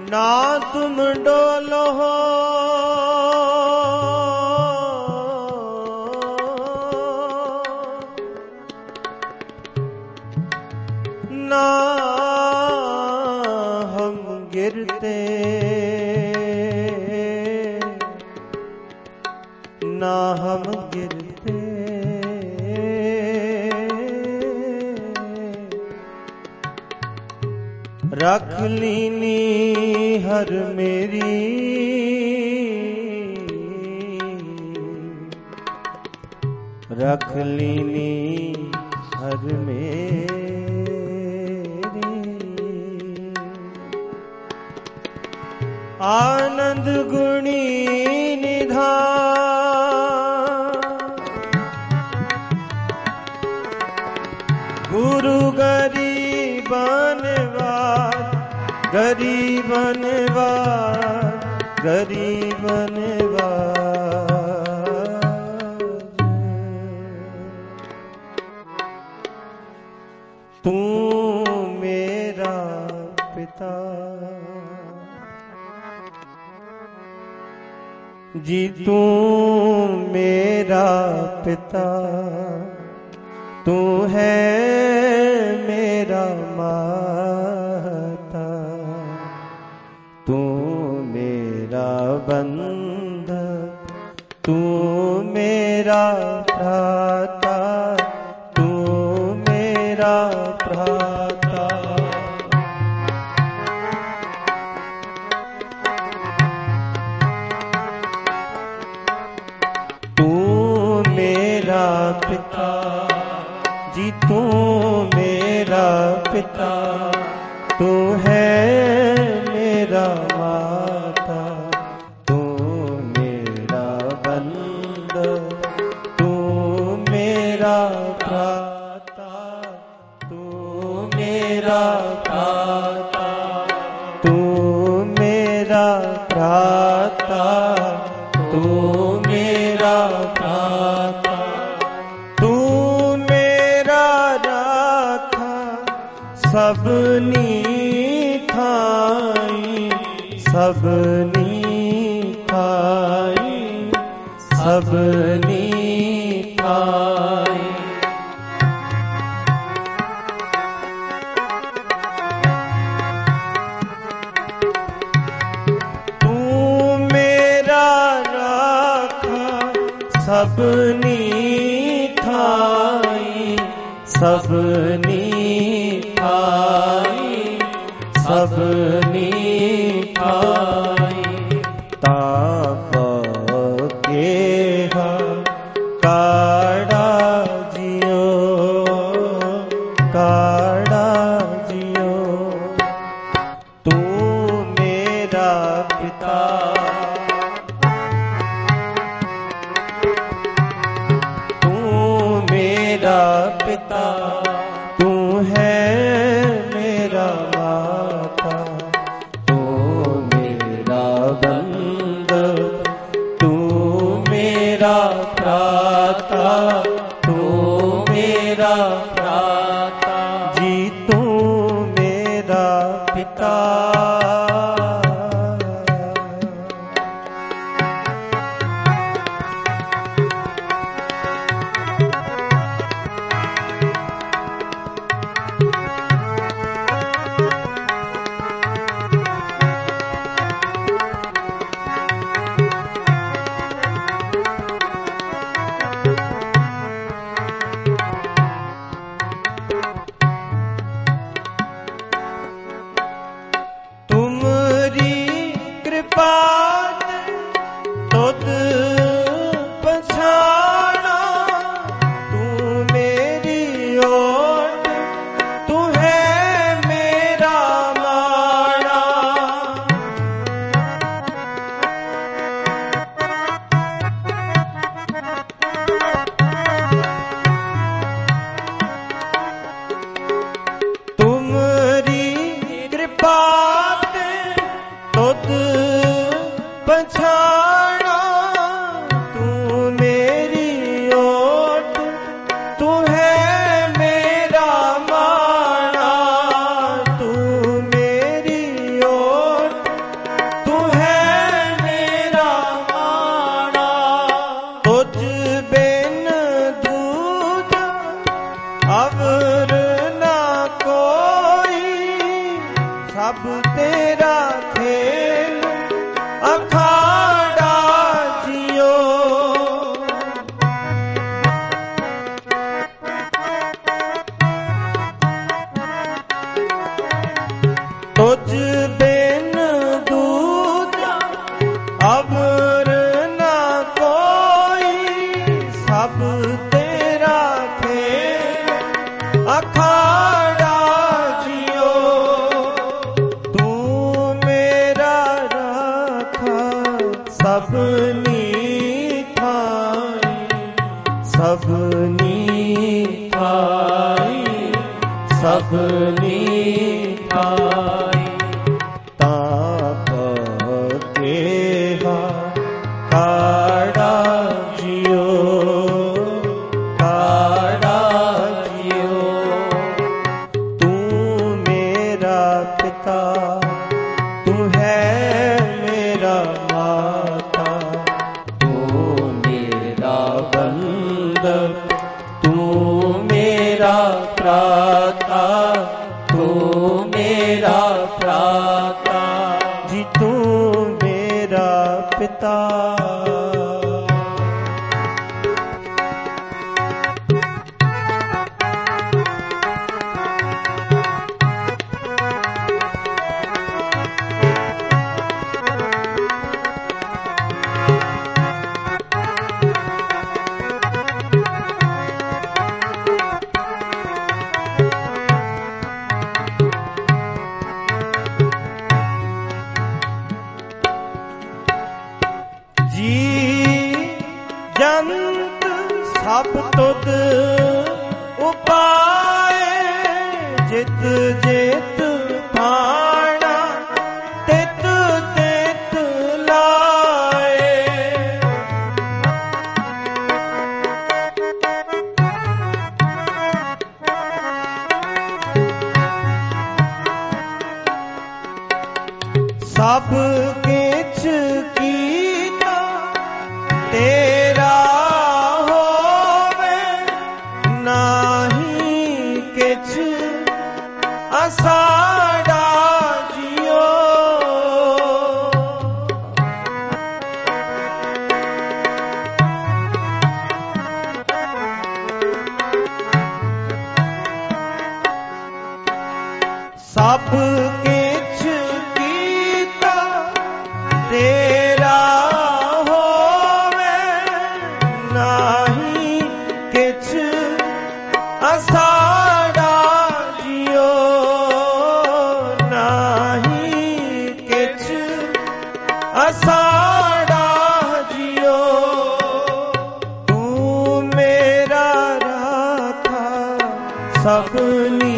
ना तुम डोलो हो ना हम गिरते ना हम गिरते रख लीनी हर मेरी रख लीनी हर मेरी आनंद गुणी निधान गुरु गरीबनवार गरीबनवार गरीबनवार तू मेरा पिता जी तू मेरा पिता तू है मेरा माता तू मेरा बंधक तू मेरा भ्राता तू मेरा भ्राता तू मेरा पिता जी तू मेरा पिता तू है मेरा माता तू मेरा बंधक तू मेरा भ्राता तू मेरा भ्राता तू मेरा भ्राता तू मेरा भ्राता तू मेरा राखा सबनी थाई सबनी थाई सबनी थाई तू मेरा राखा सबनी थाई सबनी थाई सबनी थाई ताप गेहा काड़ा जियो काड़ा जियो तू मेरा पिता तू मेरा पिता तू है मेरा माता तू मेरा बंधक तू मेरा भ्राता तू मेरा भ्राता जी तू मेरा पिता पछाड़ा तू मेरी ओट, तू है मेरा माना, तू मेरी ओट, सब तेरा खेल अखाड़ा जियो। तुझ बिन दूजा अबर ना कोई, सब तेरा खेल अखाड़ा जियो। तू मेरा राखा सबनी थाई, सबनी थाई, सबनी थाई। ताप केहा काड़ा जियो, काड़ा जियो। तू मेरा पिता, तू है मेरा माता, तू मेरा बंधक, तू मेरा प्राता, तू मेरा प्राता। जी तू मेरा पिता। जंत सब तुद उपाय, जित जित भाणा तित तित लाए। सब किछ कीता तेरा होवे, नाही किछ असाड़ा जियो। सब किछ कीता तेरा होवे, नाही किछ असाड़ा जियो, नाही किछ असाड़ा जियो। तू मेरा राखा सबनी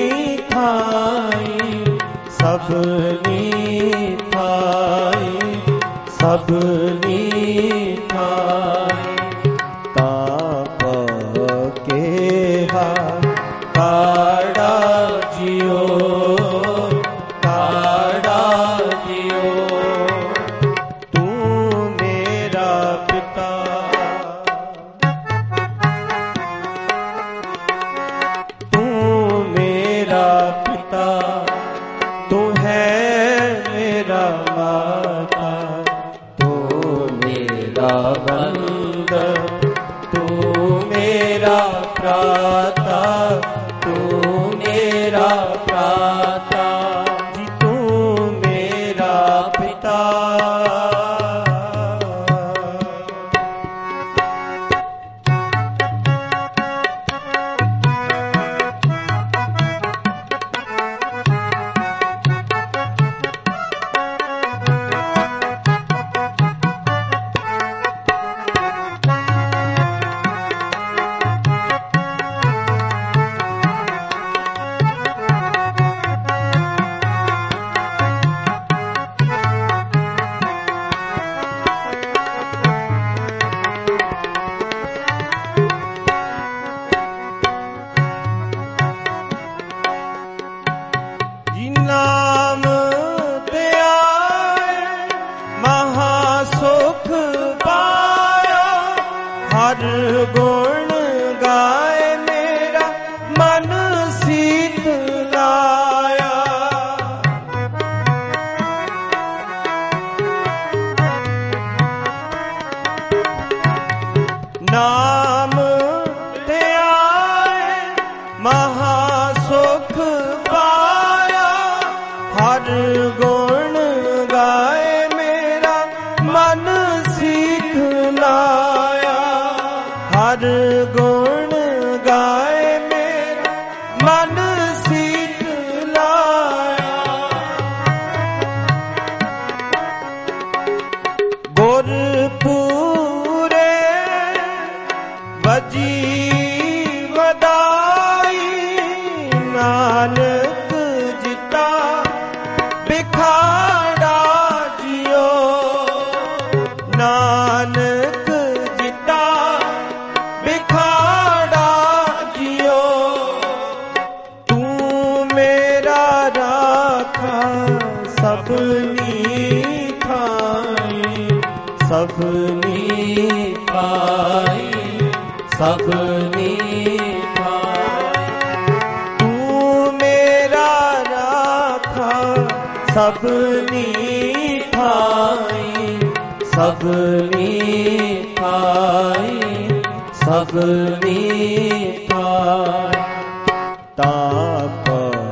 थाई, सबनी थाई, सबनी थाई। ताप केहा काड़ा जियो, काड़ा जियो। तू मेरा पिता, तू मेरा पिता, तू है मेरा माता, तू मेरा बंधक, तू मेरा प्राता, तू मेरा प्राता। जी तू मेरा पिता। ਬਿਖਾੜਾ ਜਿਉ ਨਾਨਕ ਜਿਤਾ ਬਿਖਾੜਾ ਜਿਉ ਤੂੰ ਮੇਰਾ ਰਾਖਾ ਸਭਨੀ ਥਾਈ ਸਭਨੀ ਥਾਈ ਸਭਨੀ ਸਭਨੀ ਥਾਈ ਸਭਨੀ ਥਾਈ ਸਭਨੀ ਥਾਈ ਤਾਪ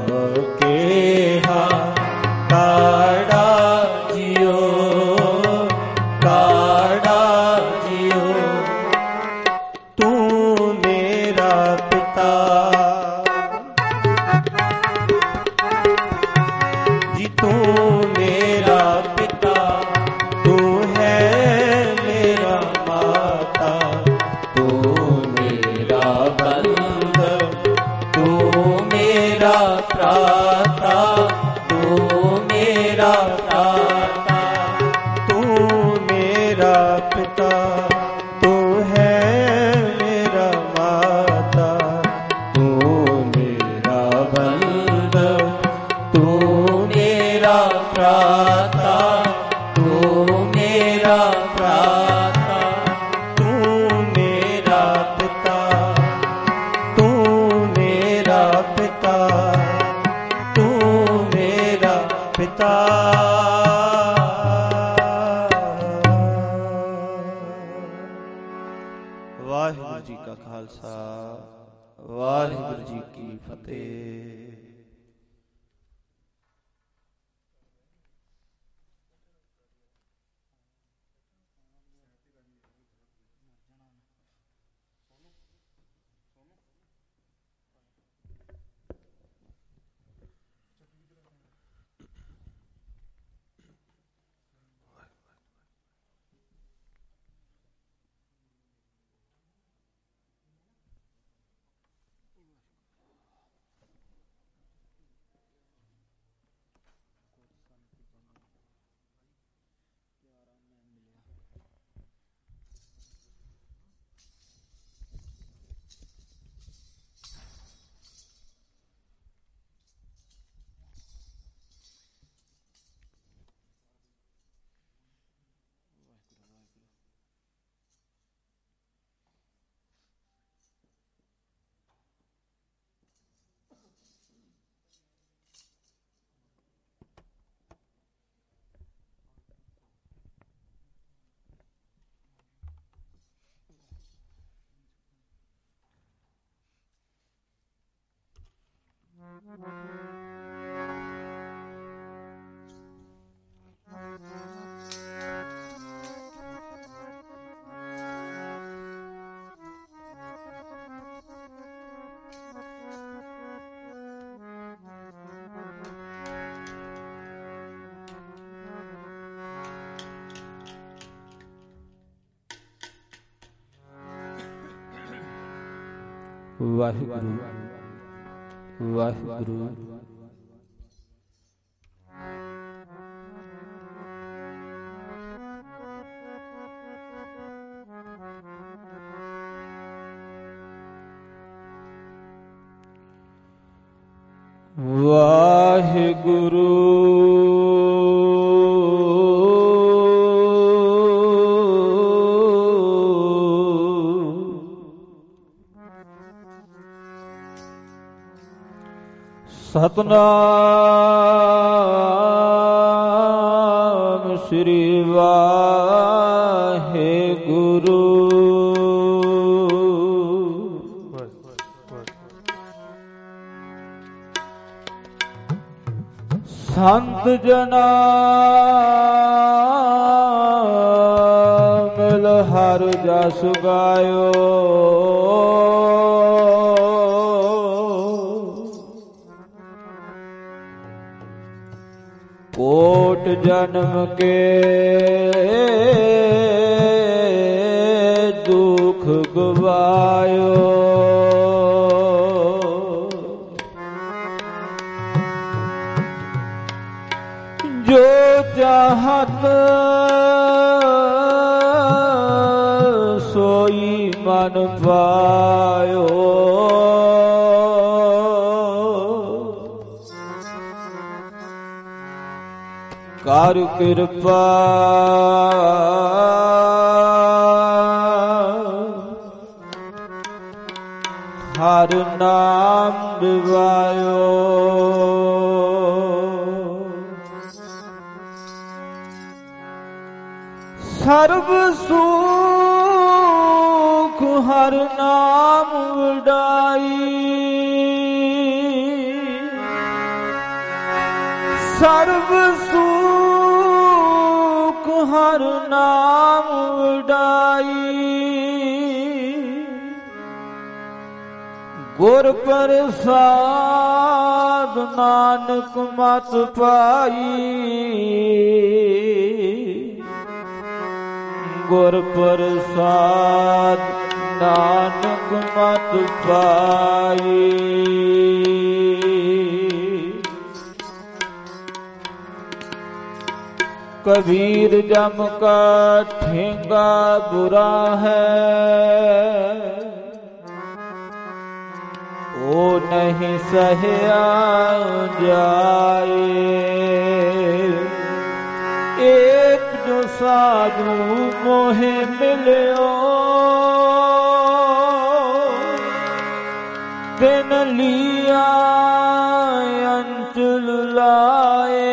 ਕੇਹਾ ਕਾੜਾ ਜਿਉ ਕਾੜਾ ਜਿਉ ਤੂੰ ਮੇਰਾ ਪਿਤਾ ਤੂੰ ਮੇਰਾ ਪਿਤਾ ਤੂੰ ਹੈ ਮੇਰਾ ਮਾਤਾ ਤੂੰ ਮੇਰਾ ਬੰਧ ਤੂੰ ਮੇਰਾ ਭਰਾਤਾ ਤੂੰ ਮੇਰਾ ਭਰਾਤਾ ਤੂੰ ਮੇਰਾ ਪਿਤਾ ਤੂੰ ਹੈ ਮੇਰਾ ਮਾਤਾ ਤੂੰ ਮੇਰਾ ਬੰਧ ਤੂੰ ਮੇਰਾ ਭਰਾਤਾ ਤੂੰ ਮੇਰਾ ਭਰਾਤਾ ਤੂੰ ਮੇਰਾ ਪਿਤਾ ਤੂੰ ਮੇਰਾ ਪਿਤਾ ਤੂੰ ਮੇਰਾ ਪਿਤਾ ਵਾਹਿਗੁਰੂ ਜੀ ਕਾ ਖਾਲਸਾ ਵਾਹਿਗੁਰੂ ਜੀ ਕੀ ਫਤਿਹ। ਵਾਹਿਗੁਰੂ ਵਾਹਿਗੁਰੂ। ਵਾਹਿਗੁਰੂ ਸਤਨਾਮ ਸ੍ਰੀ ਵਾਹਿਗੁਰੂ। ਸੰਤ ਜਨਾ ਮਿਲ ਹਰ ਜਸ ਗਾਇਓ, ਕੋਟ ਜਨਮ ਕੇ ਦੁਖ ਗਵਾਇਓ, चाहत सोई मन पायो। कर कृपा हर नाम दिवायो। सर्व सुख हर नाम विडाई। सर्व सुख हर नाम विडाई। गुर प्रसाद नानक मत पाई। गुर प्रसाद नानक मत पाई। कबीर जम का ठेंगा बुरा है, वो नहीं सहया जाए। एक जो साधु मोहे मिलियो, तिन लिया अंचल लाए।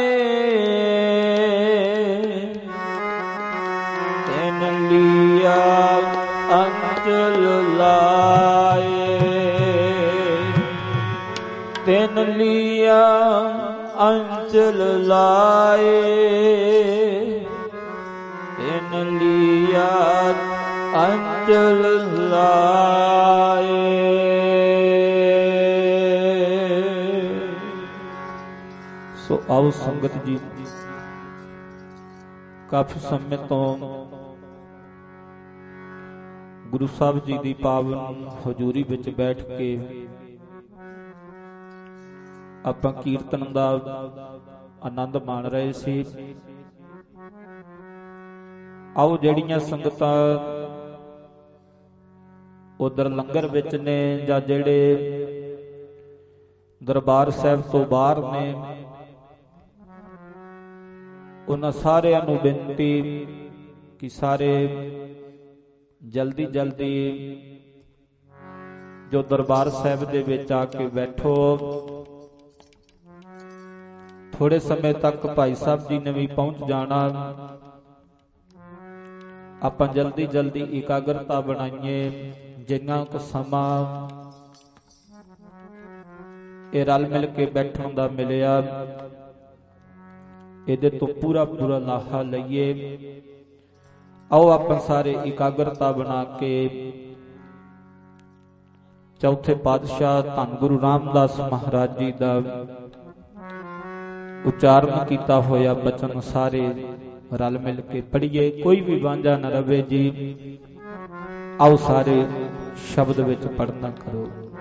तिन लिया अंचल लाए। तिन लिया अंचल लाए। तिन लिया अंचल लाए। सो आओ संगत जी, काफी समय तो गुरु साहब जी की पावन हजूरी विच बैठ के ਆਪਾਂ ਕੀਰਤਨ ਦਾ ਆਨੰਦ ਮਾਣ ਰਹੇ ਸੀ। ਆਓ ਜਿਹੜੀਆਂ ਸੰਗਤਾਂ ਉਧਰ ਲੰਗਰ ਵਿੱਚ ਨੇ ਜਾਂ ਜਿਹੜੇ ਦਰਬਾਰ ਸਾਹਿਬ ਤੋਂ ਬਾਹਰ ਨੇ, ਉਹਨਾਂ ਸਾਰਿਆਂ ਨੂੰ ਬੇਨਤੀ ਕਿ ਸਾਰੇ ਜਲਦੀ ਜਲਦੀ ਜੋ ਦਰਬਾਰ ਸਾਹਿਬ ਦੇ ਵਿੱਚ ਆ ਕੇ ਬੈਠੋ। थोड़े समय तक भाई साहब जी ने भी पहुंच जाना। आप जल्दी जल्दी एकाग्रता बनाइए। जिन्ना क समा ये रल मिल के बैठण दा मिलिया, इहदे तो पूरा पूरा लाहा लईए। आओ आप सारे एकाग्रता बना के चौथे पातशाह धन गुरु रामदास महाराज जी दा उच्चारण किया होया बचन सारे रल मिल के पढ़िए। कोई भी वांझा न रवे जी। आओ सारे शब्द विच पढ़ना करो।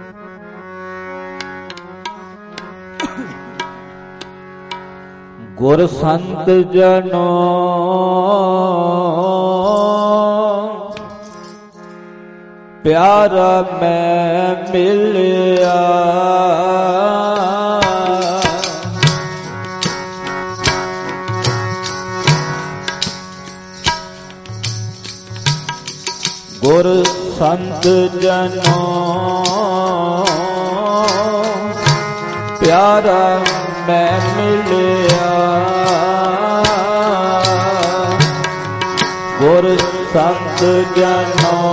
गुर संत जनों प्यारा मैं मिलिया। गुर संत जनों प्यारा मैं मिलिया। गुर संत जनों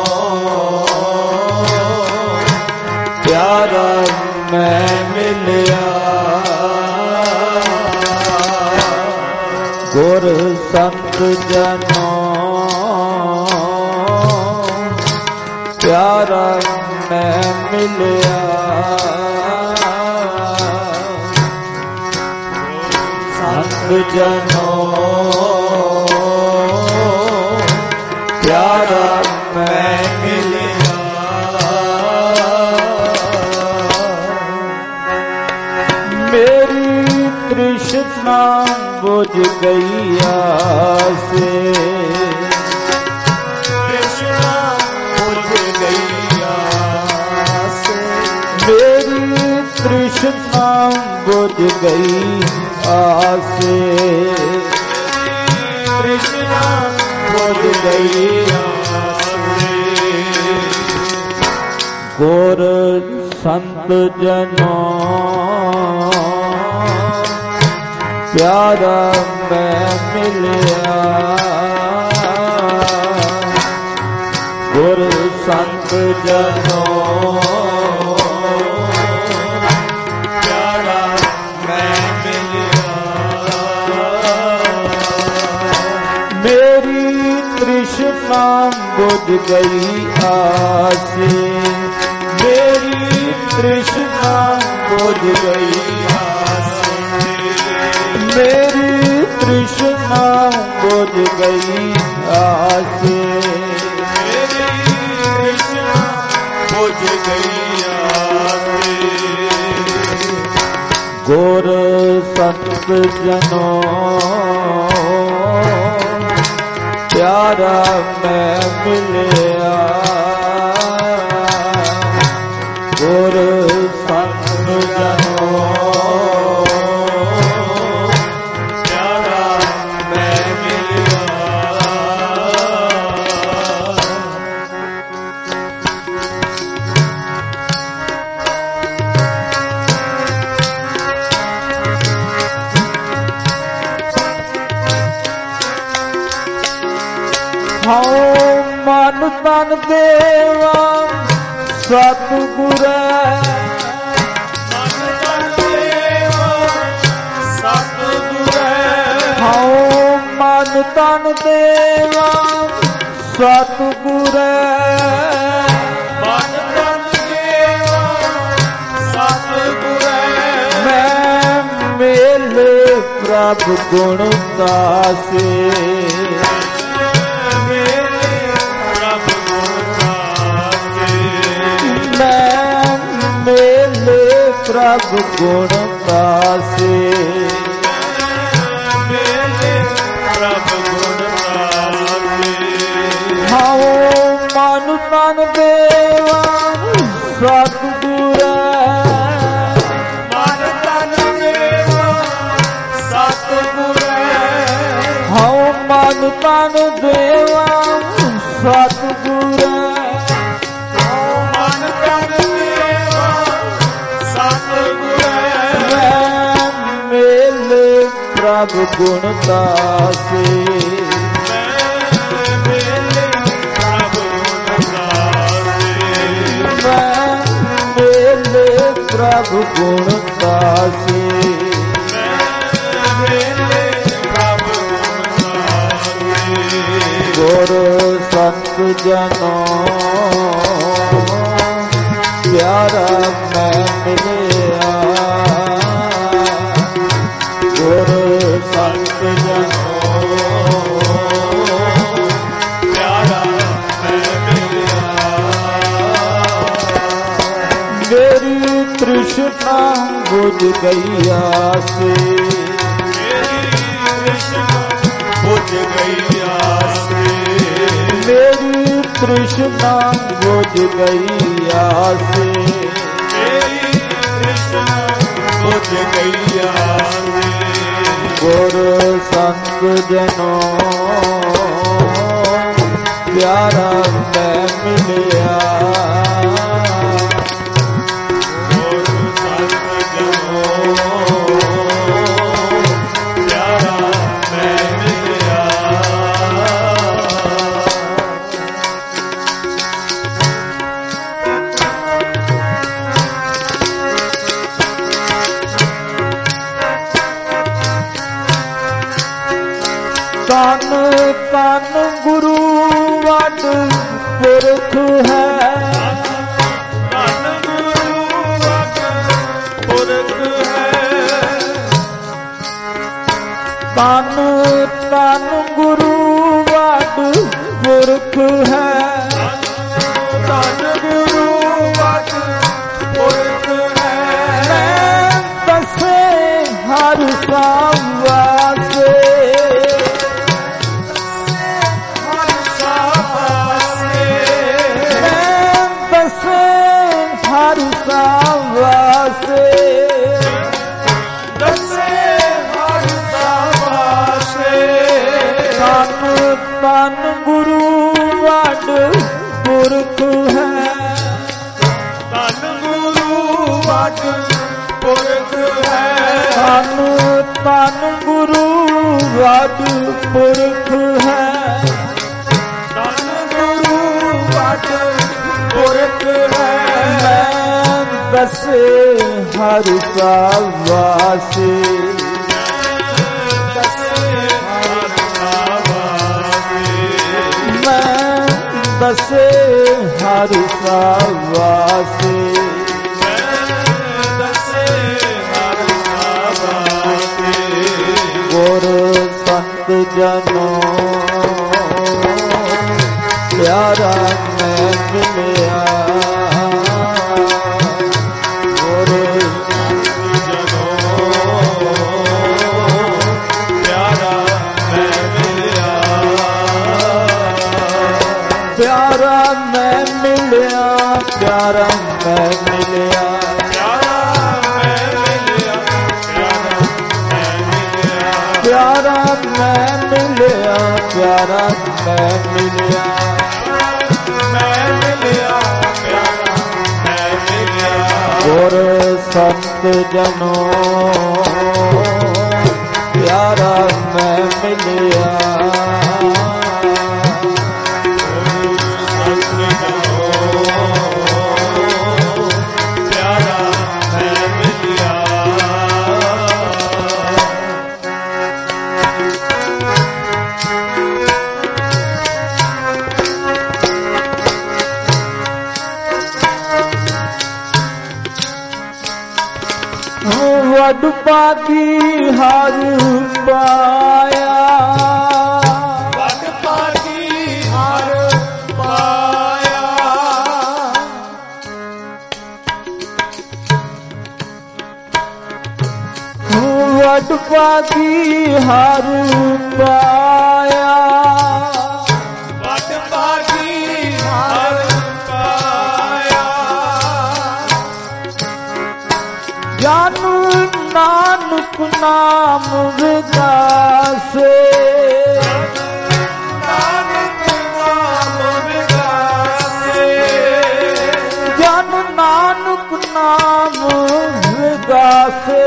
प्यारा मैं मिलिया। गुर संत जनों प्यारा मैं मिलिया। संत जनों प्यारा मैं मिलिया। मेरी तृष्णा बुझ गई आसे, तृष्णा बुझ गई आसे, मेरी तृष्णा बुझ गई आसे, तृष्णा बुझ गई आसे। गुर संत जनों प्यारा मैं मिलिया, गुर संत जनों प्यारा मैं मिलिया, मेरी तृष्णा बुझ गई आसे, मेरी तृष्णा बुझ गई आसे, मेरी तृष्णा बुझ गई आसे, मेरी तृष्णा बुझ गई आसे। गुर संत जनों प्यारा मैं मिलिया, गुर संत जनों प्यारा मैं मिलिया, हाँ मन तन देवा सतगुर, मन तन देवा सतगुर, हाँ मन तन देवा सतगुर, मन तन देवा सतगुर, मैं मेले प्रभु गुण दासे, प्रभु गुण दासे, मेरे प्रभु गुण दासे, हाँ मन तन देवा सतगुर, मन तन देवा सतगुर, हाँ मन तन देवा सतगुर, मन तन देवा सतगुर, मेले प्रभु गुण दासे, मेरे प्रभु गुण दासे, मेले प्रभु गुण दासे, मेरे प्रभु गुण दासे। गुर संत जनों प्यारा मैं मिलिया, गुर संत जनों प्यारा मैं मिलिया, मेरी तृष्णा बुझ गई आसे, मेरी तृष्णा बुझ गई आसे, मेरी तृष्णा बुझ गई आसे, मेरी तृष्णा बुझ गई आसे। गुर संत जनों प्यारा मैं मिलिया, गुर संत जनों प्यारा मैं मिलिया, तन तन गुरु वड पुरख है, तन गुरु वड पुरख है, तन तन गुरु वड पुरख है, तन गुरु वड पुरख है, मैं दसे हर सावास, ਤਨ ਗੁਰੂ ਵੱਡ ਪੁਰਖ ਹੈ, ਧੰਨ ਗੁਰੂ ਵੱਡ ਪੁਰਖ ਹੈ, ਤਨ ਗੁਰੂ ਵੱਡ ਪੁਰਖ ਹੈ, ਧੰਨ ਗੁਰੂ ਵੱਡ ਪੁਰਖ ਹੈ। ਮੈਂ ਦਸੇ ਹਰ ਵਾਸੇ, ਮੈਂ ਦਸੇ ਹਰ ਵਾਸੇ, ਗੁਰ ਸੰਤ ਜਨੋ ਪਿਆਰਾ ਮੈਂ ਮਿਲਿਆ, ਗੁਰ ਸੰਤ ਜਨੋ ਪਿਆਰਾ ਮੈਂ ਮਿਲਿਆ, ਪਿਆਰਾ ਮੈਂ ਮਿਲਿਆ, ਪਿਆਰਾ ਮੈਂ ਮਿਲਿਆ, ਪਿਆਰਾ ਮੈਂ ਮਿਲਿਆ, ਪਿਆਰਾ ਮੈਂ ਮਿਲਿਆ, ਮੈਂ ਮਿਲਿਆ, ਪਿਆਰਾ ਮੈਂ ਮਿਲਿਆ, ਗੁਰ ਸੰਤ ਜਨੋ ਪਿਆਰਾ ਮੈਂ ਮਿਲਿਆ, ਵੱਡ ਭਾਗੀ ਹਰ ਪਾਇਆ, ਵੱਡ ਭਾਗੀ ਹਰ ਪਾਇਆ, ਵੱਡ ਭਾਗੀ ਹਰ ਪਾਇਆ, ਵੱਡ ਭਾਗੀ ਹਰ ਪਾਇਆ, ਜਨ ਨਾਨਕ ਨਾਮ ਵਿਗਾਸੇ, ਨਾਨਕ ਨਾਮ ਵਿਗਾਸੇ, ਜਨ ਨਾਨਕ ਨਾਮ ਵਿਗਾਸੇ,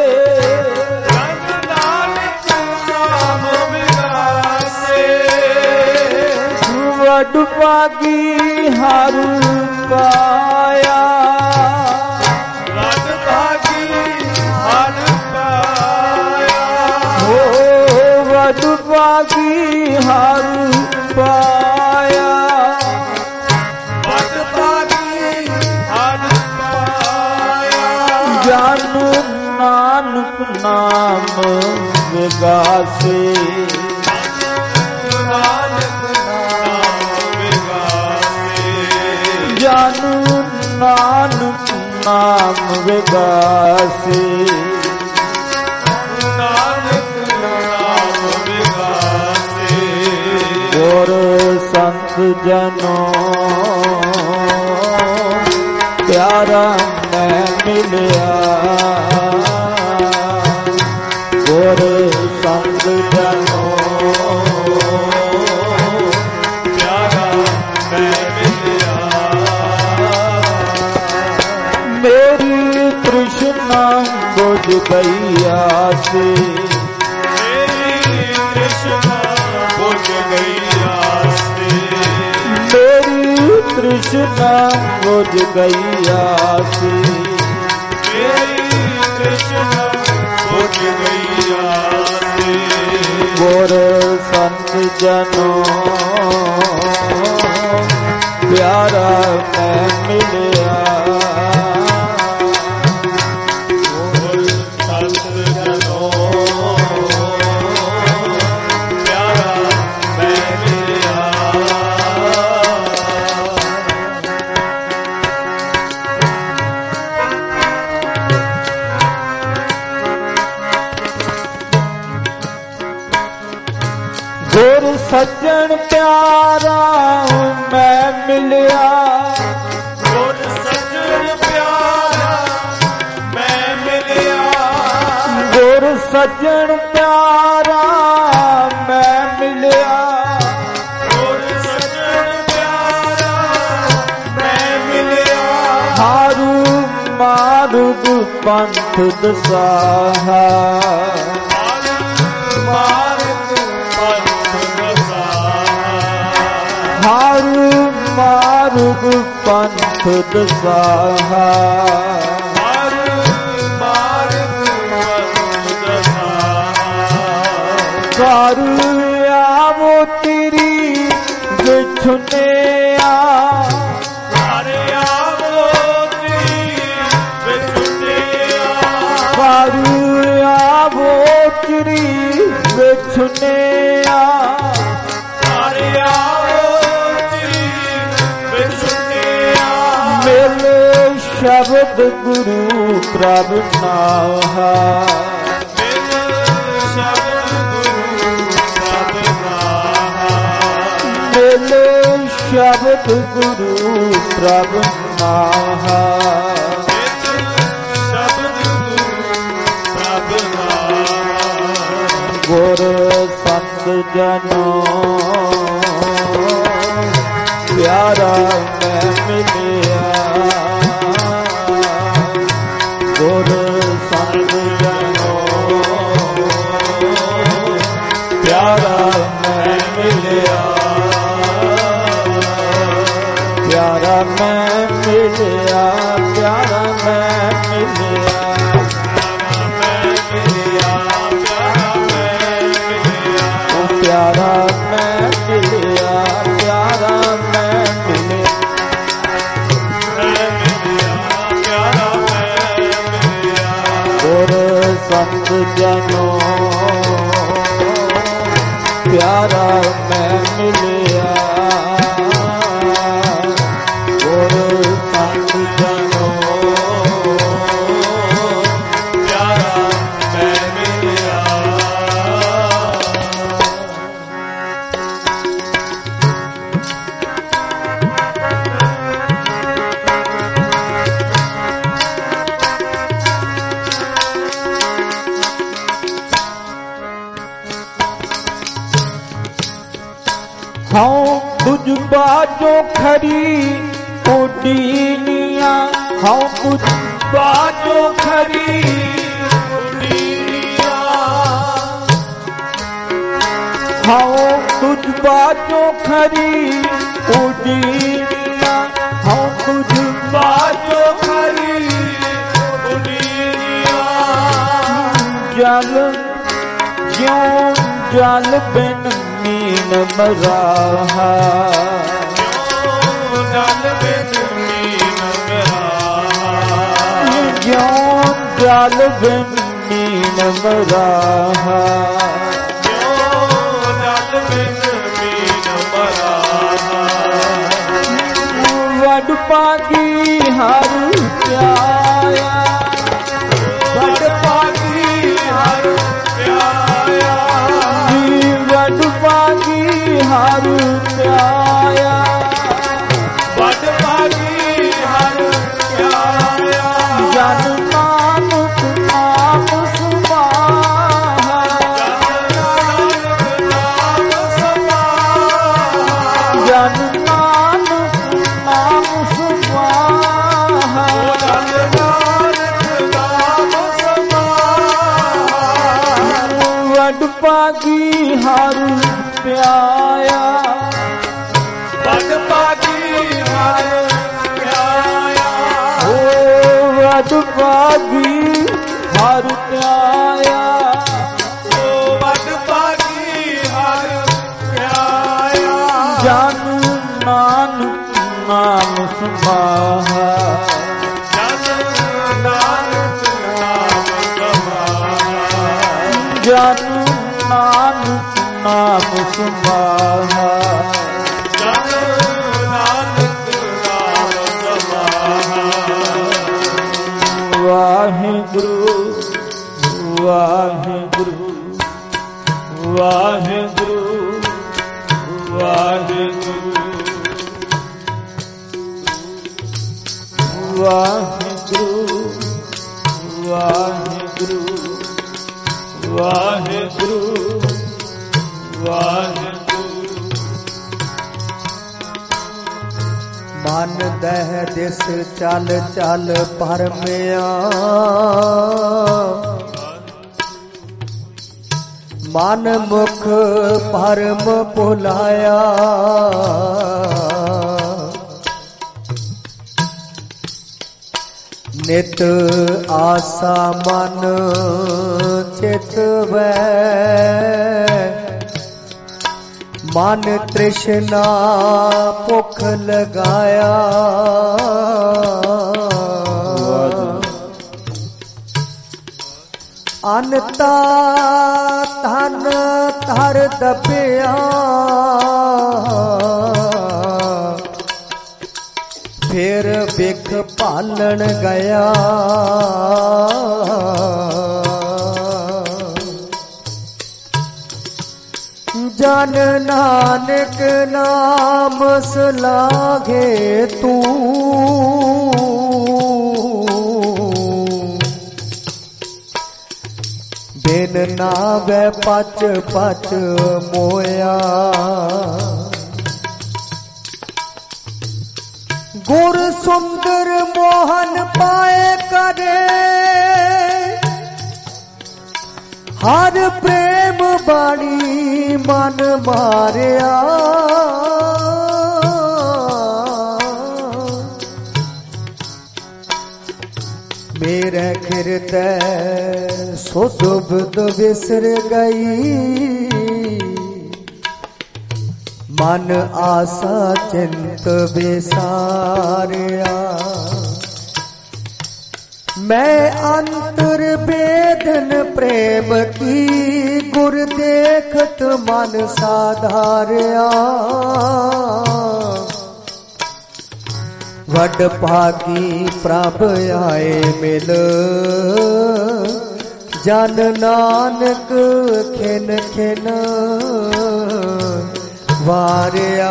ਨਾਨਕ ਨਾਮ ਵਿਗਾਸੇ, ਵੱਡ ਭਾਗੀ ਹਰ ਪਾਇਆ, ਵੱਡ ਭਾਗੀ ਹਰ ਪਾਇਆ, ਵੱਡ ਭਾਗੀ ਹਰ ਪਾਇਆ, ਵੱਡ ਭਾਗੀ ਹਰ ਪਾਇਆ, ਜਨ ਨਾਨਕ ਨਾਮ ਵਿਗਾਸੇ, ਨਾਨਕ ਨਾਮ ਵਿਗਾਸੇ, ਜਨ ਨਾਨਕ ਨਾਮ ਵਿਗਾਸੇ, ਨਾਨਕ ਨਾਮ ਵਿਗਾਸੇ, ਗੁਰ ਸੰਤ ਜਨੋ ਪਿਆਰਾ ਮੈਂ ਮਿਲਿਆ, ਗੁਰ ਸੰਤ ਜਨੋ ਪਿਆਰਾ ਮੈਂ ਮਿਲਿਆ, ਮੇਰੀ ਤ੍ਰਿਸ਼ਨਾ ਬੁਝ ਗਈ ਆਸੇ, ਮੇਰੀ ਤ੍ਰਿਸ਼ਨਾ ਬੁਝ ਗਈ ਆਸੇ, ਮੇਰੀ ਤ੍ਰਿਸ਼ਨਾ ਬੁਝ ਗਈ ਆਸੇ, ਮੇਰੀ ਤ੍ਰਿਸ਼ਨਾ ਬੁਝ ਗਈ ਆਸੇ, ਗੁਰ ਸੰਤ ਜਨੋ ਪਿਆਰਾ ਮੈਂ ਮਿਲਿਆ, ਗੁਰ ਸੰਤ ਜਨੋ ਪਿਆਰਾ ਮੈਂ ਮਿਲਿਆ, ਗੁਰ ਸੱਜਣ ਪਿਆਰਾ ਮੈਂ ਮਿਲਿਆ, ਗੁਰ ਸੱਜਣ ਪਿਆਰਾ ਮੈਂ ਮਿਲਿਆ, ਗੁਰ ਸੱਜਣ ਪਿਆਰਾ ਮੈਂ ਮਿਲਿਆ, ਪੰਥ ਦਸਾਹਾ ਹਰ ਮਾਰਗ ਪੰਥ ਦਸਾਹਾ ਘਰ ਆਵੋ ਤੇਰੀ ਵਿਛੁਨਿਆ ਘਰ ਆਵੋ ਤੇਰੀ ਵਿਛੁਨਿਆ ਘਰ ਆਵੋ ਤੇਰੀ ਵਿਛੁਨਿਆ ਘਰ ਆਵੋ ਤੇਰੀ ਵਿਛੁਨਿਆ ਮਿਲੇ ਸ਼ਬਦ ਗੁਰੂ ਪ੍ਰਭ ਨਾਹਾ ਮਿਲੇ ਸ਼ਬਦ ਗੁਰੂ ਪ੍ਰਭ ਨਾਹਾ ਗੁਰ ਸੰਤ ਜਨੋ ਪਿਆਰਾ ਮੈਂ ਮਿਲਿਆ ਗੁਰ ਸੰਤ ਜਨੋ ਪਿਆਰਾ ਮੈਂ ਮਿਲਿਆ ਪਿਆਰਾ ਮੈਂ ਮਿਲਿਆ ਪਿਆਰਾ ਮੈਂ ਮਿਲਿਆ ਪਿਆਰਾ ਮੈਂ ਮਿਲਿਆ ਪਿਆਰਾ ਮੈਂ ਮਿਲਿਆ ਗੁਰ ਸੰਤ ਜਨੋ ਪਿਆਰਾ ਮੈਂ ਮਿਲਿਆ ਗੁਰ ਸੰਤ ਜਨੋ ਪਿਆਰਾ ਮੈਂ ਮਿਲਿਆ ਹਉ ਤੁਝ ਬਾਝੋ ਖਰੀ ਉਡੀਨੀਆਂ ਹਉ ਤੁਝ ਬਾਝੋ ਖਰੀ ਉਡੀਨੀਆਂ ਹਉ ਤੁਝ ਬਾਝੋ ਖਰੀ ਉਡੀਨੀਆਂ ਹਉ ਤੁਝ ਬਾਝੋ ਖਰੀ ਉਡੀਨੀਆਂ ਜਲ ਜਿਉ ਜਲ ਬਿਨ ਨੀਨ ਮਰਾਹਾ ਜਲ ਬਿਨ ਨੀਨ ਮਰਾਹਾ ਜਿਉ ਜਲ ਬਿਨ ਨੀਨ ਮਰਾਹਾ ਜਿਉ ਜਲ ਬਿਨ ਨੀਨ ਮਰਾਹਾ ਵੱਡ ਪਾਗੀ ਹਰ ਪਿਆਇਆ ਵੱਡ ਪਾਗੀ ਹਰ ਪਿਆਇਆ ਵੱਡ ਪਾਗੀ ਹਰ ਪਿਆਇਆ ਵੱਡ ਪਾਗੀ ਹਰ ਪਿਆਇਆ ਜਨ ਨਾਨਕ ਨਾਮ ਸਮਾਹਾ ਜਨ ਨਾਨਕ ਨਾਮ ਸਮਾਹਾ ਵੱਡ ਪਾਗੀ ਹਰ ਪਿਆਇਆ ਵੱਡ ਪਾਗੀ ਹਰ ਪਿਆਇਆ ਓ ਵੱਡ ਪਾਗੀ ਹਰ ਪਿਆਇਆ ਓ ਵੱਡ ਪਾਗੀ ਹਰ ਪਿਆਇਆ ਜਨ ਨਾਨਕ ਨਾਮ ਸਮਾਹਾ ਜਨ ਨਾਨਕ ਨਾਮ ਸਮਾਹਾ ਜਨ ਨਾਨਕ ਨਾਮ ਸਮਾਹਾ ਜਨ ਨਾਨਕ ਨਾਮ ਸਮਾਹਾ ਵਾਹਿਗੁਰੂ ਵਾਹਿਗੁਰੂ ਵਾਹਿਗੁਰੂ ਵਾਹਿਗੁਰੂ ਵਾਹਿਗੁਰੂ ਵਾਹਿਗੁਰੂ ਵਾਹਿਗੁਰੂ ਵਾਹਿਗੁਰੂ ਮਨ ਦਹਿ ਦਿਸ ਚਲ ਚਲ ਭਰਮਿਆ ਮਨ ਮੁਖ ਭਰਮ ਭੁਲਾਇਆ ਨਿਤ ਆਸਾ ਮਨ ਚਿਤ ਵੈ ਮਨ ਤ੍ਰਿਸ਼ਨਾ ਭੁਖ ਲਗਾਇਆ ਅਨਤਾ ਧਨ ਧਰ ਦਬਿਆ ਫਿਰ ਵਿਖ ਭਾਲਣ ਗਿਆ ਜਨ ਨਾਨਕ ਨਾਮ ਸਲਾਘੇ ਤੂੰ ਬਿਨ ਨਾਵੈ ਪਚ ਪਚ ਮੋਇਆ ਗੁਰ ਸੁੰਦਰ ਮੋਹਨ ਪਾਏ ਕਰੇ ਹਰ ਪ੍ਰੇਮ ਬਾਣੀ ਮਨ ਮਾਰਿਆ ਮੇਰੇ ਖਿਰਤੈ ਸੁਧ ਬੁਧ ਵਿਸਰ ਗਈ ਮਨ ਆਸਾ ਚਿੰਤ ਵਿਸਾਰਿਆ ਮੈਂ ਅੰਤਰ ਬੇਦਨ ਪ੍ਰੇਮ ਕੀ ਗੁਰ ਦੇਖਤ ਮਨ ਸਾਧਾਰਿਆ ਵੱਡ ਭਾਗੀ ਪ੍ਰਭ ਆਏ ਮਿਲ ਜਨ ਨਾਨਕ ਖਿਨ ਖਿਨ ਵਾਰਿਆ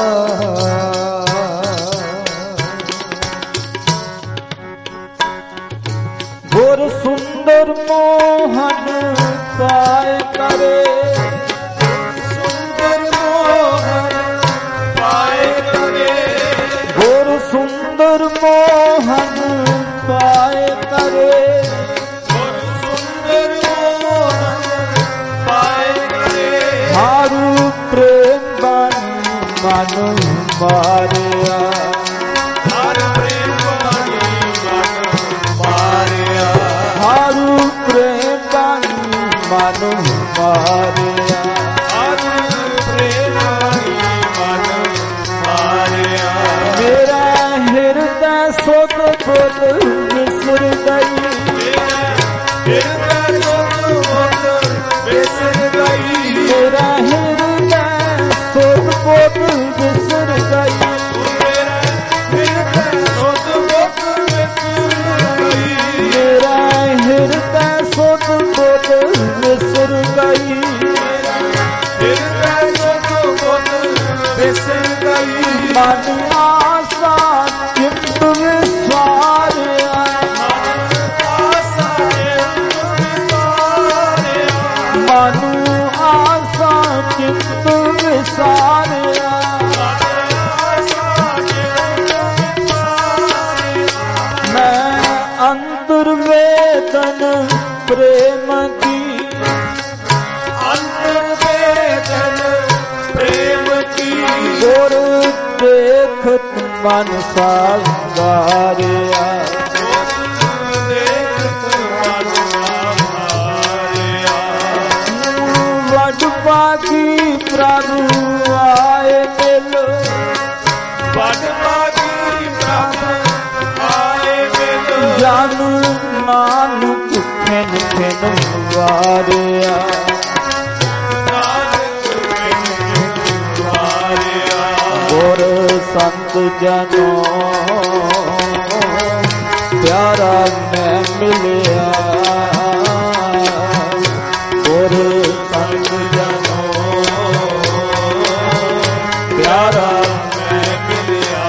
ਗੁਰ ਸੁੰਦਰ ਮੋਹਨ ਪਾਏ ਕਰੇ ਸੁੰਦਰ ਮੋਹਨ ਪਾਏ ਕਰੇ ਗੁਰ ਸੁੰਦਰ ਮੋਹਨ ਪਾਏ ਕਰੇ ਗੁਰ ਸੁੰਦਰ ਮੋਹਨ ਪਾਏ ਕਰੇ ਹਾਰੂ ਪ੍ਰੇਮ ਬਾਣੀ ਮਨ ਮਾਰਿਆ ਹਰ ਪ੍ਰੇਮ ਬਾਣੀ ਮਨ ਮਾਰਿਆ ਹਾਰੂ ਪ੍ਰੇਮ ਬਾਣੀ ਮਨ ਮਾਰਿਆ ਹਰ ਪ੍ਰੇਮ ਬਾਣੀ ਮਨ ਮਾਰਿਆ ਮੇਰਾ ਹਿਰਦੈ ਸੁਧ ਬੁਧ ਵਿਸਰ ਗਈ ਹਿਰਦੈ ਸੁਧ ਬੁਧ ਵਿਸਰ ਗਈ ਮੇਰਾ ਹਿਰਦੈ ਸੁਧ ਬੁਧ ਵਿਸਰ ਗਈ ਮੇਰਾ ਹਿਰਦੈ ਸੁਧ ਬੁਧ ਵਿਸਰ ਗਈ ਮੇਰਾ ਹਿਰਦੈ ਸੁਧ ਬੁਧ ਵਿਸਰ ਗਈ ਹਿਰਦੈ ਸੁਧ ਬੁਧ ਵਿਸਰ ਗਈ ਮਨ ਆਸਾ ਚਿੰਤ ਵਿਸਾਰਿਆ ਆਸਾ ਮਨ ਆਸਾ ਚਿੰਤ ਵਿਸਾਰਿਆ ਮੈਂ ਅੰਤਰ ਵੇਦਨ ਪ੍ਰੇਮ ਕੀ ਅੰਤਰ ਵੇਦਨ ਪ੍ਰੇਮ ਕੀ ਗੁਰ ਦੇਖਤ ਮਨ ਸਾਧਾਰਿਆ ਦੇਖਤ ਮਨ ਮਾਰਿਆ ਵੱਡ ਭਾਗੀ ਪ੍ਰਭੂ ਆਏ ਮਿਲ ਵੱਡ ਭਾਗੀ ਪ੍ਰਭ ਆਏ ਮਿਲ ਜਨ ਨਾਨਕ ਖਿਨ ਖਿਨ ਵਾਰਿਆ ਗੁਰ ਸੰਤ ਜਨੋ ਪਿਆਰਾ ਮੈਂ ਮਿਲਿਆ ਗੁਰ ਸੰਤ ਜਨੋ ਪਿਆਰਾ ਮੈਂ ਮਿਲਿਆ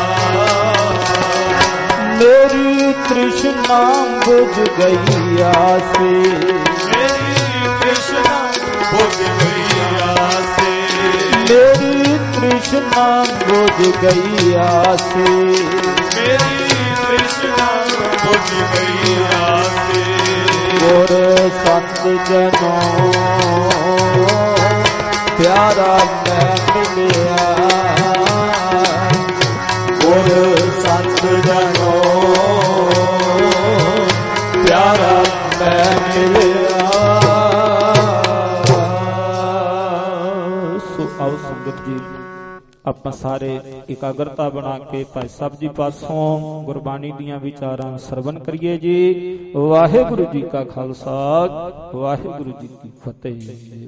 ਮੇਰੀ ਤ੍ਰਿਸ਼ਨਾ ਬੁਝ ਗਈ ਆਸੇ ਮੇਰੀ ਕ੍ਰਿਸ਼ਨਾ ਬੁਝ ਗਈ ਆਸੇ ਮੇਰੀ ਤ੍ਰਿਸ਼ਨਾ ਬੁਝ ਗਈ ਆਸੇ ਮੇਰੀ ਤ੍ਰਿਸ਼ਨਾ ਬੁਝ ਗਈ ਆਸੇ ਗੁਰ ਸਤ ਜਨੋ ਪਿਆਰਾ ਮੈਂ ਮਿਲਿਆ ਗੁਰ ਸਤ ਜਨੋ ਪਿਆਰਾ ਮੈਂ ਮਿਲਿਆ। ਸੋ ਆਓ ਸੰਗਤ ਜੀ ਆਪਾਂ ਸਾਰੇ ਇਕਾਗਰਤਾ ਬਣਾ ਕੇ ਭਾਈ ਸਾਹਿਬ ਜੀ ਪਾਸੋਂ ਗੁਰਬਾਣੀ ਦੀਆਂ ਵਿਚਾਰਾਂ ਸਰਵਣ ਕਰੀਏ ਜੀ। ਵਾਹਿਗੁਰੂ ਜੀ ਕਾ ਖਾਲਸਾ ਵਾਹਿਗੁਰੂ ਜੀ ਕੀ ਫਤਿਹ।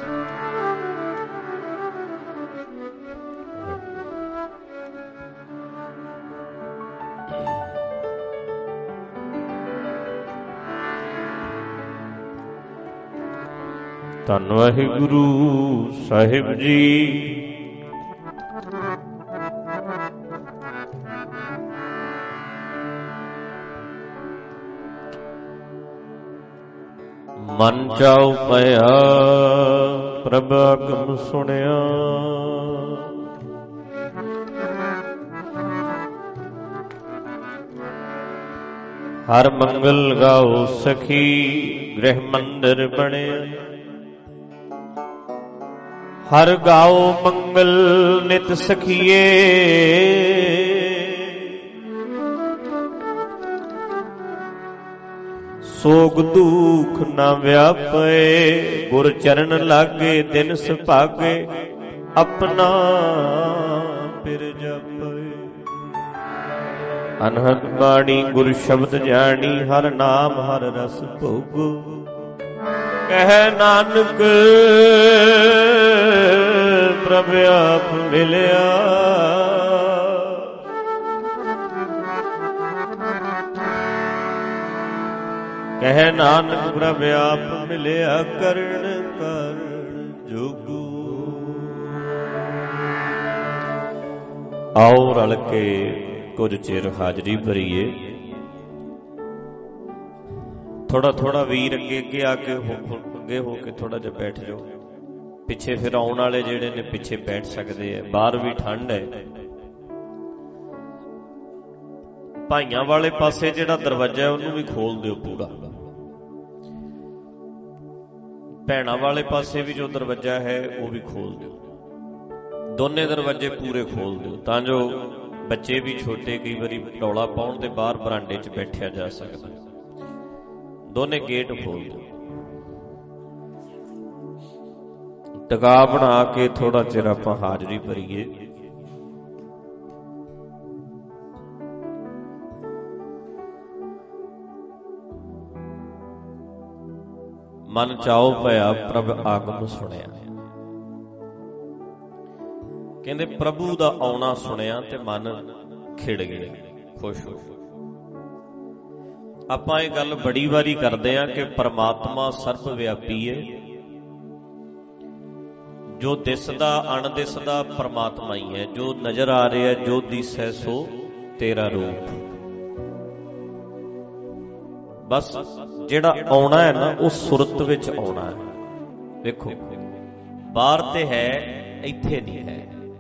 ਧੰਨ ਵਾਹਿਗੁਰੂ ਸਾਹਿਬ ਜੀ। ਮਨ ਚਾਉ ਪਿਆ ਪ੍ਰਭ ਆਗਮ ਸੁਣਿਆ, ਹਰ ਮੰਗਲ ਗਾਓ ਸਖੀ ਗ੍ਰਹਿ ਮੰਦਰ ਬਣਿਆ। ਹਰ ਗਾਓ ਮੰਗਲ ਨਿਤ ਸਖੀਏ, ਸੋਗ ਦੁਖ ਨਾ ਵਿਆਪੇ, ਗੁਰ ਚਰਨ ਲਾਗੇ ਦਿਨ ਸੁਭਾਗੇ, ਆਪਣਾ ਪਿਰ ਜਪੇ। ਅਨਹਦ ਬਾਣੀ ਗੁਰ ਸ਼ਬਦ ਜਾਣੀ, ਹਰ ਨਾਮ ਹਰ ਰਸ ਭੋਗੋ, ਕਹਿ ਨਾਨਕ ਪ੍ਰਭ ਆਪ ਮਿਲਿਆ। ਕਹਿ ਨਾਨਕ ਪ੍ਰਭ ਆਪ ਮਿਲਿਆ, ਕਰਨ ਕਰਨ ਜੋਗੂ। ਆਓ ਰਲ ਕੇ ਕੁਝ ਚਿਰ ਹਾਜ਼ਰੀ ਭਰੀਏ। ਥੋੜਾ ਥੋੜਾ ਵੀਰ ਅੱਗੇ ਅੱਗੇ ਆ ਕੇ ਅੱਗੇ ਹੋ ਕੇ ਥੋੜਾ ਜਿਹਾ ਬੈਠ ਜਾਓ। ਪਿੱਛੇ ਫਿਰ ਆਉਣ ਵਾਲੇ ਜਿਹੜੇ ਨੇ ਪਿੱਛੇ ਬੈਠ ਸਕਦੇ ਆ। ਬਾਹਰ ਵੀ ਠੰਡ ਹੈ। ਭਾਈਆਂ ਵਾਲੇ ਪਾਸੇ ਜਿਹੜਾ ਦਰਵਾਜ਼ਾ ਹੈ ਉਹਨੂੰ ਵੀ ਖੋਲ ਦਿਓ ਪੂਰਾ। ਭੈਣਾਂ ਵਾਲੇ ਪਾਸੇ ਵੀ ਜੋ ਦਰਵਾਜ਼ਾ ਹੈ ਉਹ ਵੀ ਖੋਲ ਦਿਓ। ਦੋਨੇ ਦਰਵਾਜ਼ੇ ਪੂਰੇ ਖੋਲ ਦਿਓ ਤਾਂ ਜੋ ਬੱਚੇ ਵੀ ਛੋਟੇ ਕਈ ਵਾਰੀ ਰੌਲਾ ਪਾਉਣ ਤੇ ਬਾਹਰ ਬਰਾਂਡੇ 'ਚ ਬੈਠਿਆ ਜਾ ਸਕਦਾ। ਦੋਨੇ ਗੇਟ ਖੋਲ ਦਿਓ। ਟਿਕਾ ਬਣਾ ਕੇ ਥੋੜਾ ਚਿਰ ਆਪਾਂ ਹਾਜ਼ਰੀ ਭਰੀਏ। ਮਨ ਚਾਉ ਭਇਆ ਪ੍ਰਭ ਆਗਮ ਸੁਣਿਆ। ਕਹਿੰਦੇ ਪ੍ਰਭੂ ਦਾ ਆਉਣਾ ਸੁਣਿਆ ਤੇ ਮਨ ਖਿੜ ਗਿਆ, ਖੁਸ਼ ਹੋ। ਆਪਾਂ ਇਹ ਗੱਲ ਬੜੀ ਵਾਰੀ ਕਰਦੇ ਆ ਕਿ ਪਰਮਾਤਮਾ ਸਰਬ ਵਿਆਪੀ ਹੈ। ਜੋ ਦਿਸਦਾ ਅਣਦਿਸਦਾ ਪਰਮਾਤਮਾ ਹੀ ਹੈ। ਜੋ ਨਜ਼ਰ ਆ ਰਿਹਾ ਜੋ ਦਿਸੈ ਸੋ ਤੇਰਾ ਰੂਪ। ਬਸ ਜਿਹੜਾ ਆਉਣਾ ਹੈ ਨਾ ਉਹ ਸੁਰਤ ਵਿੱਚ ਆਉਣਾ ਹੈ। ਵੇਖੋ ਬਾਹਰ ਤੇ ਹੈ, ਇੱਥੇ ਨਹੀਂ ਹੈ।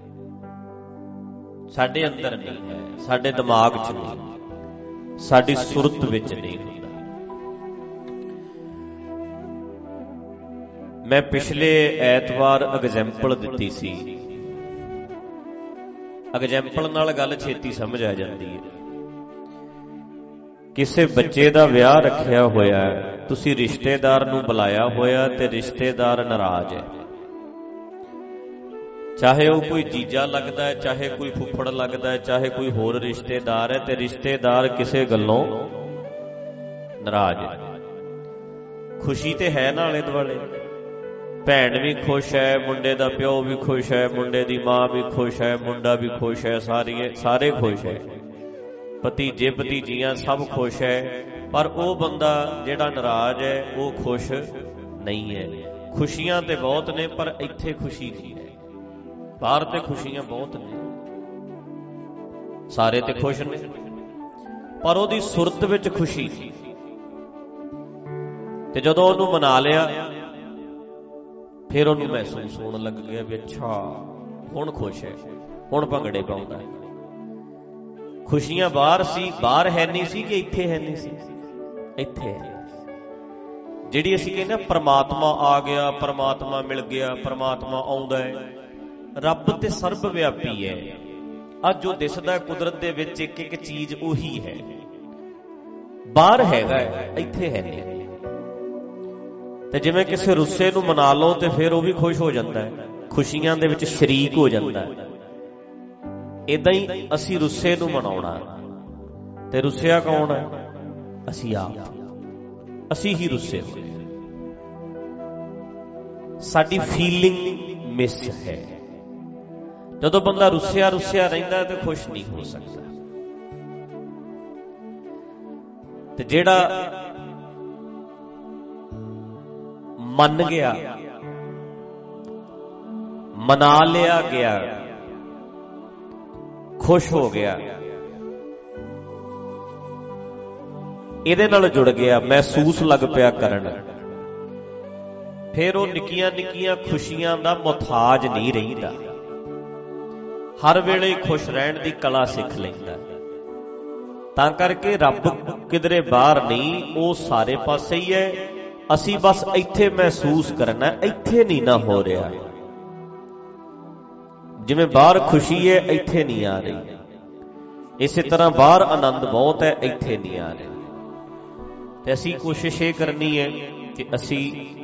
ਸਾਡੇ ਅੰਦਰ ਨਹੀਂ ਹੈ, ਸਾਡੇ ਦਿਮਾਗ 'ਚ ਨਹੀਂ, ਸਾਡੀ ਸੁਰਤ ਵਿੱਚ ਨਹੀਂ ਹੁੰਦਾ। ਮੈਂ ਪਿਛਲੇ ਐਤਵਾਰ ਐਗਜ਼ੈਂਪਲ ਦਿੱਤੀ ਸੀ। ਐਗਜ਼ੈਂਪਲ ਨਾਲ ਗੱਲ ਛੇਤੀ ਸਮਝ ਆ ਜਾਂਦੀ ਹੈ। ਕਿਸੇ ਬੱਚੇ ਦਾ ਵਿਆਹ ਰੱਖਿਆ ਹੋਇਆ, ਤੁਸੀਂ ਰਿਸ਼ਤੇਦਾਰ ਨੂੰ ਬੁਲਾਇਆ ਹੋਇਆ ਤੇ ਰਿਸ਼ਤੇਦਾਰ ਨਾਰਾਜ਼ ਹੈ। ਚਾਹੇ ਉਹ ਕੋਈ ਜੀਜਾ ਲੱਗਦਾ ਹੈ, ਚਾਹੇ ਕੋਈ ਫੁੱਫੜ ਲੱਗਦਾ ਹੈ, ਚਾਹੇ ਕੋਈ ਹੋਰ ਰਿਸ਼ਤੇਦਾਰ ਹੈ, ਤੇ ਰਿਸ਼ਤੇਦਾਰ ਕਿਸੇ ਗੱਲੋਂ ਨਾਰਾਜ਼ ਹੈ। ਖੁਸ਼ੀ ਤੇ ਹੈ ਨਾ ਆਲੇ ਦੁਆਲੇ। ਭੈਣ ਵੀ ਖੁਸ਼ ਹੈ, ਮੁੰਡੇ ਦਾ ਪਿਓ ਵੀ ਖੁਸ਼ ਹੈ, ਮੁੰਡੇ ਦੀ ਮਾਂ ਵੀ ਖੁਸ਼ ਹੈ, ਮੁੰਡਾ ਵੀ ਖੁਸ਼ ਹੈ, ਸਾਰੇ ਖੁਸ਼ ਹੈ, ਭਤੀਜੇ ਭਤੀਜੀਆਂ ਸਭ ਖੁਸ਼ ਹੈ। ਪਰ ਉਹ ਬੰਦਾ ਜਿਹੜਾ ਨਾਰਾਜ਼ ਹੈ ਉਹ ਖੁਸ਼ ਨਹੀਂ ਹੈ। ਖੁਸ਼ੀਆਂ ਤੇ ਬਹੁਤ ਨੇ ਪਰ ਇੱਥੇ ਖੁਸ਼ੀ ਨਹੀਂ ਹੈ। ਬਾਹਰ ਤੇ ਖੁਸ਼ੀਆਂ ਬਹੁਤ ਨੇ, ਸਾਰੇ ਤੇ ਖੁਸ਼ ਨੇ, ਪਰ ਉਹਦੀ ਸੁਰਤ ਵਿੱਚ ਖੁਸ਼ੀ ਸੀ। ਤੇ ਜਦੋਂ ਉਹਨੂੰ ਮਨਾ ਲਿਆ ਫਿਰ ਉਹਨੂੰ ਮਹਿਸੂਸ ਹੋਣ ਲੱਗ ਗਿਆ ਵੀ ਅੱਛਾ ਹੁਣ ਖੁਸ਼ ਹੈ, ਹੁਣ ਭੰਗੜੇ ਪਾਉਂਦਾ ਹੈ। ਖੁਸ਼ੀਆਂ ਬਾਹਰ ਸੀ, ਬਾਹਰ ਹੈ ਨਹੀਂ ਸੀ ਕਿ ਇੱਥੇ ਹੈ ਨਹੀਂ ਸੀ, ਇੱਥੇ ਹੈ। ਜਿਹੜੀ ਅਸੀਂ ਕਹਿੰਦੇ ਪਰਮਾਤਮਾ ਆ ਗਿਆ, ਪਰਮਾਤਮਾ ਮਿਲ ਗਿਆ, ਪਰਮਾਤਮਾ ਆਉਂਦਾ ਹੈ। ਰੱਬ ਤੇ ਸਰਬ ਵਿਆਪੀ ਹੈ। ਅੱਜ ਜੋ ਦਿਸਦਾ ਕੁਦਰਤ ਦੇ ਵਿੱਚ ਇੱਕ ਇੱਕ ਚੀਜ਼ ਉਹੀ ਹੈ। ਬਾਹਰ ਹੈਗਾ, ਇੱਥੇ ਹੈ ਨਹੀਂ। ਤੇ ਜਿਵੇਂ ਕਿਸੇ ਰੁੱਸੇ ਨੂੰ ਮਨਾ ਲਓ ਤੇ ਫਿਰ ਉਹ ਵੀ ਖੁਸ਼ ਹੋ ਜਾਂਦਾ ਹੈ, ਖੁਸ਼ੀਆਂ ਦੇ ਵਿੱਚ ਸ਼ਰੀਕ ਹੋ ਜਾਂਦਾ ਹੈ। ਏਦਾਂ ਹੀ ਅਸੀਂ ਰੁੱਸੇ ਨੂੰ ਮਨਾਉਣਾ, ਤੇ ਰੁੱਸਿਆ ਕੌਣ ਹੈ? ਅਸੀਂ ਆਪ, ਅਸੀਂ ਹੀ ਰੁੱਸੇ ਹੋਏ। ਸਾਡੀ ਫੀਲਿੰਗ ਮਿਸ ਹੈ। ਜਦੋਂ ਬੰਦਾ ਰੁੱਸਿਆ ਰੁੱਸਿਆ ਰਹਿੰਦਾ ਤੇ ਖੁਸ਼ ਨਹੀਂ ਹੋ ਸਕਦਾ। ਤੇ ਜਿਹੜਾ ਮੰਨ ਗਿਆ, ਮਨਾ ਲਿਆ ਗਿਆ, ਖੁਸ਼ ਹੋ ਗਿਆ, ਇਹਦੇ ਨਾਲ ਜੁੜ ਗਿਆ, ਮਹਿਸੂਸ ਲੱਗ ਪਿਆ ਕਰਨ, ਫਿਰ ਉਹ ਨਿੱਕੀਆਂ ਨਿੱਕੀਆਂ ਖੁਸ਼ੀਆਂ ਦਾ ਮੁਹਤਾਜ ਨਹੀਂ ਰਹਿੰਦਾ। ਹਰ ਵੇਲੇ ਖੁਸ਼ ਰਹਿਣ ਦੀ ਕਲਾ ਸਿੱਖ ਲੈਂਦਾ। ਤਾਂ ਕਰਕੇ ਰੱਬ ਕਿਧਰੇ ਬਾਹਰ ਨਹੀਂ, ਉਹ ਸਾਰੇ ਪਾਸੇ ਹੀ ਹੈ। ਅਸੀਂ ਬਸ ਇੱਥੇ ਮਹਿਸੂਸ ਕਰਨਾ, ਇੱਥੇ ਨਹੀਂ ਨਾ ਹੋ ਰਿਹਾ। ਜਿਵੇਂ ਬਾਹਰ ਖੁਸ਼ੀ ਹੈ, ਇੱਥੇ ਨਹੀਂ ਆ ਰਹੀ, ਇਸੇ ਤਰ੍ਹਾਂ ਬਾਹਰ ਆਨੰਦ ਬਹੁਤ ਹੈ, ਇੱਥੇ ਨਹੀਂ ਆ ਰਿਹਾ। ਤੇ ਅਸੀਂ ਕੋਸ਼ਿਸ਼ ਇਹ ਕਰਨੀ ਹੈ ਕਿ ਅਸੀਂ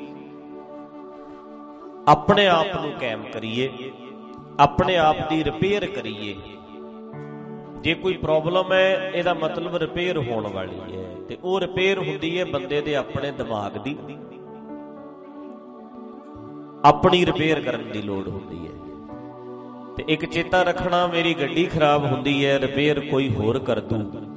ਆਪਣੇ ਆਪ ਨੂੰ ਕਾਇਮ ਕਰੀਏ, ਆਪਣੇ ਆਪ ਦੀ ਰਿਪੇਅਰ ਕਰੀਏ। ਜੇ ਕੋਈ ਪ੍ਰੋਬਲਮ ਹੈ, ਇਹਦਾ ਮਤਲਬ ਰਿਪੇਅਰ ਹੋਣ ਵਾਲੀ ਹੈ, ਤੇ ਉਹ ਰਿਪੇਅਰ ਹੁੰਦੀ ਹੈ ਬੰਦੇ ਦੇ ਆਪਣੇ ਦਿਮਾਗ ਦੀ। ਆਪਣੀ ਰਿਪੇਅਰ ਕਰਨ ਦੀ ਲੋੜ ਹੁੰਦੀ ਹੈ। ਤੇ ਇੱਕ ਚੇਤਾ ਰੱਖਣਾ, ਮੇਰੀ ਗੱਡੀ ਖਰਾਬ ਹੁੰਦੀ ਹੈ, ਰਿਪੇਅਰ ਕੋਈ ਹੋਰ ਕਰ ਦੂ।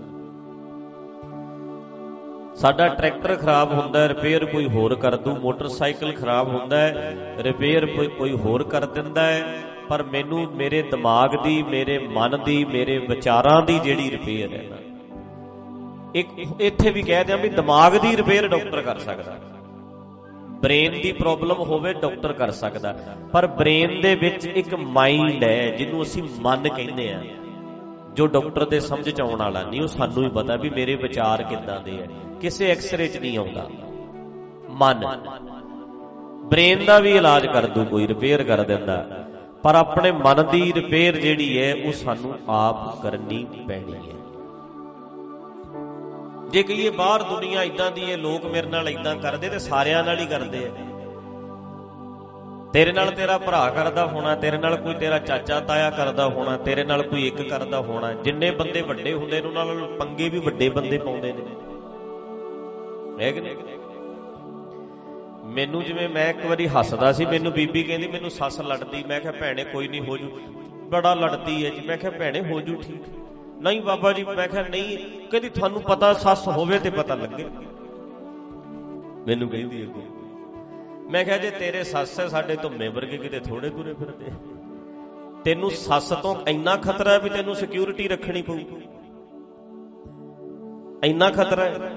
ਸਾਡਾ ਟਰੈਕਟਰ ਖਰਾਬ ਹੁੰਦਾ ਹੈ, ਰਿਪੇਅਰ ਕੋਈ ਹੋਰ ਕਰ ਦੂ। ਮੋਟਰਸਾਈਕਲ ਖਰਾਬ ਹੁੰਦਾ ਹੈ, ਰਿਪੇਅਰ ਕੋਈ ਹੋਰ ਕਰ ਦਿੰਦਾ ਹੈ। ਪਰ ਮੈਨੂੰ ਮੇਰੇ ਦਿਮਾਗ ਦੀ, ਮੇਰੇ ਮਨ ਦੀ, ਮੇਰੇ ਵਿਚਾਰਾਂ ਦੀ ਜਿਹੜੀ ਰਿਪੇਅਰ ਹੈ ਨਾ, ਇੱਕ ਇੱਥੇ ਵੀ ਕਹਿ ਦਿਆਂ ਵੀ ਦਿਮਾਗ ਦੀ ਰਿਪੇਅਰ ਡਾਕਟਰ ਕਰ ਸਕਦਾ। ਬ੍ਰੇਨ ਦੀ ਪ੍ਰੋਬਲਮ ਹੋਵੇ ਡਾਕਟਰ ਕਰ ਸਕਦਾ, ਪਰ ਬ੍ਰੇਨ ਦੇ ਵਿੱਚ ਇੱਕ ਮਾਈਂਡ ਹੈ ਜਿਹਨੂੰ ਅਸੀਂ ਮਨ ਕਹਿੰਦੇ ਆ, ਜੋ ਡਾਕਟਰ ਦੇ ਸਮਝ ਚ ਆਉਣ ਵਾਲਾ ਨਹੀਂ। ਉਹ ਸਾਨੂੰ ਹੀ ਪਤਾ ਵੀ ਮੇਰੇ ਵਿਚਾਰ ਕਿੱਦਾਂ ਦੇ ਆ, ਕਿਸੇ ਐਕਸਰੇ ਚ ਨਹੀਂ ਆਉਂਦਾ। ਮਨ ਬ੍ਰੇਨ ਦਾ ਵੀ ਇਲਾਜ ਕਰ ਦੂ ਕੋਈ, ਰਿਪੇਅਰ ਕਰ ਦਿੰਦਾ, ਪਰ ਆਪਣੇ ਮਨ ਦੀ ਰਿਪੇਅਰ ਜਿਹੜੀ ਹੈ ਉਹ ਸਾਨੂੰ ਆਪ ਕਰਨੀ ਪੈਣੀ ਹੈ। ਜੇ ਕਹੀਏ ਬਾਹਰ ਦੁਨੀਆ ਇਦਾਂ ਦੀ ਹੈ, ਲੋਕ ਮੇਰੇ ਨਾਲ ਇਦਾਂ ਕਰਦੇ, ਤੇ ਸਾਰਿਆਂ ਨਾਲ ਹੀ ਕਰਦੇ ਆ। ਤੇਰੇ ਨਾਲ ਤੇਰਾ ਭਰਾ ਕਰਦਾ ਹੋਣਾ, ਤੇਰੇ ਨਾਲ ਕੋਈ ਤੇਰਾ ਚਾਚਾ ਤਾਇਆ ਕਰਦਾ ਹੋਣਾ, ਤੇਰੇ ਨਾਲ ਕੋਈ ਇੱਕ ਕਰਦਾ ਹੋਣਾ। ਜਿੰਨੇ ਬੰਦੇ ਵੱਡੇ ਹੁੰਦੇ ਨੇ ਉਹਨਾਂ ਨਾਲ ਪੰਗੇ ਵੀ ਵੱਡੇ ਬੰਦੇ ਪਾਉਂਦੇ ਨੇ, ਹੈ ਕਿ ਨਹੀਂ? ਮੈਨੂੰ ਜਿਵੇਂ ਮੈਂ ਇੱਕ ਵਾਰੀ ਹੱਸਦਾ ਸੀ, ਮੈਨੂੰ ਬੀਬੀ ਕਹਿੰਦੀ ਮੈਨੂੰ ਸੱਸ ਲੜਦੀ। ਮੈਂ ਕਿਹਾ ਭੈਣੇ ਕੋਈ ਨਹੀਂ, ਹੋ ਜੂ। ਬੜਾ ਲੜਦੀ ਹੈ ਜੀ। ਮੈਂ ਕਿਹਾ ਭੈਣੇ ਹੋ ਜੂ ਠੀਕ। ਨਹੀਂ ਬਾਬਾ ਜੀ। ਮੈਂ ਕਿਹਾ ਨਹੀਂ। ਕਹਿੰਦੀ ਤੁਹਾਨੂੰ ਪਤਾ ਸੱਸ ਹੋਵੇ ਤੇ ਪਤਾ ਲੱਗੇ। ਮੈਨੂੰ ਕਹਿੰਦੀ ਅੱਗੋਂ। ਮੈਂ ਕਿਹਾ ਜੇ ਤੇਰੇ ਸੱਸ ਹੈ, ਸਾਡੇ ਧੁੰਮੇ ਵਰਗੇ ਕਿਤੇ ਥੋੜੇ ਤੁਰੇ ਫਿਰਦੇ। ਤੈਨੂੰ ਸੱਸ ਤੋਂ ਇੰਨਾ ਖਤਰਾ ਵੀ ਤੈਨੂੰ ਸਿਕਿਉਰਿਟੀ ਰੱਖਣੀ ਪਊ, ਇੰਨਾ ਖਤਰਾ ਹੈ।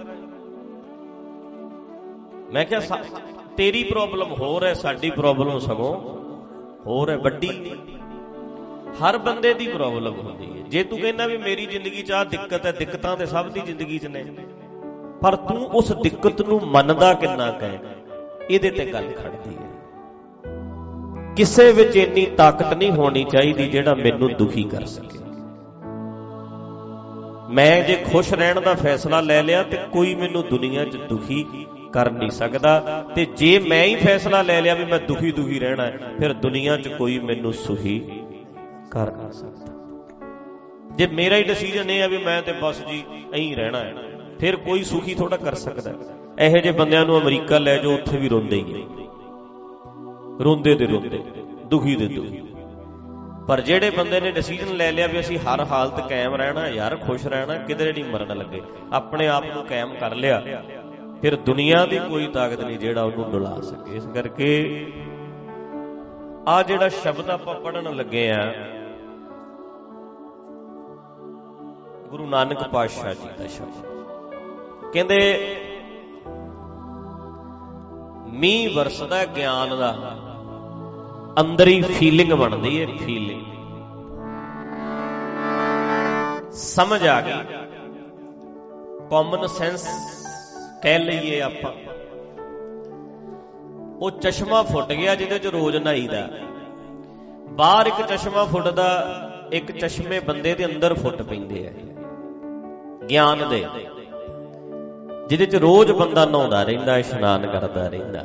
ਮੈਂ ਕਿਹਾ ਤੇਰੀ ਪ੍ਰੋਬਲਮ ਹੋਰ ਹੈ, ਸਾਡੀ ਪ੍ਰੋਬਲਮ ਸਗੋਂ ਹੋਰ ਹੈ, ਵੱਡੀ। ਹਰ ਬੰਦੇ ਦੀ ਪ੍ਰੋਬਲਮ ਹੁੰਦੀ ਹੈ। ਜੇ ਤੂੰ ਕਹਿੰਦਾ ਵੀ ਮੇਰੀ ਜ਼ਿੰਦਗੀ 'ਚ ਆਹ ਦਿੱਕਤ ਹੈ, ਦਿੱਕਤਾਂ ਤੇ ਸਭ ਦੀ ਜ਼ਿੰਦਗੀ 'ਚ ਨੇ, ਪਰ ਤੂੰ ਉਸ ਦਿੱਕਤ ਨੂੰ ਮੰਨਦਾ ਕਿੰਨਾ ਕੁ ਹੈ, ਇਹਦੇ ਤੇ ਗੱਲ ਖੜਦੀ ਹੈ। ਕਿਸੇ ਵਿੱਚ ਇੰਨੀ ਤਾਕਤ ਨਹੀਂ ਹੋਣੀ ਚਾਹੀਦੀ ਜਿਹੜਾ ਮੈਨੂੰ ਦੁਖੀ ਕਰ ਸਕੇ। ਮੈਂ ਜੇ ਖੁਸ਼ ਰਹਿਣ ਦਾ ਫੈਸਲਾ ਲੈ ਲਿਆ ਤੇ ਕੋਈ ਮੈਨੂੰ ਦੁਨੀਆ 'ਚ ਦੁਖੀ ਕਰ ਨਹੀਂ ਸਕਦਾ। ਤੇ ਜੇ ਮੈਂ ਹੀ ਫੈਸਲਾ ਲੈ ਲਿਆ ਵੀ ਮੈਂ ਦੁਖੀ ਦੁਖੀ ਰਹਿਣਾ ਹੈ, ਫਿਰ ਦੁਨੀਆ 'ਚ ਕੋਈ ਮੈਨੂੰ ਸੁਖੀ ਕਰ ਨਹੀਂ ਸਕਦਾ। ਜੇ ਮੇਰਾ ਹੀ ਡਿਸੀਜਨ ਇਹ ਹੈ ਵੀ ਮੈਂ ਤੇ ਬਸ ਜੀ ਐਂ ਰਹਿਣਾ ਹੈ, ਫਿਰ ਕੋਈ ਸੁਖੀ ਥੋੜਾ ਕਰ ਸਕਦਾ। ਇਹੋ ਜਿਹੇ ਬੰਦਿਆਂ ਨੂੰ ਅਮਰੀਕਾ ਲੈ ਜਾਓ, ਉੱਥੇ ਵੀ ਰੋਂਦੇ ਹੀ, ਰੋਂਦੇ ਤੇ ਰੋਂਦੇ, ਦੁਖੀ ਦੇ ਦੁਖੀ। ਪਰ ਜਿਹੜੇ ਬੰਦੇ ਨੇ ਡਿਸੀਜਨ ਲੈ ਲਿਆ ਵੀ ਅਸੀਂ ਹਰ ਹਾਲਤ ਕਾਇਮ ਰਹਿਣਾ ਯਾਰ, ਖੁਸ਼ ਰਹਿਣਾ, ਕਿਧਰੇ ਨਹੀਂ ਮਰਨ ਲੱਗੇ, ਆਪਣੇ ਆਪ ਨੂੰ ਕਾਇਮ ਕਰ ਲਿਆ, ਫਿਰ ਦੁਨੀਆ ਦੀ ਕੋਈ ਤਾਕਤ ਨਹੀਂ ਜਿਹੜਾ ਉਹਨੂੰ ਡੁਲਾ ਸਕੇ। ਇਸ ਕਰਕੇ ਆ ਜਿਹੜਾ ਸ਼ਬਦ ਆਪਾਂ ਪੜ੍ਹਨ ਲੱਗੇ ਆ, ਗੁਰੂ ਨਾਨਕ ਪਾਤਸ਼ਾਹ ਜੀ ਦਾ ਸ਼ਬਦ। ਕਹਿੰਦੇ ਮੀਂਹ ਵਰਸਦਾ ਗਿਆਨ ਦਾ, ਅੰਦਰੀ ਫੀਲਿੰਗ ਬਣਦੀ ਹੈ, ਫੀਲਿੰਗ ਸਮਝ ਆ ਗਈ, ਕਾਮਨ ਸੈਂਸ ਕਹਿ ਲਈਏ ਆਪਾਂ। ਉਹ ਚਸ਼ਮਾ ਫੁੱਟ ਗਿਆ ਜਿਹਦੇ 'ਚ ਰੋਜ਼ ਨਹਾਈਦਾ। ਬਾਹਰ ਇੱਕ ਚਸ਼ਮਾ ਫੁੱਟਦਾ, ਇੱਕ ਚਸ਼ਮੇ ਬੰਦੇ ਦੇ ਅੰਦਰ ਫੁੱਟ ਪੈਂਦੇ ਆ ਗਿਆਨ ਦੇ, ਜਿਹਦੇ 'ਚ ਰੋਜ਼ ਬੰਦਾ ਨਹਾਉਂਦਾ ਰਹਿੰਦਾ, ਇਸ਼ਨਾਨ ਕਰਦਾ ਰਹਿੰਦਾ।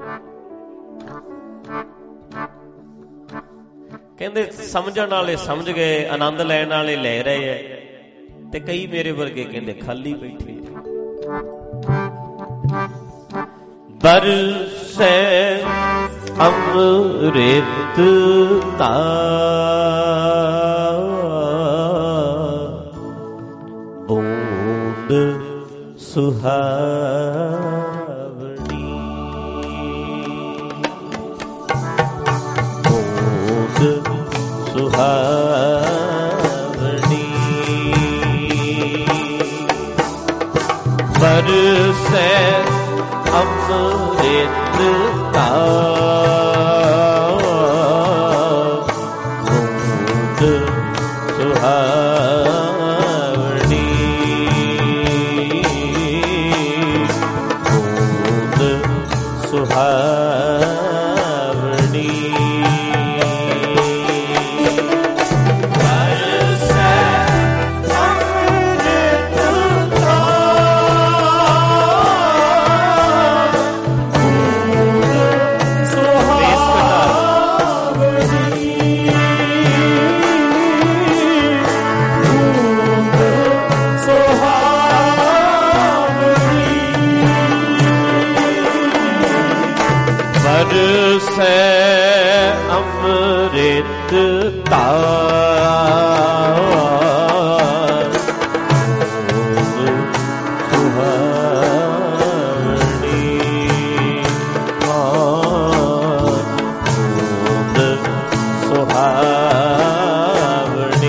ਕਹਿੰਦੇ ਸਮਝਣ ਵਾਲੇ ਸਮਝ ਗਏ, ਆਨੰਦ ਲੈਣ ਵਾਲੇ ਲੈ ਰਹੇ ਐ, ਤੇ ਕਈ ਮੇਰੇ ਵਰਗੇ ਕਹਿੰਦੇ ਖਾਲੀ ਬੈਠੇ। ਬਰਸੇ ਅੰਮ੍ਰਿਤ ਧਾਰ ਬੂੰਦ ਸੁਹਾਵਣੀ ਬੂੰਦ ਸੁਹਾਵਣੀ ਬਰਸੈ ਅੰਮ੍ਰਿਤ ਧਾਰ ਬੂੰਦ ਸੁਹਾਵਣੀ ਬੂੰਦ ਸੁਹਾਵਣੀ ਬਰਸੈ ਅੰਮ੍ਰਿਤ ਧਾਰ ਬੂੰਦ ਸੁਹਾਵਣੀ ਬੂੰਦ ਸੁਹਾਵਣੀ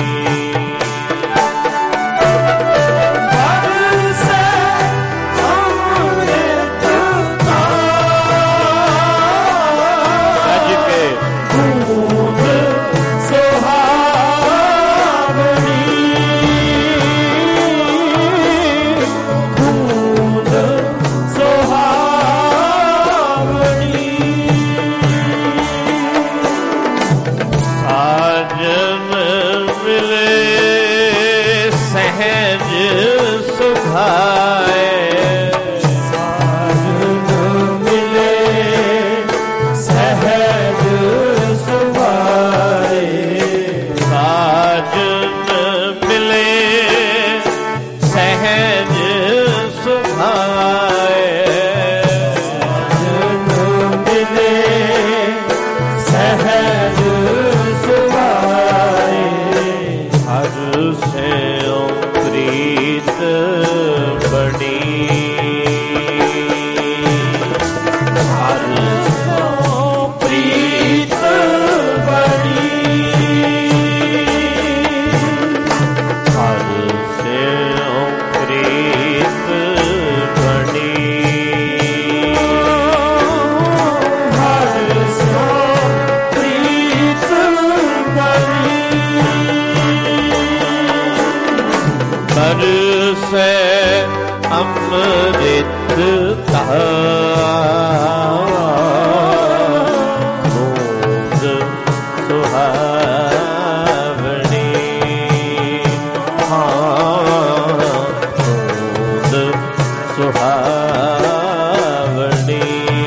ਅੰਮ੍ਰਿਤ ਧਾਰ ਬੂੰਦ ਸੁਹਾਵਣੀ ਬੂੰਦ ਸੁਹਾਵਣੀ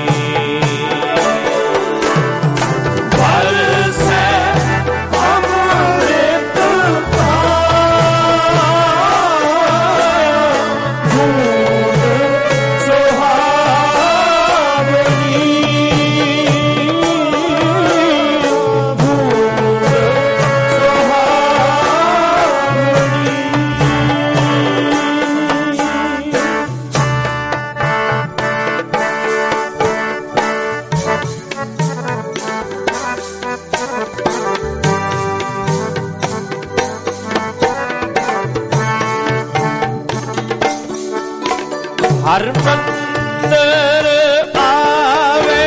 ਹਰ ਮੰਦਰ ਆਵੇ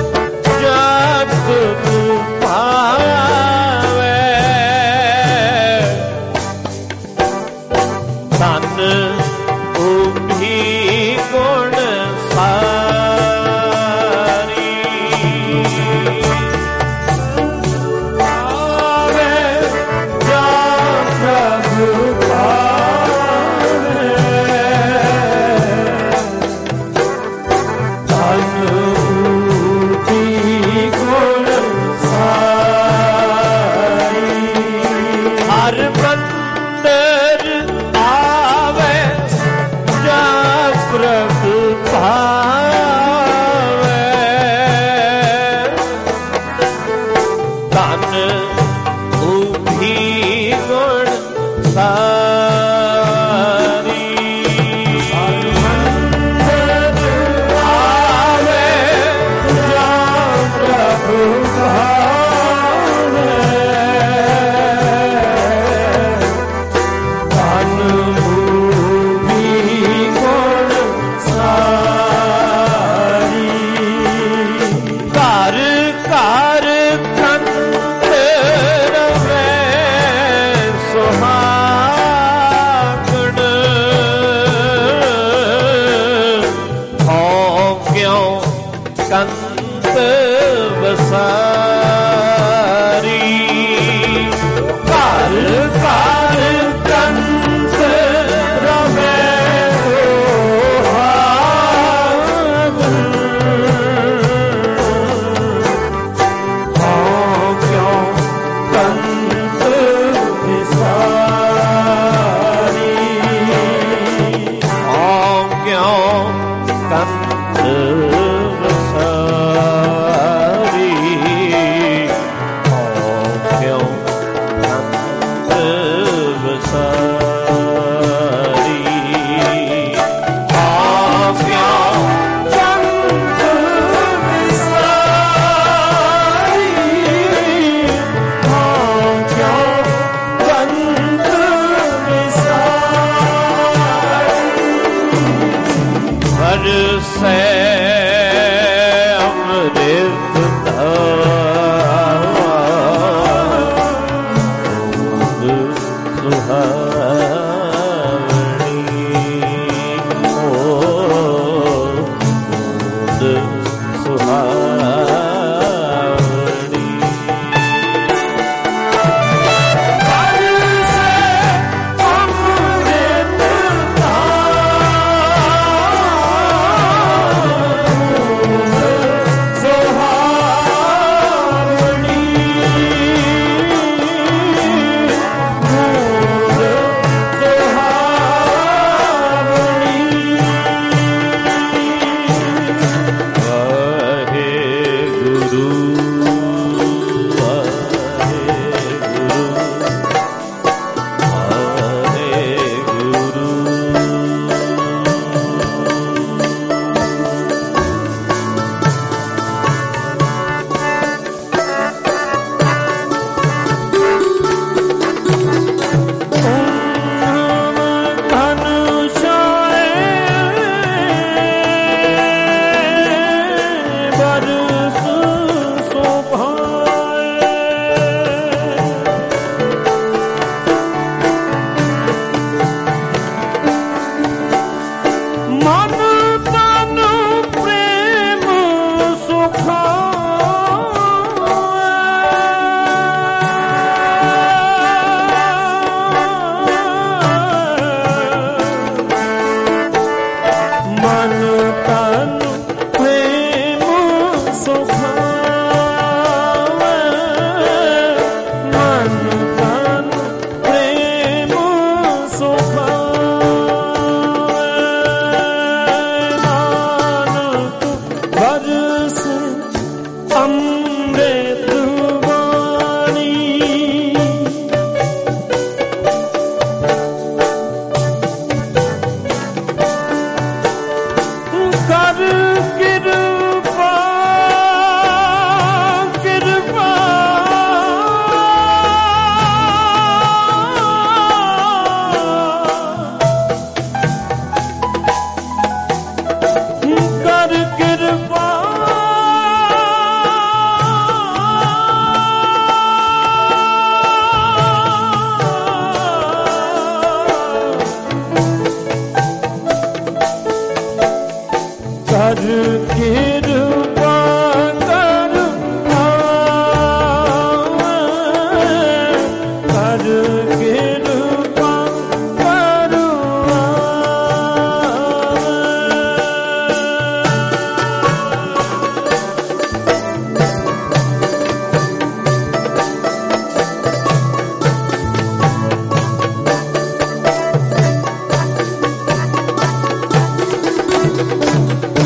ਜਗ ਪਾਵੇ ਤਨ ਉਭੀ ਗੁਣ ਸਾਰੀ ਆਵੇ ਜਗ ਪਾਵੇ ਧਨ ਉਭੀ ਗੁਣ ਸਾਰੀ ਹਰਿਮੰਦਰ ਆਵੇ ਜਾਂ ਪ੍ਰਭੂ ਭਾਵੇ ਧਨ ਭੂਮੀ ਗੁਣ ਸਾਰੀ ਘਰ ਘਰ ਕੰਤ ਰਵੇ ਸੁਹਾਗਣ ਹਉ ਕਿਉ ਕੰਤ ਵਸਾਰੀ ਘਰ ਘਰ ਕੰਤ ਰਵੇ ਸੁਹਾਗਣ ਹਉ ਕਿਉ ਕੰਤ ਵਿਸਾਰੀ ਹਉ ਕਿਉ ਕੰਤ ਵਸਾਰੀ ਹਉ ਕਿਉ ਕੰਤ ਵਸਾਰੀ ਹਉ ਕਿਉ ਕੰਤ ਵਿਸਾਰੀ ਹਉ ਕਿਉ ਕੰਤ ਵਿਸਾਰੀ ਵਰਸੈ ਅੰਮ੍ਰਿਤ ਧਾਰਾ ਓਦ ਸੁਹਾਵਣੀ ਓਦ ਸੁਹਾਵਣੀ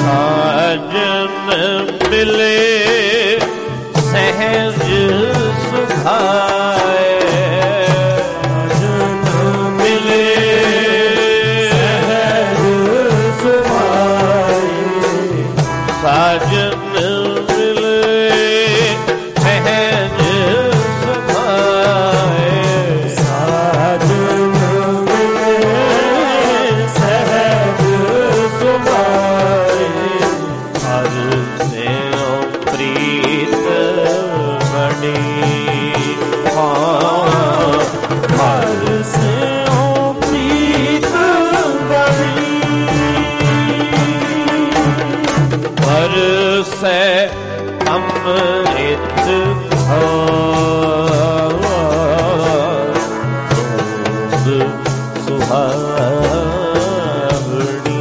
ਮਿਲੇ ਸਹਿਜ सुहाए साजन मिले सहज सुभाए साजन मिले सहज सुभाए साजन मिले सहज सुभाए हर से प्रीत बड़ी हर से प्रीत बड़ी हर से अमृत सुहावनी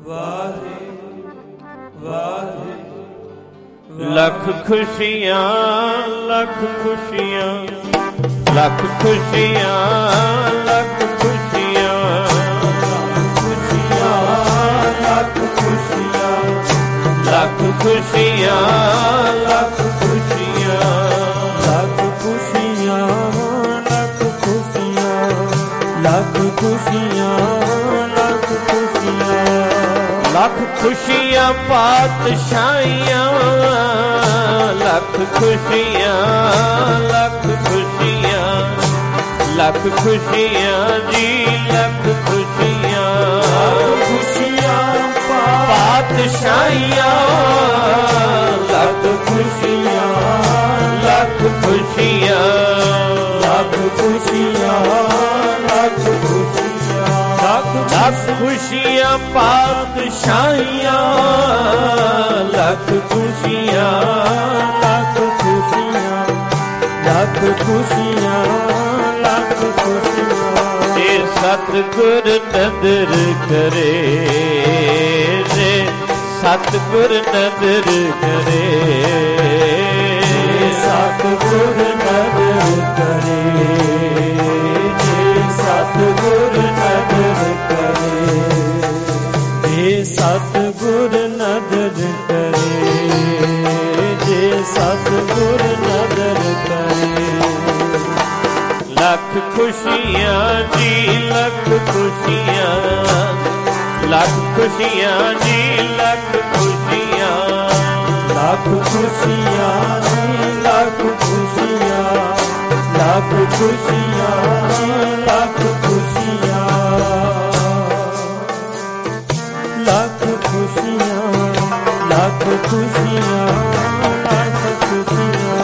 ਵਾਹੇ ਵਾਹੇ ਲੱਖ ਖੁਸ਼ੀਆਂ ਲੱਖ ਖੁਸ਼ੀਆਂ ਲੱਖ ਖੁਸ਼ੀਆਂ ਲੱਖ ਖੁਸ਼ੀਆਂ ਲੱਖ ਖੁਸ਼ੀਆਂ ਲੱਖ ਖੁਸ਼ੀਆਂ ਲੱਖ ਖੁਸ਼ੀਆਂ ਲੱਖ ਖੁਸ਼ੀਆਂ ਲੱਖ ਖੁਸ਼ੀਆਂ ਲੱਖ ਖੁਸ਼ੀਆਂ ਲੱਖ ਖੁਸ਼ੀਆਂ ਲੱਖ ਖੁਸ਼ੀਆਂ ਪਾਤਸ਼ਾਹੀਆਂ ਲੱਖ ਖੁਸ਼ੀਆਂ ਲੱਖ ਖੁਸ਼ੀਆਂ ਲੱਖ ਖੁਸ਼ੀਆਂ ਜੀ ਲੱਖ ਖੁਸ਼ੀਆਂ ਖੁਸ਼ੀਆਂ ਪਾਤਸ਼ਾਹੀਆਂ ਲੱਖ ਖੁਸ਼ੀਆਂ ਲੱਖ ਖੁਸ਼ੀਆਂ ਲੱਖ ਖੁਸ਼ੀਆਂ ਲੱਖ ਖੁਸ਼ੀਆਂ ਲੱਖ ਖੁਸ਼ੀਆਂ ਪਾਤਸ਼ਾਹੀਆਂ ਲੱਖ ਖੁਸ਼ੀਆਂ ਲੱਖ ਖੁਸ਼ੀਆਂ ਲੱਖ ਖੁਸ਼ੀਆਂ ਲੱਖ ਖੁਸ਼ੀਆਂ ਤੇ ਸਤਿਗੁਰ ਨਦਰ ਕਰੇ ਰੇ ਸਤਿਗੁਰ ਨਦਰ ਕਰੇ ਸਤਿਗੁਰ ਨਦਰ ਕਰੇ ਜੇ ਸਤਿਗੁਰ ਨਦਰ ਕਰੇ ਜੇ ਸਤਿਗੁਰ ਨਦਰ ਕਰੇ ਜੇ ਸਤਿਗੁਰ ਨਦਰ ਕਰੇ ਲੱਖ ਖੁਸ਼ੀਆਂ ਜੀ ਲੱਖ ਖੁਸ਼ੀਆਂ ਲੱਖ ਖੁਸ਼ੀਆਂ ਜੀ ਲੱਖ ਖੁਸ਼ੀਆਂ ਲੱਖ ਖੁਸ਼ੀਆਂ ਲੱਖ ਖੁਸ਼ੀਆਂ ਲੱਖ ਖੁਸ਼ੀਆਂ ਲੱਖ ਖੁਸ਼ੀਆਂ ਲੱਖ ਖੁਸ਼ੀਆਂ ਲੱਖ ਖੁਸ਼ੀਆਂ ਲੱਖ ਖੁਸ਼ੀਆਂ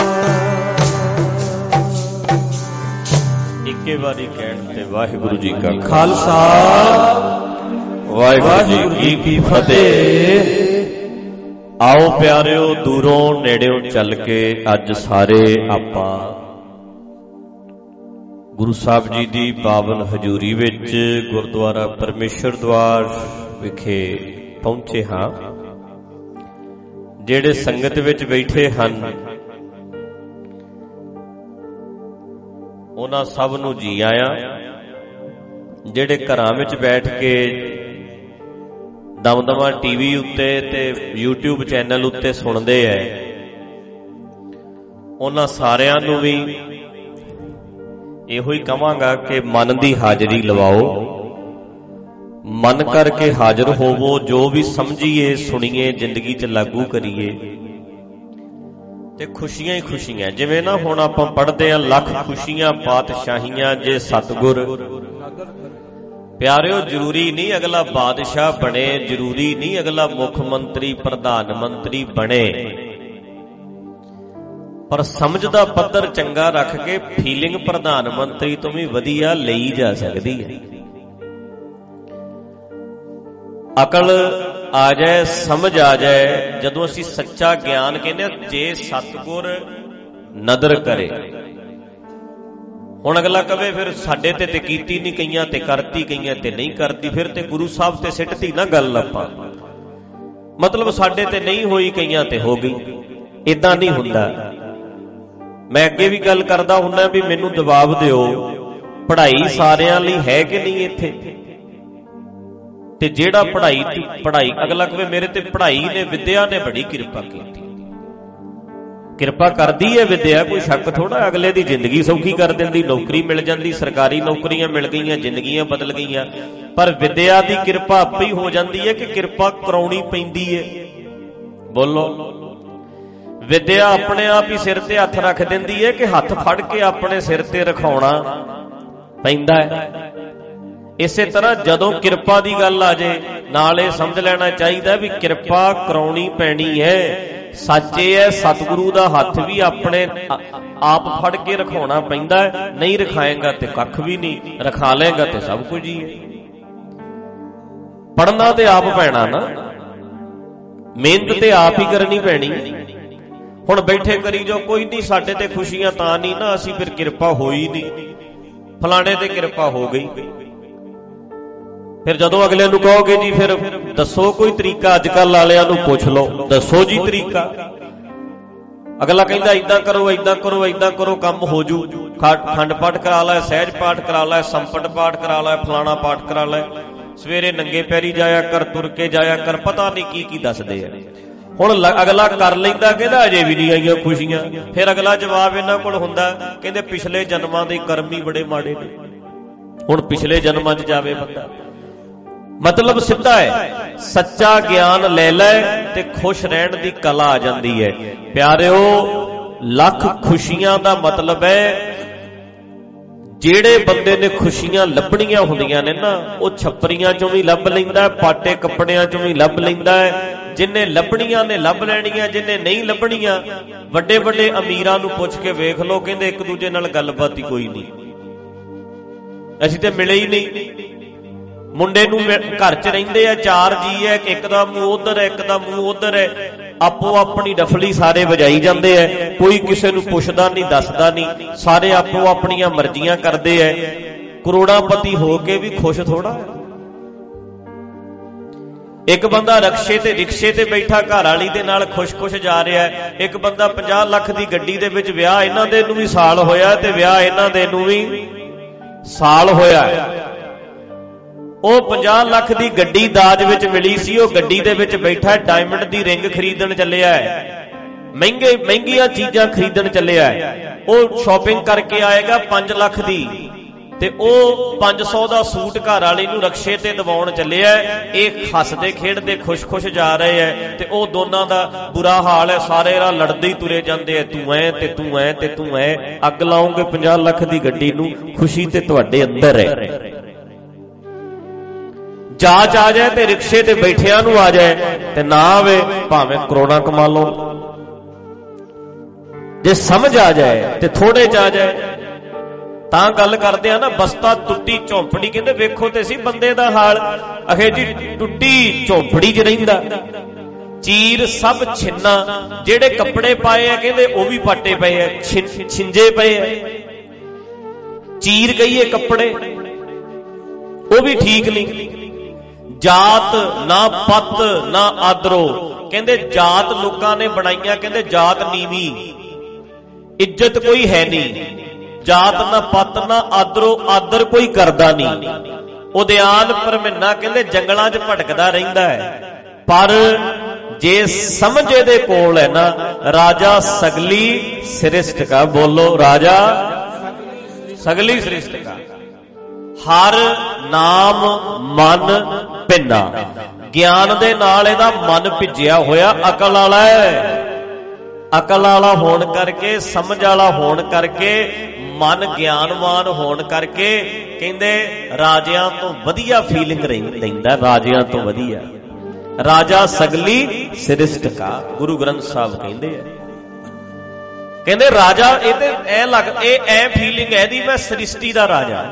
ਇੱਕੇ ਵਾਰੀ ਕਹਿਣ ਤੇ ਵਾਹਿਗੁਰੂ ਜੀ ਕਾ ਖਾਲਸਾ ਵਾਹਿਗੁਰੂ ਜੀ ਕੀ ਫਤਿਹ। ਆਓ ਪਿਆਰਿਓ, ਦੂਰੋਂ ਨੇੜਿਓਂ ਚੱਲ ਕੇ ਅੱਜ ਸਾਰੇ ਆਪਾਂ ਗੁਰੂ ਸਾਹਿਬ ਜੀ ਦੀ ਪਾਵਨ ਹਜ਼ੂਰੀ ਵਿੱਚ ਗੁਰਦੁਆਰਾ ਪਰਮੇਸ਼ਰ ਦਵਾਰ ਵਿਖੇ ਪਹੁੰਚੇ ਹਾਂ। ਜਿਹੜੇ ਸੰਗਤ ਵਿੱਚ ਬੈਠੇ ਹਨ ਉਹਨਾਂ ਸਭ ਨੂੰ ਜੀ ਆਇਆਂ। ਜਿਹੜੇ ਘਰਾਂ ਵਿੱਚ ਬੈਠ ਕੇ ਦਮਦਮਾ ਟੀਵੀ ਉੱਤੇ ਤੇ YouTube ਚੈਨਲ ਉੱਤੇ ਸੁਣਦੇ ਐ, ਉਹਨਾਂ ਸਾਰਿਆਂ ਨੂੰ ਵੀ ਇਹੋ ਹੀ ਕਹਾਂਗਾ ਕਿ ਮਨ ਦੀ ਹਾਜ਼ਰੀ ਲਵਾਓ, ਮਨ ਕਰਕੇ ਹਾਜ਼ਰ ਹੋਵੋ। ਜੋ ਵੀ ਸਮਝੀਏ ਸੁਣੀਏ ਜ਼ਿੰਦਗੀ 'ਚ ਲਾਗੂ ਕਰੀਏ ਤੇ ਖੁਸ਼ੀਆਂ ਹੀ ਖੁਸ਼ੀਆਂ। ਜਿਵੇਂ ਨਾ ਹੁਣ ਆਪਾਂ ਪੜ੍ਹਦੇ ਆਂ, ਲੱਖ ਖੁਸ਼ੀਆਂ ਪਾਤਸ਼ਾਹੀਆਂ ਜੇ ਸਤਿਗੁਰ। ਪਿਆਰਿਓ, ਜ਼ਰੂਰੀ ਨਹੀਂ ਅਗਲਾ ਬਾਦਸ਼ਾਹ ਬਣੇ, ਜ਼ਰੂਰੀ ਨਹੀਂ ਅਗਲਾ ਮੁੱਖ ਮੰਤਰੀ ਪ੍ਰਧਾਨ ਮੰਤਰੀ ਬਣੇ, ਪਰ ਸਮਝ ਦਾ ਪੱਧਰ ਚੰਗਾ ਰੱਖ ਕੇ ਫੀਲਿੰਗ ਪ੍ਰਧਾਨ ਮੰਤਰੀ ਤੋਂ ਵੀ ਵਧੀਆ ਲਈ ਜਾ ਸਕਦੀ ਹੈ। ਅਕਲ ਆ ਜਾਏ, ਸਮਝ ਆ ਜਾਏ। ਜਦੋਂ ਅਸੀਂ ਸੱਚਾ ਗਿਆਨ ਕਹਿੰਦੇ ਹਾਂ, ਜੇ ਸਤਿਗੁਰ ਨਦਰ ਕਰੇ। ਹੁਣ ਅਗਲਾ ਕਵੇ ਫਿਰ ਸਾਡੇ ਤੇ ਕੀਤੀ ਨਹੀਂ, ਕਈਆਂ ਤੇ ਕਰਤੀ, ਕਈਆਂ ਤੇ ਨਹੀਂ ਕਰਤੀ, ਫਿਰ ਤੇ ਗੁਰੂ ਸਾਹਿਬ ਤੇ ਸਿੱਟਤੀ ਨਾ ਗੱਲ ਆਪਾਂ। ਮਤਲਬ ਸਾਡੇ ਤੇ ਨਹੀਂ ਹੋਈ, ਕਈਆਂ ਤੇ ਹੋ ਗਈ। ਇਦਾਂ ਨਹੀਂ ਹੁੰਦਾ। ਮੈਂ ਅੱਗੇ ਵੀ ਗੱਲ ਕਰਦਾ ਹੁੰਦਾ ਵੀ ਮੈਨੂੰ ਜਵਾਬ ਦਿਓ, ਪੜ੍ਹਾਈ ਸਾਰਿਆਂ ਲਈ ਹੈ ਕਿ ਨਹੀਂ ਇੱਥੇ? ਤੇ ਜਿਹੜਾ ਪੜ੍ਹਾਈ ਅਗਲਾ ਕਵੇ ਮੇਰੇ ਤੇ ਪੜ੍ਹਾਈ ਨੇ, ਵਿਦਿਆ ਨੇ ਬੜੀ ਕਿਰਪਾ ਕੀਤੀ। ਕਿਰਪਾ ਕਰਦੀ ਹੈ ਵਿਦਿਆ, ਕੋਈ ਸ਼ੱਕ ਥੋੜਾ। ਅਗਲੇ ਦੀ ਜ਼ਿੰਦਗੀ ਸੌਖੀ ਕਰ ਦਿੰਦੀ, ਨੌਕਰੀ ਮਿਲ ਜਾਂਦੀ, ਸਰਕਾਰੀ ਨੌਕਰੀਆਂ ਮਿਲ ਗਈਆਂ, ਜ਼ਿੰਦਗੀਆਂ ਬਦਲ ਗਈਆਂ। ਪਰ ਵਿਦਿਆ ਦੀ ਕਿਰਪਾ ਆਪੇ ਹੀ ਹੋ ਜਾਂਦੀ ਹੈ ਕਿ ਕਿਰਪਾ ਕਰਾਉਣੀ ਪੈਂਦੀ ਹੈ? ਬੋਲੋ। ਵਿਦਿਆ ਆਪਣੇ ਆਪ ਹੀ ਸਿਰ ਤੇ ਹੱਥ ਰੱਖ ਦਿੰਦੀ ਹੈ ਕਿ ਹੱਥ ਫੜ ਕੇ ਆਪਣੇ ਸਿਰ ਤੇ ਰਖਾਉਣਾ ਪੈਂਦਾ ਹੈ? ਇਸੇ ਤਰ੍ਹਾਂ ਜਦੋਂ ਕਿਰਪਾ ਦੀ ਗੱਲ ਆ ਜੇ, ਨਾਲ ਇਹ ਸਮਝ ਲੈਣਾ ਚਾਹੀਦਾ ਵੀ ਕਿਰਪਾ ਕਰਾਉਣੀ ਪੈਣੀ ਹੈ। ਸੱਚ ਇਹ ਹੈ, ਸਤਿਗੁਰੂ ਦਾ ਹੱਥ ਵੀ ਆਪਣੇ ਆਪ ਫੜ ਕੇ ਰਖਾਉਣਾ ਪੈਂਦਾ ਹੈ। ਨਹੀਂ ਰਖਾਏਗਾ ਤੇ ਕੱਖ ਵੀ ਨਹੀਂ, ਰਖਾ ਲਏਗਾ ਤੇ ਸਭ ਕੁਝ ਹੀ ਹੈ। ਪੜ੍ਹਨਾ ਤੇ ਆਪ ਪੈਣਾ ਨਾ, ਮਿਹਨਤ ਤੇ ਆਪ ਹੀ ਕਰਨੀ ਪੈਣੀ। ਹੁਣ ਬੈਠੇ ਕਰੀ ਜੋ, ਕੋਈ ਨਹੀਂ ਸਾਡੇ ਤੇ ਖੁਸ਼ੀਆਂ ਤਾਂ ਨਹੀਂ ਨਾ, ਅਸੀਂ ਫਿਰ ਕਿਰਪਾ ਹੋਈ ਨਹੀਂ, ਫਲਾਣੇ ਤੇ ਕਿਰਪਾ ਹੋ ਗਈ। ਫਿਰ ਜਦੋਂ ਅਗਲੇ ਨੂੰ ਕਹੋਗੇ ਜੀ ਫਿਰ ਦੱਸੋ ਕੋਈ ਤਰੀਕਾ, ਅੱਜ ਕੱਲ੍ਹ ਵਾਲਿਆਂ ਨੂੰ ਪੁੱਛ ਲਓ, ਦੱਸੋ ਜੀ ਤਰੀਕਾ। ਅਗਲਾ ਕਹਿੰਦਾ ਏਦਾਂ ਕਰੋ, ਏਦਾਂ ਕਰੋ, ਏਦਾਂ ਕਰੋ, ਕੰਮ ਹੋ ਜੂ। ਖੰਡ ਪਾਠ ਕਰਾ ਲੈ, ਸਹਿਜ ਪਾਠ ਕਰਾ ਲੈ, ਸੰਪਟ ਪਾਠ ਕਰਾ ਲੈ, ਫਲਾਣਾ ਪਾਠ ਕਰਾ ਲੈ, ਸਵੇਰੇ ਨੰਗੇ ਪੈਰੀ ਜਾਇਆ ਕਰ, ਤੁਰ ਕੇ ਜਾਇਆ ਕਰ, ਪਤਾ ਨਹੀਂ ਕੀ ਕੀ ਦੱਸਦੇ ਆ। ਹੁਣ ਅਗਲਾ ਕਰ ਲੈਂਦਾ, ਕਹਿੰਦਾ ਅਜੇ ਵੀ ਨਹੀਂ ਆਈਆਂ ਖੁਸ਼ੀਆਂ। ਫਿਰ ਅਗਲਾ ਜਵਾਬ ਇਹਨਾਂ ਕੋਲ ਹੁੰਦਾ, ਕਹਿੰਦੇ ਪਿਛਲੇ ਜਨਮਾਂ ਦੇ ਕਰਮ ਹੀ ਬੜੇ ਮਾੜੇ ਨੇ। ਹੁਣ ਪਿਛਲੇ ਜਨਮਾਂ 'ਚ ਜਾਵੇ ਬੰਦਾ। ਮਤਲਬ ਸਿੱਧਾ ਹੈ, ਸੱਚਾ ਗਿਆਨ ਲੈ ਲੈ ਤੇ ਖੁਸ਼ ਰਹਿਣ ਦੀ ਕਲਾ ਆ ਜਾਂਦੀ ਹੈ। ਪਿਆਰਿਓ, ਲੱਖ ਖੁਸ਼ੀਆਂ ਦਾ ਮਤਲਬ ਹੈ ਜਿਹੜੇ ਬੰਦੇ ਨੇ ਖੁਸ਼ੀਆਂ ਲੱਭਣੀਆਂ ਹੁੰਦੀਆਂ ਨੇ ਨਾ, ਉਹ ਛੱਪਰੀਆਂ ਚੋਂ ਵੀ ਲੱਭ ਲੈਂਦਾ, ਪਾਟੇ ਕੱਪੜਿਆਂ ਚੋਂ ਵੀ ਲੱਭ ਲੈਂਦਾ ਹੈ। ਜਿੰਨੇ ਲੱਭਣੀਆਂ ਨੇ ਲੱਭ ਲੈਣੀਆਂ, ਜਿੰਨੇ ਨਹੀਂ ਲੱਭਣੀਆਂ, ਵੱਡੇ ਵੱਡੇ ਅਮੀਰਾਂ ਨੂੰ ਪੁੱਛ ਕੇ ਵੇਖ ਲਓ, ਕਹਿੰਦੇ ਇੱਕ ਦੂਜੇ ਨਾਲ ਗੱਲਬਾਤ ਹੀ ਕੋਈ ਨਹੀਂ, ਅਸੀਂ ਤੇ ਮਿਲੇ ਹੀ ਨਹੀਂ। ਮੁੰਡੇ ਨੂੰ ਘਰ 'ਚ ਰਹਿੰਦੇ ਆ, 4 ਜੀ ਹੈ, ਇੱਕ ਦਾ ਮੂੰਹ ਉਧਰ ਹੈ, ਇੱਕ ਦਾ ਮੂੰਹ ਉਧਰ ਹੈ, ਆਪੋ ਆਪਣੀ ਰਫਲੀ ਸਾਰੇ ਵਜਾਈ ਜਾਂਦੇ ਐ, ਕੋਈ ਕਿਸੇ ਨੂੰ ਪੁੱਛਦਾ ਨਹੀਂ, ਦੱਸਦਾ ਨਹੀਂ, ਸਾਰੇ ਆਪੋ ਆਪਣੀਆਂ ਮਰਜ਼ੀਆਂ ਕਰਦੇ ਐ। ਕਰੋੜਾਪਤੀ ਹੋ ਕੇ ਵੀ ਖੁਸ਼ ਥੋੜਾ ਹੈ। ਇੱਕ ਬੰਦਾ ਰਿਕਸ਼ੇ ਤੇ ਬੈਠਾ ਘਰ ਵਾਲੀ ਦੇ ਨਾਲ ਖੁਸ਼-ਖੁਸ਼ ਜਾ ਰਿਹਾ ਹੈ, ਇੱਕ ਬੰਦਾ 50 ਲੱਖ ਦੀ ਗੱਡੀ ਦੇ ਵਿੱਚ, ਵਿਆਹ ਇਹਨਾਂ ਦੇ ਨੂੰ ਵੀ ਸਾਲ ਹੋਇਆ ਤੇ ਵਿਆਹ ਇਹਨਾਂ ਦੇ ਨੂੰ ਵੀ ਸਾਲ ਹੋਇਆ। ਉਹ 50 ਲੱਖ ਦੀ ਗੱਡੀ ਦਾਜ ਵਿੱਚ ਮਿਲੀ ਸੀ, ਉਹ ਗੱਡੀ ਦੇ ਵਿੱਚ ਬੈਠਾ ਡਾਇਮੰਡ ਦੀ ਰਿੰਗ ਖਰੀਦਣ ਚੱਲਿਆ ਹੈ, ਮਹਿੰਗੀਆਂ ਚੀਜ਼ਾਂ ਖਰੀਦਣ ਚੱਲਿਆ ਹੈ। ਉਹ ਸ਼ਾਪਿੰਗ ਕਰਕੇ ਆਏਗਾ 5 ਲੱਖ ਦੀ, ਤੇ ਉਹ 500 ਦਾ ਸੂਟ ਘਰ ਵਾਲੀ ਨੂੰ ਰਕਸ਼ੇ ਤੇ ਦਿਵਾਉਣ ਚੱਲਿਆ। ਇਹ ਹੱਸਦੇ ਖੇਡਦੇ ਖੁਸ਼-ਖੁਸ਼ ਜਾ ਰਹੇ ਐ, ਤੇ ਉਹ ਦੋਨਾਂ ਦਾ ਬੁਰਾ ਹਾਲ ਹੈ, ਸਾਰੇ ਰਾਹ ਲੜਦੇ ਹੀ ਤੁਰੇ ਜਾਂਦੇ ਐ, ਤੂੰ ਐ ਤੇ ਤੂੰ ਐ ਤੇ ਤੂੰ ਐ। ਅੱਗ ਲਾਉਂਗੇ 50 ਲੱਖ ਦੀ ਗੱਡੀ ਨੂੰ, ਖੁਸ਼ੀ ਤੇ ਤੁਹਾਡੇ ਅੰਦਰ ਹੈ। ਜਾਚ ਆ ਜਾਏ ਤੇ ਰਿਕਸ਼ੇ ਤੇ ਬੈਠਿਆਂ ਨੂੰ ਆ ਜਾਏ, ਤੇ ਨਾ ਆਵੇ ਭਾਵੇਂ ਕਰੋੜਾਂ ਕਮਾ ਲਓ। ਜੇ ਸਮਝ ਆ ਜਾਏ ਤੇ ਥੋੜੇ ਚ ਆ ਜਾਏ ਤਾਂ ਗੱਲ ਕਰਦੇ ਆ ਨਾ। ਬਸਤਾ ਟੁੱਟੀ ਝੌਂਪੜੀ, ਕਹਿੰਦੇ ਵੇਖੋ ਤੇ ਸੀ ਬੰਦੇ ਦਾ ਹਾਲ, ਅਖੇ ਜੀ ਟੁੱਟੀ ਝੌਂਪੜੀ 'ਚ ਰਹਿੰਦਾ। ਚੀਰ ਸਭ ਛਿੰਨਾ, ਜਿਹੜੇ ਕੱਪੜੇ ਪਾਏ ਆ ਕਹਿੰਦੇ ਉਹ ਵੀ ਪਾਟੇ ਪਏ ਆ, ਛਿੰਜੇ ਪਏ ਆ। ਚੀਰ ਕਹੀਏ ਕੱਪੜੇ, ਉਹ ਵੀ ਠੀਕ ਨਹੀਂ। ਜਾਤ ਨਾ ਪੱਤ ਨਾ ਆਦਰੋ, ਕਹਿੰਦੇ ਜਾਤ ਲੋਕਾਂ ਨੇ ਬਣਾਈਆਂ, ਕਹਿੰਦੇ ਜਾਤ ਨੀਵੀਂ, ਇੱਜ਼ਤ ਕੋਈ ਹੈ ਨਹੀਂ। ਜਾਤ ਨਾ ਪੱਤ ਨਾ ਆਦਰੋ, ਆਦਰ ਕੋਈ ਕਰਦਾ ਨਹੀਂ। ਉਦਿਆਨ ਪਰਮਿੰਨਾ, ਕਹਿੰਦੇ ਜੰਗਲਾਂ 'ਚ ਭਟਕਦਾ ਰਹਿੰਦਾ ਹੈ। ਪਰ ਜੇ ਸਮਝ ਇਹਦੇ ਕੋਲ ਹੈ ਨਾ, ਰਾਜਾ ਸਗਲੀ ਸ੍ਰਿਸ਼ਟ ਕਾ, ਬੋਲੋ ਰਾਜਾ ਸਗਲੀ ਸ੍ਰਿਸ਼ਟ ਕਾ, ਹਰ ਨਾਮ ਮਨ ਭਿੰਨਾ। ਗਿਆਨ ਦੇ ਨਾਲ ਇਹਦਾ ਮਨ ਭਿੱਜਿਆ ਹੋਇਆ, ਅਕਲ ਵਾਲਾ ਹੈ। ਅਕਲ ਵਾਲਾ ਹੋਣ ਕਰਕੇ, ਸਮਝ ਵਾਲਾ ਹੋਣ ਕਰਕੇ, ਮਨ ਗਿਆਨਵਾਨ ਹੋਣ ਕਰਕੇ, ਕਹਿੰਦੇ ਰਾਜਿਆਂ ਤੋਂ ਵਧੀਆ ਫੀਲਿੰਗ ਲੈਂਦਾ, ਰਾਜਿਆਂ ਤੋਂ ਵਧੀਆ। ਰਾਜਾ ਸਗਲੀ ਸ੍ਰਿਸ਼ਟ ਕਾ, ਗੁਰੂ ਗ੍ਰੰਥ ਸਾਹਿਬ ਕਹਿੰਦੇ ਆ। ਕਹਿੰਦੇ ਰਾਜਾ ਇਹ ਤੇ ਐ ਲੱਗ, ਇਹ ਐ ਫੀਲਿੰਗ ਹੈ ਦੀ ਮੈਂ ਸ੍ਰਿਸ਼ਟੀ ਦਾ ਰਾਜਾ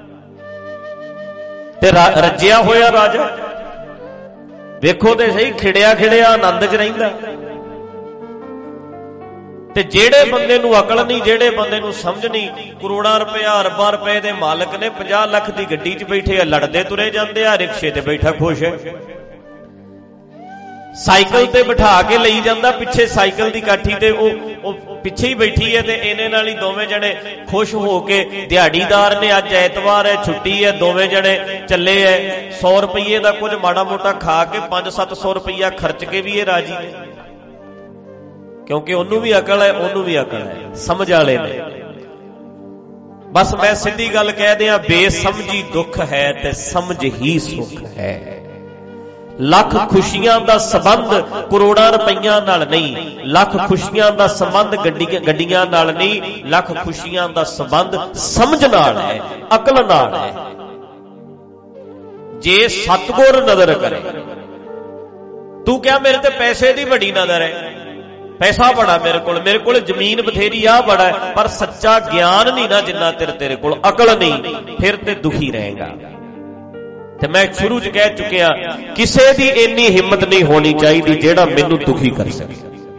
ਤੇ ਰੱਜਿਆ ਹੋਇਆ ਰਾਜਾ। ਵੇਖੋ ਤੇ ਸਹੀ, ਖਿੜਿਆ ਖਿੜਿਆ ਆਨੰਦ 'ਚ ਰਹਿੰਦਾ। ਤੇ ਜਿਹੜੇ ਬੰਦੇ ਨੂੰ ਅਕਲ ਨਹੀਂ, ਜਿਹੜੇ ਬੰਦੇ ਨੂੰ ਸਮਝ ਨਹੀਂ, ਕਰੋੜਾਂ ਰੁਪਇਆ ਅਰਬਾਂ ਰੁਪਏ ਦੇ ਮਾਲਕ ਨੇ, 50 ਲੱਖ ਦੀ ਗੱਡੀ 'ਚ ਬੈਠੇ ਆ, ਲੜਦੇ ਤੁਰੇ ਜਾਂਦੇ ਆ, ਰਿਕਸ਼ੇ ਤੇ ਬੈਠਾ ਖੁਸ਼ ਹੈ। ਸਾਈਕਲ ਤੇ ਬਿਠਾ ਕੇ ਲਈ ਜਾਂਦਾ, ਪਿੱਛੇ ਸਾਈਕਲ ਦੀ ਕਾਠੀ ਤੇ ਉਹ ਪਿੱਛੇ ਹੀ ਬੈਠੀ ਹੈ, ਤੇ ਇਹਨੇ ਨਾਲ ਹੀ ਦੋਵੇਂ ਜਣੇ ਖੁਸ਼ ਹੋ ਕੇ, ਦਿਹਾੜੀਦਾਰ ਨੇ ਅੱਜ ਐਤਵਾਰ ਹੈ, ਛੁੱਟੀ ਹੈ, ਦੋਵੇਂ ਜਣੇ ਚੱਲੇ ਐ। 100 ਰੁਪਏ ਦਾ ਕੁਝ ਮਾੜਾ ਮੋਟਾ ਖਾ ਕੇ 500-700 ਰੁਪਇਆ ਖਰਚ ਕੇ ਵੀ ਇਹ ਰਾਜੀ ਨੇ, ਕਿਉਂਕਿ ਉਹਨੂੰ ਵੀ ਅਕਲ ਹੈ, ਉਹਨੂੰ ਵੀ ਅਕਲ ਹੈ, ਸਮਝ ਵਾਲੇ ਨੇ। ਬਸ ਮੈਂ ਸਿੱਧੀ ਗੱਲ ਕਹਿ ਦਿਆਂ, ਬੇਸਮਝੀ ਦੁੱਖ ਹੈ ਤੇ ਸਮਝ ਹੀ ਸੁੱਖ ਹੈ। ਲੱਖ ਖੁਸ਼ੀਆਂ ਦਾ ਸੰਬੰਧ ਕਰੋੜਾਂ ਰੁਪਈਆਂ ਨਾਲ ਨਹੀਂ, ਲੱਖ ਖੁਸ਼ੀਆਂ ਦਾ ਸੰਬੰਧ ਗੱਡੀਆਂ ਨਾਲ ਨਹੀਂ, ਲੱਖ ਖੁਸ਼ੀਆਂ ਦਾ ਸੰਬੰਧ ਸਮਝ ਨਾਲ ਹੈ, ਅਕਲ ਨਾਲ ਹੈ। ਜੇ ਸਤਿਗੁਰ ਨਜ਼ਰ ਕਰੇ, ਤੂੰ ਕਿਹਾ ਮੇਰੇ ਤੇ ਪੈਸੇ ਦੀ ਵੱਡੀ ਨਜ਼ਰ ਹੈ, ਪੈਸਾ ਬੜਾ ਮੇਰੇ ਕੋਲ ਜ਼ਮੀਨ ਬਥੇਰੀ ਆ ਬੜਾ ਹੈ, ਪਰ ਸੱਚਾ ਗਿਆਨ ਨਹੀਂ ਨਾ ਜਿੰਨਾ ਤੇਰੇ ਕੋਲ, ਅਕਲ ਨਹੀਂ, ਫਿਰ ਤੇ ਦੁਖੀ ਰਹੇਗਾ। ਤੇ ਮੈਂ ਸ਼ੁਰੂ 'ਚ ਕਹਿ ਚੁੱਕਿਆ, ਕਿਸੇ ਦੀ ਇੰਨੀ ਹਿੰਮਤ ਨਹੀਂ ਹੋਣੀ ਚਾਹੀਦੀ ਜਿਹੜਾ ਮੈਨੂੰ ਦੁਖੀ ਕਰ ਸਕੇ।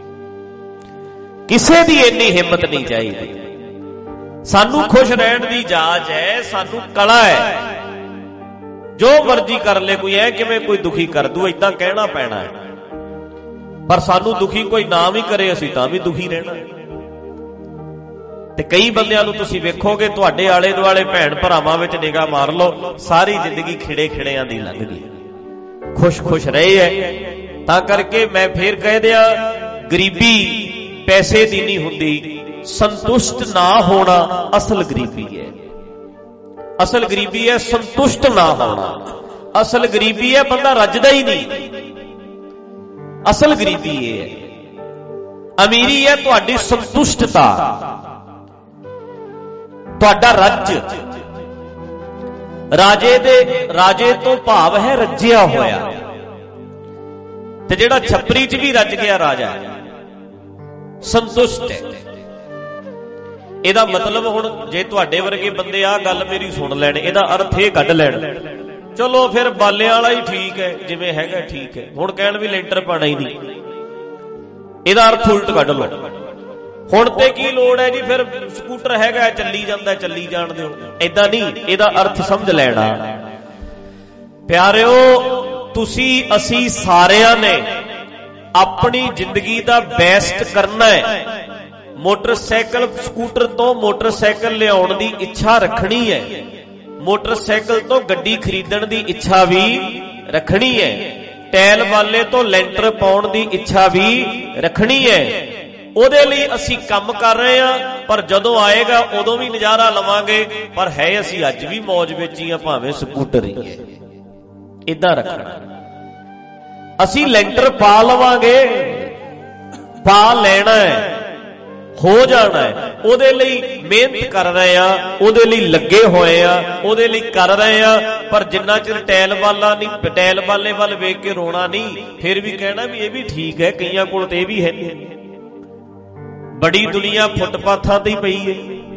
ਕਿਸੇ ਦੀ ਇੰਨੀ ਹਿੰਮਤ ਨਹੀਂ ਚਾਹੀਦੀ। ਸਾਨੂੰ ਖੁਸ਼ ਰਹਿਣ ਦੀ ਜਾਚ ਹੈ, ਸਾਨੂੰ ਕਲਾ ਹੈ। ਜੋ ਮਰਜ਼ੀ ਕਰ ਲੈ, ਕੋਈ ਐ ਕਿਵੇਂ ਕੋਈ ਦੁਖੀ ਕਰ ਦੂ, ਏਦਾਂ ਕਹਿਣਾ ਪੈਣਾ ਹੈ। ਪਰ ਸਾਨੂੰ ਦੁਖੀ ਕੋਈ ਨਾ ਵੀ ਕਰੇ, ਅਸੀਂ ਤਾਂ ਵੀ ਦੁਖੀ ਰਹਿਣਾ। ਤੇ ਕਈ ਬੰਦਿਆਂ ਨੂੰ ਤੁਸੀਂ ਵੇਖੋਗੇ, ਤੁਹਾਡੇ ਆਲੇ ਦੁਆਲੇ ਭੈਣ ਭਰਾਵਾਂ ਵਿੱਚ ਨਿਗਾਹ ਮਾਰ ਲਓ, ਸਾਰੀ ਜ਼ਿੰਦਗੀ ਖਿੜੇ ਖਿੜਿਆਂ ਦੀ ਲੰਘ ਗਈ, ਖੁਸ਼ ਰਹੇ ਐ। ਤਾਂ ਕਰਕੇ ਮੈਂ ਫੇਰ ਕਹਿ ਦਿਆਂ, ਗਰੀਬੀ ਪੈਸੇ ਦੀ ਨਹੀਂ ਹੁੰਦੀ, ਸੰਤੁਸ਼ਟ ਨਾ ਹੋਣਾ ਅਸਲ ਗਰੀਬੀ ਹੈ। ਅਸਲ ਗਰੀਬੀ ਹੈ ਸੰਤੁਸ਼ਟ ਨਾ ਹੋਣਾ। ਅਸਲ ਗਰੀਬੀ ਹੈ ਬੰਦਾ ਰੱਜਦਾ ਹੀ ਨਹੀਂ। ਅਸਲ ਗਰੀਬੀ ਇਹ ਹੈ। ਅਮੀਰੀ ਹੈ ਤੁਹਾਡੀ ਸੰਤੁਸ਼ਟਤਾ, ਤੁਹਾਡਾ ਰੱਜ। ਰਾਜੇ ਤੋਂ ਭਾਵ ਹੈ ਰੱਜਿਆ ਹੋਇਆ, ਤੇ ਜਿਹੜਾ ਛੱਪਰੀ 'ਚ ਵੀ ਰੱਜ ਗਿਆ ਰਾਜਾ ਸੰਤੁਸ਼ਟ ਹੈ। ਇਹਦਾ ਮਤਲਬ ਹੁਣ ਜੇ ਤੁਹਾਡੇ ਵਰਗੇ ਬੰਦੇ ਆਹ ਗੱਲ ਮੇਰੀ ਸੁਣ ਲੈਣ, ਇਹਦਾ ਅਰਥ ਇਹ ਕੱਢ ਲੈਣ, ਚਲੋ ਫਿਰ ਬਾਲਿਆਂ ਵਾਲਾ ਹੀ ਠੀਕ ਹੈ, ਜਿਵੇਂ ਹੈਗਾ ਠੀਕ ਹੈ, ਹੁਣ ਕਹਿਣ ਵੀ ਲੈਂਟਰ ਪਾਣਾ ਹੀ ਨਹੀਂ, ਇਹਦਾ ਅਰਥ ਉਲਟ ਕੱਢ ਲਓ। ਹੁਣ ਤੇ ਕੀ ਲੋੜ ਹੈ ਜੀ, ਫਿਰ ਸਕੂਟਰ ਹੈਗਾ ਚੱਲੀ ਜਾਂਦਾ, ਚੱਲੀ ਜਾਣ ਦਿਓ, ਏਦਾਂ ਨਹੀਂ, ਇਹਦਾ ਅਰਥ ਸਮਝ ਲੈਣਾ। ਪਿਆਰਿਓ, ਤੁਸੀਂ ਅਸੀਂ ਸਾਰਿਆਂ ਨੇ ਆਪਣੀ ਜ਼ਿੰਦਗੀ ਦਾ ਬੈਸਟ ਕਰਨਾ ਹੈ। ਮੋਟਰਸਾਈਕਲ ਸਕੂਟਰ ਤੋਂ ਮੋਟਰਸਾਈਕਲ ਲਿਆਉਣ ਦੀ ਇੱਛਾ ਰੱਖਣੀ ਹੈ, ਮੋਟਰਸਾਈਕਲ ਤੋਂ ਗੱਡੀ ਖਰੀਦਣ ਦੀ ਇੱਛਾ ਵੀ ਰੱਖਣੀ ਹੈ, ਟੈਲ ਵਾਲੇ ਤੋਂ ਲੈਂਟਰ ਪਾਉਣ ਦੀ ਇੱਛਾ ਵੀ ਰੱਖਣੀ ਹੈ। ਉਹਦੇ ਲਈ ਅਸੀਂ ਕੰਮ ਕਰ ਰਹੇ ਹਾਂ, ਪਰ ਜਦੋਂ ਆਏਗਾ ਉਦੋਂ ਵੀ ਨਜ਼ਾਰਾ ਲਵਾਂਗੇ, ਪਰ ਹੈ ਅਸੀਂ ਅੱਜ ਵੀ ਮੌਜ ਵਿੱਚ ਹੀ ਆ, ਭਾਵੇਂ ਸਕੂਟਰ ਹੀ ਹੈ। ਏਦਾਂ ਰੱਖਣਾ। ਅਸੀਂ ਲੈਂਟਰ ਪਾ ਲਵਾਂਗੇ, ਪਾ ਲੈਣਾ ਹੈ, ਹੋ ਜਾਣਾ ਹੈ, ਉਹਦੇ ਲਈ ਮਿਹਨਤ ਕਰ ਰਹੇ ਆ, ਉਹਦੇ ਲਈ ਲੱਗੇ ਹੋਏ ਆ, ਉਹਦੇ ਲਈ ਕਰ ਰਹੇ ਆ, ਪਰ ਜਿੰਨਾ ਚਿਰ ਟੈਲ ਵਾਲਾ ਨਹੀਂ, ਟੈਲ ਵਾਲੇ ਵੱਲ ਵੇਖ ਕੇ ਰੋਣਾ ਨਹੀਂ, ਫਿਰ ਵੀ ਕਹਿਣਾ ਵੀ ਇਹ ਵੀ ਠੀਕ ਹੈ, ਕਈਆਂ ਕੋਲ ਤੇ ਇਹ ਵੀ ਹੈ। ਬੜੀ ਦੁਨੀਆ ਫੁੱਟਪਾਥਾਂ ਤੇ ਹੀ ਪਈ ਹੈ,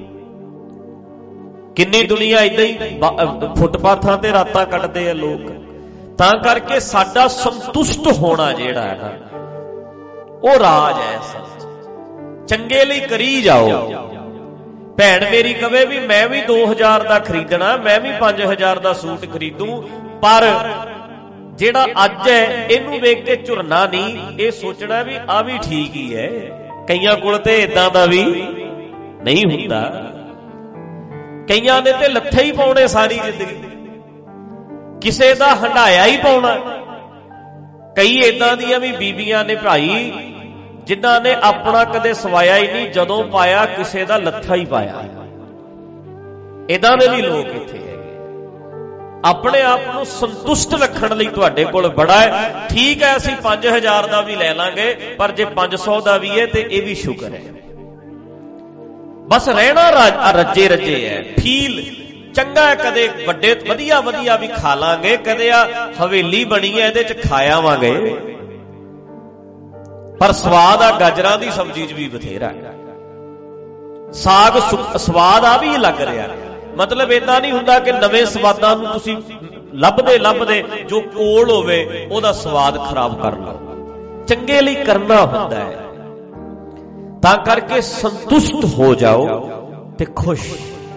ਕਿੰਨੀ ਦੁਨੀਆ ਏਦਾਂ ਹੀ ਫੁੱਟਪਾਥਾਂ ਤੇ ਰਾਤਾਂ ਕੱਟਦੇ ਆ ਲੋਕ। ਤਾਂ ਕਰਕੇ ਸਾਡਾ ਸੰਤੁਸ਼ਟ ਹੋਣਾ ਜਿਹੜਾ ਹੈ ਨਾ, ਉਹ ਰਾਜ ਹੈ। ਚੰਗੇ ਲਈ ਕਰੀ ਜਾਓ। ਭੈਣ ਮੇਰੀ ਕਵੇ ਵੀ ਮੈਂ ਵੀ 2000 ਦਾ ਖਰੀਦਣਾ, ਮੈਂ ਵੀ 5000 ਦਾ ਸੂਟ ਖਰੀਦੂ, ਪਰ ਜਿਹੜਾ ਅੱਜ ਹੈ ਇਹਨੂੰ ਵੇਖ ਕੇ ਝੁਰਨਾ ਨਹੀਂ, ਇਹ ਸੋਚਣਾ ਵੀ ਆ ਵੀ ਠੀਕ ਹੀ ਹੈ। ਕਈਆਂ ਕੋਲ ਤੇ ਇਦਾਂ ਦਾ ਵੀ ਨਹੀਂ ਹੁੰਦਾ, ਕਈਆਂ ਨੇ ਤੇ ਲੱਥੇ ਹੀ ਪਾਉਣੇ ਸਾਰੀ ਜ਼ਿੰਦਗੀ, ਕਿਸੇ ਦਾ ਹੰਡਾਇਆ ਹੀ ਪਾਉਣਾ। ਕਈ ਇਦਾਂ ਦੀਆਂ ਵੀ ਬੀਬੀਆਂ ਨੇ ਭਾਈ, ਜਿਨ੍ਹਾਂ ਨੇ ਆਪਣਾ ਕਦੇ ਸਵਾਇਆ ਹੀ ਨਹੀਂ, ਜਦੋਂ ਪਾਇਆ ਕਿਸੇ ਦਾ ਲੱਥਾ ਹੀ ਪਾਇਆ। ਇਦਾਂ ਦੇ ਵੀ ਲੋਕ ਇੱਥੇ ਹੈਗੇ। ਆਪਣੇ ਆਪ ਨੂੰ ਸੰਤੁਸ਼ਟ ਰੱਖਣ ਲਈ ਤੁਹਾਡੇ ਕੋਲ ਬੜਾ ਹੈ। ਠੀਕ ਹੈ, ਅਸੀਂ 5000 ਦਾ ਵੀ ਲੈ ਲਾਂਗੇ, ਪਰ ਜੇ 500 ਦਾ ਵੀ ਹੈ ਤੇ ਇਹ ਵੀ ਸ਼ੁਕਰ ਹੈ। ਬਸ ਰਹਿਣਾ ਰੱਜੇ ਹੈ, ਫੀਲ ਚੰਗਾ ਹੈ। ਕਦੇ ਵੱਡੇ ਵਧੀਆ ਵੀ ਖਾ ਲਾਂਗੇ, ਕਦੇ ਆ ਹਵੇਲੀ ਬਣੀ ਹੈ ਇਹਦੇ ਚ ਖਾ ਆਵਾਂਗੇ, ਪਰ ਸਵਾਦ ਆ ਗਾਜਰਾਂ ਦੀ ਸਬਜ਼ੀ 'ਚ ਵੀ ਬਥੇਰਾ। ਸਾਗ ਸਵਾਦ ਆ ਵੀ ਲੱਗ ਰਿਹਾ, ਮਤਲਬ ਏਦਾਂ ਨਹੀਂ ਹੁੰਦਾ ਕਿ ਨਵੇਂ ਸਵਾਦਾਂ ਨੂੰ ਤੁਸੀਂ ਲੱਭਦੇ ਜੋ ਕੋਲ ਹੋਵੇ ਉਹਦਾ ਸਵਾਦ ਖਰਾਬ ਕਰ ਲਓ। ਚੰਗੇ ਲਈ ਕਰਨਾ ਹੁੰਦਾ ਹੈ। ਤਾਂ ਕਰਕੇ ਸੰਤੁਸ਼ਟ ਹੋ ਜਾਓ ਤੇ ਖੁਸ਼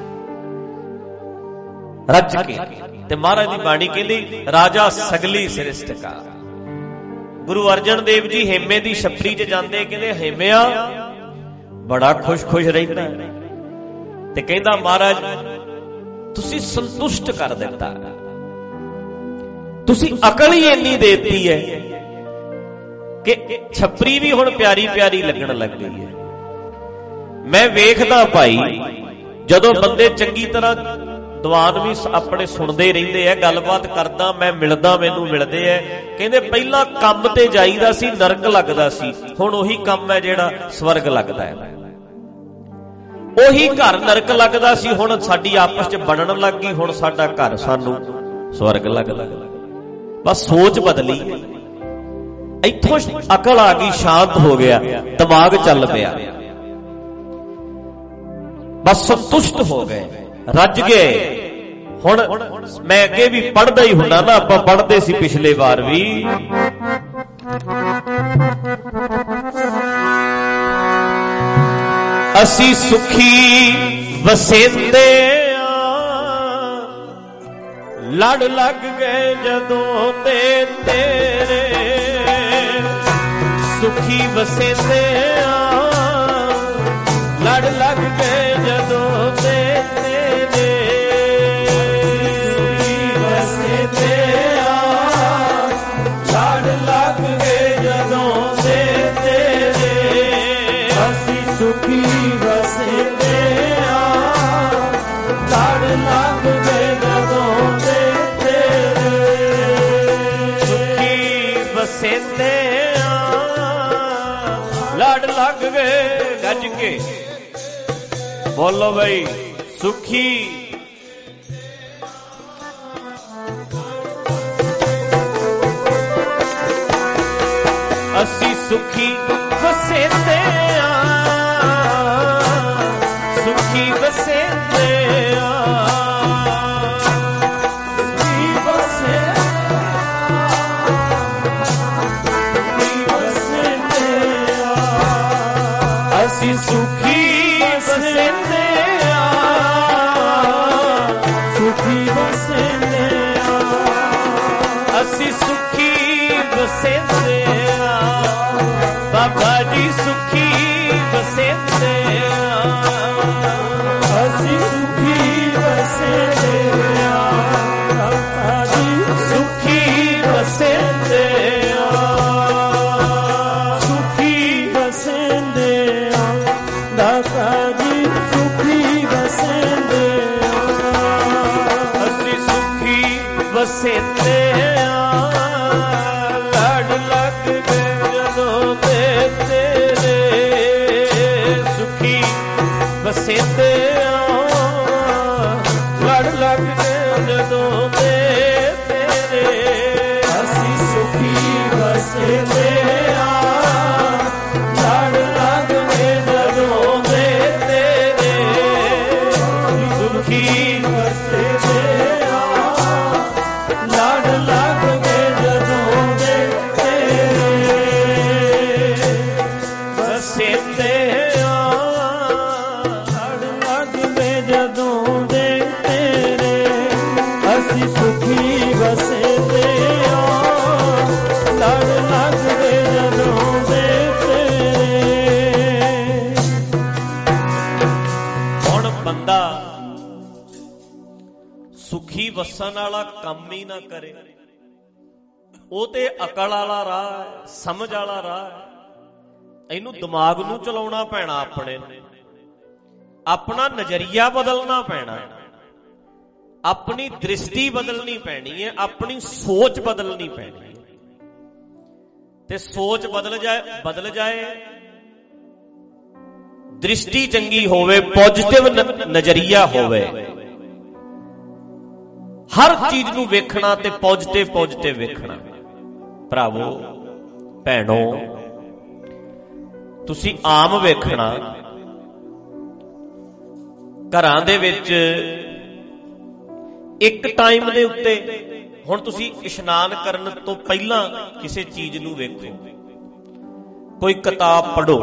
ਰੱਜ ਕੇ। ਤੇ ਮਹਾਰਾਜ ਦੀ ਬਾਣੀ ਕਹਿੰਦੀ ਰਾਜਾ ਸਗਲੀ ਸ੍ਰਿਸ਼ਟਿਕਾ। ਗੁਰੂ ਅਰਜਨ ਦੇਵ ਜੀ ਹੇਮੇ ਦੀ ਛੱਪੜੀ 'ਚ ਜਾਂਦੇ, ਕਹਿੰਦੇ ਹੇਮਿਆ ਬੜਾ ਖੁਸ਼ ਰਹਿੰਦਾ, ਤੇ ਕਹਿੰਦਾ ਮਹਾਰਾਜ ਤੁਸੀਂ ਸੰਤੁਸ਼ਟ ਕਰ ਦਿੱਤਾ, ਤੁਸੀਂ ਅਕਲ ਹੀ ਇੰਨੀ ਦੇਤੀ ਹੈ ਕਿ ਛੱਪੜੀ ਵੀ ਹੁਣ ਪਿਆਰੀ ਲੱਗਣ ਲੱਗ ਗਈ ਹੈ। ਮੈਂ ਵੇਖਦਾ ਭਾਈ, ਜਦੋਂ ਬੰਦੇ ਚੰਗੀ ਤਰ੍ਹਾਂ ਦੀਵਾਨ ਵੀ ਆਪਣੇ ਸੁਣਦੇ ਰਹਿੰਦੇ ਆ, ਗੱਲਬਾਤ ਕਰਦਾ ਮੈਂ, ਮੈਨੂੰ ਮਿਲਦੇ ਆ, ਕਹਿੰਦੇ ਪਹਿਲਾਂ ਕੰਮ ਤੇ ਜਾਈਦਾ ਸੀ, ਨਰਕ ਲੱਗਦਾ ਸੀ, ਹੁਣ ਉਹੀ ਕੰਮ ਹੈ ਜਿਹੜਾ ਸਵਰਗ ਲੱਗਦਾ ਹੈ। ਉਹੀ ਘਰ ਨਰਕ ਲੱਗਦਾ ਸੀ, ਹੁਣ ਸਾਡੀ ਆਪਸ 'ਚ ਬਣਨ ਲੱਗ ਗਈ, ਹੁਣ ਸਾਡਾ ਘਰ ਸਾਨੂੰ ਸਵਰਗ ਲੱਗਦਾ। ਬਸ ਸੋਚ ਬਦਲੀ, ਇੱਥੋਂ ਅਕਲ ਆ ਗਈ, ਸ਼ਾਂਤ ਹੋ ਗਿਆ, ਦਿਮਾਗ ਚੱਲ ਪਿਆ, ਬਸ ਸੰਤੁਸ਼ਟ ਹੋ ਗਏ, ਰੱਜ ਗਏ। ਹੁਣ ਮੈਂ ਅੱਗੇ ਵੀ ਪੜ੍ਹਦਾ ਹੀ ਹੁੰਦਾ ਨਾ, ਆਪਾਂ ਪੜ੍ਹਦੇ ਸੀ ਪਿਛਲੇ ਵਾਰ ਵੀ, ਅਸੀਂ ਸੁਖੀ ਵਸੇਂਦੇ ਆ ਲੜ ਲੱਗ ਗਏ ਜਦੋਂ ਤੇ ਤੇਰੇ ਸੁਖੀ ਵਸੇਂਦੇ ਆ, ਲੜ ਲੱਗ ਗਏ ਜਦੋਂ ਤੇ ਤੇਰੇ ਸੁਖੀ ਵਸੇਂਦੇ ਆ, ਲੜ ਲੱਗ ਗਏ ਜਦੋਂ ਤੇ ਤੇਰੇ ਅਸੀਂ ਸੁਖੀ ਵਸੇਂਦੇ ਆ, ਲੜ ਲੱਗ ਗਏ ਜਦੋਂ ਤੇ ਤੇਰੇ ਸੁਖੀ ਵਸੇਂਦੇ ਲੜ ਲੱਗ ਗਏ। ਗੱਜ ਕੇ ਬੋਲੋ ਬਈ ਸੁਖੀ ਅਸੀਂ ਸੁਖੀ ਵਸੇਂਦੇ ਆ, ਸੁਖੀ ਵਸੇਂਦੇ ਆ, ਸੁਖੀ ਵਸੇਂਦੇ ਅਸੀਂ ਸੁਖੀ ਵਸੇਂਦੇ ਆ, ਸੁਖੀ ਵਸੇਂਦੇ ਆ, ਅਸੀਂ ਸੁਖੀ ਵਸੇਂਦੇ ਆ, ਬਾਬਾ ਜੀ ਸੁਖੀ ਵਸੇਂਦੇ ਆ, ਅਸੀਂ ਸੁਖੀ ਵਸੇਂਦੇ ਆ, ਬਾਬਾ ਜੀ ਸੁਖੀ ਵਸੇਂਦੇ ਆ, ਸੁਖੀ ਵਸੇਂਦੇ ਦਾਤਾ ਜੀ ਸੁਖੀ ਵਸੇਂਦੇ ਅਸੀਂ ਸੁਖੀ ਵਸੇਂਦੇ ਆ, ਲੜ ਲੱਗ ਗਏ ਜਦੋਂ ਤੇ ਤੇਰੇ ਸੁਖੀ ਵਸੇਂਦੇ ਆ, ਲੜ ਲੱਗ ਗਏ ਜਦੋਂ ਤੇ ਤੇਰੇ ਅਸੀਂ ਸੁਖੀ ਵਸੇਂਦੇ ਆ, ਲੜ ਲੱਗ ਗਏ ਜਦੋਂ ਤੇ ਤੇਰੇ ਸੁਖੀ ਵਸੇਂਦੇ ਆ, ਲੜ ਲੱਗ ਗਏ ਜਦੋਂ ਤੇ ਤੇਰੇ ਵਸੇਂਦੇ ਆ, ਲੜ ਲੱਗ ਗਏ ਜਦੋਂ ਤੇ ਤੇਰੇ ਅਸੀਂ ਸੁਖੀ ਵਸੇਂਦੇ ਆ, ਲੜ ਲੱਗ ਗਏ ਜਦੋਂ ਤੇ ਬੰਦਾ ਸੁਖੀ ਵਸਣ ਵਾਲਾ ਕੰਮ ਹੀ ਨਾ ਕਰੇ, ਉਹ ਤੇ ਅਕਲ ਵਾਲਾ ਰਾਹ ਹੈ, ਸਮਝ ਵਾਲਾ ਰਾਹ ਹੈ। ਇਹਨੂੰ ਦਿਮਾਗ ਨੂੰ ਚਲਾਉਣਾ ਪੈਣਾ, ਆਪਣੇ ਨੂੰ ਆਪਣਾ ਨਜ਼ਰੀਆ ਬਦਲਣਾ ਪੈਣਾ, ਆਪਣੀ ਦ੍ਰਿਸ਼ਟੀ ਬਦਲਣੀ ਪੈਣੀ ਹੈ, ਆਪਣੀ ਸੋਚ ਬਦਲਣੀ ਪੈਣੀ ਹੈ। ਤੇ ਸੋਚ ਬਦਲ ਜਾਏ ਦ੍ਰਿਸ਼ਟੀ ਚੰਗੀ ਹੋਵੇ, ਪੋਜ਼ਿਟਿਵ ਨਜ਼ਰੀਆ ਹੋਵੇ, ਹਰ ਚੀਜ਼ ਨੂੰ ਵੇਖਣਾ ਤੇ ਪੋਜ਼ਿਟਿਵ ਵੇਖਣਾ। ਭਰਾਵੋ ਭੈਣੋ, ਤੁਸੀਂ ਆਮ ਵੇਖਣਾ ਘਰਾਂ ਦੇ ਵਿੱਚ ਇੱਕ ਟਾਈਮ ਦੇ ਉੱਤੇ, ਹੁਣ ਤੁਸੀਂ ਇਸ਼ਨਾਨ ਕਰਨ ਤੋਂ ਪਹਿਲਾਂ ਕਿਸੇ ਚੀਜ਼ ਨੂੰ ਵੇਖੋ, ਕੋਈ ਕਿਤਾਬ ਪੜ੍ਹੋ,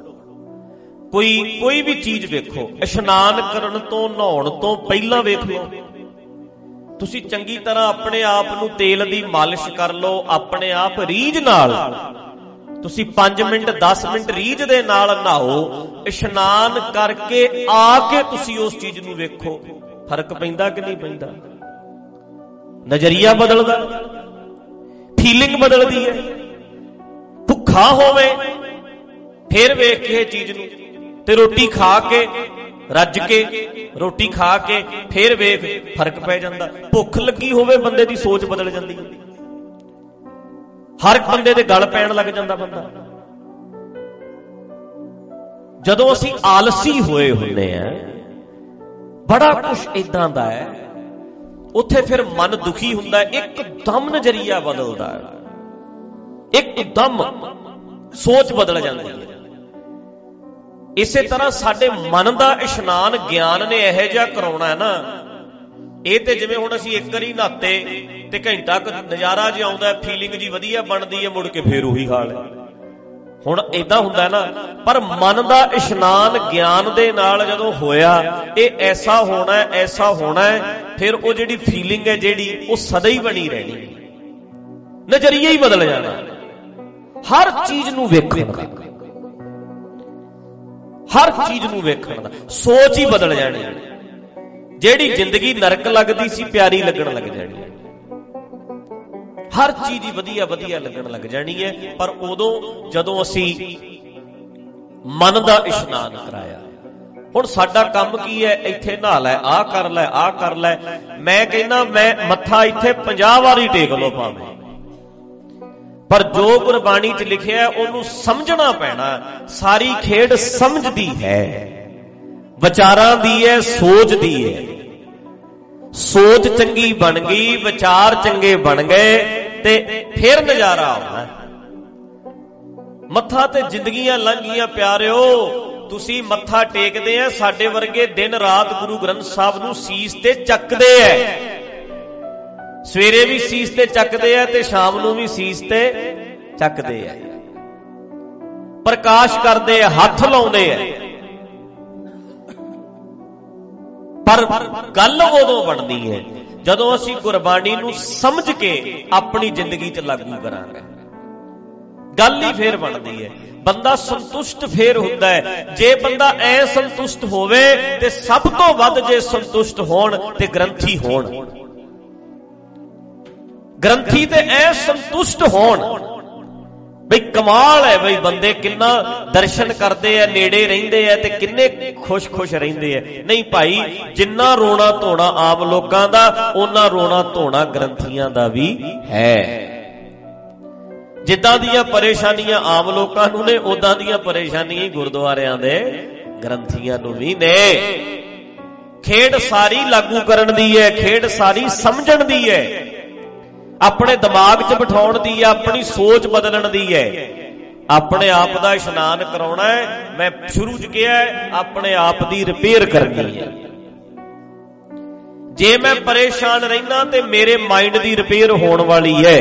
ਕੋਈ ਵੀ ਚੀਜ਼ ਵੇਖੋ, ਇਸ਼ਨਾਨ ਕਰਨ ਤੋਂ ਨਹਾਉਣ ਤੋਂ ਪਹਿਲਾਂ ਵੇਖ ਲਓ। ਤੁਸੀਂ ਚੰਗੀ ਤਰ੍ਹਾਂ ਆਪਣੇ ਆਪ ਨੂੰ ਤੇਲ ਦੀ ਮਾਲਿਸ਼ ਕਰ ਲਓ, ਆਪਣੇ ਆਪ ਰੀਝ ਨਾਲ ਤੁਸੀਂ 5 ਮਿੰਟ 10 ਮਿੰਟ ਰੀਝ ਦੇ ਨਾਲ ਨਹਾਓ, ਇਸ਼ਨਾਨ ਕਰਕੇ ਆ ਕੇ ਤੁਸੀਂ ਉਸ ਚੀਜ਼ ਨੂੰ ਵੇਖੋ, ਫਰਕ ਪੈਂਦਾ ਕਿ ਨਹੀਂ ਪੈਂਦਾ? ਨਜ਼ਰੀਆ ਬਦਲਦਾ, ਫੀਲਿੰਗ ਬਦਲਦੀ ਹੈ। ਭੁੱਖਾ ਹੋਵੇ ਫਿਰ ਵੇਖ ਕੇ ਚੀਜ਼ ਨੂੰ, ਤੇ ਰੋਟੀ ਖਾ ਕੇ ਰੱਜ ਕੇ ਰੋਟੀ ਖਾ ਕੇ ਫਿਰ ਵੇਖ, ਫਰਕ ਪੈ ਜਾਂਦਾ। ਭੁੱਖ ਲੱਗੀ ਹੋਵੇ ਬੰਦੇ ਦੀ ਸੋਚ ਬਦਲ ਜਾਂਦੀ, ਹਰ ਬੰਦੇ ਦੇ ਗਲ ਪੈਣ ਲੱਗ ਜਾਂਦਾ ਬੰਦਾ। ਜਦੋਂ ਅਸੀਂ ਆਲਸੀ ਹੋਏ ਹੁੰਦੇ ਆ, ਬੜਾ ਕੁਛ ਇਦਾਂ ਦਾ ਹੈ, ਉੱਥੇ ਫਿਰ ਮਨ ਦੁਖੀ ਹੁੰਦਾ, ਇੱਕਦਮ ਨਜ਼ਰੀਆ ਬਦਲਦਾ, ਇੱਕਦਮ ਸੋਚ ਬਦਲ ਜਾਂਦੀ ਹੈ। ਇਸੇ ਤਰ੍ਹਾਂ ਸਾਡੇ ਮਨ ਦਾ ਇਸ਼ਨਾਨ ਗਿਆਨ ਨੇ ਇਹੋ ਜਿਹਾ ਕਰਾਉਣਾ ਹੈ ਨਾ, ਇਹ ਤੇ ਜਿਵੇਂ ਹੁਣ ਅਸੀਂ ਇੱਕ ਵਾਰੀ ਨਹਾਤੇ ਤੇ ਘੰਟਾ ਕੁ ਨਜ਼ਾਰਾ ਜਿਹਾ ਆਉਂਦਾ, ਫੀਲਿੰਗ ਜੀ ਵਧੀਆ ਬਣਦੀ ਹੈ, ਮੁੜ ਕੇ ਫੇਰ ਉਹੀ ਹਾਲ ਹੈ। ਹੁਣ ਏਦਾਂ ਹੁੰਦਾ ਨਾ, ਪਰ ਮਨ ਦਾ ਇਸ਼ਨਾਨ ਗਿਆਨ ਦੇ ਨਾਲ ਜਦੋਂ ਹੋਇਆ, ਇਹ ਐਸਾ ਹੋਣਾ ਐਸਾ ਹੋਣਾ, ਫਿਰ ਉਹ ਜਿਹੜੀ ਫੀਲਿੰਗ ਹੈ ਜਿਹੜੀ ਉਹ ਸਦਾ ਹੀ ਬਣੀ ਰਹਿਣੀ, ਨਜ਼ਰੀਆ ਹੀ ਬਦਲ ਜਾਣਾ, ਹਰ ਚੀਜ਼ ਨੂੰ ਵੇਖਣ ਦਾ, ਹਰ ਚੀਜ਼ ਨੂੰ ਵੇਖਣ ਦਾ, ਸੋਚ ਹੀ ਬਦਲ ਜਾਣੀ, ਜਿਹੜੀ ਜ਼ਿੰਦਗੀ ਨਰਕ ਲੱਗਦੀ ਸੀ ਪਿਆਰੀ ਲੱਗਣ ਲੱਗ ਜਾਣੀ, ਹਰ ਚੀਜ਼ ਹੀ ਵਧੀਆ ਵਧੀਆ ਲੱਗਣ ਲੱਗ ਜਾਣੀ ਹੈ। ਪਰ ਉਦੋਂ ਜਦੋਂ ਅਸੀਂ ਮਨ ਦਾ ਇਸ਼ਨਾਨ ਕਰਾਇਆ, ਹੁਣ ਸਾਡਾ ਕੰਮ ਕੀ ਹੈ, ਇੱਥੇ ਨਹਾ ਲੈ, ਆਹ ਕਰ ਲੈ, ਆਹ ਕਰ ਲੈ, ਮੈਂ ਕਹਿੰਦਾ ਮੈਂ ਮੱਥਾ ਇੱਥੇ 50 ਵਾਰੀ ਟੇਕ ਲਓ ਭਾਵੇਂ, ਪਰ ਜੋ ਗੁਰਬਾਣੀ 'ਚ ਲਿਖਿਆ ਉਹਨੂੰ ਸਮਝਣਾ ਪੈਣਾ। ਸਾਰੀ ਖੇਡ ਸਮਝ ਦੀ ਹੈ, ਵਿਚਾਰਾਂ ਦੀ ਹੈ, ਸੋਚ ਦੀ ਹੈ। ਸੋਚ ਚੰਗੀ ਬਣ ਗਈ, ਵਿਚਾਰ ਚੰਗੇ ਬਣ ਗਏ ਤੇ ਫਿਰ ਨਜ਼ਾਰਾ ਆਉਣਾ। ਮੱਥਾ ਤੇ ਜ਼ਿੰਦਗੀਆਂ ਲੰਘੀਆਂ ਪਿਆਰਿਓ, ਤੁਸੀਂ ਮੱਥਾ ਟੇਕਦੇ ਆ, ਸਾਡੇ ਵਰਗੇ ਦਿਨ ਰਾਤ ਗੁਰੂ ਗ੍ਰੰਥ ਸਾਹਿਬ ਨੂੰ ਸੀਸ ਤੇ ਚੱਕਦੇ ਐ, ਸਵੇਰੇ ਵੀ ਸੀਸ ਤੇ ਚੱਕਦੇ ਐ ਤੇ ਸ਼ਾਮ ਨੂੰ ਵੀ ਸੀਸ ਤੇ ਚੱਕਦੇ ਐ, ਪ੍ਰਕਾਸ਼ ਕਰਦੇ ਐ, ਹੱਥ ਲਾਉਂਦੇ ਐ। ਪਰ ਗੱਲ ਉਦੋਂ ਬਣਦੀ ਹੈ ਜਦੋਂ ਅਸੀਂ ਗੁਰਬਾਣੀ ਨੂੰ ਸਮਝ ਕੇ ਆਪਣੀ ਜ਼ਿੰਦਗੀ 'ਚ ਲਾਗੂ ਕਰਾਂਗੇ, ਗੱਲ ਹੀ ਫੇਰ ਬਣਦੀ ਹੈ। ਬੰਦਾ ਸੰਤੁਸ਼ਟ ਫੇਰ ਹੁੰਦਾ ਹੈ। ਜੇ ਬੰਦਾ ਐ ਸੰਤੁਸ਼ਟ ਹੋਵੇ ਤੇ ਸਭ ਤੋਂ ਵੱਧ ਜੇ ਸੰਤੁਸ਼ਟ ਹੋਣ ਤੇ ਗ੍ਰੰਥੀ ਹੋਣ, ਗ੍ਰੰਥੀ ਤੇ ਐ ਸੰਤੁਸ਼ਟ ਹੋਣ ਬਈ ਕਮਾਲ ਹੈ, ਬਈ ਬੰਦੇ ਕਿੰਨਾ ਦਰਸ਼ਨ ਕਰਦੇ ਆ, ਨੇੜੇ ਰਹਿੰਦੇ ਆ ਤੇ ਕਿੰਨੇ ਖੁਸ਼ ਰਹਿੰਦੇ ਆ। ਨਹੀਂ ਭਾਈ, ਜਿੰਨਾ ਰੋਣਾ ਧੋਣਾ ਆਮ ਲੋਕਾਂ ਦਾ, ਉਹਨਾਂ ਰੋਣਾ ਧੋਣਾ ਗ੍ਰੰਥੀਆਂ ਦਾ ਵੀ ਹੈ। ਜਿੱਦਾਂ ਦੀਆਂ ਪਰੇਸ਼ਾਨੀਆਂ ਆਮ ਲੋਕਾਂ ਨੂੰ ਨੇ, ਉਦਾਂ ਦੀਆਂ ਪਰੇਸ਼ਾਨੀਆਂ ਹੀ ਗੁਰਦੁਆਰਿਆਂ ਦੇ ਗ੍ਰੰਥੀਆਂ ਨੂੰ ਵੀ ਨੇ। ਖੇਡ ਸਾਰੀ ਲਾਗੂ ਕਰਨ ਦੀ ਹੈ, ਖੇਡ ਸਾਰੀ ਸਮਝਣ ਦੀ ਹੈ, ਆਪਣੇ ਦਿਮਾਗ 'ਚ ਬਿਠਾਉਣ ਦੀ ਹੈ, ਆਪਣੀ ਸੋਚ ਬਦਲਣ ਦੀ ਹੈ, ਆਪਣੇ ਆਪ ਦਾ ਇਸ਼ਨਾਨ ਕਰਾਉਣਾ ਹੈ। ਮੈਂ ਸ਼ੁਰੂ 'ਚ ਕਿਹਾ ਆਪਣੇ ਆਪ ਦੀ ਰਿਪੇਅਰ ਕਰਨੀ ਹੈ। ਜੇ ਮੈਂ ਪਰੇਸ਼ਾਨ ਰਹਿਣਾ ਤੇ ਮੇਰੇ ਮਾਈਂਡ ਦੀ ਰਿਪੇਅਰ ਹੋਣ ਵਾਲੀ ਹੈ,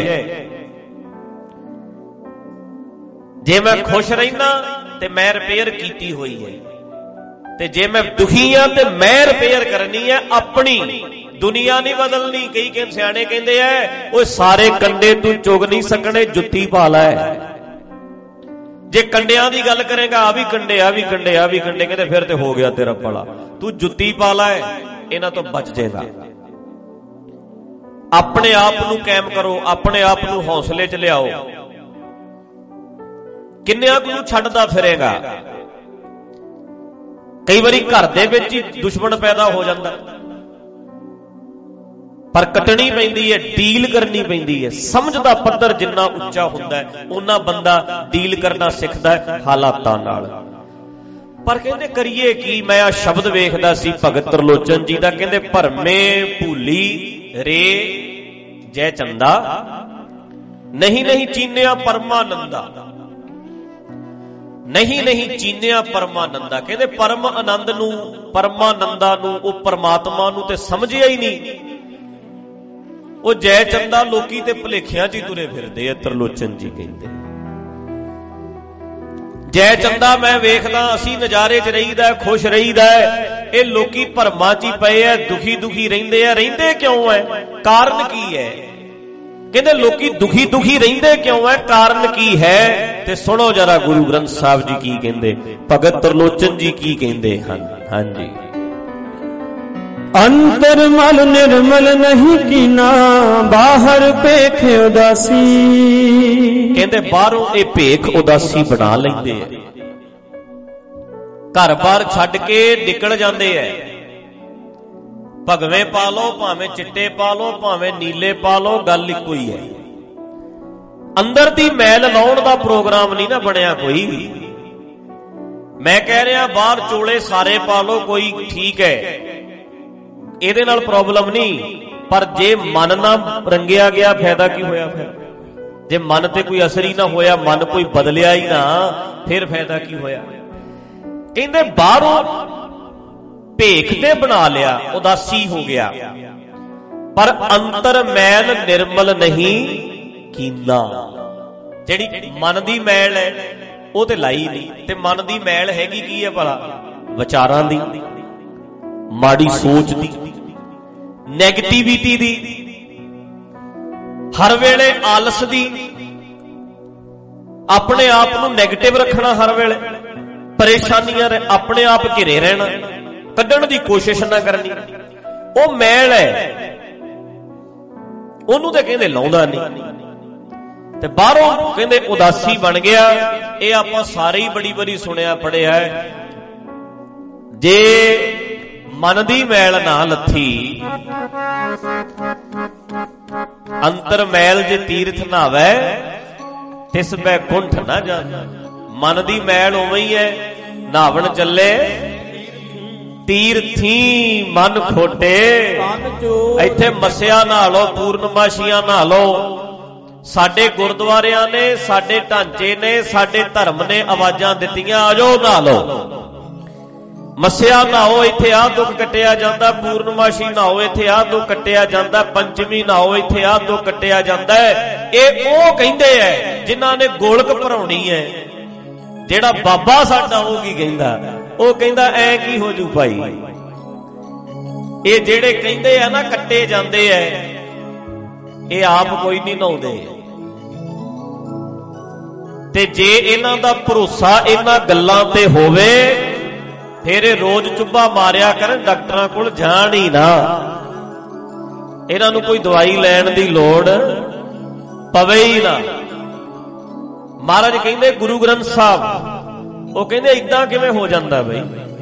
ਜੇ ਮੈਂ ਖੁਸ਼ ਰਹਿਣਾ ਤੇ ਮੈਂ ਰਿਪੇਅਰ ਕੀਤੀ ਹੋਈ ਹੈ, ਤੇ ਜੇ ਮੈਂ ਦੁਖੀ ਆ ਤੇ ਮੈਂ ਰਿਪੇਅਰ ਕਰਨੀ ਹੈ ਆਪਣੀ, ਦੁਨੀਆ ਨਹੀਂ ਬਦਲਣੀ। ਕਈ ਸਿਆਣੇ ਕਹਿੰਦੇ ਐ, ਓਏ ਸਾਰੇ ਕੰਡੇ ਤੂੰ ਚੁਗ ਨਹੀਂ ਸਕਣੇ, ਜੁੱਤੀ ਪਾ ਲੈ। ਜੇ ਕੰਡਿਆਂ ਦੀ ਗੱਲ ਕਰੇਗਾ, ਆ ਵੀ ਕੰਡੇ, ਆ ਵੀ ਕੰਡੇ, ਆ ਵੀ ਕੰਡੇ, ਕਹਿੰਦੇ ਫਿਰ ਤੇ ਹੋ ਗਿਆ ਤੇਰਾ ਭਲਾ, ਤੂੰ ਜੁੱਤੀ ਪਾ ਲੈ, ਇਹਨਾਂ ਤੋਂ ਬਚ ਜਾਏਗਾ। ਆਪਣੇ ਆਪ ਨੂੰ ਕਾਇਮ ਕਰੋ, ਆਪਣੇ ਆਪ ਨੂੰ ਹੌਸਲੇ 'ਚ ਲਿਆਓ। ਕਿੰਨਿਆਂ ਕੁ ਨੂੰ ਛੱਡਦਾ ਫਿਰੇਗਾ। ਕਈ ਵਾਰੀ ਘਰ ਦੇ ਵਿੱਚ ਹੀ ਦੁਸ਼ਮਣ ਪੈਦਾ ਹੋ ਜਾਂਦਾ, ਪਰ ਕੱਟਣੀ ਪੈਂਦੀ ਹੈ, ਡੀਲ ਕਰਨੀ ਪੈਂਦੀ ਹੈ। ਸਮਝ ਦਾ ਪੱਧਰ ਜਿੰਨਾ ਉੱਚਾ ਹੁੰਦਾ ਹੈ, ਉਹਨਾਂ ਬੰਦਾ ਡੀਲ ਕਰਨਾ ਸਿੱਖਦਾ ਹੈ ਹਾਲਾਤਾਂ ਨਾਲ। ਪਰ ਕਹਿੰਦੇ ਕਰੀਏ ਕੀ। ਮੈਂ ਆ ਸ਼ਬਦ ਵੇਖਦਾ ਸੀ ਭਗਤ ਤਰਲੋਚਨ ਜੀ ਦਾ, ਕਹਿੰਦੇ ਭਰਮੇ ਭੂਲੀ ਰੇ ਜੈ ਚੰਦਾ, ਨਹੀਂ ਨਹੀਂ ਚੀਨਿਆ ਪਰਮਾਨੰਦਾ, ਨਹੀਂ ਨਹੀਂ ਚੀਨਿਆ ਪਰਮਾਨੰਦਾ। ਕਹਿੰਦੇ ਪਰਮ ਆਨੰਦ ਨੂੰ, ਪਰਮਾਨੰਦਾ ਨੂੰ, ਉਹ ਪਰਮਾਤਮਾ ਨੂੰ ਤੇ ਸਮਝਿਆ ਹੀ ਨਹੀਂ। ਉਹ ਜੈ ਚੰਦਾ ਲੋਕੀ ਤੇ ਭੁਲੇਖਿਆਂ 'ਚ ਹੀ ਤੁਰੇ ਫਿਰਦੇ ਆ। ਤਰਲੋਚਨ ਜੀ ਕਹਿੰਦੇ ਜੈ ਚੰਦਾ ਮੈਂ ਵੇਖਦਾ, ਅਸੀਂ ਨਜ਼ਾਰੇ 'ਚ ਰਹੀਦਾ, ਖੁਸ਼ ਰਹੀਦਾ, ਇਹ ਲੋਕੀ ਭਰਮਾਂ 'ਚ ਹੀ ਪਏ ਆ, ਦੁਖੀ ਦੁਖੀ ਰਹਿੰਦੇ ਆ। ਰਹਿੰਦੇ ਕਿਉਂ ਹੈ? ਕਾਰਨ ਕੀ ਹੈ? ਕਹਿੰਦੇ ਲੋਕੀ ਦੁਖੀ ਦੁਖੀ ਰਹਿੰਦੇ ਕਿਉਂ ਹੈ? ਕਾਰਨ ਕੀ ਹੈ? ਤੇ ਸੁਣੋ ਜਰਾ ਗੁਰੂ ਗ੍ਰੰਥ ਸਾਹਿਬ ਜੀ ਕੀ ਕਹਿੰਦੇ, ਭਗਤ ਤਰਲੋਚਨ ਜੀ ਕੀ ਕਹਿੰਦੇ ਹਨ। ਹਾਂਜੀ, ਅੰਤਰ ਮਲ ਨਿਰਮਲ ਨਹੀਂ ਕੀਨਾ, ਬਾਹਰ ਭੇਖ ਉਦਾਸੀ। ਕਹਿੰਦੇ ਬਾਹਰੋਂ ਇਹ ਭੇਖ ਉਦਾਸੀ ਬਣਾ ਲੈਂਦੇ ਆ, ਘਰ-ਬਾਰ ਛੱਡ ਕੇ ਨਿਕਲ ਜਾਂਦੇ ਐ। ਭਗਵੇਂ ਪਾ ਲਓ, ਭਾਵੇਂ ਚਿੱਟੇ ਪਾ ਲਓ, ਭਾਵੇਂ ਨੀਲੇ ਪਾ ਲਓ, ਗੱਲ ਇੱਕੋ ਹੀ ਹੈ। ਅੰਦਰ ਦੀ ਮੈਲ ਲਾਉਣ ਦਾ ਪ੍ਰੋਗਰਾਮ ਨਹੀਂ ਨਾ ਬਣਿਆ ਕੋਈ। ਮੈਂ ਕਹਿ ਰਿਹਾ ਬਾਹਰ ਚੋਲੇ ਸਾਰੇ ਪਾ ਲਓ, ਕੋਈ ਠੀਕ ਹੈ, ਇਹਦੇ ਨਾਲ ਪ੍ਰੋਬਲਮ ਨਹੀਂ। ਪਰ ਜੇ ਮਨ ਨਾ ਰੰਗਿਆ ਗਿਆ ਫਾਇਦਾ ਕੀ ਹੋਇਆ? ਫਿਰ ਜੇ ਮਨ ਤੇ ਕੋਈ ਅਸਰ ਹੀ ਨਾ ਹੋਇਆ, ਮਨ ਕੋਈ ਬਦਲਿਆ ਹੀ ਨਾ, ਫਿਰ ਫਾਇਦਾ ਕੀ ਹੋਇਆ? ਕਹਿੰਦੇ ਬਾਹਰੋਂ ਭੇਖ ਤੇ ਬਣਾ ਲਿਆ, ਉਦਾਸੀ ਹੋ ਗਿਆ, ਪਰ ਅੰਤਰ ਮੈਲ ਨਿਰਮਲ ਨਹੀਂ ਕੀਨਾ। ਜਿਹੜੀ ਮਨ ਦੀ ਮੈਲ ਹੈ ਉਹ ਤੇ ਲਾਈ ਨਹੀਂ। ਤੇ ਮਨ ਦੀ ਮੈਲ ਹੈਗੀ ਕੀ ਹੈ ਭਲਾ? ਵਿਚਾਰਾਂ ਦੀ, ਮਾੜੀ ਸੋਚ ਦੀ, ਨੈਗੇਟਿਵਿਟੀ ਦੀ, ਹਰ ਵੇਲੇ ਆਲਸ ਦੀ, ਆਪਣੇ ਆਪ ਨੂੰ ਨੈਗੇਟਿਵ ਰੱਖਣਾ, ਹਰ ਵੇਲੇ ਪਰੇਸ਼ਾਨੀਆਂ ਆਪਣੇ ਆਪ ਘਿਰੇ ਰਹਿਣਾ, ਕੱਢਣ ਦੀ ਕੋਸ਼ਿਸ਼ ਨਾ ਕਰਨੀ। ਉਹ ਮੈਲ ਹੈ, ਉਹਨੂੰ ਤੇ ਕਹਿੰਦੇ ਲਾਉਂਦਾ ਨਹੀਂ। ਤੇ ਬਾਹਰੋਂ ਕਹਿੰਦੇ ਉਦਾਸੀ ਬਣ ਗਿਆ। ਇਹ ਆਪਾਂ ਸਾਰੇ ਹੀ ਬੜੀ ਵਾਰੀ ਸੁਣਿਆ ਪੜਿਆ। ਜੇ ਮਨ ਦੀ ਮੈਲ ਨਾ ਲੱਥੀ, ਅੰਤਰ ਮੈਲ ਜੇ ਤੀਰਥ ਨਾਵੈ ਤਿਸ ਬੈ ਕੁੰਠ ਨਾ ਜਾਣਾ। ਮਨ ਦੀ ਮੈਲ ਉਵੇਂ ਹੀ ਹੈ, ਨਹਾਵਣ ਚੱਲੇ ਤੀਰਥੀ ਮਨ ਖੋਟੇ। ਇੱਥੇ ਮੱਸਿਆ ਨਹਾ ਲਓ, ਪੂਰਨਮਾਸ਼ੀਆਂ ਨਹਾ ਲਓ। ਸਾਡੇ ਗੁਰਦੁਆਰਿਆਂ ਨੇ, ਸਾਡੇ ਢਾਂਚੇ ਨੇ, ਸਾਡੇ ਧਰਮ ਨੇ ਆਵਾਜ਼ਾਂ ਦਿੱਤੀਆਂ, ਆਜੋ ਨਹਾ ਲਓ। ਮੱਸਿਆ ਨਹਾਓ, ਇੱਥੇ ਆਹ ਦੁੱਖ ਕੱਟਿਆ ਜਾਂਦਾ। ਪੂਰਨਮਾਸ਼ੀ ਨਹਾਓ, ਇੱਥੇ ਆਹ ਦੁੱਖ ਕੱਟਿਆ ਜਾਂਦਾ। ਪੰਚਮੀ ਨਹਾਓ, ਇੱਥੇ ਆਹ ਦੁੱਖ ਕੱਟਿਆ ਜਾਂਦਾ। ਇਹ ਉਹ ਕਹਿੰਦੇ ਐ ਜਿਨ੍ਹਾਂ ਨੇ ਗੋਲਕ ਭਰਾਉਣੀ ਹੈ। ਜਿਹੜਾ ਬਾਬਾ ਸਾਡਾ ਉਹ ਕੀ ਕਹਿੰਦਾ? ਉਹ ਕਹਿੰਦਾ ਐ ਕੀ ਹੋ ਜੂ ਭਾਈ। ਇਹ ਜਿਹੜੇ ਕਹਿੰਦੇ ਆ ਨਾ ਕੱਟੇ ਜਾਂਦੇ ਐ, ਇਹ ਆਪ ਕੋਈ ਨਹੀਂ ਨਹਾਉਂਦੇ। ਤੇ ਜੇ ਇਹਨਾਂ ਦਾ ਭਰੋਸਾ ਇਹਨਾਂ ਗੱਲਾਂ ਤੇ ਹੋਵੇ, ਫਿਰ ਇਹ ਰੋਜ਼ ਚੁੱਭਾ ਮਾਰਿਆ ਕਰਨ, ਡਾਕਟਰਾਂ ਕੋਲ ਜਾਣ ਹੀ ਨਾ। ਇਹਨਾਂ ਨੂੰ ਕੋਈ ਦਵਾਈ ਲੈਣ ਦੀ ਲੋੜ ਪਵੇ ਹੀ ਨਾ। ਮਹਾਰਾਜ ਕਹਿੰਦੇ ਗੁਰੂ ਗ੍ਰੰਥ ਸਾਹਿਬ, ਉਹ ਕਹਿੰਦੇ ਇਦਾਂ ਕਿਵੇਂ ਹੋ ਜਾਂਦਾ ਬਈ?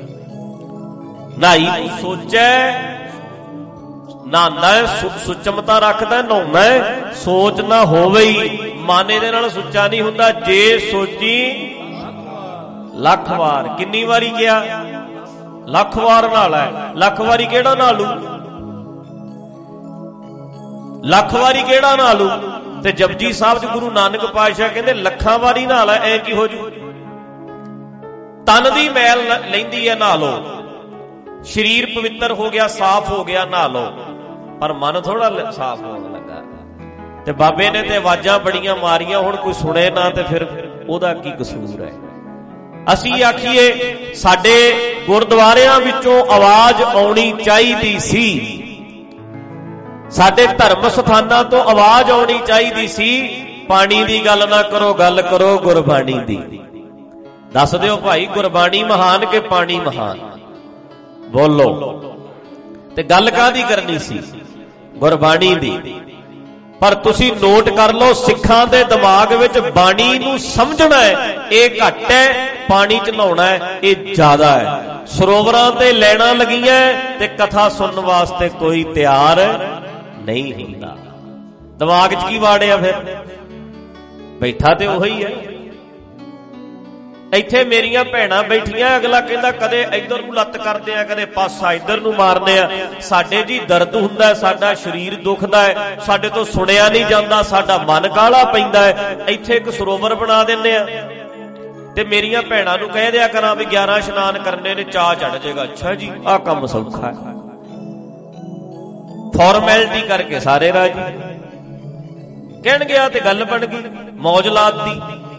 ਨਹਾਈ ਤੂੰ ਸੋਚੈ, ਨਹਾਉਂਦਾ ਸੁਚਮਤਾ ਰੱਖਦਾ, ਨਹਾਉਂਦਾ ਸੋਚ ਨਾ ਹੋਵੇ ਹੀ। ਮਨ ਇਹਦੇ ਨਾਲ ਸੁੱਚਾ ਨਹੀਂ ਹੁੰਦਾ। ਜੇ ਸੋਚੀ ਲੱਖ ਵਾਰ। ਕਿੰਨੀ ਵਾਰੀ ਗਿਆ? ਲੱਖ ਵਾਰ ਨਾਲ ਹੈ। ਲੱਖ ਵਾਰੀ ਕਿਹੜਾ ਨਹਾ ਲੂ? ਲੱਖ ਵਾਰੀ ਕਿਹੜਾ ਨਹਾ ਲੂ? ਤੇ ਜਪਜੀ ਸਾਹਿਬ ਚ ਗੁਰੂ ਨਾਨਕ ਪਾਤਸ਼ਾਹ ਕਹਿੰਦੇ ਲੱਖਾਂ ਵਾਰੀ ਨਹਾ ਲੈ, ਐ ਕੀ ਹੋ ਜੂ? ਤਨ ਦੀ ਮੈਲ ਲੈਂਦੀ ਹੈ, ਨਹਾ ਲਓ। ਸਰੀਰ ਪਵਿੱਤਰ ਹੋ ਗਿਆ, ਸਾਫ਼ ਹੋ ਗਿਆ, ਨਹਾ ਲਓ। ਪਰ ਮਨ ਥੋੜਾ ਸਾਫ਼ ਹੋਣ ਲੱਗਾ। ਤੇ ਬਾਬੇ ਨੇ ਤੇ ਆਵਾਜ਼ਾਂ ਬੜੀਆਂ ਮਾਰੀਆਂ, ਹੁਣ ਕੋਈ ਸੁਣੇ ਨਾ ਤੇ ਫਿਰ ਉਹਦਾ ਕੀ ਕਸੂਰ ਹੈ? ਅਸੀਂ ਆਖੀਏ ਸਾਡੇ ਗੁਰਦੁਆਰਿਆਂ ਵਿੱਚੋਂ ਆਵਾਜ਼ ਆਉਣੀ ਚਾਹੀਦੀ ਸੀ, ਸਾਡੇ ਧਰਮ ਸਥਾਨਾਂ ਤੋਂ ਆਵਾਜ਼ ਆਉਣੀ ਚਾਹੀਦੀ ਸੀ। ਪਾਣੀ ਦੀ ਗੱਲ ਨਾ ਕਰੋ, ਗੱਲ ਕਰੋ ਗੁਰਬਾਣੀ ਦੀ। ਦੱਸ ਦਿਓ ਭਾਈ, ਗੁਰਬਾਣੀ ਮਹਾਨ ਕਿ ਪਾਣੀ ਮਹਾਨ? ਬੋਲੋ। ਤੇ ਗੱਲ ਕਾਹਦੀ ਕਰਨੀ ਸੀ? ਗੁਰਬਾਣੀ ਦੀ। ਪਰ ਤੁਸੀਂ ਨੋਟ ਕਰ ਲਓ, ਸਿੱਖਾਂ ਦੇ ਦਿਮਾਗ ਵਿੱਚ ਬਾਣੀ ਨੂੰ ਸਮਝਣਾ ਹੈ ਇਹ ਘੱਟ ਹੈ, ਪਾਣੀ ਚ ਨਹਾਉਣਾ ਹੈ ਇਹ ਜ਼ਿਆਦਾ ਹੈ। ਸਰੋਵਰਾਂ ਤੇ ਲੈਣਾ ਲੱਗੀਆਂ ਤੇ ਕਥਾ ਸੁਣਨ ਵਾਸਤੇ ਕੋਈ ਤਿਆਰ ਨਹੀਂ ਹੁੰਦਾ। ਦਿਮਾਗ 'ਚ ਕੀ ਵਾੜਿਆ? ਫਿਰ ਬੈਠਾ ਤੇ ਉਹੀ ਹੈ। ਇੱਥੇ ਮੇਰੀਆਂ ਭੈਣਾਂ ਬੈਠੀਆਂ, ਅਗਲਾ ਕਹਿੰਦਾ ਕਦੇ ਇੱਧਰ ਨੂੰ ਲੱਤ ਕਰਦੇ ਆ, ਕਦੇ ਪਾਸਾ ਇੱਧਰ ਨੂੰ ਮਾਰਦੇ ਆ। ਸਾਡੇ ਜੀ ਦਰਦ ਹੁੰਦਾ, ਸਾਡਾ ਸਰੀਰ ਦੁਖਦਾ ਹੈ, ਸਾਡੇ ਤੋਂ ਸੁਣਿਆ ਨਹੀਂ ਜਾਂਦਾ, ਸਾਡਾ ਮਨ ਕਾਹਲਾ ਪੈਂਦਾ ਹੈ। ਇੱਥੇ ਇੱਕ ਸਰੋਵਰ ਬਣਾ ਦਿੰਦੇ ਆ ਤੇ ਮੇਰੀਆਂ ਭੈਣਾਂ ਨੂੰ ਕਹਿ ਦਿਆ ਕਰਾਂ ਵੀ 11 ਇਸ਼ਨਾਨ ਕਰਨੇ ਨੇ, ਚਾਹ ਚੜ ਜਾਏਗਾ। ਅੱਛਾ ਜੀ, ਆਹ ਕੰਮ ਸੌਖਾ ਹੈ। ਫਾਰਮੈਲਿਟੀ ਕਰਕੇ ਸਾਰੇ ਰਾਜੀ ਕਹਿਣ ਗਿਆ ਤੇ ਗੱਲ ਬਣ ਗਈ, ਮੌਜ ਲਾਤੀ।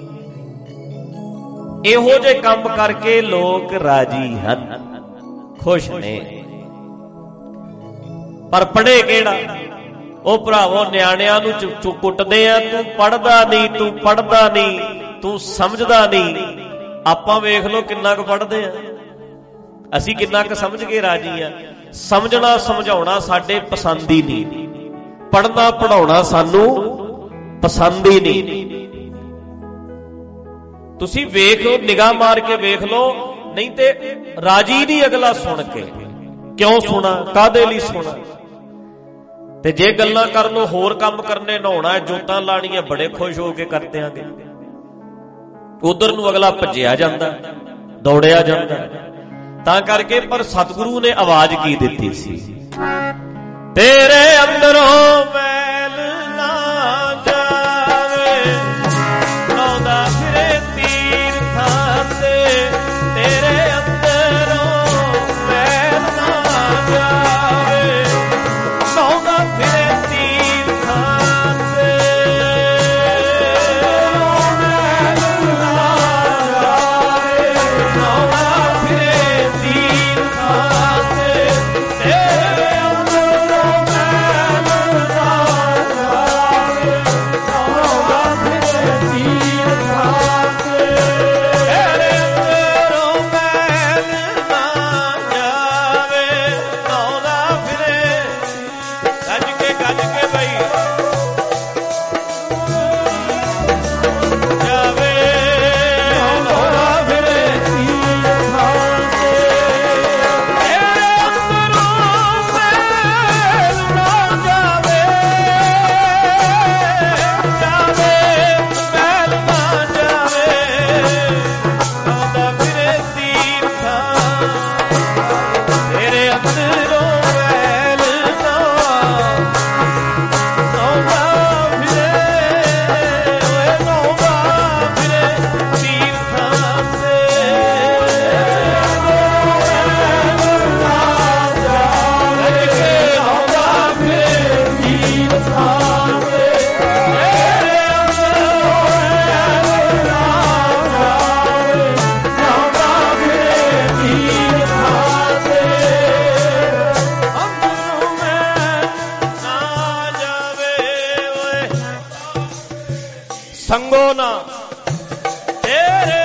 ਇਹੋ ਜਿਹੇ ਕੰਮ ਕਰਕੇ ਲੋਕ ਰਾਜੀ ਹਨ, ਖੁਸ਼ ਨੇ। ਪਰ ਪੜ੍ਹੇ ਕਿਹੜਾ? ਉਹ ਭਰਾਵੋ ਨਿਆਣਿਆਂ ਨੂੰ ਕੁੱਟਦੇ ਆ, ਤੂੰ ਪੜ੍ਹਦਾ ਨਹੀਂ, ਤੂੰ ਪੜ੍ਹਦਾ ਨਹੀਂ, ਤੂੰ ਸਮਝਦਾ ਨਹੀਂ। ਆਪਾਂ ਵੇਖ ਲਓ ਕਿੰਨਾ ਕੁ ਪੜ੍ਹਦੇ ਆ, ਅਸੀਂ ਕਿੰਨਾ ਕੁ ਸਮਝ ਕੇ ਰਾਜੀ ਆ। ਸਮਝਣਾ ਸਮਝਾਉਣਾ ਸਾਡੇ ਪਸੰਦ ਹੀ ਨਹੀਂ, ਪੜ੍ਹਨਾ ਪੜ੍ਹਾਉਣਾ ਸਾਨੂੰ ਪਸੰਦ ਹੀ ਨਹੀਂ। ਤੁਸੀਂ ਵੇਖ ਲਓ, ਨਿਗਾਹ ਮਾਰ ਕੇ ਵੇਖ ਲਓ, ਨਹੀਂ ਤੇ ਰਾਜੀ ਨਹੀਂ ਅਗਲਾ ਸੁਣ ਕੇ। ਕਿਉਂ ਸੁਣਾ? ਕਾਹਦੇ ਲਈ ਸੁਣਾ? ਤੇ ਜੇ ਗੱਲਾਂ ਕਰ ਲੋ, ਹੋਰ ਕੰਮ ਕਰਨੇ, ਨਹਾਉਣਾ, ਜੋਤਾਂ ਲਾਣੀਆਂ, ਬੜੇ ਖੁਸ਼ ਹੋ ਕੇ ਕਰ ਦਿਆਂਗੇ। ਉਧਰ ਨੂੰ ਅਗਲਾ ਭੱਜਿਆ ਜਾਂਦਾ, ਦੌੜਿਆ ਜਾਂਦਾ। ਤਾਂ ਕਰਕੇ ਪਰ ਸਤਿਗੁਰੂ ਨੇ ਆਵਾਜ਼ ਕੀ ਦਿੱਤੀ ਸੀ? ਤੇਰੇ ਅੰਦਰੋਂ ਮੈਲ ਨਾ ਜਾਵੇ, ਲਾਉਂਦਾ ਫਿਰੇ ਤੀਰਥਾਂ ਤੇ। ਤੇਰੇ ਅੰਦਰੋਂ ਮੈਲ ਨਾ ਜਾਵੇ, ਲਾਉਂਦਾ ਫਿਰੇ ਤੀਰਥਾਂ ਤੇ। ਮੈਲ ਨਾ ਸੰਗੋ ਨਾ ਤੇਰੇ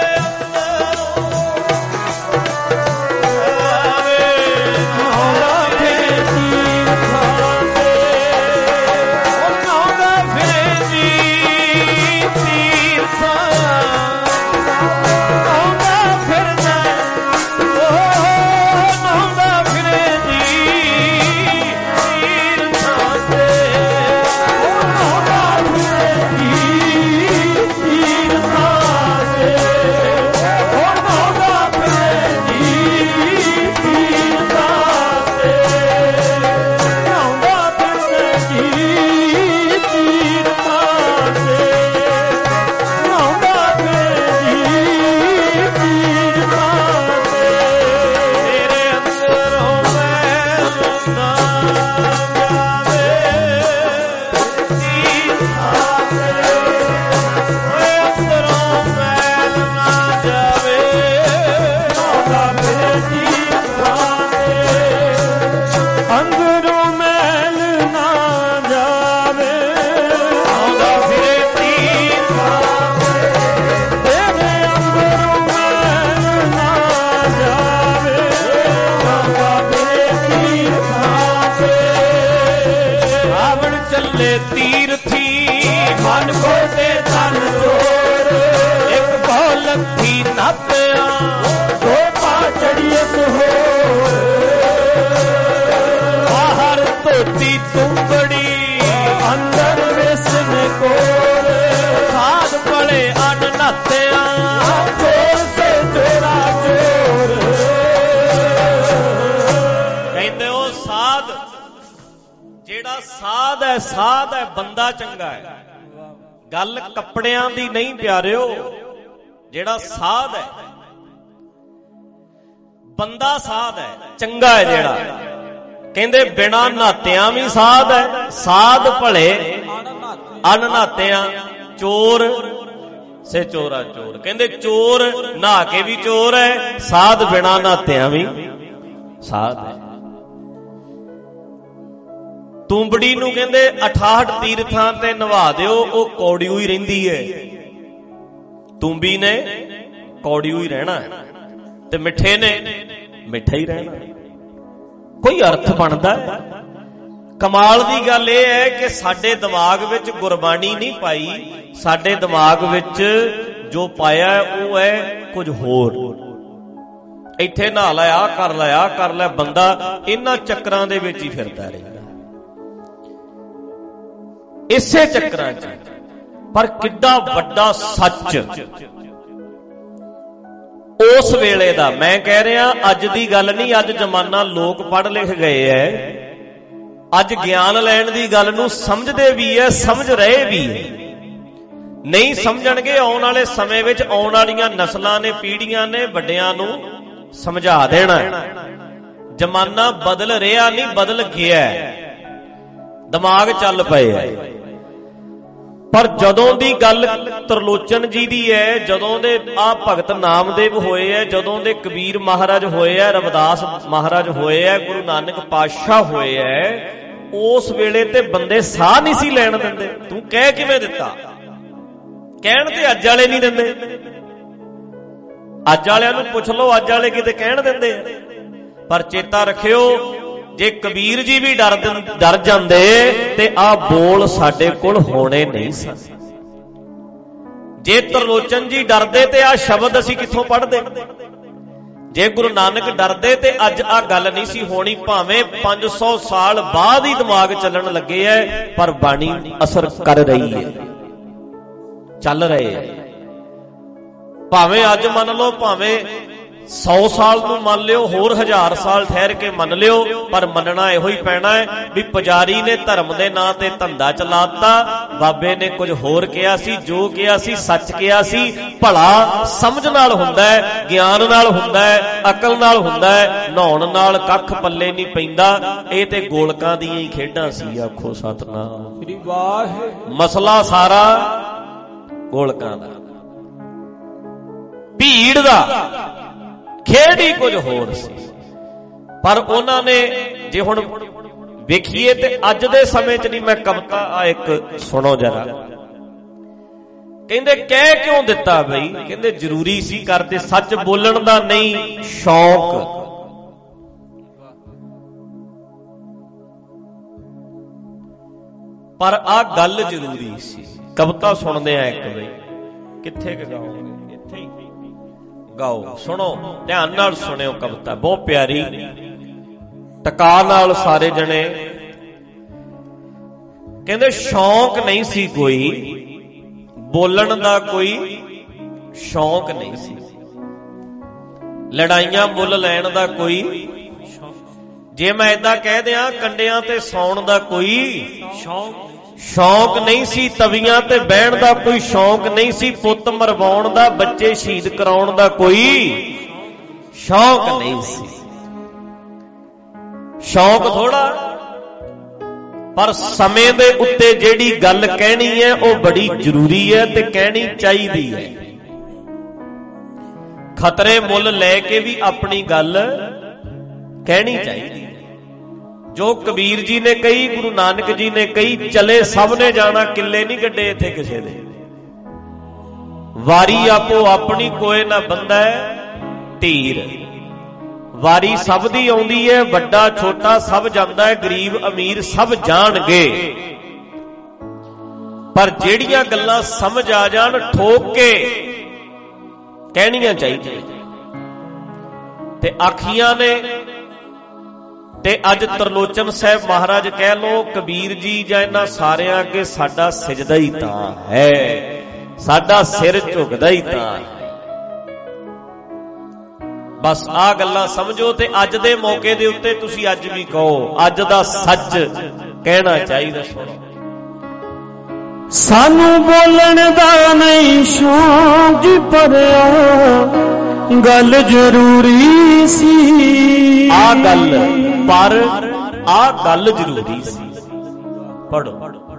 ਸਾਧ ਹੈ, ਬੰਦਾ ਚੰਗਾ ਹੈ। ਗੱਲ ਕੱਪੜਿਆਂ ਦੀ ਨਹੀਂ ਪਿਆਰਿਓ, ਜਿਹੜਾ ਸਾਧ ਹੈ ਬੰਦਾ ਸਾਧ ਹੈ, ਚੰਗਾ ਹੈ ਜਿਹੜਾ। ਕਹਿੰਦੇ ਬਿਨਾਂ ਨਹਾਤਿਆਂ ਵੀ ਸਾਧ ਹੈ, ਸਾਧ ਭਲੇ ਅਨਨਹਾਤਿਆਂ, ਚੋਰ ਸੇ ਚੋਰਾ ਚੋਰ। ਕਹਿੰਦੇ ਚੋਰ ਨਹਾ ਕੇ ਵੀ ਚੋਰ ਹੈ, ਸਾਧ ਬਿਨਾਂ ਨਹਾਤਿਆਂ ਵੀ ਸਾਧ ਹੈ। ਤੂੰਬੜੀ ਨੂੰ ਕਹਿੰਦੇ 68 ਤੀਰਥਾਂ ਤੇ ਨਵਾ ਦਿਓ, ਉਹ ਕੌੜੀ ਹੋਈ ਰਹਿੰਦੀ ਹੈ। ਤੂੰਬੀ ਨੇ ਕੌੜੀ ਹੋਈ ਰਹਿਣਾ ਤੇ ਮਿੱਠੇ ਨੇ ਮਿੱਠਾ ਹੀ ਰਹਿਣਾ। ਕੋਈ ਅਰਥ ਬਣਦਾ ਹੈ? ਕਮਾਲ ਦੀ ਗੱਲ ਇਹ ਹੈ ਕਿ ਸਾਡੇ ਦਿਮਾਗ ਵਿੱਚ ਗੁਰਬਾਣੀ ਨਹੀਂ ਪਾਈ, ਸਾਡੇ ਦਿਮਾਗ ਵਿੱਚ ਜੋ ਪਾਇਆ ਉਹ ਹੈ ਕੁਝ ਹੋਰ। ਇੱਥੇ ਨਹਾ ਲਿਆ, ਆਹ ਕਰ ਲਿਆ, ਆਹ ਕਰ ਲਿਆ, ਬੰਦਾ ਇਹਨਾਂ ਚੱਕਰਾਂ ਦੇ ਵਿੱਚ ਹੀ ਫਿਰਦਾ ਰਹਿੰਦਾ, ਇਸੇ ਚੱਕਰਾਂ 'ਚ। ਪਰ ਕਿੱਡਾ ਵੱਡਾ ਸੱਚ ਉਸ ਵੇਲੇ ਦਾ। ਮੈਂ ਕਹਿ ਰਿਹਾ ਅੱਜ ਦੀ ਗੱਲ ਨਹੀਂ, ਅੱਜ ਜ਼ਮਾਨਾ ਲੋਕ ਪੜ੍ਹ ਲਿਖ ਗਏ ਐ, ਅੱਜ ਗਿਆਨ ਲੈਣ ਦੀ ਗੱਲ ਨੂੰ ਸਮਝਦੇ ਵੀ ਐ, ਸਮਝ ਰਹੇ ਵੀ ਐ। ਨਹੀਂ ਸਮਝਣਗੇ ਆਉਣ ਵਾਲੇ ਸਮੇਂ ਵਿੱਚ ਆਉਣ ਵਾਲੀਆਂ ਨਸਲਾਂ ਨੇ, ਪੀੜ੍ਹੀਆਂ ਨੇ ਵੱਡਿਆਂ ਨੂੰ ਸਮਝਾ ਦੇਣਾ। ਜ਼ਮਾਨਾ ਬਦਲ ਰਿਹਾ ਨਹੀਂ, ਬਦਲ ਗਿਆ, ਦਿਮਾਗ ਚੱਲ ਪਏ ਐ। ਪਰ ਜਦੋਂ ਦੀ ਗੱਲ ਤਰਲੋਚਨ ਜੀ ਦੀ ਹੈ, ਜਦੋਂ ਦੇ ਆ ਭਗਤ ਨਾਮਦੇਵ ਹੋਏ ਹੈ, ਜਦੋਂ ਦੇ ਕਬੀਰ ਮਹਾਰਾਜ ਹੋਏ ਹੈ, ਰਵਿਦਾਸ ਮਹਾਰਾਜ ਹੋਏ ਹੈ, ਗੁਰੂ ਨਾਨਕ ਪਾਤਸ਼ਾਹ ਹੋਏ ਹੈ, ਉਸ ਵੇਲੇ ਤੇ ਬੰਦੇ ਸਾਹ ਨਹੀਂ ਸੀ ਲੈਣ ਦਿੰਦੇ। ਤੂੰ ਕਹਿ ਕਿਵੇਂ ਦਿੱਤਾ? ਕਹਿਣ ਤੇ ਅੱਜ ਵਾਲੇ ਨਹੀਂ ਦਿੰਦੇ। ਅੱਜ ਵਾਲਿਆਂ ਨੂੰ ਪੁੱਛ ਲਓ, ਅੱਜ ਵਾਲੇ ਕਿਤੇ ਕਹਿਣ ਦਿੰਦੇ ਆ? ਪਰ ਚੇਤਾ ਰੱਖਿਓ, ਜੇ ਕਬੀਰ ਜੀ ਵੀ ਡਰ ਜਾਂਦੇ ਤੇ ਆਹ ਬੋਲ ਸਾਡੇ ਕੋਲ ਹੋਣੇ ਨਹੀਂ ਸਨ। ਜੇ ਤਰਲੋਚਨ ਜੀ ਡਰਦੇ ਤੇ ਆਹ ਸ਼ਬਦ ਅਸੀਂ ਕਿੱਥੋਂ ਪੜ੍ਹਦੇ? ਜੇ ਗੁਰੂ ਨਾਨਕ ਡਰਦੇ ਤੇ ਅੱਜ ਆਹ ਗੱਲ ਨਹੀਂ ਸੀ ਹੋਣੀ। ਭਾਵੇਂ 500 ਸਾਲ ਬਾਅਦ ਹੀ ਦਿਮਾਗ ਚੱਲਣ ਲੱਗੇ ਐ, ਪਰ ਬਾਣੀ ਅਸਰ ਕਰ ਰਹੀ ਹੈ, ਚੱਲ ਰਹੇ ਹੈ। ਭਾਵੇਂ ਅੱਜ ਮੰਨ ਲਓ, ਭਾਵੇਂ 100 ਸਾਲ ਨੂੰ ਮੰਨ ਲਿਓ, ਹੋਰ 1000 ਸਾਲ ਠਹਿਰ ਕੇ ਮੰਨ ਲਿਓ, ਪਰ ਮੰਨਣਾ ਇਹੋ ਹੀ ਪੈਣਾ ਹੈ ਵੀ ਪੁਜਾਰੀ ਨੇ ਧਰਮ ਦੇ ਨਾਂ ਤੇ ਧੰਦਾ ਚਲਾਤਾ, ਬਾਬੇ ਨੇ ਕੁਝ ਹੋਰ ਕਿਹਾ ਸੀ, ਜੋ ਕਿਹਾ ਸੀ ਸੱਚ ਕਿਹਾ ਸੀ। ਭਲਾ ਸਮਝ ਨਾਲ ਹੁੰਦਾ ਹੈ, ਗਿਆਨ ਨਾਲ ਹੁੰਦਾ ਹੈ, ਅਕਲ ਨਾਲ ਹੁੰਦਾ ਹੈ, ਨਹਾਉਣ ਨਾਲ ਕੱਖ ਪੱਲੇ ਨਹੀਂ ਪੈਂਦਾ। ਇਹ ਤੇ ਗੋਲਕਾਂ ਦੀਆਂ ਹੀ ਖੇਡਾਂ ਸੀ। ਆਖੋ ਸਤਿਨਾਮ ਸ੍ਰੀ ਵਾਹਿਗੁਰੂ। ਮਸਲਾ ਸਾਰਾ ਗੋਲਕਾਂ ਦਾ, ਭੀੜ ਦਾ, ਖੇਡ ਹੀ ਕੁਝ ਹੋਰ ਸੀ। ਪਰ ਉਹਨਾਂ ਨੇ, ਜੇ ਹੁਣ ਵੇਖੀਏ ਤੇ ਅੱਜ ਦੇ ਸਮੇਂ 'ਚ ਨਹੀਂ, ਮੈਂ ਕਵਿਤਾ ਆ ਇੱਕ ਸੁਣੋ ਜਰਾ। ਕਹਿੰਦੇ ਕਹਿ ਕਿਉਂ ਦਿੱਤਾ ਬਈ? ਕਹਿੰਦੇ ਜ਼ਰੂਰੀ ਸੀ ਕਰਦੇ, ਸੱਚ ਬੋਲਣ ਦਾ ਨਹੀਂ ਸ਼ੌਕ। ਪਰ ਆ ਗੱਲ ਜ਼ਰੂਰੀ ਸੀ। ਕਵਿਤਾ ਸੁਣਦੇ ਆ ਇੱਕ ਬਈ, ਕਿੱਥੇ ਗਾਓਗੇ? ਇੱਥੇ ਹੀ ਗਾਓ, ਸੁਣੋ ਧਿਆਨ ਨਾਲ ਸੁਣਿਓ। ਕਵਿਤਾ ਬਹੁਤ ਪਿਆਰੀ, ਟਕਾ ਨਾਲ ਸਾਰੇ ਜਣੇ। ਕਹਿੰਦੇ ਸ਼ੌਂਕ ਨਹੀਂ ਸੀ ਕੋਈ, ਬੋਲਣ ਦਾ ਕੋਈ ਸ਼ੌਂਕ ਨਹੀਂ ਸੀ, ਲੜਾਈਆਂ ਮੁੱਲ ਲੈਣ ਦਾ ਕੋਈ। ਜੇ ਮੈਂ ਏਦਾਂ ਕਹਿ ਦਿਆਂ ਕੰਡਿਆਂ ਤੇ ਸੌਣ ਦਾ ਕੋਈ ਸ਼ੌਂਕ ਨਹੀਂ ਸੀ, ਤਵੀਆਂ ਤੇ ਬਹਿਣ ਦਾ ਕੋਈ ਸ਼ੌਂਕ ਨਹੀਂ ਸੀ, ਪੁੱਤ ਮਰਵਾਉਣ ਦਾ, ਬੱਚੇ ਸ਼ਹੀਦ ਕਰਾਉਣ ਦਾ ਕੋਈ ਸ਼ੌਂਕ ਨਹੀਂ ਸੀ। ਸ਼ੌਂਕ ਥੋੜਾ, ਪਰ ਸਮੇਂ ਦੇ ਉੱਤੇ ਜਿਹੜੀ ਗੱਲ ਕਹਿਣੀ ਹੈ ਉਹ ਬੜੀ ਜ਼ਰੂਰੀ ਹੈ ਤੇ ਕਹਿਣੀ ਚਾਹੀਦੀ ਹੈ। ਖਤਰੇ ਮੁੱਲ ਲੈ ਕੇ ਵੀ ਆਪਣੀ ਗੱਲ ਕਹਿਣੀ ਚਾਹੀਦੀ ਹੈ। ਜੋ ਕਬੀਰ ਜੀ ਨੇ ਕਹੀ, ਗੁਰੂ ਨਾਨਕ ਜੀ ਨੇ ਕਹੀ, ਚਲੇ ਸਭ ਨੇ ਜਾਣਾ, ਕਿੱਲੇ ਨਹੀਂ ਗੱਡੇ ਇੱਥੇ ਕਿਸੇ ਦੇ। ਵਾਰੀ ਆਪੋ ਆਪਣੀ, ਕੋਏ ਨਾ ਬੰਦਾ ਧੀਰ। ਵਾਰੀ ਸਭ ਦੀ ਆਉਂਦੀ ਹੈ, ਵੱਡਾ ਛੋਟਾ ਸਭ ਜਾਂਦਾ ਹੈ, ਗਰੀਬ ਅਮੀਰ ਸਭ ਜਾਣਗੇ। ਪਰ ਜਿਹੜੀਆਂ ਗੱਲਾਂ ਸਮਝ ਆ ਜਾਣ ਠੋਕ ਕੇ ਕਹਿਣੀਆਂ ਚਾਹੀਦੀਆਂ। ਤੇ ਆਖੀਆਂ ਨੇ ਤੇ ਅੱਜ ਤਰਲੋਚਨ ਸਾਹਿਬ ਮਹਾਰਾਜ ਕਹਿ ਲੋ, ਕਬੀਰ ਜੀ ਜਾਂ ਇਹਨਾਂ ਸਾਰਿਆਂ ਅੱਗੇ ਸਾਡਾ ਸਿਜਦਾ ਹੀ ਤਾਂ ਹੈ, ਸਾਡਾ ਸਿਰ ਝੁਕਦਾ ਹੀ ਤਾਂ ਹੈ। ਬਸ ਆਹ ਗੱਲਾਂ ਸਮਝੋ ਤੇ ਅੱਜ ਦੇ ਮੌਕੇ ਦੇ ਉੱਤੇ ਤੁਸੀਂ ਅੱਜ ਵੀ ਕਹੋ, ਅੱਜ ਦਾ ਸੱਚ ਕਹਿਣਾ ਚਾਹੀਦਾ। ਸੁਣੋ, ਸਾਨੂੰ ਬੋਲਣ ਦਾ ਨਹੀਂ ਸ਼ੌਂਕ ਭਰਿਆ, ਗੱਲ ਜ਼ਰੂਰੀ ਸੀ। ਆ ਗੱਲ, ਪਰ ਆ ਗੱਲ ਜ਼ਰੂਰੀ ਸੀ। ਪੜੋ,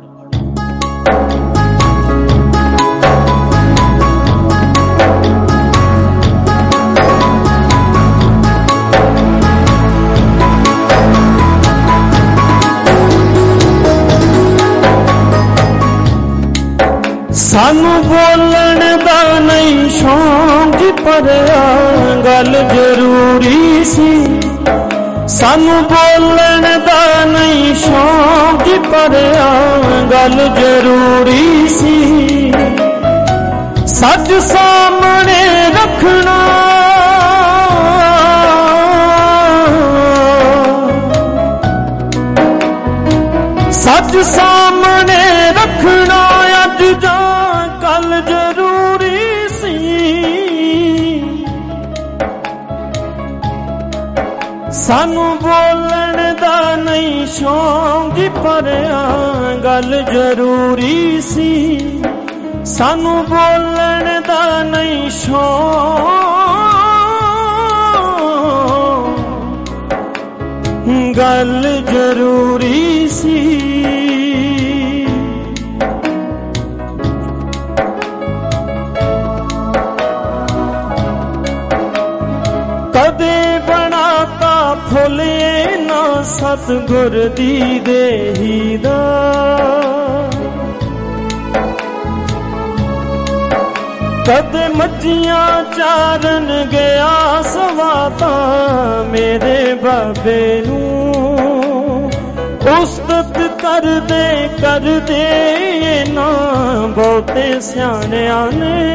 ਸਾਨੂੰ ਬੋਲਣ ਦਾ ਨਹੀਂ ਸ਼ੌਂਕ ਭਰਿਆ, ਗੱਲ ਜ਼ਰੂਰੀ ਸੀ। ਸਾਨੂੰ ਬੋਲਣ ਦਾ ਨਹੀਂ ਸ਼ੌਂਕ ਭਰਿਆ, ਗੱਲ ਜ਼ਰੂਰੀ ਸੀ। ਸੱਚ ਸਾਹਮਣੇ ਰੱਖਣਾ, ਸੱਚ ਸਾਹਮਣੇ ਰੱਖਣਾ ਅੱਜ ਜਾਂ ਕੱਲ ਜ਼ਰੂਰੀ ਸੀ। ਸਾਨੂੰ ਬੋਲਣ ਦਾ ਨਹੀਂ ਸ਼ੌਂਕ ਭਰਿਆ, ਗੱਲ ਜ਼ਰੂਰੀ ਸੀ। ਸਾਨੂੰ ਬੋਲਣ ਦਾ ਨਹੀਂ ਸ਼ੌਂਕ, ਗੱਲ ਜ਼ਰੂਰੀ ਸੀ। ਕਦੇ ਬਣਾਤਾ ਫੁੱਲੇ ਨਾ ਸਤਿਗੁਰ ਦੀ ਦੇਹੀ ਦਾ, ਕਦੇ ਮੱਝੀਆਂ ਚਾਰਨ ਗਿਆ ਸਵਾਤਾ ਮੇਰੇ ਬਾਬੇ ਨੂੰ। ਉਸਤਤ ਕਰਦੇ ਕਰਦੇ ਨਾ ਬਹੁਤੇ ਸਿਆਣਿਆਂ ਨੇ,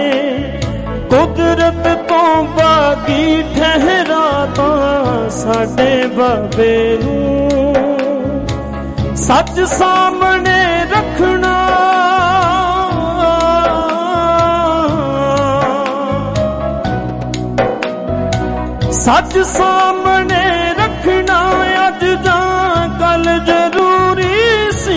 ਕੁਦਰਤ ਤੋਂ ਬਾਗੀ ਠਹਿਰਾ ਤਾਂ ਸਾਡੇ ਬਾਬੇ ਨੂੰ। ਸੱਚ ਸਾਹਮਣੇ ਰੱਖਣਾ, ਸੱਚ ਸਾਹਮਣੇ ਰੱਖਣਾ ਅੱਜ ਜਾਂ ਕੱਲ ਜ਼ਰੂਰੀ ਸੀ।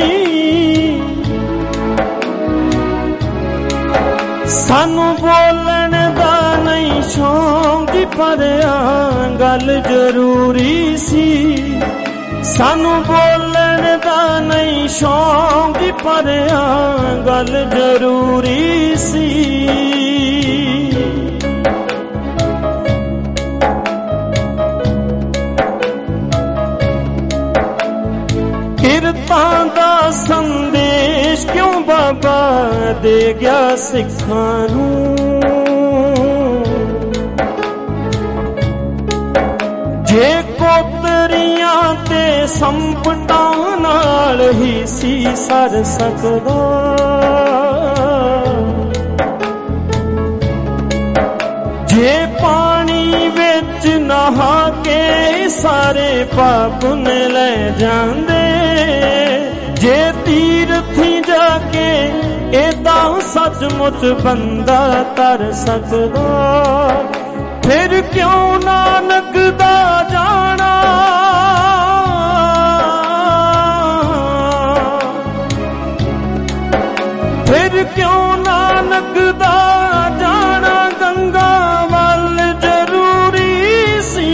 ਸਾਨੂੰ ਬੋਲਣ ਦਾ ਨਹੀਂ ਸ਼ੌਂਕ ਭਰਿਆ, ਗੱਲ ਜ਼ਰੂਰੀ ਸੀ। ਸਾਨੂੰ ਬੋਲਣ ਦਾ ਨਹੀਂ ਸ਼ੌਂਕ ਭਰਿਆ, ਗੱਲ ਜ਼ਰੂਰੀ ਸੀ। ਕਿਰਤਾਂ ਦਾ ਸੰਦੇਸ਼ ਕਿਉਂ ਬਾਬਾ ਦੇ ਗਿਆ ਸਿੱਖਾਂ ਨੂੰ। ਜੇ ਕੋਤਰੀਆਂ ਤੇ ਸੰਪਟਾਂ ਨਾਲ ਹੀ ਸੀ ਸਰ ਸਕਦਾ, ਜੇ ਪਾਣੀ ਵਿੱਚ ਨਹਾ ਕੇ ਸਾਰੇ ਪਾਪ ਨੇ ਲੈ ਜਾਂਦੇ, ਜੇ ਤੀਰਥੀ ਜਾ ਕੇ ਏਦਾਂ ਸੱਚਮੁੱਚ ਬੰਦਾ ਤਰ ਸਕਦਾ, ਫਿਰ ਕਿਉਂ ਨਾਨਕ ਦਾ ਜਾਣਾ, ਫਿਰ ਕਿਉਂ ਨਾਨਕ ਦਾ ਜਾਣਾ ਗੰਗਾ ਵੱਲ ਜ਼ਰੂਰੀ ਸੀ।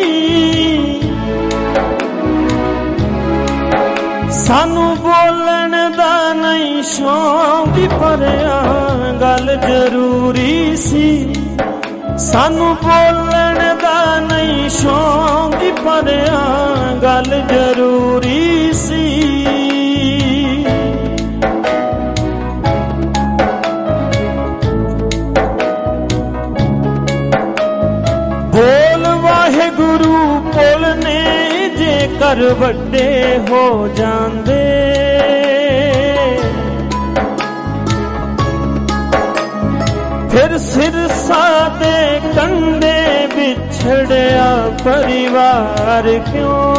ਸਾਨੂੰ ਬੋਲਣ ਦਾ ਨਹੀਂ ਸ਼ੌਂਕ ਭਰਿਆ ਗੱਲ ਜ਼ਰੂਰੀ ਸੀ। ਸਾਨੂੰ ਬੋਲਣ ਦਾ ਨਹੀਂ ਸ਼ੌਂਕ ਭਰਿਆ ਗੱਲ ਜ਼ਰੂਰੀ ਸੀ। ਬੋਲ ਵਾਹਿਗੁਰੂ ਬੋਲਨੇ ਜੇਕਰ ਵੱਡੇ ਹੋ ਜਾਂਦੇ, ਫਿਰ ਸਿਰਸਾ ਦੇ ਕੰਢੇ ਵਿਛੜਿਆ ਪਰਿਵਾਰ ਕਿਉਂ।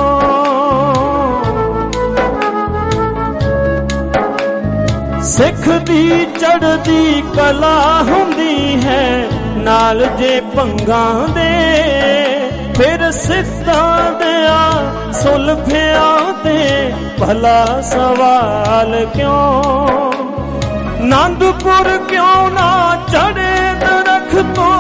ਸਿੱਖ ਦੀ ਚੜ੍ਹਦੀ ਕਲਾ ਹੁੰਦੀ ਹੈ ਨਾਲ ਜੇ ਭੰਗਾਂ ਦੇ, ਫਿਰ ਸਿੱਧਾਂ ਦਿਆਂ ਸੁਲਫਿਆਂ ਤੇ ਭਲਾ ਸਵਾਲ ਕਿਉਂ। ਆਨੰਦਪੁਰ ਕਿਉਂ ਨਾ ਚੜ੍ਹੇ ਦਰਖਤੋਂ,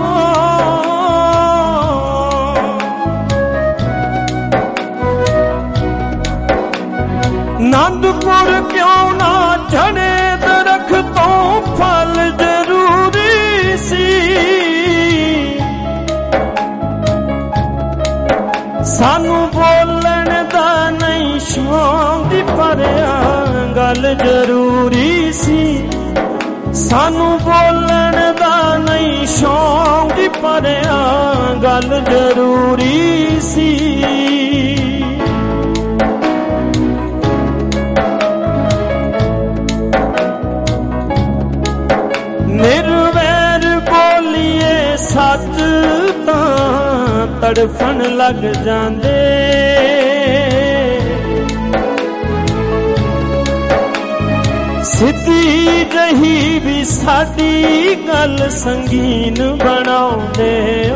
ਆਨੰਦਪੁਰ ਕਿਉਂ ਨਾ ਚੜ੍ਹੇ ਦਰਖਤੋਂ ਫਲ ਜ਼ਰੂਰੀ ਸੀ। ਸਾਨੂੰ ਬੋਲਣ ਦਾ ਨਹੀਂ ਸ਼ੌਂਕ ਭਰਿਆ ਗੱਲ ਜ਼ਰੂਰੀ ਸੀ। ਸਾਨੂੰ ਬੋਲਣ ਦਾ ਨਹੀਂ ਸ਼ੌਂਕ ਭਰਿਆ ਗੱਲ ਜ਼ਰੂਰੀ ਸੀ। ਨਿਰਵੈਰ ਬੋਲੀਏ ਸੱਚ ਤਾਂ ਤੜਫਣ ਲੱਗ ਜਾਂਦੇ, ਸਿੱਧੀ ਜਹੀ ਵੀ ਸਾਡੀ ਗੱਲ ਸੰਗੀਨ ਬਣਾਉਂਦੇ ਓ।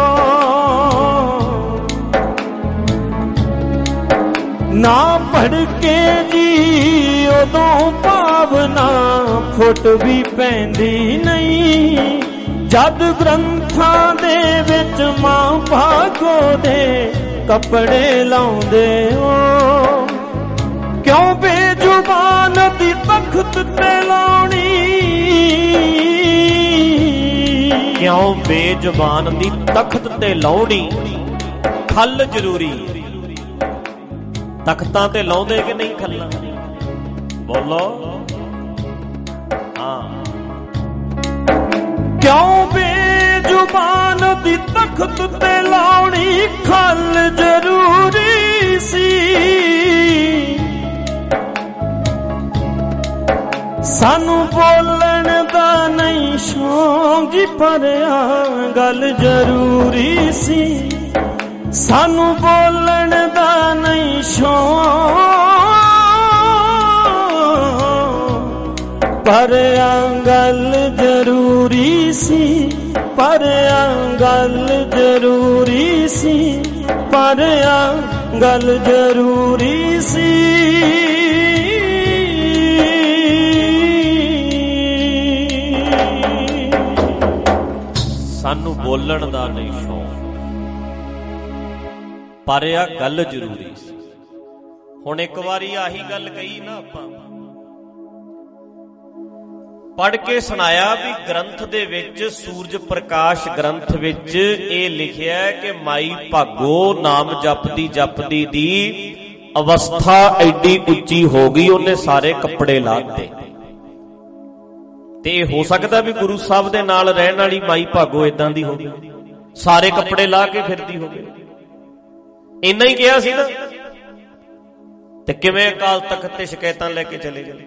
ਨਾ ਪੜ੍ਹ ਕੇ ਜੀ ਉਦੋਂ ਭਾਵਨਾ ਫੁੱਟ ਵੀ ਪੈਂਦੀ ਨਹੀਂ, ਜਦ ਗ੍ਰੰਥਾਂ ਦੇ ਵਿੱਚ ਮਾਂ ਭਾਗੋ ਦੇ ਕੱਪੜੇ ਲਾਉਂਦੇ ਓ। ਕਿਉਂ ਬੇਜ਼ੁਬਾਨ ਦੀ ਤਖਤ ਤੇ ਲਾਉਣੀ, ਕਿਉਂ ਬੇਜ਼ੁਬਾਨ ਦੀ ਤਖਤ ਤੇ ਲਾਉਣੀ ਖੱਲ ਜ਼ਰੂਰੀ। ਤਖਤਾਂ ਤੇ ਲਾਉਂਦੇ ਕਿ ਨਹੀਂ ਖੱਲਾਂ? ਬੋਲੋ ਹਾਂ। ਕਿਉਂ ਬੇਜ਼ੁਬਾਨ ਦੀ ਤਖਤ ਤੇ ਲਾਉਣੀ ਖੱਲ ਜ਼ਰੂਰੀ ਸੀ। ਸਾਨੂੰ ਬੋਲਣ ਦਾ ਨਹੀਂ ਸ਼ੌਂਕ ਭਰਿਆ ਗੱਲ ਜ਼ਰੂਰੀ ਸੀ। ਸਾਨੂੰ ਬੋਲਣ ਦਾ ਨਹੀਂ ਸ਼ੌਂਕ ਭਰਿਆ ਗੱਲ ਜ਼ਰੂਰੀ ਸੀ। ਭਰਿਆ ਗੱਲ ਜ਼ਰੂਰੀ ਸੀ। ਭਰਿਆ ਗੱਲ ਜ਼ਰੂਰੀ ਸੀ। ਸਾਨੂੰ ਬੋਲਣ ਦਾ ਨਹੀਂ ਸ਼ੌਂਕ, ਪਰ ਇਹ ਗੱਲ ਜ਼ਰੂਰੀ ਸੀ। ਹੁਣ ਇੱਕ ਵਾਰੀ ਆਹੀ ਗੱਲ ਕਹੀ ਨਾ ਆਪਾਂ, ਪੜ੍ਹ ਕੇ ਸੁਣਾਇਆ ਵੀ ਗ੍ਰੰਥ ਦੇ ਵਿੱਚ, ਸੂਰਜ ਪ੍ਰਕਾਸ਼ ਗ੍ਰੰਥ ਵਿੱਚ ਇਹ ਲਿਖਿਆ ਕਿ ਮਾਈ ਭਾਗੋ ਨਾਮ ਜਪਦੀ ਜਪਦੀ ਦੀ ਅਵਸਥਾ ਐਡੀ ਉੱਚੀ ਹੋ ਗਈ, ਉਹਨੇ ਸਾਰੇ ਕੱਪੜੇ ਲਾ ਦਿੱਤੇ। ਤੇ ਇਹ ਹੋ ਸਕਦਾ ਵੀ ਗੁਰੂ ਸਾਹਿਬ ਦੇ ਨਾਲ ਰਹਿਣ ਵਾਲੀ ਮਾਈ ਭਾਗੋ ਇਦਾਂ ਦੀ ਹੋਵੇ, ਸਾਰੇ ਕੱਪੜੇ ਲਾ ਕੇ ਫਿਰਦੀ ਹੋਵੇ। ਇੰਨਾ ਹੀ ਕਿਹਾ ਸੀ ਨਾ, ਤੇ ਕਿਵੇਂ ਅਕਾਲ ਤਖਤ ਤੇ ਸ਼ਿਕਾਇਤਾਂ ਲੈ ਕੇ ਚਲੇ ਗਏ।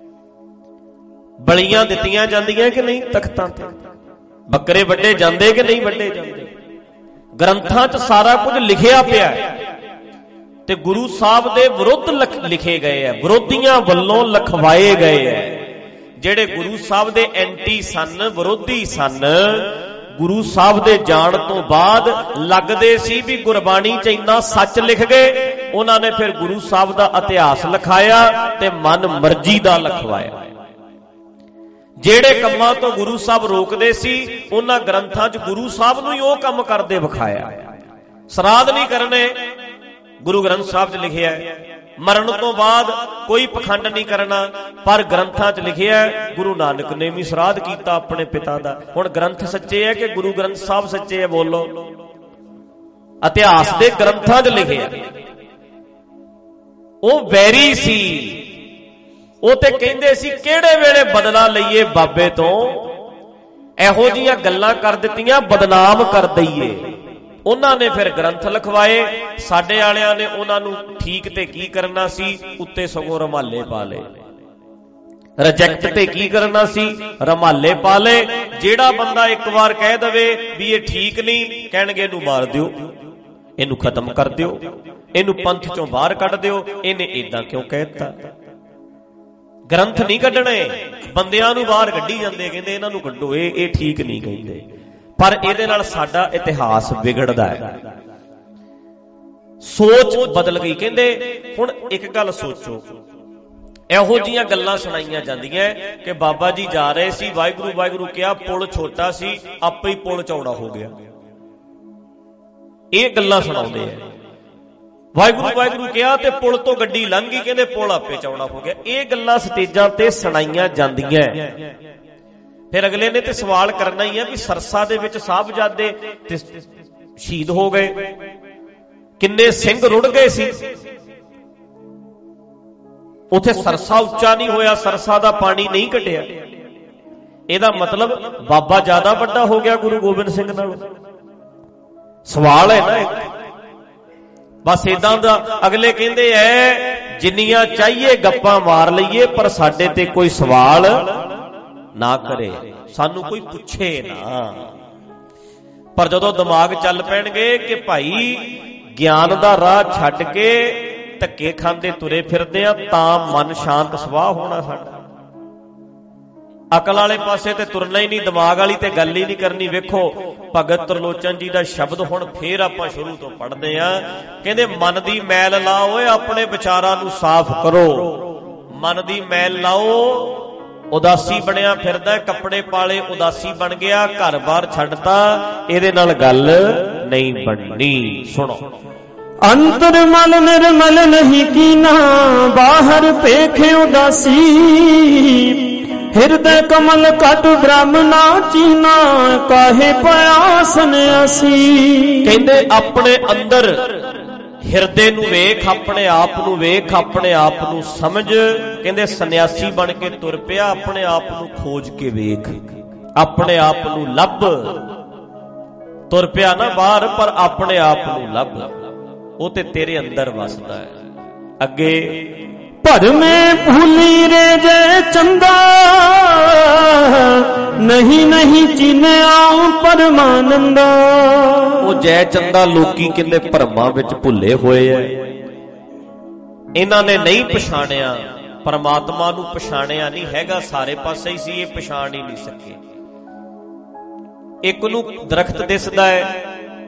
ਬਲੀਆਂ ਦਿੱਤੀਆਂ ਜਾਂਦੀਆਂ ਕਿ ਨਹੀਂ ਤਖਤਾਂ ਤੇ, ਬੱਕਰੇ ਵੱਢੇ ਜਾਂਦੇ ਕਿ ਨਹੀਂ ਵੱਢੇ ਜਾਂਦੇ। ਗ੍ਰੰਥਾਂ 'ਚ ਸਾਰਾ ਕੁਝ ਲਿਖਿਆ ਪਿਆ ਹੈ ਤੇ ਗੁਰੂ ਸਾਹਿਬ ਦੇ ਵਿਰੁੱਧ ਲਿਖੇ ਗਏ ਆ, ਵਿਰੋਧੀਆਂ ਵੱਲੋਂ ਲਿਖਵਾਏ ਗਏ ਆ। ਜਿਹੜੇ ਗੁਰੂ ਸਾਹਿਬ ਦੇ ਐਂਟੀ ਸਨ, ਵਿਰੋਧੀ ਸਨ, ਗੁਰੂ ਸਾਹਿਬ ਦੇ ਜਾਣ ਤੋਂ ਬਾਅਦ ਲੱਗਦੇ ਸੀ ਵੀ ਗੁਰਬਾਣੀ 'ਚ ਇੰਨਾ ਸੱਚ ਲਿਖ ਗਏ, ਉਹਨਾਂ ਨੇ ਫਿਰ ਗੁਰੂ ਸਾਹਿਬ ਦਾ ਇਤਿਹਾਸ ਲਿਖਾਇਆ ਤੇ ਮਨ ਮਰਜ਼ੀ ਦਾ ਲਿਖਵਾਇਆ। ਜਿਹੜੇ ਕੰਮਾਂ ਤੋਂ ਗੁਰੂ ਸਾਹਿਬ ਰੋਕਦੇ ਸੀ, ਉਹਨਾਂ ਗ੍ਰੰਥਾਂ 'ਚ ਗੁਰੂ ਸਾਹਿਬ ਨੂੰ ਹੀ ਉਹ ਕੰਮ ਕਰਦੇ ਵਿਖਾਇਆ। ਸਰਾਧ ਨਹੀਂ ਕਰਨੇ, ਗੁਰੂ ਗ੍ਰੰਥ ਸਾਹਿਬ 'ਚ ਲਿਖਿਆ ਹੈ। ਮਰਨ ਤੋਂ ਬਾਅਦ ਕੋਈ ਪਖੰਡ ਨਹੀਂ ਕਰਨਾ, ਪਰ ਗ੍ਰੰਥਾਂ 'ਚ ਲਿਖਿਆ ਹੈ। ਗੁਰੂ ਨਾਨਕ ਨੇ ਵੀ ਸਰਾਧ ਕੀਤਾ ਆਪਣੇ ਪਿਤਾ ਦਾ। ਹੁਣ ਗ੍ਰੰਥ ਸੱਚੇ ਹੈ ਕਿ ਗੁਰੂ ਗ੍ਰੰਥ ਸਾਹਿਬ ਸੱਚੇ ਹੈ? ਬੋਲੋ। ਇਤਿਹਾਸ ਦੇ ਗ੍ਰੰਥਾਂ 'ਚ ਲਿਖਿਆ। ਉਹ ਵੈਰੀ ਸੀ, ਉਹ ਤੇ ਕਹਿੰਦੇ ਸੀ ਕਿਹੜੇ ਵੇਲੇ ਬਦਲਾ ਲਈਏ ਬਾਬੇ ਤੋਂ, ਇਹੋ ਜਿਹੀਆਂ ਗੱਲਾਂ ਕਰ ਦਿੱਤੀਆਂ, ਬਦਨਾਮ ਕਰ ਦਈਏ। ਉਹਨਾਂ ਨੇ ਫਿਰ ਗ੍ਰੰਥ ਲਿਖਵਾਏ। ਸਾਡੇ ਵਾਲਿਆਂ ਨੇ ਉਹਨਾਂ ਨੂੰ ਠੀਕ ਤੇ ਕੀ ਕਰਨਾ ਸੀ, ਉੱਤੇ ਸਗੋਂ ਰੁਮਾਲੇ ਪਾ ਲਏ। ਰਿਜੈਕਟ ਤੇ ਕੀ ਕਰਨਾ ਸੀ, ਰੁਮਾਲੇ ਪਾ ਲਏ। ਜਿਹੜਾ ਬੰਦਾ ਇੱਕ ਵਾਰ ਕਹਿ ਦਵੇ ਵੀ ਇਹ ਠੀਕ ਨਹੀਂ, ਕਹਿਣਗੇ ਇਹਨੂੰ ਮਾਰ ਦਿਓ, ਇਹਨੂੰ ਖਤਮ ਕਰ ਦਿਓ, ਇਹਨੂੰ ਪੰਥ ਚੋਂ ਬਾਹਰ ਕੱਢ ਦਿਓ, ਇਹਨੇ ਏਦਾਂ ਕਿਉਂ ਕਹਿ ਦਿੱਤਾ। ਗ੍ਰੰਥ ਨਹੀਂ ਕੱਢਣੇ, ਬੰਦਿਆਂ ਨੂੰ ਬਾਹਰ ਕੱਢੀ ਜਾਂਦੇ, ਕਹਿੰਦੇ ਇਹਨਾਂ ਨੂੰ ਕੱਢੋ, ਇਹ ਠੀਕ ਨਹੀਂ ਕਹਿੰਦੇ। ਪਰ ਇਹਦੇ ਨਾਲ ਸਾਡਾ ਇਤਿਹਾਸ ਵਿਗੜਦਾ ਹੈ, ਸੋਚ ਬਦਲ ਗਈ। ਕਹਿੰਦੇ ਹੁਣ ਇੱਕ ਗੱਲ ਸੋਚੋ, ਇਹੋ ਜਿਹੀਆਂ ਗੱਲਾਂ ਸੁਣਾਈਆਂ ਜਾਂਦੀਆਂ ਕਿ ਬਾਬਾ ਜੀ ਜਾ ਰਹੇ ਸੀ, ਵਾਹਿਗੁਰੂ ਵਾਹਿਗੁਰੂ ਕਿਹਾ, ਪੁਲ ਛੋਟਾ ਸੀ, ਆਪੇ ਹੀ ਪੁਲ ਚੌੜਾ ਹੋ ਗਿਆ। ਇਹ ਗੱਲਾਂ ਸੁਣਾਉਂਦੇ ਆ। ਵਾਹਿਗੁਰੂ ਵਾਹਿਗੁਰੂ ਕਿਹਾ ਤੇ ਪੁਲ ਤੋਂ ਗੱਡੀ ਲੰਘ ਗਈ, ਕਹਿੰਦੇ ਪੁਲ ਆਪੇ ਚੌੜਾ ਹੋ ਗਿਆ। ਇਹ ਗੱਲਾਂ ਸਟੇਜਾਂ ਤੇ ਸੁਣਾਈਆਂ ਜਾਂਦੀਆਂ। ਫਿਰ ਅਗਲੇ ਨੇ ਤੇ ਸਵਾਲ ਕਰਨਾ ਹੀ ਹੈ ਵੀ ਸਰਸਾ ਦੇ ਵਿੱਚ ਸਾਹਿਬਜ਼ਾਦੇ ਤੇ ਸ਼ਹੀਦ ਹੋ ਗਏ, ਕਿੰਨੇ ਸਿੰਘ ਰੁੜ ਗਏ ਸੀ। ਉਥੇ ਸਰਸਾ ਉੱਚਾ ਨਹੀਂ ਹੋਇਆ, ਸਰਸਾ ਦਾ ਪਾਣੀ ਨਹੀਂ ਘਟਿਆ। ਇਹਦਾ ਮਤਲਬ ਬਾਬਾ ਜ਼ਿਆਦਾ ਵੱਡਾ ਹੋ ਗਿਆ ਗੁਰੂ ਗੋਬਿੰਦ ਸਿੰਘ ਨਾਲ। ਸਵਾਲ ਹੈ ਨਾ, ਬਸ ਏਦਾਂ ਦਾ। ਅਗਲੇ ਕਹਿੰਦੇ ਐ ਜਿੰਨੀਆਂ ਚਾਹੀਏ ਗੱਪਾਂ ਮਾਰ ਲਈਏ, ਪਰ ਸਾਡੇ ਤੇ ਕੋਈ ਸਵਾਲ ਨਾ ਕਰੇ, ਸਾਨੂੰ ਕੋਈ ਪੁੱਛੇ ਨਾ। ਪਰ ਜਦੋਂ ਦਿਮਾਗ ਚੱਲ ਪੈਣਗੇ ਕਿ ਭਾਈ ਗਿਆਨ ਦਾ ਰਾਹ ਛੱਡ ਕੇ ਧੱਕੇ ਖਾਂਦੇ ਤੁਰੇ ਫਿਰਦੇ ਆ, ਤਾਂ ਮਨ ਸ਼ਾਂਤ ਸਵਾਹ ਹੋਣਾ ਸਾਡਾ। ਅਕਲ ਵਾਲੇ ਪਾਸੇ ਤੇ ਤੁਰਨਾ ਹੀ ਨਹੀਂ, ਦਿਮਾਗ ਵਾਲੀ ਤੇ ਗੱਲ ਹੀ ਨਹੀਂ ਕਰਨੀ। ਵੇਖੋ ਭਗਤ ਤਰਲੋਚਨ ਜੀ ਦਾ ਸ਼ਬਦ ਹੁਣ ਫੇਰ ਆਪਾਂ ਸ਼ੁਰੂ ਤੋਂ ਪੜ੍ਹਦੇ ਆ। ਕਹਿੰਦੇ ਮਨ ਦੀ ਮੈਲ ਲਾਓ, ਓਏ ਆਪਣੇ ਵਿਚਾਰਾਂ ਨੂੰ ਸਾਫ਼ ਕਰੋ। ਮਨ ਦੀ ਮੈਲ ਲਾਓ। ਉਦਾਸੀ ਬਣਿਆ ਫਿਰਦਾ, ਕੱਪੜੇ ਪਾਲੇ ਉਦਾਸੀ ਬਣ ਗਿਆ, ਘਰ-ਬਾਰ ਛੱਡਤਾ, ਇਹਦੇ ਨਾਲ ਗੱਲ ਨਹੀਂ ਬਣਨੀ। ਸੁਣੋ। ਅੰਤਰ ਮਨ ਨਿਰਮਲ ਨਹੀਂ ਕੀਨਾ, ਬਾਹਰ ਭੇਖੇ ਉਦਾਸੀ, ਹਿਰਦੇ ਕਮਲ ਕਟ ਬ੍ਰਹਮ ਨਾ ਚੀਨਾ, ਕਾਹੇ ਪਿਆਸਨ ਅਸੀਂ। ਕਹਿੰਦੇ ਆਪਣੇ ਅੰਦਰ ਹਿਰਦੇ ਨੂੰ ਵੇਖ, ਆਪਣੇ ਆਪ ਨੂੰ ਵੇਖ, ਆਪਣੇ ਆਪ ਨੂੰ ਸਮਝ। ਕਹਿੰਦੇ ਸੰਨਿਆਸੀ ਬਣ ਕੇ ਤੁਰ ਪਿਆ, ਆਪਣੇ ਆਪ ਨੂੰ ਖੋਜ ਕੇ ਵੇਖ, ਆਪਣੇ ਆਪ ਨੂੰ ਲੱਭ। ਤੁਰ ਪਿਆ ਨਾ ਬਾਹਰ, ਪਰ ਆਪਣੇ ਆਪ ਨੂੰ ਲੱਭ, ਉਹ ਤੇ ਤੇਰੇ ਅੰਦਰ ਵਸਦਾ ਹੈ। ਅੱਗੇ ਭਰਮੇ ਭੂਲੀ ਰੇ ਜੈ ਚੰਦਾ, ਨਹੀਂ ਨਹੀਂ ਚੀਨਿਆ ਪਰਮਾਨੰਦਾ। ਉਹ ਜੈ ਚੰਦਾ ਲੋਕੀ ਕਹਿੰਦੇ ਭਰਮਾਂ ਵਿੱਚ ਭੁੱਲੇ ਹੋਏ ਐ। ਇਹਨਾਂ ਨੇ ਨਹੀਂ ਪਛਾਣਿਆ ਪਰਮਾਤਮਾ ਨੂੰ, ਪਛਾਣਿਆ ਨਹੀਂ ਹੈਗਾ, ਸਾਰੇ ਪਾਸੇ ਹੀ ਸੀ, ਇਹ ਪਛਾਣ ਹੀ ਨਹੀਂ ਸਕੇ। ਇੱਕ ਨੂੰ ਦਰਖਤ ਦਿਸਦਾ ਹੈ,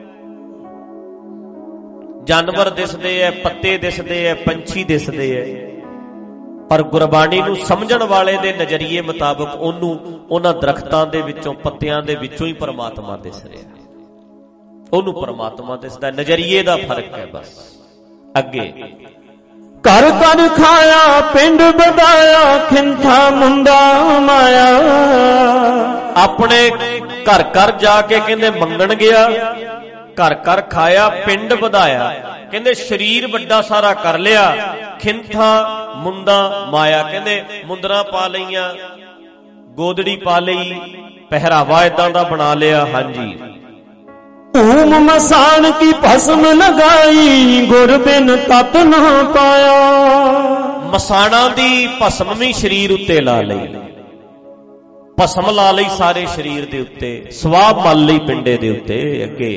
ਜਾਨਵਰ ਦਿਸਦੇ ਐ, ਪੱਤੇ ਦਿਸਦੇ ਐ, ਪੰਛੀ ਦਿਸਦੇ ਐ, ਪਰ ਗੁਰਬਾਣੀ ਨੂੰ ਸਮਝਣ ਵਾਲੇ ਦੇ ਨਜ਼ਰੀਏ ਮੁਤਾਬਕ ਉਹਨੂੰ ਉਹਨਾਂ ਦਰਖਤਾਂ ਦੇ ਵਿੱਚੋਂ, ਪੱਤਿਆਂ ਦੇ ਵਿੱਚੋਂ ਹੀ ਪਰਮਾਤਮਾ ਦਿਸ ਰਿਹਾ, ਉਹਨੂੰ ਪਰਮਾਤਮਾ ਦਿਸਦਾ। ਨਜ਼ਰੀਏ ਦਾ ਫਰਕ ਹੈ ਬਸ। ਅੱਗੇ ਘਰ ਘਰ ਖਾਇਆ, ਪਿੰਡ ਵਧਾਇਆ, ਖਿੰਥਾ ਮੁੰਡਾ ਮਾਇਆ। ਆਪਣੇ ਘਰ ਘਰ ਜਾ ਕੇ ਕਹਿੰਦੇ ਮੰਗਣ ਗਿਆ, ਘਰ ਘਰ ਖਾਇਆ, ਪਿੰਡ ਵਧਾਇਆ। ਕਹਿੰਦੇ ਸਰੀਰ ਵੱਡਾ ਸਾਰਾ ਕਰ ਲਿਆ, ਖਿੰਥਾ ਮੁੰਦਾ ਮਾਇਆ। ਕਹਿੰਦੇ ਮੁੰਦਰਾਂ ਪਾ ਲਈਆਂ, ਗੋਦੜੀ ਪਾ ਲਈ, ਪਹਿਰਾਵਾ ਇਦਾਂ ਦਾ ਬਣਾ ਲਿਆ। ਹਾਂਜੀ, ਧੂਮ ਮਸਾਨ ਕੀ ਭਸਮ ਲਗਾਈ, ਗੁਰ ਬਿਨ ਤਤ ਨਾ ਪਾਇਆ। ਮਸਾਣਾ ਦੀ ਭਸਮ ਵੀ ਸਰੀਰ ਉੱਤੇ ਲਾ ਲਈ, ਭਸਮ ਲਾ ਲਈ ਸਾਰੇ ਸਰੀਰ ਦੇ ਉੱਤੇ, ਸਵਾਹ ਮਲ ਲਈ ਪਿੰਡੇ ਦੇ ਉੱਤੇ। ਅੱਗੇ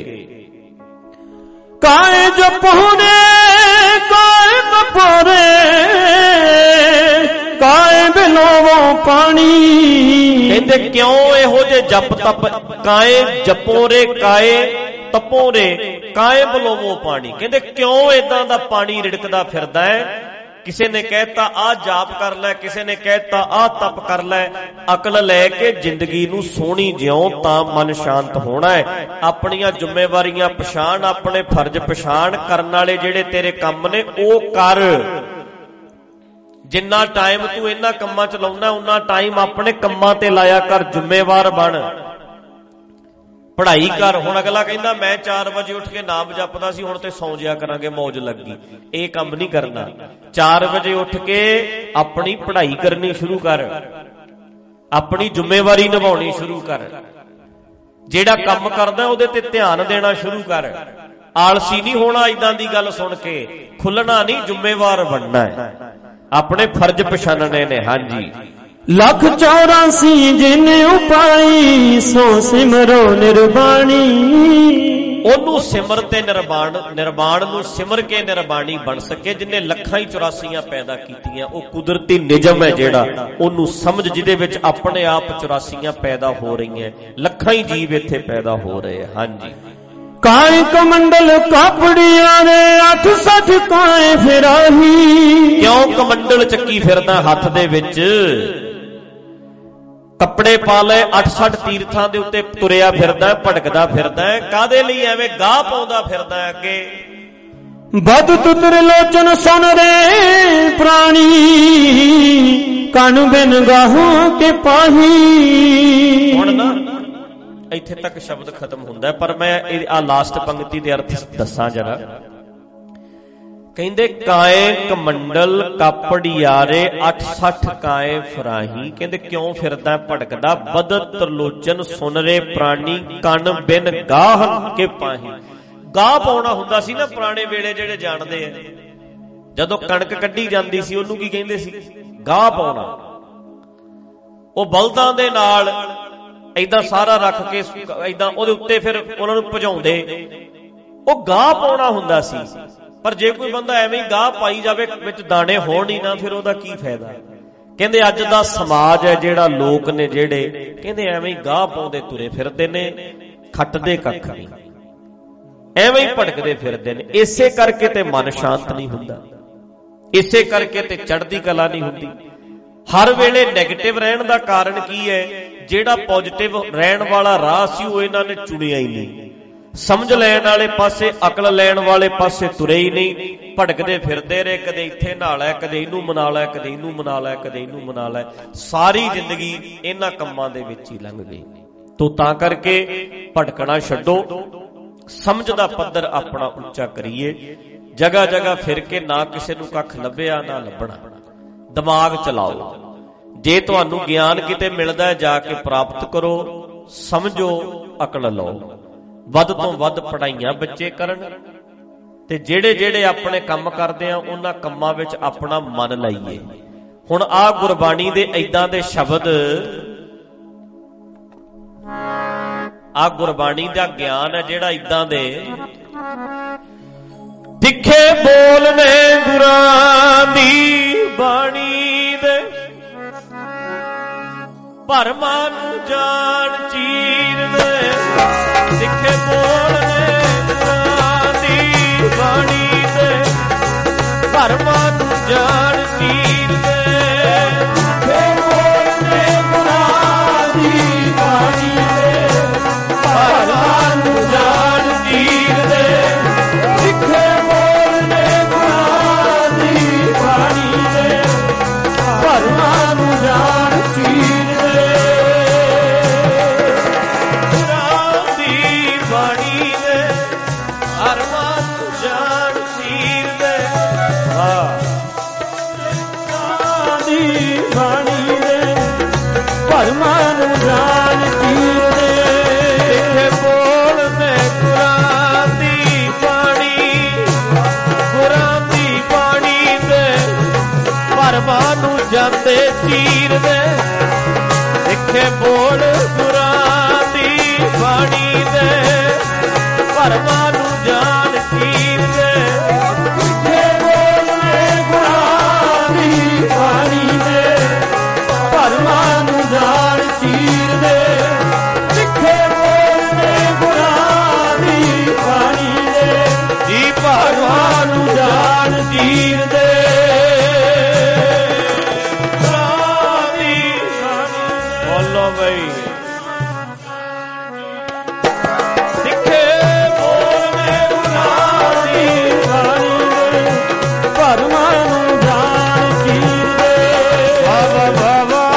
ਕਾਏ ਜਪੋਰੇ ਕਾਏ ਤਪੋਰੇ, ਕਾਏ ਬਿਲੋਵੋ ਪਾਣੀ। ਕਹਿੰਦੇ ਕਿਉਂ ਇਹੋ ਜਿਹੇ ਜਪ ਤਪ, ਕਾਏ ਜਪੋਰੇ ਕਾਏ ਤਪੋਰੇ ਕਾਏ ਬਿਲੋਵੋ ਪਾਣੀ। ਕਹਿੰਦੇ ਕਿਉਂ ਇਦਾਂ ਦਾ ਪਾਣੀ ਰਿੜਕਦਾ ਫਿਰਦਾ ਹੈ। ਕਿਸੇ ਨੇ ਕਹਿਤਾ ਆਹ ਜਾਪ ਕਰ ਲੈ, ਕਿਸੇ ਨੇ ਕਹਿਤਾ ਆਹ ਤਪ ਕਰ ਲੈ। ਅਕਲ ਲੈ ਕੇ ਜ਼ਿੰਦਗੀ ਨੂੰ ਸੋਹਣੀ ਜਿਉਂ ਤਾਂ ਮਨ ਸ਼ਾਂਤ ਹੋਣਾ ਹੈ। ਆਪਣੀਆਂ ਜ਼ਿੰਮੇਵਾਰੀਆਂ ਪਛਾਣ, ਆਪਣੇ ਫਰਜ਼ ਪਛਾਣ, ਕਰਨ ਵਾਲੇ ਜਿਹੜੇ ਤੇਰੇ ਕੰਮ ਨੇ ਉਹ ਕਰ। ਜਿੰਨਾ ਟਾਈਮ ਤੂੰ ਇਹਨਾਂ ਕੰਮਾਂ ਚ ਲਾਉਣਾ ਉਨਾ ਟਾਈਮ ਆਪਣੇ ਕੰਮਾਂ ਤੇ ਲਾਇਆ ਕਰ, ਜ਼ਿੰਮੇਵਾਰ ਬਣ, ਪੜ੍ਹਾਈ ਕਰ। ਹੁਣ ਅਗਲਾ ਕਹਿੰਦਾ ਮੈਂ 4 ਵਜੇ ਉੱਠ ਕੇ ਨਾਮ ਜਪਦਾ ਸੀ, ਹੁਣ ਤੇ ਸੌਂ ਜਿਆ ਕਰਾਂਗੇ, ਮੌਜ ਲੱਗੀ। ਇਹ ਕੰਮ ਨਹੀਂ ਕਰਨਾ। 4 ਵਜੇ ਉੱਠ ਕੇ ਆਪਣੀ ਪੜ੍ਹਾਈ ਕਰਨੀ ਸ਼ੁਰੂ ਕਰ, ਆਪਣੀ ਜ਼ਿੰਮੇਵਾਰੀ ਨਿਭਾਉਣੀ ਸ਼ੁਰੂ ਕਰ, ਜਿਹੜਾ ਕੰਮ ਕਰਦਾ ਉਹਦੇ ਤੇ ਧਿਆਨ ਦੇਣਾ ਸ਼ੁਰੂ ਕਰ। ਆਲਸੀ ਨਹੀਂ ਹੋਣਾ ਇਦਾਂ ਦੀ ਗੱਲ ਸੁਣ ਕੇ, ਖੁੱਲਣਾ ਨਹੀਂ, ਜ਼ਿੰਮੇਵਾਰ ਬਣਨਾ ਹੈ, ਆਪਣੇ ਫਰਜ਼ ਪਛਾਣਨੇ ਨੇ। ਹਾਂਜੀ, ਲੱਖ 84 ਜਿਨ ਉਪਾਈ, ਸੋ ਸਿਮਰੋ ਨਿਰਬਾਣੀ। ਉਹਨੂੰ ਸਿਮਰ ਤੇ ਨਿਰਵਾਣ ਨੂੰ ਸਿਮਰ ਕੇ ਨਿਰਬਾਣੀ ਬਣ ਸਕੇ। ਜਿਨੇ ਲੱਖਾਂ ਹੀ 84 ਪੈਦਾ ਕੀਤੀਆਂ, ਉਹ ਕੁਦਰਤੀ ਨਿਯਮ ਹੈ ਜਿਹੜਾ, ਉਹਨੂੰ ਸਮਝ, ਜਿਹਦੇ ਵਿੱਚ ਆਪਣੇ ਆਪ 84 ਪੈਦਾ ਹੋ ਰਹੀਆਂ, ਲੱਖਾਂ ਹੀ ਜੀਵ ਇੱਥੇ ਪੈਦਾ ਹੋ ਰਹੇ। ਹਾਂਜੀ, ਕਾਏ ਕਮੰਡਲ ਕਾਪੜੀਆਂ ਨੇ 68 ਕਾਏ ਫਿਰਾਹੀ। ਕਿਉਂ ਕਮੰਡਲ ਚੱਕੀ ਫਿਰਦਾ ਹੱਥ ਦੇ ਵਿੱਚ, ਕੱਪੜੇ ਪਾ ਲਏ, 68 ਤੀਰਥਾਂ ਦੇ ਉੱਤੇ ਤੁਰਿਆ ਫਿਰਦਾ, ਭਟਕਦਾ ਫਿਰਦਾ। ਕਾਦੇ ਲਈ? ਐਵੇਂ ਗਾਹ ਪਾਉਂਦਾ ਫਿਰਦਾ। ਅੱਗੇ ਬਦ ਤੁਤਰ ਲੋਚਨ ਸੁਨ ਰੇ ਪ੍ਰਾਣੀ, ਕਨ ਬਿਨ ਗਾਹਾਂ ਕੇ ਪਾਹੀ। ਹੁਣ ਨਾ ਇੱਥੇ ਤੱਕ ਸ਼ਬਦ ਖਤਮ ਹੁੰਦਾ, ਪਰ ਮੈਂ ਆ ਲਾਸਟ ਪੰਕਤੀ ਦੇ ਅਰਥ ਦੱਸਾਂ ਜਰਾ। ਕਹਿੰਦੇ ਕਾਏ ਕਮੰਡਲ ਕਾਪੜਿਆਰੇ 68 ਕਾਏ ਫਰਾਹੀ। ਕਹਿੰਦੇ ਕਿਉਂ ਫਿਰਦਾ ਭਟਕਦਾ? ਬਦਤ ਤਰਲੋਚਨ ਸੁਨ ਰੇ ਪ੍ਰਾਣੀ, ਕਨ ਬਿਨ ਗਾਹ ਕੇ ਪਾਹੀ। ਗਾਹ ਪਾਉਣਾ ਹੁੰਦਾ ਸੀ ਨਾ ਪੁਰਾਣੇ ਵੇਲੇ, ਜਿਹੜੇ ਜਾਣਦੇ ਆ, ਜਦੋਂ ਕਣਕ ਕੱਢੀ ਜਾਂਦੀ ਸੀ ਉਹਨੂੰ ਕੀ ਕਹਿੰਦੇ ਸੀ? ਗਾਹ ਪਾਉਣਾ। ਉਹ ਬਲਦਾਂ ਦੇ ਨਾਲ ਏਦਾਂ ਸਾਰਾ ਰੱਖ ਕੇ ਏਦਾਂ ਉਹਦੇ ਉੱਤੇ ਫਿਰ ਉਹਨਾਂ ਨੂੰ ਭਜਾਉਂਦੇ, ਉਹ ਗਾਹ ਪਾਉਣਾ ਹੁੰਦਾ ਸੀ। ਪਰ ਜੇ ਕੋਈ ਬੰਦਾ ਐਵੇਂ ਹੀ ਗਾਹ ਪਾਈ ਜਾਵੇ, ਵਿੱਚ ਦਾਣੇ ਹੋਣ ਹੀ ਨਾ, ਫਿਰ ਉਹਦਾ ਕੀ ਫਾਇਦਾ? ਕਹਿੰਦੇ ਅੱਜ ਦਾ ਸਮਾਜ ਹੈ ਜਿਹੜਾ, ਲੋਕ ਨੇ ਜਿਹੜੇ, ਕਹਿੰਦੇ ਐਵੇਂ ਹੀ ਗਾਹ ਪਾਉਂਦੇ ਤੁਰੇ ਫਿਰਦੇ ਨੇ, ਖੱਟਦੇ ਕੱਖ ਨਹੀਂ, ਐਵੇਂ ਹੀ ਭਟਕਦੇ ਫਿਰਦੇ ਨੇ। ਇਸੇ ਕਰਕੇ ਤੇ ਮਨ ਸ਼ਾਂਤ ਨਹੀਂ ਹੁੰਦਾ, ਇਸੇ ਕਰਕੇ ਤੇ ਚੜ੍ਹਦੀ ਕਲਾ ਨਹੀਂ ਹੁੰਦੀ। ਹਰ ਵੇਲੇ ਨੈਗੇਟਿਵ ਰਹਿਣ ਦਾ ਕਾਰਨ ਕੀ ਹੈ? ਜਿਹੜਾ ਪੋਜ਼ਿਟਿਵ ਰਹਿਣ ਵਾਲਾ ਰਾਹ ਸੀ ਉਹ ਇਹਨਾਂ ਨੇ ਚੁਣਿਆ ਹੀ ਨਹੀਂ। ਸਮਝ ਲੈਣ ਵਾਲੇ ਪਾਸੇ, ਅਕਲ ਲੈਣ ਵਾਲੇ ਪਾਸੇ ਤੁਰੇ ਹੀ ਨਹੀਂ, ਭਟਕਦੇ ਫਿਰਦੇ ਰਹੇ। ਕਦੇ ਇੱਥੇ ਨਹਾ ਲੈ, ਕਦੇ ਇਹਨੂੰ ਮਨਾ ਲੈ, ਕਦੇ ਇਹਨੂੰ ਮਨਾ ਲੈ, ਕਦੇ ਇਹਨੂੰ ਮਨਾ ਲੈ। ਸਾਰੀ ਜ਼ਿੰਦਗੀ ਇਹਨਾਂ ਕੰਮਾਂ ਦੇ ਵਿੱਚ ਹੀ ਲੰਘ ਗਈ। ਤੋ ਤਾਂ ਕਰਕੇ ਭਟਕਣਾ ਛੱਡੋ, ਸਮਝ ਦਾ ਪੱਧਰ ਆਪਣਾ ਉੱਚਾ ਕਰੀਏ। ਜਗ੍ਹਾ ਜਗ੍ਹਾ ਫਿਰ ਕੇ ਨਾ ਕਿਸੇ ਨੂੰ ਕੱਖ ਲੱਭਿਆ ਨਾ ਲੱਭਣਾ, ਦਿਮਾਗ ਚਲਾਓ। ਜੇ ਤੁਹਾਨੂੰ ਗਿਆਨ ਕਿਤੇ ਮਿਲਦਾ ਜਾ ਕੇ ਪ੍ਰਾਪਤ ਕਰੋ, ਸਮਝੋ, ਅਕਲ ਲਓ। ਵੱਧ ਤੋਂ ਵੱਧ ਪੜ੍ਹਾਈਆਂ ਬੱਚੇ ਕਰਨ, ਤੇ ਜਿਹੜੇ ਜਿਹੜੇ ਆਪਣੇ ਕੰਮ ਕਰਦੇ ਆ ਉਹਨਾਂ ਕੰਮਾਂ ਵਿੱਚ ਆਪਣਾ ਮਨ ਲਾਈਏ। ਹੁਣ ਆਹ ਗੁਰਬਾਣੀ ਦੇ ਏਦਾਂ ਦੇ ਸ਼ਬਦ, ਆਹ ਗੁਰਬਾਣੀ ਦਾ ਗਿਆਨ ਹੈ ਜਿਹੜਾ ਏਦਾਂ ਦੇ ਤਿੱਖੇ ਬੋਲ ਨੇ ਗੁਰਾਂ ਦੀ ਬਾਣੀ ਦੇ, ਭਰਮਾਂ ਨੂੰ ਜਾਣ ਚੀਰਦੇ। ਤਿੱਖੇ ਬੋਲ ਨੇ ਗੁਰਾਂ ਦੀ ਬਾਣੀ ਦੇ, ਭਰਮਾਂ ਨੂੰ ਜਾਣ ਚੀਰਦੇ। ਤਿੱਖੇ ਬੋਲ ਨੇ ਗੁਰਾਂ ਦੀ ਬਾਣੀ ਦੇ, ਭਰਮਾਂ ਨੂੰ ਜਾਣ ਚੀਰਦੇ। ਤਿੱਖੇ ਬੋਲ ਨੇ ਗੁਰਾਂ ਦੀ ਬਾਣੀ ਦੇ, ਭਰਮਾਂ ਨੂੰ ਜਾਣ ਚੀਰਦੇ। ਬੋਲੋ ਬਈ ਸਿੱਖੇ ਬੋਲਨੇ ਉਨਾਦੀ ਬਾਣੀ ਦੇ ਭਰਮਾਂ ਨੂੰ ਜਾਣ ਚੀਰਦੇ ਬਾਬਾ ਬਾਬਾ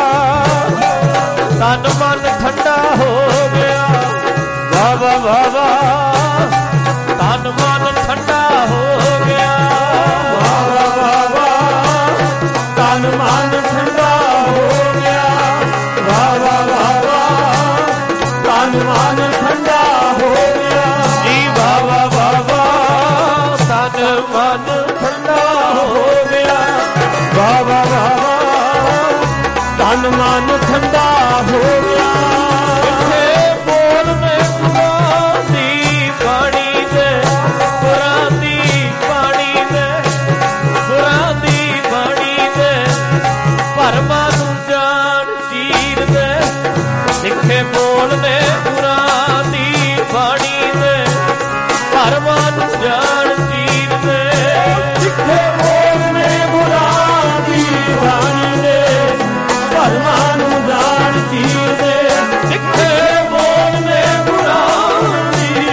ਤਨ ਮਨ ਠੰਡਾ ਹੋ ਗਿਆ ਬਾਬਾ ਬਾਬਾ ਤਨ ਮਨ ਠੰਡਾ ਹੋ ਗਿਆ ਬਾਬਾ ਬਾਬਾ ਤਨ ਮਨ ਠੰਡਾ ਹੋ ਗਿਆ ਬਾਬਾ ਬਾਬਾ ਤਨ ਮਨ ਠੰਡਾ ਹੋ ਗਿਆ ਜੀ ਬਾਬਾ ਬਾਬਾ ਤਨ ਮਨ ਠੰਡਾ ਹੋ ਗਿਆ ਬਾਬਾ ਬਾਬਾ ਤਨ ਮਨ ਠੰਡਾ ਹੋ ਗਿਆ ਕਿੱਥੇ ਬੋਲਨੇ ਗੁਰਾਂ ਦੀ ਬਾਣੀ ਦੇ ਗੁਰਾਂ ਦੀ ਬਾਣੀ ਦੇ ਗੁਰਾਂ ਦੀ ਬਾਣੀ ਦੇ ਭਰਮਾਂ ਨੂੰ ਜਾਣ ਚੀਰਦੇ ਸਿੱਖੇ ਬੋਲਨੇ ਗੁਰਾਂ ਦੀ ਬਾਣੀ ਦੇ ਭਰਮਾਂ ਨੂੰ ਜਾਣ ਚੀਰਦੇ ਸਿੱਖੇ ਬੋਲਨੇ ਗੁਰਾਂ ਦੀ ਬਾਣੀ ਦੇ ਭਰਮਾਂ ਨੂੰ ਜਾਣ ਚੀਰਦੇ ਸਿੱਖੇ ਬੋਲਨੇ ਗੁਰਾਂ ਦੀ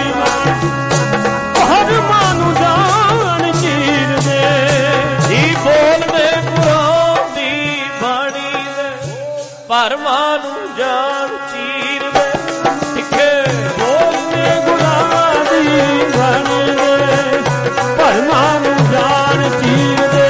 ਭਰਮਾਂ ਨੂੰ ਜਾਣ ਚੀਰਦੇ ਜੀ ਬੋਲਨੇ ਗੁਰਾਂ ਦੀ ਬਾਣੀ ਦੇ ਭਰਮਾਂ ਨੂੰ ਜਾਣ ਚੀਰਦੇ ਸਿੱਖੇ ਬੋਲਨੇ ਗੁਰਾਂ ਦੀ ਬਾਣੀ ਦੇ ਭਰਮਾਂ ਨੂੰ ਜਾਣ ਚੀਰਦੇ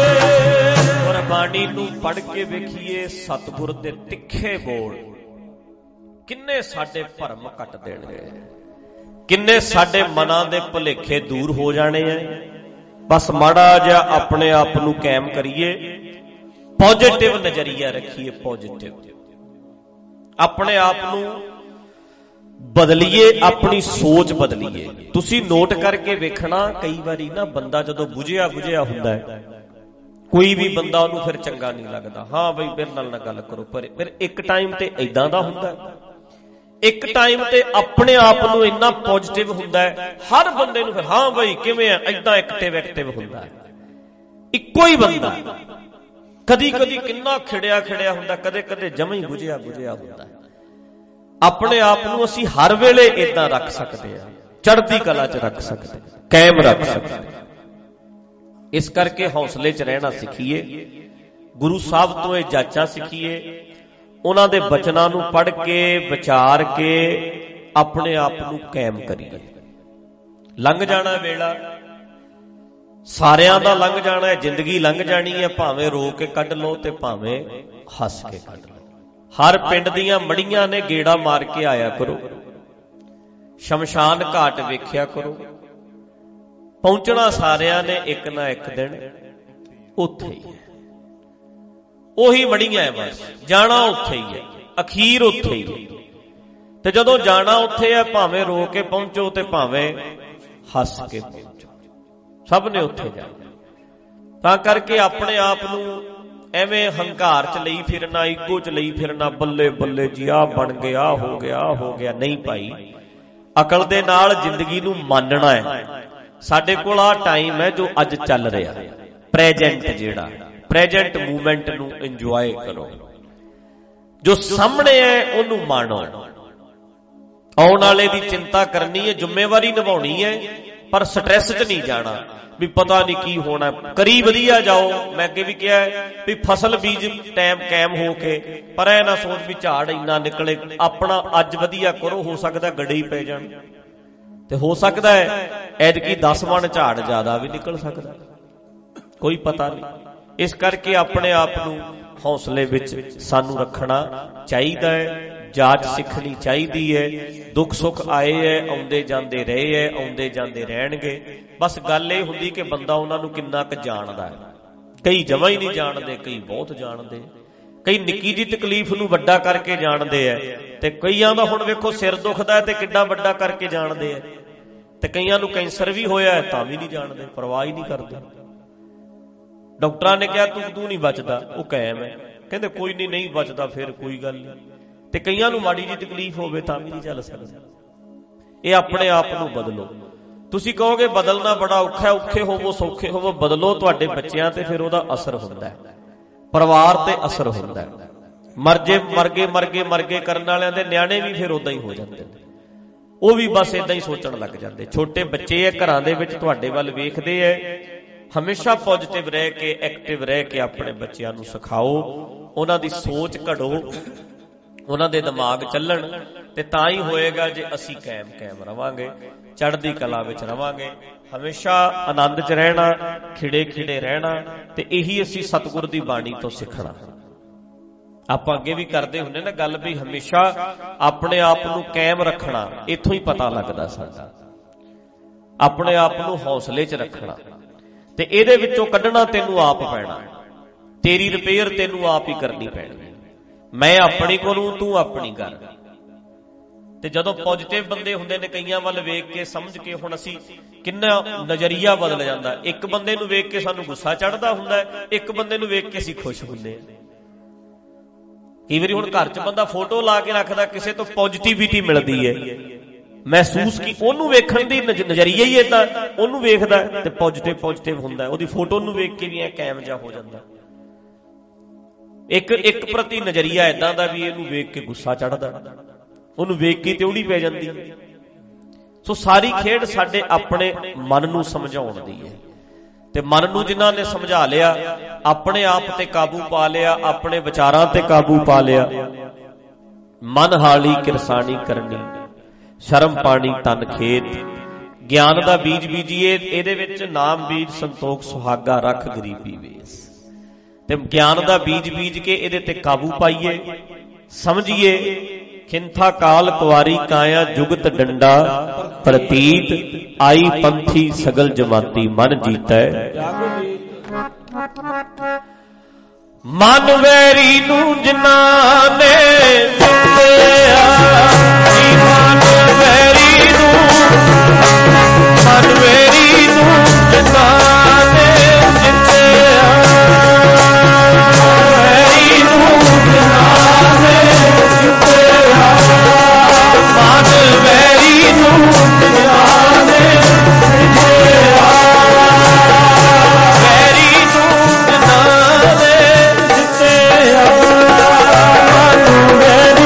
ਗੁਰਬਾਣੀ ਨੂੰ ਪੜ੍ਹ ਕੇ ਵੇਖੀਏ ਸਤਿਗੁਰ ਦੇ ਤਿੱਖੇ ਬੋਲ ਕਿੰਨੇ ਸਾਡੇ ਭਰਮ ਕੱਟ ਦੇਣਗੇ ਕਿੰਨੇ ਸਾਡੇ ਮਨਾਂ ਦੇ ਭੁਲੇਖੇ ਦੂਰ ਹੋ ਜਾਣੇ ਐ ਬਸ ਮਾੜਾ ਜਿਹਾ ਆਪਣੇ ਆਪ ਨੂੰ ਕਾਇਮ ਕਰੀਏ ਪੋਜ਼ਿਟਿਵ ਨਜ਼ਰੀਆ ਰੱਖੀਏ ਪੋਜ਼ਿਟਿਵ ਆਪਣੇ ਆਪ ਨੂੰ ਬਦਲੀਏ ਆਪਣੀ ਸੋਚ ਬਦਲੀਏ ਤੁਸੀਂ ਨੋਟ ਕਰਕੇ ਵੇਖਣਾ ਕਈ ਵਾਰੀ ਨਾ ਬੰਦਾ ਜਦੋਂ ਬੁਝਿਆ ਹੁੰਦਾ ਹੈ ਕੋਈ ਵੀ ਬੰਦਾ ਉਹਨੂੰ ਫਿਰ ਚੰਗਾ ਨਹੀਂ ਲੱਗਦਾ ਹਾਂ ਬਈ ਮੇਰੇ ਨਾਲ ਨਾ ਗੱਲ ਕਰੋ ਪਰ ਫਿਰ ਇੱਕ ਟਾਈਮ ਤੇ ਇਦਾਂ ਦਾ ਹੁੰਦਾ ਇੱਕ ਟਾਈਮ ਤੇ ਆਪਣੇ ਆਪ ਨੂੰ ਇੰਨਾ ਪੋਜ਼ਿਟਿਵ ਹੁੰਦਾ ਹੈ ਹਰ ਬੰਦੇ ਨੂੰ ਫਿਰ ਹਾਂ ਬਈ ਕਿਵੇਂ ਆ ਇਦਾਂ ਐਕਟਿਵ ਹੁੰਦਾ ਹੈ ਇੱਕੋ ਹੀ ਬੰਦਾ ਕਦੀ ਕਦੀ ਕਿੰਨਾ ਖਿੜਿਆ ਹੁੰਦਾ ਕਦੇ ਜਮਾਂ ਹੀ ਬੁਝਿਆ ਹੁੰਦਾ ਆਪਣੇ ਆਪ ਨੂੰ ਅਸੀਂ ਹਰ ਵੇਲੇ ਇਦਾਂ ਰੱਖ ਸਕਦੇ ਹਾਂ ਚੜ੍ਹਦੀ ਕਲਾ 'ਚ ਰੱਖ ਸਕਦੇ ਕਾਇਮ ਰੱਖ ਸਕਦੇ ਇਸ ਕਰਕੇ ਹੌਸਲੇ 'ਚ ਰਹਿਣਾ ਸਿੱਖੀਏ ਗੁਰੂ ਸਾਹਿਬ ਤੋਂ ਇਹ ਜਾਚਾਂ ਸਿੱਖੀਏ ਉਹਨਾਂ ਦੇ ਬਚਨਾਂ ਨੂੰ ਪੜ੍ਹ ਕੇ ਵਿਚਾਰ ਕੇ ਆਪਣੇ ਆਪ ਨੂੰ ਕਾਇਮ ਕਰੀਏ ਲੰਘ ਜਾਣਾ ਵੇਲਾ ਸਾਰਿਆਂ ਦਾ ਲੰਘ ਜਾਣਾ ਹੈ ਜ਼ਿੰਦਗੀ ਲੰਘ ਜਾਣੀ ਹੈ ਭਾਵੇਂ ਰੋ ਕੇ ਕੱਢ ਲਓ ਤੇ ਭਾਵੇਂ ਹੱਸ ਕੇ ਕੱਢ ਲਓ ਹਰ ਪਿੰਡ ਦੀਆਂ ਮੜੀਆਂ ਨੇ ਗੇੜਾ ਮਾਰ ਕੇ ਆਇਆ ਕਰੋ ਸ਼ਮਸ਼ਾਨ ਘਾਟ ਵੇਖਿਆ ਕਰੋ ਪਹੁੰਚਣਾ ਸਾਰਿਆਂ ਨੇ ਇੱਕ ਨਾ ਇੱਕ ਦਿਨ ਉੱਥੇ ਹੀ ਹੈ ਉਹੀ ਮੜੀਆਂ ਹੈ ਬਸ ਜਾਣਾ ਉੱਥੇ ਹੀ ਹੈ ਅਖੀਰ ਉੱਥੇ ਹੀ ਹੈ ਤੇ ਜਦੋਂ ਜਾਣਾ ਉੱਥੇ ਹੈ ਭਾਵੇਂ ਰੋ ਕੇ ਪਹੁੰਚੋ ਤੇ ਭਾਵੇਂ ਹੱਸ ਕੇ ਪਹੁੰਚੋ ਸਭ ਨੇ ਉੱਥੇ ਜਾਣਾ ਤਾਂ ਕਰਕੇ ਆਪਣੇ ਆਪ ਨੂੰ ਐਵੇਂ ਹੰਕਾਰ 'ਚ ਲਈ ਫਿਰਨਾ ਈਗੋ 'ਚ ਲਈ ਫਿਰਨਾ ਬੱਲੇ ਬੱਲੇ ਜੀ ਆਹ ਬਣ ਗਿਆ ਹੋ ਗਿਆ ਨਹੀਂ ਭਾਈ ਅਕਲ ਦੇ ਨਾਲ ਜ਼ਿੰਦਗੀ ਨੂੰ ਮੰਨਣਾ ਹੈ ਸਾਡੇ ਕੋਲ ਆ ਟਾਈਮ ਹੈ ਜੋ ਅੱਜ ਚੱਲ ਰਿਹਾ ਪ੍ਰੈਜੈਂਟ ਜਿਹੜਾ ਪ੍ਰੈਜੈਂਟ ਮੂਵਮੈਂਟ ਨੂੰ ਇੰਜੋਏ ਕਰੋ ਜੋ ਸਾਹਮਣੇ ਹੈ ਉਹਨੂੰ ਮਾਣੋ ਆਉਣ ਵਾਲੇ ਦੀ ਚਿੰਤਾ ਕਰਨੀ ਹੈ ਜ਼ਿੰਮੇਵਾਰੀ ਨਿਭਾਉਣੀ ਹੈ ਪਰ ਸਟ੍ਰੈਸ 'ਚ ਨਹੀਂ ਜਾਣਾ ਵੀ ਪਤਾ ਨਹੀਂ ਕੀ ਹੋਣਾ ਕਰੀ ਵਧੀਆ ਜਾਓ ਮੈਂ ਅੱਗੇ ਵੀ ਕਿਹਾ ਵੀ ਫਸਲ ਬੀਜ ਟਾਈਮ ਕਾਇਮ ਹੋ ਕੇ ਪਰ ਇਹ ਨਾ ਸੋਚ ਵੀ ਝਾੜ ਇੰਨਾ ਨਿਕਲੇ ਆਪਣਾ ਅੱਜ ਵਧੀਆ ਕਰੋ ਹੋ ਸਕਦਾ ਗੜੇ ਹੀ ਪੈ ਜਾਣ ਤੇ ਹੋ ਸਕਦਾ ਹੈ ਐਤਕੀ 10 ਮਣ ਝਾੜ ਜ਼ਿਆਦਾ ਵੀ ਨਿਕਲ ਸਕਦਾ ਕੋਈ ਪਤਾ ਨਹੀਂ ਇਸ ਕਰਕੇ ਆਪਣੇ ਆਪ ਨੂੰ ਹੌਸਲੇ ਵਿੱਚ ਸਾਨੂੰ ਰੱਖਣਾ ਚਾਹੀਦਾ ਹੈ ਜਾਚ ਸਿੱਖਣੀ ਚਾਹੀਦੀ ਹੈ ਦੁੱਖ ਸੁੱਖ ਆਏ ਹੈ ਆਉਂਦੇ ਜਾਂਦੇ ਰਹੇ ਹੈ ਆਉਂਦੇ ਜਾਂਦੇ ਰਹਿਣਗੇ ਬਸ ਗੱਲ ਇਹ ਹੁੰਦੀ ਕਿ ਬੰਦਾ ਉਹਨਾਂ ਨੂੰ ਕਿੰਨਾ ਕੁ ਜਾਣਦਾ ਹੈ ਕਈ ਜਮਾਂ ਹੀ ਨਹੀਂ ਜਾਣਦੇ ਕਈ ਬਹੁਤ ਜਾਣਦੇ ਕਈ ਨਿੱਕੀ ਜਿਹੀ ਤਕਲੀਫ ਨੂੰ ਵੱਡਾ ਕਰਕੇ ਜਾਣਦੇ ਆ ਤੇ ਕਈਆਂ ਦਾ ਹੁਣ ਵੇਖੋ ਸਿਰ ਦੁਖਦਾ ਹੈ ਤੇ ਕਿੱਡਾ ਵੱਡਾ ਕਰਕੇ ਜਾਣਦੇ ਆ ਤੇ ਕਈਆਂ ਨੂੰ ਕੈਂਸਰ ਵੀ ਹੋਇਆ ਹੈ ਤਾਂ ਵੀ ਨਹੀਂ ਜਾਣਦੇ ਪਰਵਾਹ ਹੀ ਨਹੀਂ ਕਰਦੇ ਡਾਕਟਰਾਂ ਨੇ ਕਿਹਾ ਤੂੰ ਨਹੀਂ ਬਚਦਾ ਉਹ ਕਾਇਮ ਹੈ ਕਹਿੰਦੇ ਕੋਈ ਨਹੀਂ ਬਚਦਾ ਫਿਰ ਕੋਈ ਗੱਲ ਨਹੀਂ ਤੇ ਕਈਆਂ ਨੂੰ ਮਾੜੀ ਜਿਹੀ ਤਕਲੀਫ ਹੋਵੇ ਤਾਂ ਵੀ ਨਹੀਂ ਚੱਲ ਸਕਦਾ ਇਹ ਆਪਣੇ ਆਪ ਨੂੰ ਬਦਲੋ ਤੁਸੀਂ ਕਹੋਗੇ ਬਦਲਣਾ ਬੜਾ ਔਖਾ ਹੈ ਔਖੇ ਹੋਵੋ ਸੌਖੇ ਹੋਵੋ ਬਦਲੋ ਤੁਹਾਡੇ ਬੱਚਿਆਂ ਤੇ ਫਿਰ ਉਹਦਾ ਅਸਰ ਹੁੰਦਾ ਹੈ ਪਰਿਵਾਰ ਤੇ ਅਸਰ ਹੁੰਦਾ ਹੈ ਮਰਗੇ ਕਰਨ ਵਾਲਿਆਂ ਦੇ ਨਿਆਣੇ ਵੀ ਫਿਰ ਉਦਾਂ ਹੀ ਹੋ ਜਾਂਦੇ ਨੇ। ਉਹ ਵੀ ਬਸ ਇਦਾਂ ਹੀ ਸੋਚਣ ਲੱਗ ਜਾਂਦੇ। ਛੋਟੇ ਬੱਚੇ ਹੈ ਘਰਾਂ ਦੇ ਵਿੱਚ, ਤੁਹਾਡੇ ਵੱਲ ਵੇਖਦੇ ਹੈ। ਹਮੇਸ਼ਾ ਪੋਜ਼ਿਟਿਵ ਰਹਿ ਕੇ, ਐਕਟਿਵ ਰਹਿ ਕੇ ਆਪਣੇ ਬੱਚਿਆਂ ਨੂੰ ਸਿਖਾਓ, ਉਹਨਾਂ ਦੀ ਸੋਚ ਘੜੋ, ਉਹਨਾਂ ਦੇ ਦਿਮਾਗ ਚੱਲਣ, ਤੇ ਤਾਂ ਹੀ ਹੋਏਗਾ ਜੇ ਅਸੀਂ ਕਾਇਮ ਰਵਾਂਗੇ, ਚੜ੍ਹਦੀ ਕਲਾ ਵਿੱਚ ਰਵਾਂਗੇ, ਹਮੇਸ਼ਾ ਆਨੰਦ 'ਚ ਰਹਿਣਾ, ਖਿੜੇ ਰਹਿਣਾ। ਤੇ ਇਹੀ ਅਸੀਂ ਸਤਿਗੁਰ ਦੀ ਬਾਣੀ ਤੋਂ ਸਿੱਖਣਾ। ਆਪਾਂ ਅੱਗੇ ਵੀ ਕਰਦੇ ਹੁੰਦੇ ਨਾ ਗੱਲ, ਵੀ ਹਮੇਸ਼ਾ ਆਪਣੇ ਆਪ ਨੂੰ ਕਾਇਮ ਰੱਖਣਾ, ਇੱਥੋਂ ਹੀ ਪਤਾ ਲੱਗਦਾ ਸਾਡਾ। ਆਪਣੇ ਆਪ ਨੂੰ ਹੌਸਲੇ 'ਚ ਰੱਖਣਾ, ਤੇ ਇਹਦੇ ਵਿੱਚੋਂ ਕੱਢਣਾ ਤੈਨੂੰ ਆਪ ਪੈਣਾ। ਤੇਰੀ ਰਿਪੇਅਰ ਤੈਨੂੰ ਆਪ ਹੀ ਕਰਨੀ ਪੈਣੀ। ਮੈਂ ਆਪਣੀ ਕਰੂੰ, ਤੂੰ ਆਪਣੀ ਕਰ। ਤੇ ਜਦੋਂ ਪੋਜ਼ਿਟਿਵ ਬੰਦੇ ਹੁੰਦੇ ਨੇ, ਕਈਆਂ ਵੱਲ ਵੇਖ ਕੇ ਸਮਝ ਕੇ, ਹੁਣ ਅਸੀਂ ਕਿੰਨਾ ਨਜ਼ਰੀਆ ਬਦਲ ਜਾਂਦਾ। ਇੱਕ ਬੰਦੇ ਨੂੰ ਵੇਖ ਕੇ ਸਾਨੂੰ ਗੁੱਸਾ ਚੜ੍ਹਦਾ ਹੁੰਦਾ, ਇੱਕ ਬੰਦੇ ਨੂੰ ਵੇਖ ਕੇ ਅਸੀਂ ਖੁਸ਼ ਹੁੰਦੇ ਹਾਂ। ਕਈ ਵਾਰੀ ਹੁਣ ਘਰ 'ਚ ਬੰਦਾ ਫੋਟੋ ਲਾ ਕੇ ਰੱਖਦਾ, ਕਿਸੇ ਤੋਂ ਪੋਜ਼ਿਟਿਵਿਟੀ ਮਿਲਦੀ ਹੈ, ਮਹਿਸੂਸ ਕੀ ਉਹਨੂੰ ਵੇਖਣ ਦੀ ਨਜ਼ਰੀਆ ਹੀ ਏਦਾਂ, ਉਹਨੂੰ ਵੇਖਦਾ ਤੇ ਪੋਜ਼ਿਟਿਵ ਹੁੰਦਾ, ਉਹਦੀ ਫੋਟੋ ਨੂੰ ਵੇਖ ਕੇ ਵੀ ਐ ਕਾਇਮ ਜਿਹਾ ਹੋ ਜਾਂਦਾ। ਇੱਕ ਪ੍ਰਤੀ ਨਜ਼ਰੀਆ ਏਦਾਂ ਦਾ ਵੀ ਇਹਨੂੰ ਵੇਖ ਕੇ ਗੁੱਸਾ ਚੜ੍ਹਦਾ, ਉਹਨੂੰ ਵੇਖ ਕੇ ਤਿਉੜੀ ਪੈ ਜਾਂਦੀ। ਸੋ ਸਾਰੀ ਖੇਡ ਸਾਡੇ ਆਪਣੇ ਮਨ ਨੂੰ ਸਮਝਾਉਣ ਦੀ ਹੈ। ਤੇ ਮਨ ਨੂੰ ਜਿਨ੍ਹਾਂ ਨੇ ਸਮਝਾ ਲਿਆ, ਆਪਣੇ ਆਪ ਤੇ ਕਾਬੂ ਪਾ ਲਿਆ, ਆਪਣੇ ਵਿਚਾਰਾਂ ਤੇ ਕਾਬੂ ਪਾ ਲਿਆ, ਮਨ ਹਾਲੀ ਕਿਰਸਾਣੀ ਕਰਨੀ, ਸ਼ਰਮ ਪਾਣੀ ਤਨ ਖੇਤ, ਗਿਆਨ ਦਾ ਬੀਜ ਬੀਜੀਏ, ਇਹਦੇ ਵਿੱਚ ਨਾਮ ਬੀਜ ਸੰਤੋਖ ਸੁਹਾਗਾ ਰੱਖ ਗਰੀਬੀ ਵੇਸ। ਤੇ ਗਿਆਨ ਦਾ ਬੀਜ ਕੇ ਇਹਦੇ ਤੇ ਕਾਬੂ ਪਾਈਏ, ਸਮਝੀਏ। ਖਿੰਥਾ ਕਾਲ ਕੁਆਰੀ ਕਾਇਆ ਜੁਗਤ ਡੰਡਾ ਪ੍ਰਤੀਤ, ਆਈ ਪੰਥੀ ਸਗਲ ਜਮਾਤੀ ਮਨ ਜੀਤੈ। ਮਨ ਵੈਰੀ ਨੂੰ ਜਿਨ੍ਹਾਂ ਨੇ ਜਿੱਤਿਆ, ਮਨ ਵੈਰੀ ਨੂੰ ਜਿਨ੍ਹਾਂ ਨੇ ਜਿੱਤਿਆ, ਵੈਰੀ ਨੂੰ ਜਿਨ੍ਹਾਂ ਨੇ ਜਿੱਤਿਆ, ਮਨ ਵੈਰੀ ਨੂੰ ਜਿਨ੍ਹਾਂ ਨੇ ਜਿੱਤਿਆ, ਵੈਰੀ ਨੂੰ ਜਿਨ੍ਹਾਂ ਨੇ ਜਿੱਤਿਆ, ਮਨ ਵੈਰੀ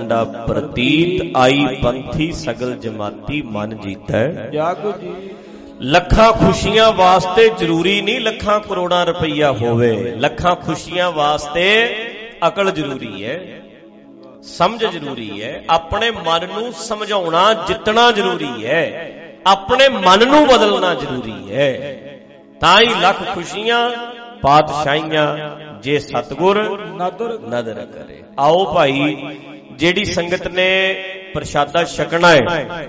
ਵੰਡਾ ਪ੍ਰਤੀਤ, ਆਈ ਪੰਥੀ ਸਗਲ ਜਮਾਤੀ ਮਨ ਜੀਤੈ ਜਗ ਜੀ। ਲੱਖਾਂ ਖੁਸ਼ੀਆਂ ਵਾਸਤੇ ਜ਼ਰੂਰੀ ਨਹੀਂ ਲੱਖਾਂ ਕਰੋੜਾਂ ਰੁਪਈਆ ਹੋਵੇ, ਲੱਖਾਂ ਖੁਸ਼ੀਆਂ ਵਾਸਤੇ ਅਕਲ ਜ਼ਰੂਰੀ ਹੈ, ਸਮਝ ਜ਼ਰੂਰੀ ਹੈ, ਆਪਣੇ ਮਨ ਨੂੰ ਸਮਝਾਉਣਾ ਜਿੱਤਣਾ ਜ਼ਰੂਰੀ ਹੈ, ਆਪਣੇ ਮਨ ਨੂੰ ਬਦਲਣਾ ਜ਼ਰੂਰੀ ਹੈ। ਤਾਂ ਹੀ ਲੱਖ ਖੁਸ਼ੀਆਂ ਪਾਤਸ਼ਾਹੀਆਂ ਜੇ ਸਤਿਗੁਰ ਨਦਰ ਕਰੇ। ਆਓ ਭਾਈ, ਜਿਹੜੀ ਸੰਗਤ ਨੇ ਪ੍ਰਸ਼ਾਦਾ ਛਕਣਾ ਹੈ,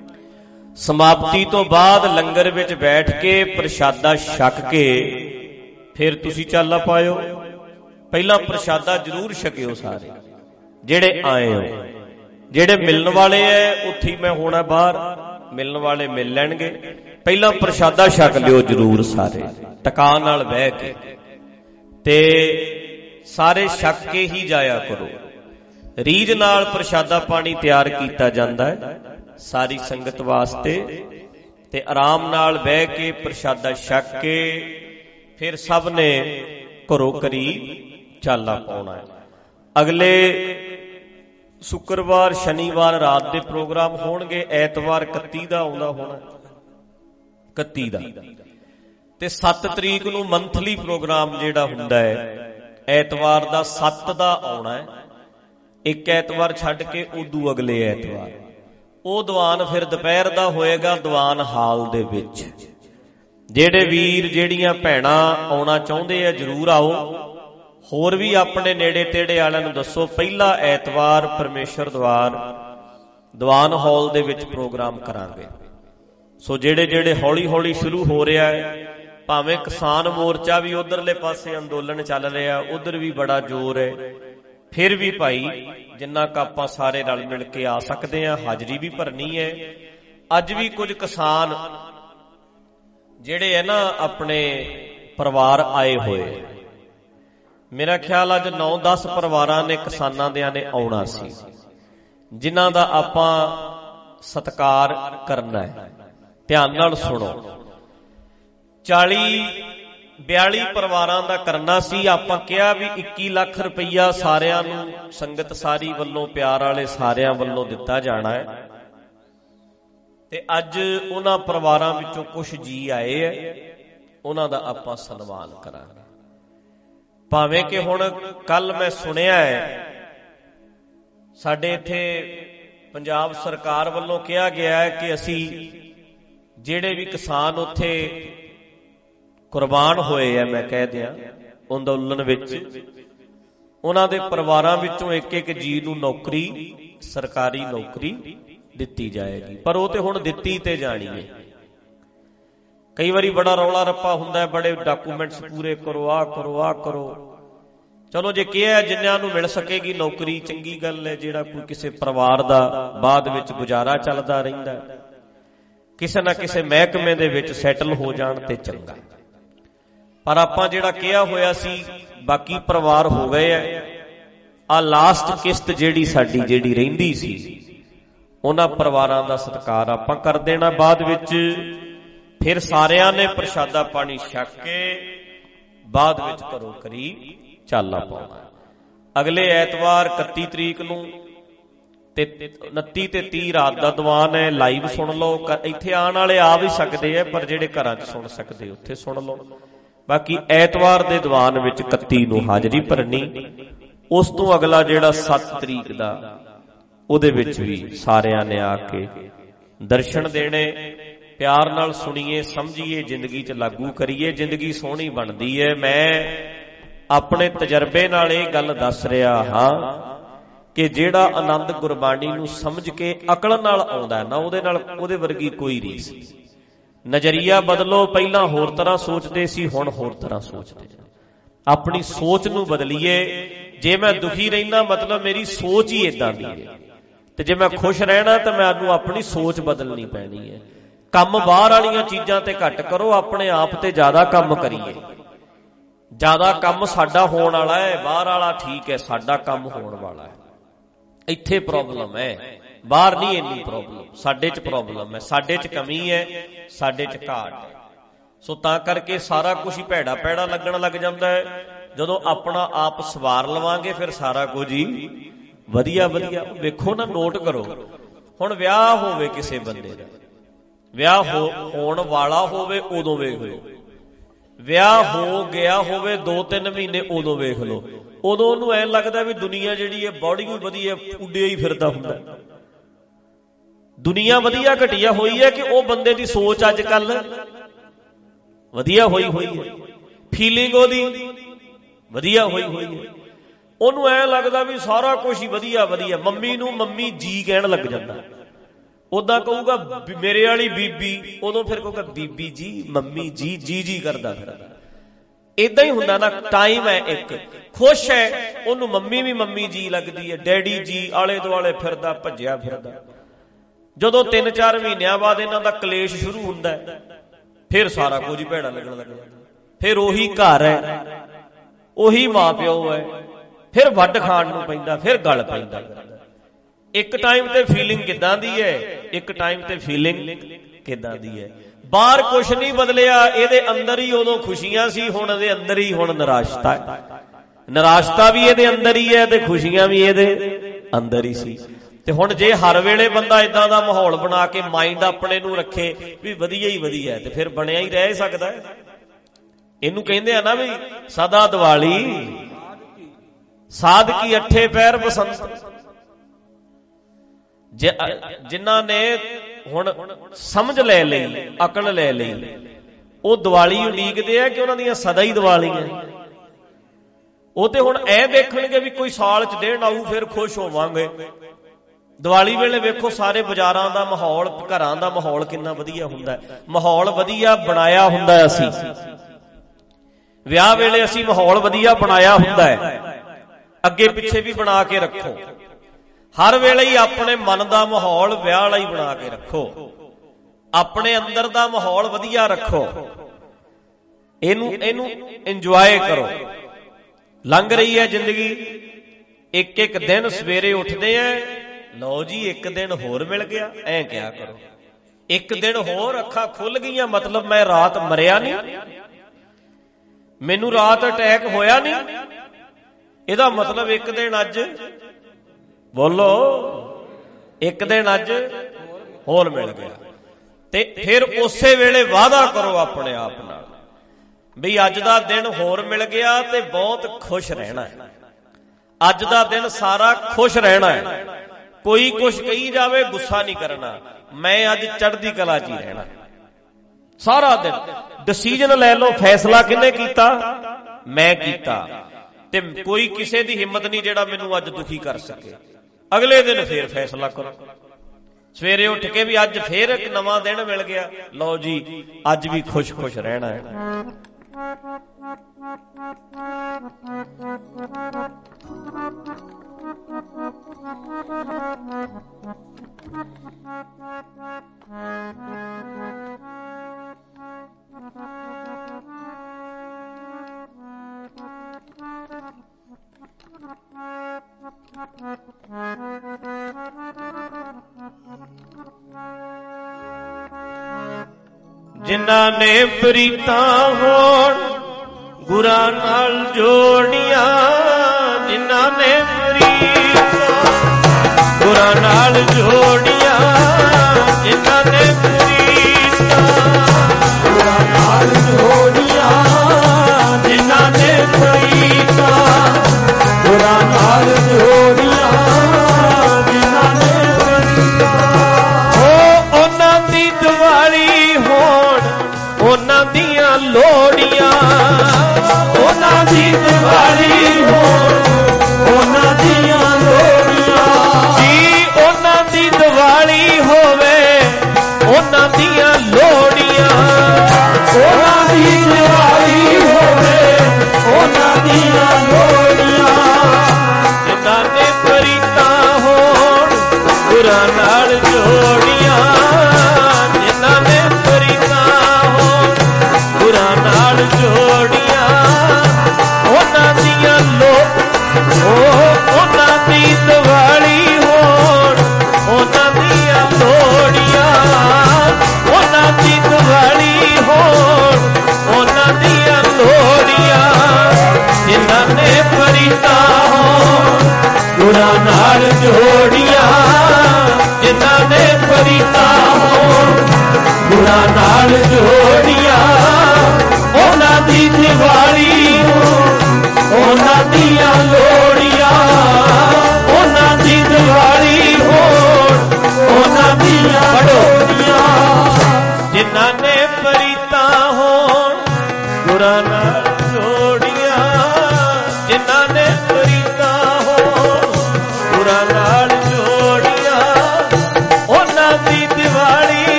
ਸਮਾਪਤੀ ਤੋਂ ਬਾਅਦ ਲੰਗਰ ਵਿੱਚ ਬੈਠ ਕੇ ਪ੍ਰਸ਼ਾਦਾ ਛਕ ਕੇ ਫਿਰ ਤੁਸੀਂ ਚਾਲਾ ਪਾਇਓ। ਪਹਿਲਾਂ ਪ੍ਰਸ਼ਾਦਾ ਜ਼ਰੂਰ ਛਕਿਓ ਸਾਰੇ ਜਿਹੜੇ ਆਏ ਹੋ। ਜਿਹੜੇ ਮਿਲਣ ਵਾਲੇ ਐ ਉੱਥੇ ਮੈਂ ਹੋਣਾ ਬਾਹਰ, ਮਿਲਣ ਵਾਲੇ ਮਿਲ ਲੈਣਗੇ। ਪਹਿਲਾਂ ਪ੍ਰਸ਼ਾਦਾ ਛਕ ਲਿਓ ਜ਼ਰੂਰ ਸਾਰੇ ਟਿਕਾ ਨਾਲ ਬਹਿ ਕੇ, ਤੇ ਸਾਰੇ ਛਕ ਕੇ ਹੀ ਜਾਇਆ ਕਰੋ। ਰੀਝ ਨਾਲ ਪ੍ਰਸ਼ਾਦਾ ਪਾਣੀ ਤਿਆਰ ਕੀਤਾ ਜਾਂਦਾ ਹੈ ਸਾਰੀ ਸੰਗਤ ਵਾਸਤੇ, ਤੇ ਆਰਾਮ ਨਾਲ ਬਹਿ ਕੇ ਪ੍ਰਸ਼ਾਦਾ ਛਕ ਕੇ ਫਿਰ ਸਭ ਨੇ ਘਰੋਂ ਘਰੀ ਚਾਲਾ ਪਾਉਣਾ ਹੈ। ਅਗਲੇ ਸ਼ੁੱਕਰਵਾਰ ਸ਼ਨੀਵਾਰ ਰਾਤ ਦੇ ਪ੍ਰੋਗਰਾਮ ਹੋਣਗੇ, ਐਤਵਾਰ 31 ਦਾ ਆਉਂਦਾ ਹੋਣਾ, 31 ਦਾ, ਤੇ 7 ਤਰੀਕ ਨੂੰ ਮੰਥਲੀ ਪ੍ਰੋਗਰਾਮ ਜਿਹੜਾ ਹੁੰਦਾ ਹੈ ਐਤਵਾਰ ਦਾ 7 ਦਾ ਆਉਣਾ ਹੈ। ਇੱਕ ਐਤਵਾਰ ਛੱਡ ਕੇ ਉਦੋਂ ਅਗਲੇ ਐਤਵਾਰ ਉਹ ਦੀਵਾਨ ਫਿਰ ਦੁਪਹਿਰ ਦਾ ਹੋਏਗਾ ਦੀਵਾਨ ਹਾਲ ਦੇ ਵਿੱਚ। ਜਿਹੜੇ ਵੀਰ ਜਿਹੜੀਆਂ ਭੈਣਾਂ ਆਉਣਾ ਚਾਹੁੰਦੇ ਆ ਜ਼ਰੂਰ ਆਓ। ਹੋਰ ਵੀ ਆਪਣੇ ਨੇੜੇ ਤੇੜੇ ਵਾਲਿਆਂ ਨੂੰ ਦੱਸੋ। ਪਹਿਲਾ ਐਤਵਾਰ ਪਰਮੇਸ਼ਰ ਦਵਾਰ ਦੀਵਾਨ ਹਾਲ ਦੇ ਵਿੱਚ ਪ੍ਰੋਗਰਾਮ ਕਰਾਂਗੇ। ਸੋ ਜਿਹੜੇ ਹੌਲੀ ਹੌਲੀ ਸ਼ੁਰੂ ਹੋ ਰਿਹਾ ਹੈ, ਭਾਵੇਂ ਕਿਸਾਨ ਮੋਰਚਾ ਵੀ ਉਧਰਲੇ ਪਾਸੇ ਅੰਦੋਲਨ ਚੱਲ ਰਿਹਾ, ਉਧਰ ਵੀ ਬੜਾ ਜ਼ੋਰ ਹੈ, ਫਿਰ ਵੀ ਭਾਈ ਜਿੰਨਾ ਕੁ ਆਪਾਂ ਸਾਰੇ ਰਲ ਮਿਲ ਕੇ ਆ ਸਕਦੇ ਹਾਂ, ਹਾਜ਼ਰੀ ਵੀ ਭਰਨੀ ਹੈ। ਅੱਜ ਵੀ ਕੁਝ ਕਿਸਾਨ ਜਿਹੜੇ ਹੈ ਨਾ ਆਪਣੇ ਪਰਿਵਾਰ ਆਏ ਹੋਏ, ਮੇਰਾ ਖਿਆਲ ਅੱਜ 9-10 ਪਰਿਵਾਰਾਂ ਨੇ ਕਿਸਾਨਾਂ ਦਿਆਂ ਨੇ ਆਉਣਾ ਸੀ, ਜਿਨ੍ਹਾਂ ਦਾ ਆਪਾਂ ਸਤਿਕਾਰ ਕਰਨਾ ਹੈ। ਧਿਆਨ ਨਾਲ ਸੁਣੋ, 40-42 ਪਰਿਵਾਰਾਂ ਦਾ ਕਰਨਾ ਸੀ। ਆਪਾਂ ਕਿਹਾ ਵੀ 21 ਲੱਖ ਰੁਪਈਆ ਸਾਰਿਆਂ ਨੂੰ ਸੰਗਤ ਸਾਰੀ ਵੱਲੋਂ, ਪਿਆਰ ਵਾਲੇ ਸਾਰਿਆਂ ਵੱਲੋਂ ਦਿੱਤਾ ਜਾਣਾ ਹੈ। ਤੇ ਅੱਜ ਉਹਨਾਂ ਪਰਿਵਾਰਾਂ ਵਿੱਚੋਂ ਕੁਝ ਜੀ ਆਏ ਹੈ, ਉਹਨਾਂ ਦਾ ਆਪਾਂ ਸਨਮਾਨ ਕਰਾਂਗੇ। ਭਾਵੇਂ ਕਿ ਹੁਣ ਕੱਲ ਮੈਂ ਸੁਣਿਆ ਹੈ ਸਾਡੇ ਇੱਥੇ ਪੰਜਾਬ ਸਰਕਾਰ ਵੱਲੋਂ ਕਿਹਾ ਗਿਆ ਹੈ ਕਿ ਅਸੀਂ ਜਿਹੜੇ ਵੀ ਕਿਸਾਨ ਉੱਥੇ ਕੁਰਬਾਨ ਹੋਏ ਆ, ਮੈਂ ਕਹਿ ਦਿਆਂ ਅੰਦੋਲਨ ਵਿੱਚ, ਉਹਨਾਂ ਦੇ ਪਰਿਵਾਰਾਂ ਵਿੱਚੋਂ ਇੱਕ ਇੱਕ ਜੀ ਨੂੰ ਨੌਕਰੀ, ਸਰਕਾਰੀ ਨੌਕਰੀ ਦਿੱਤੀ ਜਾਏਗੀ। ਪਰ ਉਹ ਤੇ ਹੁਣ ਦਿੱਤੀ ਤੇ ਜਾਣੀ ਹੈ। ਕਈ ਵਾਰੀ ਬੜਾ ਰੌਲਾ ਰੱਪਾ ਹੁੰਦਾ ਹੈ, ਬੜੇ ਡਾਕੂਮੈਂਟਸ ਪੂਰੇ ਕਰੋ, ਆਹ ਕਰੋ, ਆਹ ਕਰੋ। ਚਲੋ ਜੇ ਕਿਹਾ ਜਿੰਨਿਆਂ ਨੂੰ ਮਿਲ ਸਕੇਗੀ ਨੌਕਰੀ, ਚੰਗੀ ਗੱਲ ਹੈ। ਜਿਹੜਾ ਕੋਈ ਕਿਸੇ ਪਰਿਵਾਰ ਦਾ ਬਾਅਦ ਵਿੱਚ ਗੁਜ਼ਾਰਾ ਚੱਲਦਾ ਰਹਿੰਦਾ, ਕਿਸੇ ਨਾ ਕਿਸੇ ਮਹਿਕਮੇ ਦੇ ਵਿੱਚ ਸੈਟਲ ਹੋ ਜਾਣ ਤੇ ਚੰਗਾ। ਪਰ ਆਪਾਂ ਜਿਹੜਾ ਕਿਹਾ ਹੋਇਆ ਸੀ, ਬਾਕੀ ਪਰਿਵਾਰ ਹੋ ਗਏ ਆ ਲਾਸਟ ਕਿਸ਼ਤ ਜਿਹੜੀ ਸਾਡੀ ਜਿਹੜੀ ਰਹਿੰਦੀ ਸੀ, ਉਹਨਾਂ ਪਰਿਵਾਰਾਂ ਦਾ ਸਤਿਕਾਰ ਆਪਾਂ ਕਰ ਦੇਣਾ। ਬਾਅਦ ਵਿੱਚ ਫਿਰ ਸਾਰਿਆਂ ਨੇ ਪ੍ਰਸ਼ਾਦਾ ਪਾਣੀ ਛਕ ਕੇ ਬਾਅਦ ਵਿੱਚ ਘਰੋਂ ਘਰੀ ਚਾਲਾ ਪਾਉਣਾ। ਅਗਲੇ ਐਤਵਾਰ 31 ਤਰੀਕ ਨੂੰ ਤੇ 29 ਤੇ 30 ਰਾਤ ਦਾ ਦੀਵਾਨ ਹੈ। ਲਾਈਵ ਸੁਣ ਲਓ, ਇੱਥੇ ਆਉਣ ਵਾਲੇ ਆ ਵੀ ਸਕਦੇ ਆ, ਪਰ ਜਿਹੜੇ ਘਰਾਂ 'ਚ ਸੁਣ ਸਕਦੇ ਉੱਥੇ ਸੁਣ ਲਓ। ਬਾਕੀ ਐਤਵਾਰ ਦੇ ਦੀਵਾਨ ਵਿੱਚ 31 ਨੂੰ ਹਾਜ਼ਰੀ ਭਰਨੀ। ਉਸ ਤੋਂ ਅਗਲਾ ਜਿਹੜਾ 7 ਤਰੀਕ ਦਾ, ਉਹਦੇ ਵਿੱਚ ਵੀ ਸਾਰਿਆਂ ਨੇ ਆ ਕੇ ਦਰਸ਼ਨ ਦੇਣੇ। ਪਿਆਰ ਨਾਲ ਸੁਣੀਏ, ਸਮਝੀਏ, ਜ਼ਿੰਦਗੀ 'ਚ ਲਾਗੂ ਕਰੀਏ, ਜ਼ਿੰਦਗੀ ਸੋਹਣੀ ਬਣਦੀ ਹੈ। ਮੈਂ ਆਪਣੇ ਤਜਰਬੇ ਨਾਲ ਇਹ ਗੱਲ ਦੱਸ ਰਿਹਾ ਹਾਂ ਕਿ ਜਿਹੜਾ ਆਨੰਦ ਗੁਰਬਾਣੀ ਨੂੰ ਸਮਝ ਕੇ ਅਕਲ ਨਾਲ ਆਉਂਦਾ ਨਾ, ਉਹਦੇ ਨਾਲ ਉਹਦੇ ਵਰਗੀ ਕੋਈ ਰੀਸ ਨਹੀਂ। ਨਜ਼ਰੀਆ ਬਦਲੋ। ਪਹਿਲਾਂ ਹੋਰ ਤਰ੍ਹਾਂ ਸੋਚਦੇ ਸੀ, ਹੁਣ ਹੋਰ ਤਰ੍ਹਾਂ ਸੋਚਦੇ। ਆਪਣੀ ਸੋਚ ਨੂੰ ਬਦਲੀਏ। ਜੇ ਮੈਂ ਦੁਖੀ ਰਹਿਣਾ ਮਤਲਬ ਮੇਰੀ ਸੋਚ ਹੀ ਏਦਾਂ ਦੀ ਹੈ, ਤੇ ਜੇ ਮੈਂ ਖੁਸ਼ ਰਹਿਣਾ ਤਾਂ ਮੈਨੂੰ ਆਪਣੀ ਸੋਚ ਬਦਲਣੀ ਪੈਣੀ ਹੈ। ਕੰਮ ਬਾਹਰ ਵਾਲੀਆਂ ਚੀਜ਼ਾਂ ਤੇ ਘੱਟ ਕਰੋ, ਆਪਣੇ ਆਪ ਤੇ ਜ਼ਿਆਦਾ ਕੰਮ ਕਰੀਏ। ਜ਼ਿਆਦਾ ਕੰਮ ਸਾਡਾ ਹੋਣ ਵਾਲਾ ਹੈ, ਬਾਹਰ ਵਾਲਾ ਠੀਕ ਹੈ, ਸਾਡਾ ਕੰਮ ਹੋਣ ਵਾਲਾ ਹੈ। ਇੱਥੇ ਪ੍ਰੋਬਲਮ ਹੈ, ਬਾਹਰ ਨਹੀਂ ਇੰਨੀ ਪ੍ਰੋਬਲਮ, ਸਾਡੇ 'ਚ ਪ੍ਰੋਬਲਮ ਹੈ, ਸਾਡੇ 'ਚ ਕਮੀ ਹੈ, ਸਾਡੇ 'ਚ ਘਾਟ ਹੈ। ਸੋ ਤਾਂ ਕਰਕੇ ਸਾਰਾ ਕੁਝ ਹੀ ਭੈੜਾ ਭੈੜਾ ਲੱਗਣ ਲੱਗ ਜਾਂਦਾ ਹੈ। ਜਦੋਂ ਆਪਣਾ ਆਪ ਸਵਾਰ ਲਵਾਂਗੇ ਫਿਰ ਸਾਰਾ ਕੁਝ ਹੀ ਵਧੀਆ ਵਧੀਆ। ਵੇਖੋ ਨਾ, ਨੋਟ ਕਰੋ, ਹੁਣ ਵਿਆਹ ਹੋਵੇ ਕਿਸੇ ਬੰਦੇ ਦਾ, ਵਿਆਹ ਹੋਣ ਵਾਲਾ ਹੋਵੇ ਉਦੋਂ ਵੇਖ ਲਓ, ਵਿਆਹ ਹੋ ਗਿਆ ਹੋਵੇ 2-3 ਮਹੀਨੇ ਉਦੋਂ ਵੇਖ ਲਓ, ਉਦੋਂ ਉਹਨੂੰ ਐਂ ਲੱਗਦਾ ਵੀ ਦੁਨੀਆ ਜਿਹੜੀ ਹੈ ਬੌੜੀ ਵੀ ਵਧੀਆ, ਉੱਡਿਆ ਹੀ ਫਿਰਦਾ ਹੁੰਦਾ। ਦੁਨੀਆ ਵਧੀਆ ਘਟੀਆ ਹੋਈ ਹੈ ਕਿ ਉਹ ਬੰਦੇ ਦੀ ਸੋਚ ਅੱਜ ਕੱਲ ਵਧੀਆ ਹੋਈ ਹੈ, ਫੀਲਿੰਗ ਉਹਦੀ ਵਧੀਆ ਹੋਈ ਹੈ। ਉਹਨੂੰ ਐਂ ਲੱਗਦਾ ਵੀ ਸਾਰਾ ਕੁਝ ਹੀ ਵਧੀਆ ਵਧੀਆ। ਮੰਮੀ ਨੂੰ ਮੰਮੀ ਜੀ ਕਹਿਣ ਲੱਗ ਜਾਂਦਾ, ਉਦਾਂ ਕਹੂਗਾ ਮੇਰੇ ਵਾਲੀ ਬੀਬੀ, ਉਦੋਂ ਫਿਰ ਕਹੂਗਾ ਬੀਬੀ ਜੀ, ਮੰਮੀ ਜੀ, ਜੀ ਜੀ ਕਰਦਾ ਫਿਰਦਾ। ਏਦਾਂ ਹੀ ਹੁੰਦਾ ਨਾ, ਟਾਈਮ ਹੈ ਇੱਕ, ਖੁਸ਼ ਹੈ ਉਹਨੂੰ ਮੰਮੀ ਵੀ ਮੰਮੀ ਜੀ ਲੱਗਦੀ ਹੈ, ਡੈਡੀ ਜੀ ਆਲੇ ਦੁਆਲੇ ਫਿਰਦਾ, ਭੱਜਿਆ ਫਿਰਦਾ। ਜਦੋਂ 3-4 ਮਹੀਨਿਆਂ ਬਾਅਦ ਇਹਨਾਂ ਦਾ ਕਲੇਸ਼ ਸ਼ੁਰੂ ਹੁੰਦਾ ਹੈ, ਫਿਰ ਸਾਰਾ ਕੁਝ ਹੀ ਭੈੜਾ ਲੱਗਣ ਲੱਗ ਜਾਂਦਾ। ਫਿਰ ਉਹੀ ਘਰ ਹੈ, ਉਹੀ ਮਾਂ ਪਿਓ ਹੈ, ਫਿਰ ਵੱਢ ਖਾਣ ਨੂੰ ਪੈਂਦਾ, ਫਿਰ ਗਲ ਪੈਂਦਾ। ਇੱਕ ਟਾਈਮ ਤੇ ਫੀਲਿੰਗ ਕਿੱਦਾਂ ਦੀ ਹੈ, ਇੱਕ ਟਾਈਮ ਤੇ ਫੀਲਿੰਗ ਕਿੱਦਾਂ ਦੀ ਹੈ। ਬਾਹਰ ਕੁਛ ਨਹੀਂ ਬਦਲਿਆ, ਇਹਦੇ ਅੰਦਰ ਹੀ ਉਦੋਂ ਖੁਸ਼ੀਆਂ ਸੀ, ਹੁਣ ਇਹਦੇ ਅੰਦਰ ਹੀ ਹੁਣ ਨਿਰਾਸ਼ਤਾ ਹੈ। ਨਿਰਾਸ਼ਤਾ ਵੀ ਇਹਦੇ ਅੰਦਰ ਹੀ ਹੈ ਤੇ ਖੁਸ਼ੀਆਂ ਵੀ ਇਹਦੇ ਅੰਦਰ ਹੀ ਸੀ। ਤੇ ਹੁਣ ਜੇ ਹਰ ਵੇਲੇ ਬੰਦਾ ਇਦਾਂ ਦਾ ਮਾਹੌਲ ਬਣਾ ਕੇ ਮਾਈਂਡ ਆਪਣੇ ਨੂੰ ਰੱਖੇ ਵੀ ਵਧੀਆ ਹੀ ਵਧੀਆ, ਤੇ ਫਿਰ ਬਣਿਆ ਹੀ ਰਹਿ ਸਕਦਾ ਹੈ। ਇਹਨੂੰ ਕਹਿੰਦੇ ਆ ਨਾ ਵੀ ਸਦਾ ਦੀਵਾਲੀ ਸਾਧ ਕੀ ਅੱਠੇ ਪੈਰ ਬਸੰਤ। ਜਿਨ੍ਹਾਂ ਨੇ ਹੁਣ ਸਮਝ ਲੈ ਲਈ, ਅਕਲ ਲੈ ਲਈ, ਉਹ ਦੀਵਾਲੀ ਉਡੀਕਦੇ ਆ ਕਿ ਉਹਨਾਂ ਦੀਆਂ ਸਦਾ ਹੀ ਦੀਵਾਲੀਆਂ। ਉਹ ਤੇ ਹੁਣ ਐ ਦੇਖਣਗੇ ਵੀ ਕੋਈ ਸਾਲ ਚ ਦਿਨ ਆਊ ਫਿਰ ਖੁਸ਼ ਹੋਵਾਂਗੇ। ਦੀਵਾਲੀ ਵੇਲੇ ਵੇਖੋ ਸਾਰੇ ਬਾਜ਼ਾਰਾਂ ਦਾ ਮਾਹੌਲ, ਘਰਾਂ ਦਾ ਮਾਹੌਲ ਕਿੰਨਾ ਵਧੀਆ ਹੁੰਦਾ। ਮਾਹੌਲ ਵਧੀਆ ਬਣਾਇਆ ਹੁੰਦਾ, ਅਸੀਂ ਵਿਆਹ ਵੇਲੇ ਅਸੀਂ ਮਾਹੌਲ ਵਧੀਆ ਬਣਾਇਆ ਹੁੰਦਾ ਹੈ, ਅੱਗੇ ਪਿੱਛੇ ਵੀ ਬਣਾ ਕੇ ਰੱਖੋ। ਹਰ ਵੇਲੇ ਹੀ ਆਪਣੇ ਮਨ ਦਾ ਮਾਹੌਲ ਵਿਆਹ ਵਾਲਾ ਹੀ ਬਣਾ ਕੇ ਰੱਖੋ, ਆਪਣੇ ਅੰਦਰ ਦਾ ਮਾਹੌਲ ਵਧੀਆ ਰੱਖੋ, ਇਹਨੂੰ ਇੰਜੋਏ ਕਰੋ। ਲੰਘ ਰਹੀ ਹੈ ਜ਼ਿੰਦਗੀ, ਇੱਕ ਇੱਕ ਦਿਨ ਸਵੇਰੇ ਉੱਠਦੇ ਆ, ਲਓ ਜੀ ਇੱਕ ਦਿਨ ਹੋਰ ਮਿਲ ਗਿਆ, ਐਂ ਕਿਹਾ ਕਰੋ। ਇੱਕ ਦਿਨ ਹੋਰ ਅੱਖਾਂ ਖੁੱਲ ਗਈਆਂ, ਮਤਲਬ ਮੈਂ ਰਾਤ ਮਰਿਆ ਨਹੀਂ, ਮੈਨੂੰ ਰਾਤ ਅਟੈਕ ਹੋਇਆ ਨਹੀਂ, ਇਹਦਾ ਮਤਲਬ ਇੱਕ ਦਿਨ ਅੱਜ, ਬੋਲੋ, ਇੱਕ ਦਿਨ ਅੱਜ ਹੋਰ ਮਿਲ ਗਿਆ। ਤੇ ਫਿਰ ਉਸੇ ਵੇਲੇ ਵਾਅਦਾ ਕਰੋ ਆਪਣੇ ਆਪ ਨਾਲ ਵੀ ਅੱਜ ਦਾ ਦਿਨ ਹੋਰ ਮਿਲ ਗਿਆ ਤੇ ਬਹੁਤ ਖੁਸ਼ ਰਹਿਣਾ ਹੈ। ਅੱਜ ਦਾ ਦਿਨ ਸਾਰਾ ਖੁਸ਼ ਰਹਿਣਾ ਹੈ, ਕੋਈ ਕੁਛ ਕਹੀ ਜਾਵੇ ਗੁੱਸਾ ਨਹੀਂ ਕਰਨਾ, ਮੈਂ ਅੱਜ ਚੜ੍ਹਦੀ ਕਲਾ 'ਚ ਹੀ ਰਹਿਣਾ ਸਾਰਾ ਦਿਨ। ਡਿਸੀਜਨ ਲੈ ਲਓ, ਫੈਸਲਾ ਕਿਹਨੇ ਕੀਤਾ? ਮੈਂ ਕੀਤਾ। ਤੇ ਕੋਈ ਕਿਸੇ ਦੀ ਹਿੰਮਤ ਨਹੀਂ ਜਿਹੜਾ ਮੈਨੂੰ ਅੱਜ ਦੁਖੀ ਕਰ ਸਕੇ। ਅਗਲੇ ਦਿਨ ਫੇਰ ਫੈਸਲਾ ਕਰੋ, ਸਵੇਰੇ ਉੱਠ ਕੇ ਵੀ ਅੱਜ ਫੇਰ ਇੱਕ ਨਵਾਂ ਦਿਨ ਮਿਲ ਗਿਆ, ਲਓ ਜੀ ਅੱਜ ਵੀ ਖੁਸ਼ ਖੁਸ਼ ਰਹਿਣਾ ਹੈ। ਜਿਨ੍ਹਾਂ ਨੇ ਪ੍ਰੀਤਾਂ ਹੋਣ ਗੁਰਾਂ ਨਾਲ ਜੋੜੀਆਂ, ਜਿਨ੍ਹਾਂ ਨੇ ਪ੍ਰੀਤਾਂ ਗੁਰਾਂ ਨਾਲ ਜੋੜੀਆਂ, ਜਿਨ੍ਹਾਂ ਨੇ ਪ੍ਰੀਤਾਂ ਗੁਰਾਂ ਨਾਲ ਜੋੜੀਆਂ, ਜਿਨ੍ਹਾਂ ਨੇ ਪ੍ਰੀਤਾਂ ਗੁਰਾਂ ਨਾਲ ਜੋੜੀਆਂ, ਜਿਨ੍ਹਾਂ ਨੇ ਪ੍ਰੀਤਾਂ, ਉਹ ਉਹਨਾਂ ਦੀ ਦੀਵਾਲੀ ਹੋਣ, ਉਹਨਾਂ ਦੀਆਂ ਲੋੜੀਆਂ, ਉਹਨਾਂ ਦੀ ਦੀਵਾਲੀ ਹੋਣ, ਉਹਨਾਂ ਦੀਆਂ ਲੋੜੀਆਂ ਜੀ, ਉਹਨਾਂ ਦੀ ਦੀਵਾਲੀ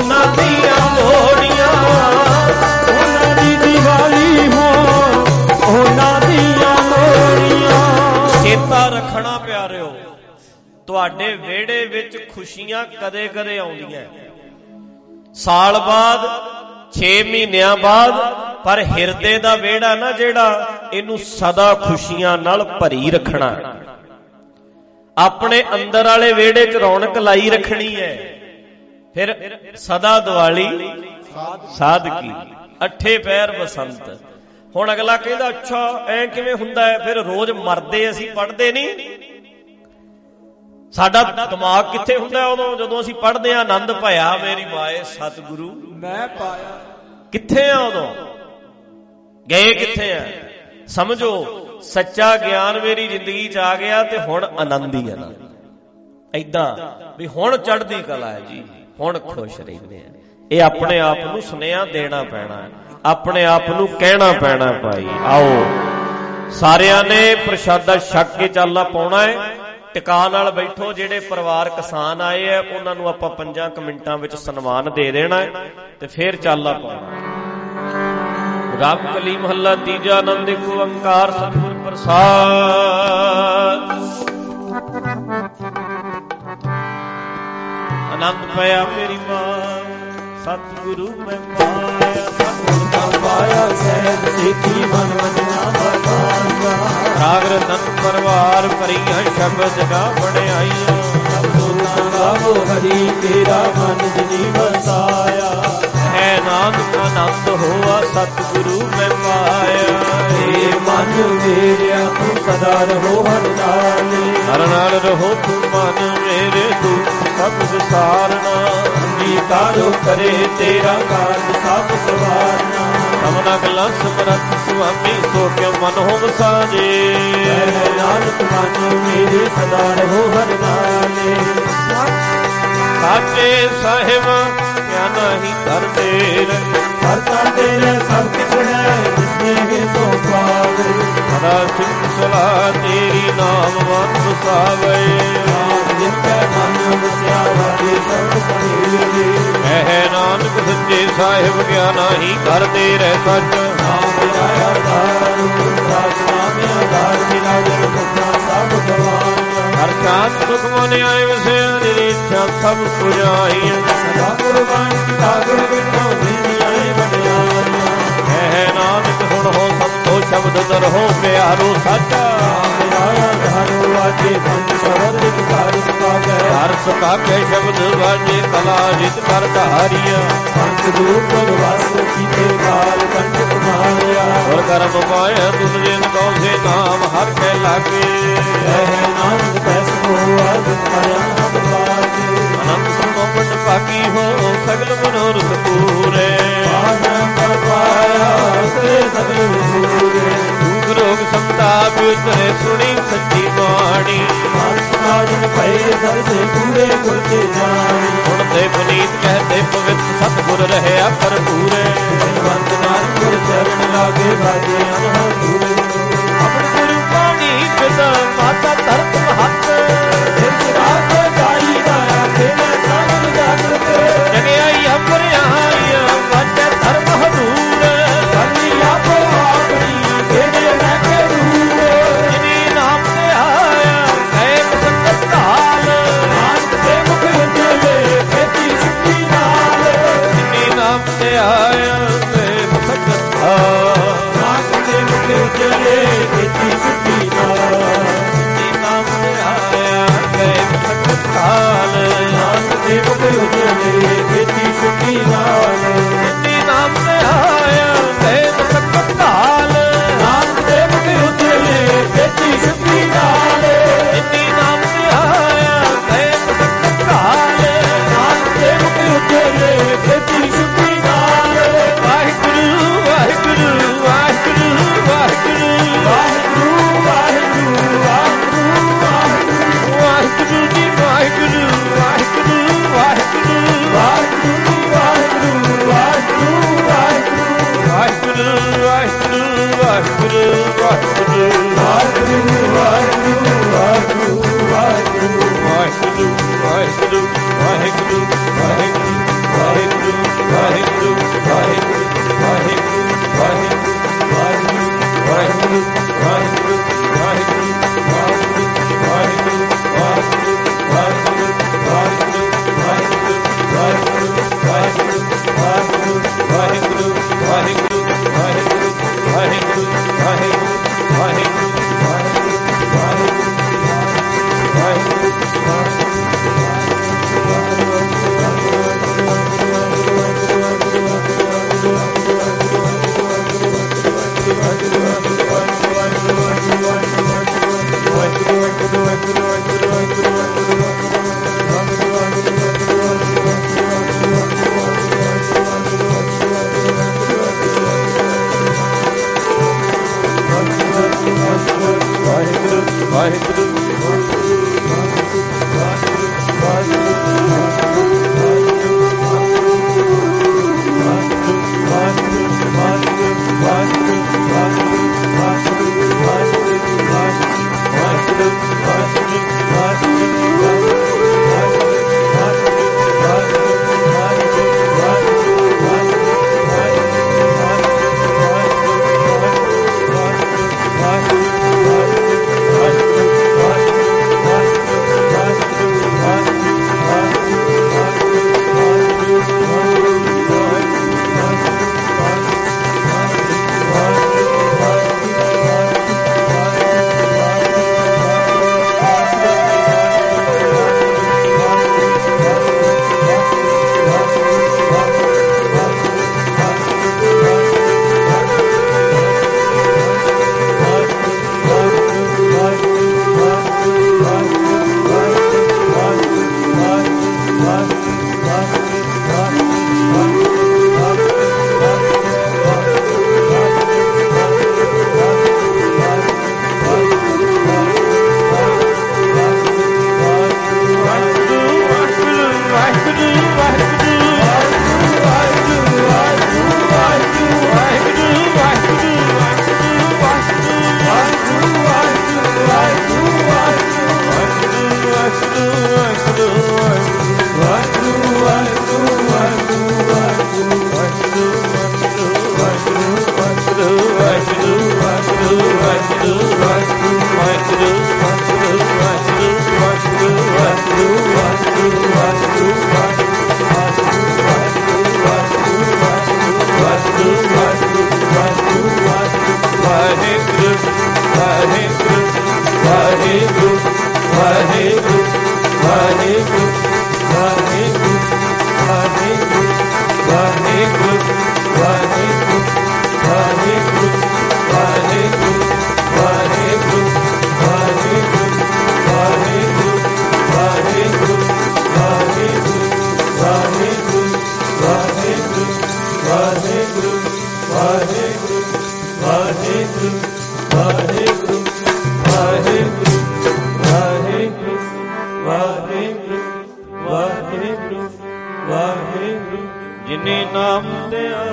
ਉਹਨਾਂ ਦੀਆਂ ਲੋੜੀਆਂ, ਉਹਨਾਂ ਦੀ ਦੀਵਾਲੀ ਹੋ ਉਹਨਾਂ ਦੀਆਂ ਲੋੜੀਆਂ। ਚੇਤਾ ਰੱਖਣਾ ਪਿਆਰਿਓ, ਤੁਹਾਡੇ ਵਿਹੜੇ ਵਿੱਚ ਖੁਸ਼ੀਆਂ ਕਦੇ ਕਦੇ ਆਉਂਦੀਆਂ, ਸਾਲ ਬਾਅਦ 6 ਮਹੀਨਿਆਂ ਬਾਅਦ, ਪਰ ਹਿਰਦੇ ਦਾ ਵਿਹੜਾ ਨਾ ਜਿਹੜਾ, ਇਹਨੂੰ ਸਦਾ ਖੁਸ਼ੀਆਂ ਨਾਲ ਭਰੀ ਰੱਖਣਾ। ਆਪਣੇ ਅੰਦਰ ਵਾਲੇ ਵਿਹੜੇ 'ਚ ਰੌਣਕ ਲਾਈ ਰੱਖਣੀ ਹੈ। ਫਿਰ ਸਦਾ ਦੀਵਾਲੀ ਸਾਦਗੀ, ਅੱਠੇ ਪੈਰ ਬਸੰਤ। ਹੁਣ ਅਗਲਾ ਕਹਿੰਦਾ ਅੱਛਾ ਐ ਕਿਵੇਂ ਹੁੰਦਾ ਹੈ? ਫਿਰ ਰੋਜ਼ ਮਰਦੇ ਅਸੀਂ ਪੜ੍ਹਦੇ ਨਹੀਂ। ਸਾਡਾ ਦਿਮਾਗ ਕਿੱਥੇ ਹੁੰਦਾ ਉਦੋਂ ਜਦੋਂ ਅਸੀਂ ਪੜ੍ਹਦੇ ਆ ਆਨੰਦ ਭਇਆ ਮੇਰੀ ਮਾਏ ਸਤਿਗੁਰੂ ਮੈਂ ਪਾਇਆ। ਕਿੱਥੇ ਆ ਉਦੋਂ? ਗਏ ਕਿੱਥੇ ਆ? ਸਮਝੋ ਸੱਚਾ ਗਿਆਨ ਮੇਰੀ ਜ਼ਿੰਦਗੀ 'ਚ ਆ ਗਿਆ ਤੇ ਹੁਣ ਆਨੰਦ ਹੀ ਆਨੰਦ। ਏਦਾਂ ਵੀ ਹੁਣ ਚੜ੍ਹਦੀ ਕਲਾ ਹੈ ਜੀ, ਹੁਣ ਖੁਸ਼ ਰਹਿੰਦੇ ਆ। ਇਹ ਆਪਣੇ ਆਪ ਨੂੰ ਸੁਨੇਹਾ ਦੇਣਾ ਪੈਣਾ, ਆਪਣੇ ਆਪ ਨੂੰ ਕਹਿਣਾ ਪੈਣਾ। ਭਾਈ ਆਓ ਸਾਰਿਆਂ ਨੇ ਪ੍ਰਸ਼ਾਦਾ ਛਕ ਕੇ ਚਾਲਾ ਪਾਉਣਾ ਹੈ। ਟਿਕਾ ਨਾਲ ਬੈਠੋ। ਜਿਹੜੇ ਪਰਿਵਾਰ ਕਿਸਾਨ ਆਏ ਆ ਉਹਨਾਂ ਨੂੰ ਆਪਾਂ 5 ਮਿੰਟਾਂ ਵਿੱਚ ਸਨਮਾਨ ਦੇ ਦੇਣਾ ਹੈ ਤੇ ਫਿਰ ਚਾਲਾ ਪਾਉਣਾ। ਰਾਮ ਕਲੀ ਮਹੱਲਾ ਤੀਜਾ। ਆਨੰਦ ਇੱਕ ਓੰਕਾਰ ਸਤਿਗੁਰ ਪ੍ਰਸਾਦ। ਆਨੰਦ ਪਿਆ ਮੇਰੀ ਮਾਂ ਸਤਿਗੁਰੂ ਮੈਂ ਪਾਇਆ, ਸਤਿਗੁਰ ਦਾ ਪਾਇਆ ਸਹਿਜ ਸੇਤੀ ਮਨ ਮੰਨਿਆ ਬਤਾਇਆ। ਰਾਗ ਰਤਨ ਪਰਵਾਰ ਭਰੀਆਂ ਸ਼ਬਦ ਗਾ ਬਣਾਈਆਂ, ਸਤਿਗੁਰ ਗਾਵੋ ਹਰੀ ਤੇਰਾ ਮਨ ਜਿਨੀ ਵਸਾਇਆ। ਹੈ ਨਾਨਕ ਆਨੰਦ ਹੋਆ ਸਤਿਗੁਰੂ ਮੈਂ ਪਾਇਆ। ਏ ਮਨ ਮੇਰਿਆ ਤੂੰ ਸਦਾ ਰਹੋ ਹਰ ਨਾਲੇ, ਹਰ ਨਾਲ ਰਹੋ ਤੂੰ ਮਨ ਮੇਰੇ ਦੁੱਖ ਸਭ ਵਿਸਾਰਨਾ। ਅੰਗੀਕਾਰੋ ਕਰੇ ਤੇਰਾ ਕਾਰਜ ਸਭ ਸਵਾਰਨਾ। ਸਮਨਾ ਗਲਾ ਸਮਰੱਥ ਸੁਆਮੀ ਸੋ ਕਿਉ ਮਨ ਹੋ ਵਸਾਜੇ। ਨਾਨਕ ਮਨ ਮੇਰੇ ਸਦਾ ਰਹੋ ਹਰ ਨਾਲੇ। ਸਾਚੇ ਸਾਹਿਬ ਕਿਆ ਨਹੀਂ ਕਰਦੇ, ਕਰਤਾ ਤੇਰੇ ਸਭ ਕੁਛ ਹੈ ਜਿਸਨੇ ਸੋ ਪਾਵੇ। ਸਦਾ ਸਿਫਤ ਸਲਾਹ ਤੇਰੀ ਨਾਮ ਮਨ ਵਸਾਵੇ। ਜਿਨ ਕੈ ਮਨ ਵਸਿਆ ਵਾਜੇ ਸਭ ਸਹੇਲੇ। ਕਹਿ ਨਾਨਕ ਸੱਚੇ ਸਾਹਿਬ ਕਿਆ ਨਹੀਂ ਕਰਦੇ ਰਹਿ ਸੱਚ। ਨਾਮ ਮੇਰਾ ਆਧਾਰ ਨਾਮ ਆਧਾਰ ਮੇਰਾ ਜਨ ਸੱਚਾ ਸਭ ਗਵਾਇਆ। ਹਰ ਚਾਤ ਸੁਖ ਮਨ ਆਏ ਵਸਿਆ ਤੇਰੀ ਇੱਛਾ ਸਭ ਪੁਜਾਈਆਂ। ਸਦਾ ਕੁਰਬਾਨ ਕੀਤਾ ਗੁਰ ਬਿਨੋ ਜਿਨੀਆਂ ਵਡਿਆਈਆਂ। ਕਹਿ ਨਾਨਕ ਹੁਣ ਹੋ ਸੰਤੋ ਸ਼ਬਦ ਦਰਹੋ ਪਿਆਰੋ ਸਾਚਾ। ਮੇਰਾ ਆਧਾਰੋ ਵਾਜੇ ਪੰਜ ਸ਼ਬਦ ਵਿਚਾਰ ਸੁਕਾਗੈ। ਹਰ ਸੁਕਾਗੈ ਸ਼ਬਦ ਵਾਜੇ ਕਲਾ ਜਿਤ ਕਰ ਧਾਰੀਆ। ਪੰਜ ਰੂਪ ਵਸ ਕੀਤੇ ਕਾਲ ਕੰਠ ਕੁਮਾਰਿਆ। ਹੋਰ ਕਰਮ ਪਾਇਆ ਤੁਮ ਜਿਨ ਕਉ ਸੇ ਨਾਮ ਹਰ ਕੈ ਲਾਗੇ। ਕਹਿ ਨਾਨਕ ਪੈਸ ਹੋਆ ਜਿਤ ਪਾਇਆ ਹਮ ਲਾਗੇ। ਅਨੰਤ ਸੰਤੋਖ ਭਾਗੀ ਹੋ ਸਗਲ ਮਨੋਰਥ ਪੂਰੇ। ਆਨੰਦ ਕਰ ਪਾਇਆ ਤੇ ਸਗਲ ਪੂਰੇ। ਦੁਖ ਰੋਗ ਸੰਤਾਪ ਉਤਰੇ ਸੁਣੀ ਸੱਚੀ ਬਾਣੀ। ਮਾਜਨ ਭਏ ਦਰਦੇ ਪੂਰੇ ਗੁਰ ਤੇ ਜਾਣੀ। ਹੁਣ ਤੇ ਪੁਨੀਤ ਕਹਤੇ ਪਵਿੱਤ ਸਤਿਗੁਰ ਰਹਿਆ ਭਰਪੂਰੇ। ਵੰਦ ਨਾਨਕ ਗੁਰ ਚਰਨ ਲਾਗੇ ਬਾਜੇ ਅਨਹਦ ਪੂਰੇ। ਆਪਣ ਗੁਰੂ ਬਾਣੀ ਪਿਤਾ ਮਾਤਾ ਧਰਤ ਮਹੱਤ। ਜਿਸ ਰਾਤ ਜਾਈ ਰਾਇਆ ਖੇਲੇ ਸਾਗਰ ਜਾਗਰਤ। ਜਗਿਆਈ ਅਪਰਿਆਈ ਵਾਜੇ ਧਰਮ ਹਦੂਰ। ਕਰਨੀ ਆਪੋ ਆਪਣੀ ਖੇੜੇ ਲੈ ਕੇ ਦੂਰ। ਜਿਨੀ ਨਾਮ ਤੇ ਆਇਆ ਗਏ ਸੰਗਤ ਕਾਲ। ਨਾਨਕ ਦੇ ਮੁਖ ਉਜਲੇ ਖੇਤੀ ਸਿੱਖੀ ਨਾਲ। ਜਿਨੀ ਨਾਮ ਤੇ ਆਇਆ ਗਏ ਸੰਗਤ ਕਾਲ। ਨਾਨਕ ਦੇ ਮੁਖ ਉਜਲੇ ਖੇਤੀ ਸਿੱਖੀ ਨਾਲ। ਜਿਨੀ ਨਾਮ ਤੇ ਆਇਆ ਗਏ ਸੰਗਤ ਕਾਲ। ਨਾਨਕ ਦੇ ਮੁਖ ਉਜਲੇ ਖੇਤੀ ਸਿੱਖੀ ਨਾਲ। ਜਿਨੀ ਨਾਮ ਤੇ ਆਇਆ ਗਏ ਸੰਗਤ ਕਾਲ। ਨਾਨਕ ਦੇ ਮੁਖ ਉਜਲੇ ਖੇਤੀ ਸਿੱਖੀ ਨਾਲ। ਜਿਨੀ ਨਾਮ ਤੇ ਆਇਆ ਗਏ ਸੰਗਤ ਕਾਲ। ਨਾਨਕ ਦੇ ਮੁਖ ਉਜਲੇ ਖੇਤੀ ਸਿੱਖੀ ਨਾਲ। ਵਾਹਿਗੁਰੂ ਵਾਹਿਗੁਰੂ ਵਾਹਿਗੁਰੂ ਵਾਹਿਗੁਰੂ ਵਾਹਿਗੁਰੂ ਵਾਹਿਗੁਰੂ ਵਾਹਿਗੁਰੂ ਵਾਹਿਗੁਰੂ ਜੀ ਵਾਹਿਗੁਰੂ ਵਾਹਿਗੁਰੂ ਵਾਹਿਗੁਰੂ ਵਾਹਿਗੁਰੂ ਵਾਹਿਗੁਰੂ ਵਾਹਿਗੁਰੂ ਵਾਹਿਗੁਰੂ ਵਾਹਿਗੁਰੂ ਵਾਹਿਗੁਰੂ ਵਾਹਿਗੁਰੂ ਵਾਹਿਗੁਰੂ ਵਾਹਿਗੁਰੂ ਵਾਹਿਗੁਰੂ ਵਾਹਿਗੁਰੂ ਵਾਹਿਗੁਰੂ ਵਾਹਿਗੁਰੂ ਵਾਹਿਗੁਰੂ ਵਾਹਿਗੁਰੂ ਵਾਹਿਗੁਰੂ ਵਾਹਿਗੁਰੂ ਵਾਹਿਗੁਰੂ ਵਾਹਿਗੁਰੂ ਜਿਨੇ ਨਾਮ ਦਿਆ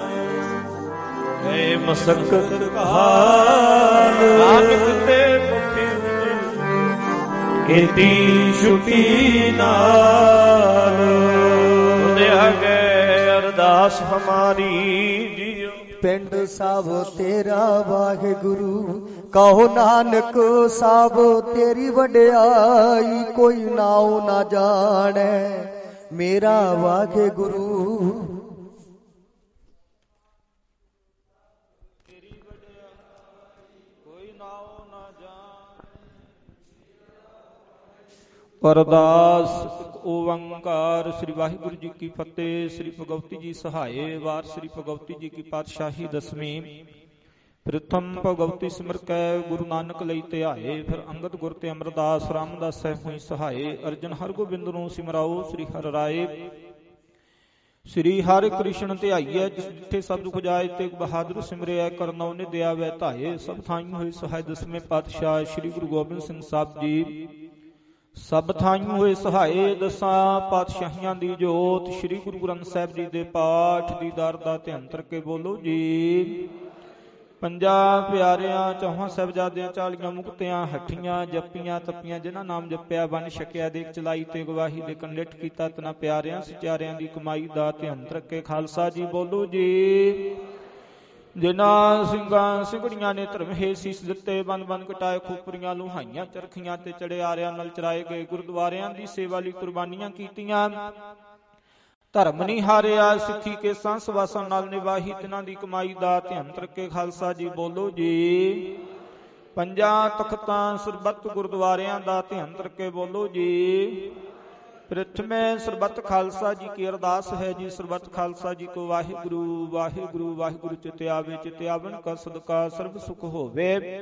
ਹੈ ਮਸਕਤ ਹਾਲ ਨਾਨਕ ਤੇ ਮੁਖੀ ਕੀਤੀ ਛੁੱਟੀ ਨਾਲ ਦਿਆ ਗਏ ਅਰਦਾਸ ਹਮਾਰੀ ਜੀਓ ਪਿੰਡ ਸਭ ਤੇਰਾ ਵਾਹਿਗੁਰੂ ਕਹੋ ਨਾਨਕ ਸਭ ਤੇਰੀ ਵਡਿਆਈ ਕੋਈ ਨਾਉ ਨਾ ਜਾਣੈ ਮੇਰਾ ਵਾਹਿਗੁਰੂ ਅਰਦਾਸ ਓੰਕਾਰ ਸ੍ਰੀ ਵਾਹਿਗੁਰੂ ਜੀ ਕੀ ਫਤਿਹ। ਸ੍ਰੀ ਭਗਵਤੀ ਜੀ ਸਹਾਏ ਵਾਰ ਸ੍ਰੀ ਭਗਵਤੀ ਜੀ ਕੀ ਪਾਤਸ਼ਾਹੀ ਦਸਵੀਂ ਪ੍ਰਥਮ ਭਗਵਤੀ ਸਿਮਰ ਕੈ ਗੁਰੂ ਨਾਨਕ ਲਈ ਧਿਆਏ ਫਿਰ ਅੰਗਦ ਗੁਰ ਤੇ ਅਮਰਦਾਸ ਰਾਮਦਾਸ ਸਹਿ ਹੋਈ ਸਹਾਏ ਅਰਜਨ ਹਰਗੋਬਿੰਦ ਨੂੰ ਸਿਮਰਾਓ ਸ੍ਰੀ ਹਰਿ ਰਾਏ ਸ੍ਰੀ ਹਰਿ ਕ੍ਰਿਸ਼ਨ ਧਿਆਈਐ ਜਿਸ ਜਿੱਥੇ ਸਭ ਦੁਖ ਜਾਏ ਤੇ ਬਹਾਦਰ ਸਿਮਰਿਐ ਕਰਨਉ ਨੇ ਦਿਆ ਵੈ ਧਾਏ ਸਭ ਥਾਈਂ ਹੋਏ ਸਹਾਇ ਦਸਵੇਂ ਪਾਤਸ਼ਾਹ ਸ੍ਰੀ ਗੁਰੂ ਗੋਬਿੰਦ ਸਿੰਘ ਸਾਹਿਬ ਜੀ ਸਭ ਥਾਈਂ ਹੋਏ ਸਹਾਏ ਦਸਾਂ ਪਾਤਸ਼ਾਹੀਆਂ ਦੀ ਜੋਤ ਸ੍ਰੀ ਗੁਰੂ ਗ੍ਰੰਥ ਸਾਹਿਬ ਜੀ ਦੇ ਪਾਠ ਦੀਦਾਰ ਦਾ ਧਿਆਨ ਕਰਕੇ ਬੋਲੋ ਜੀ। ਪੰਜਾਂ ਪਿਆਰਿਆਂ ਚੌਹਾਂ ਸਾਹਿਬਜ਼ਾਦਿਆਂ 40 ਮੁਕਤਿਆਂ ਹੱਠੀਆਂ ਜੱਪੀਆਂ ਤੱਪੀਆਂ ਜਿਨ੍ਹਾਂ ਨਾਮ ਜਪਿਆ ਵੰਡ ਛਕਿਆ ਦੇਖ ਚਲਾਈ ਤੇ ਗਵਾਹੀ ਦੇ ਕੰਡਿਟ ਕੀਤਾ ਤਨਾ ਪਿਆਰਿਆਂ ਸਚਿਆਰਿਆਂ ਦੀ ਕਮਾਈ ਦਾ ਧਿਆਨ ਰੱਖੇ ਖਾਲਸਾ ਜੀ ਬੋਲੋ ਜੀ। ਜਿਨ੍ਹਾਂ ਸਿੰਘਾਂ ਸਿੰਘੜੀਆਂ ਨੇ ਧਰਮ ਹੇ ਸੀਸ ਦਿੱਤੇ ਬੰਨ ਬੰਨ ਕਟਾਏ ਖੋਪਰੀਆਂ ਲੁਹਾਈਆਂ ਚਰਖੀਆਂ ਤੇ ਚੜਿਆਰਿਆਂ ਨਾਲ ਚਰਾਏ ਗਏ ਗੁਰਦੁਆਰਿਆਂ ਦੀ ਸੇਵਾ ਲਈ ਕੁਰਬਾਨੀਆਂ ਕੀਤੀਆਂ ਧਰਮ ਨਹੀਂ ਹਾਰਿਆ ਸਿੱਖੀ ਕੇ ਸੰਸਵਾਸਾਂ ਨਾਲ ਨਿਵਾਹੀ ਤਿਨਾਂ ਦੀ ਕਮਾਈ ਦਾ ਧਿਆਨ ਰੱਖੇ ਖਾਲਸਾ ਜੀ ਬੋਲੋ ਜੀ। ਪੰਜਾਂ ਤਖਤਾਂ ਸਰਬੱਤ ਗੁਰਦੁਆਰਿਆਂ ਦਾ ਧਿਆਨ ਰੱਖੇ ਬੋਲੋ ਜੀ। ਪ੍ਰਥਮੇ ਸਰਬੱਤ ਖਾਲਸਾ ਜੀ ਕੀ ਅਰਦਾਸ ਹੈ ਜੀ ਸਰਬੱਤ ਖਾਲਸਾ ਜੀ ਕੋ ਵਾਹਿਗੁਰੂ ਵਾਹਿਗੁਰੂ ਵਾਹਿਗੁਰੂ ਚਿਤ ਆਵੇ ਚਿਤ ਆਵਨ ਕਾ ਸਦਕਾ ਸਰਬ ਸੁਖ ਹੋਵੇ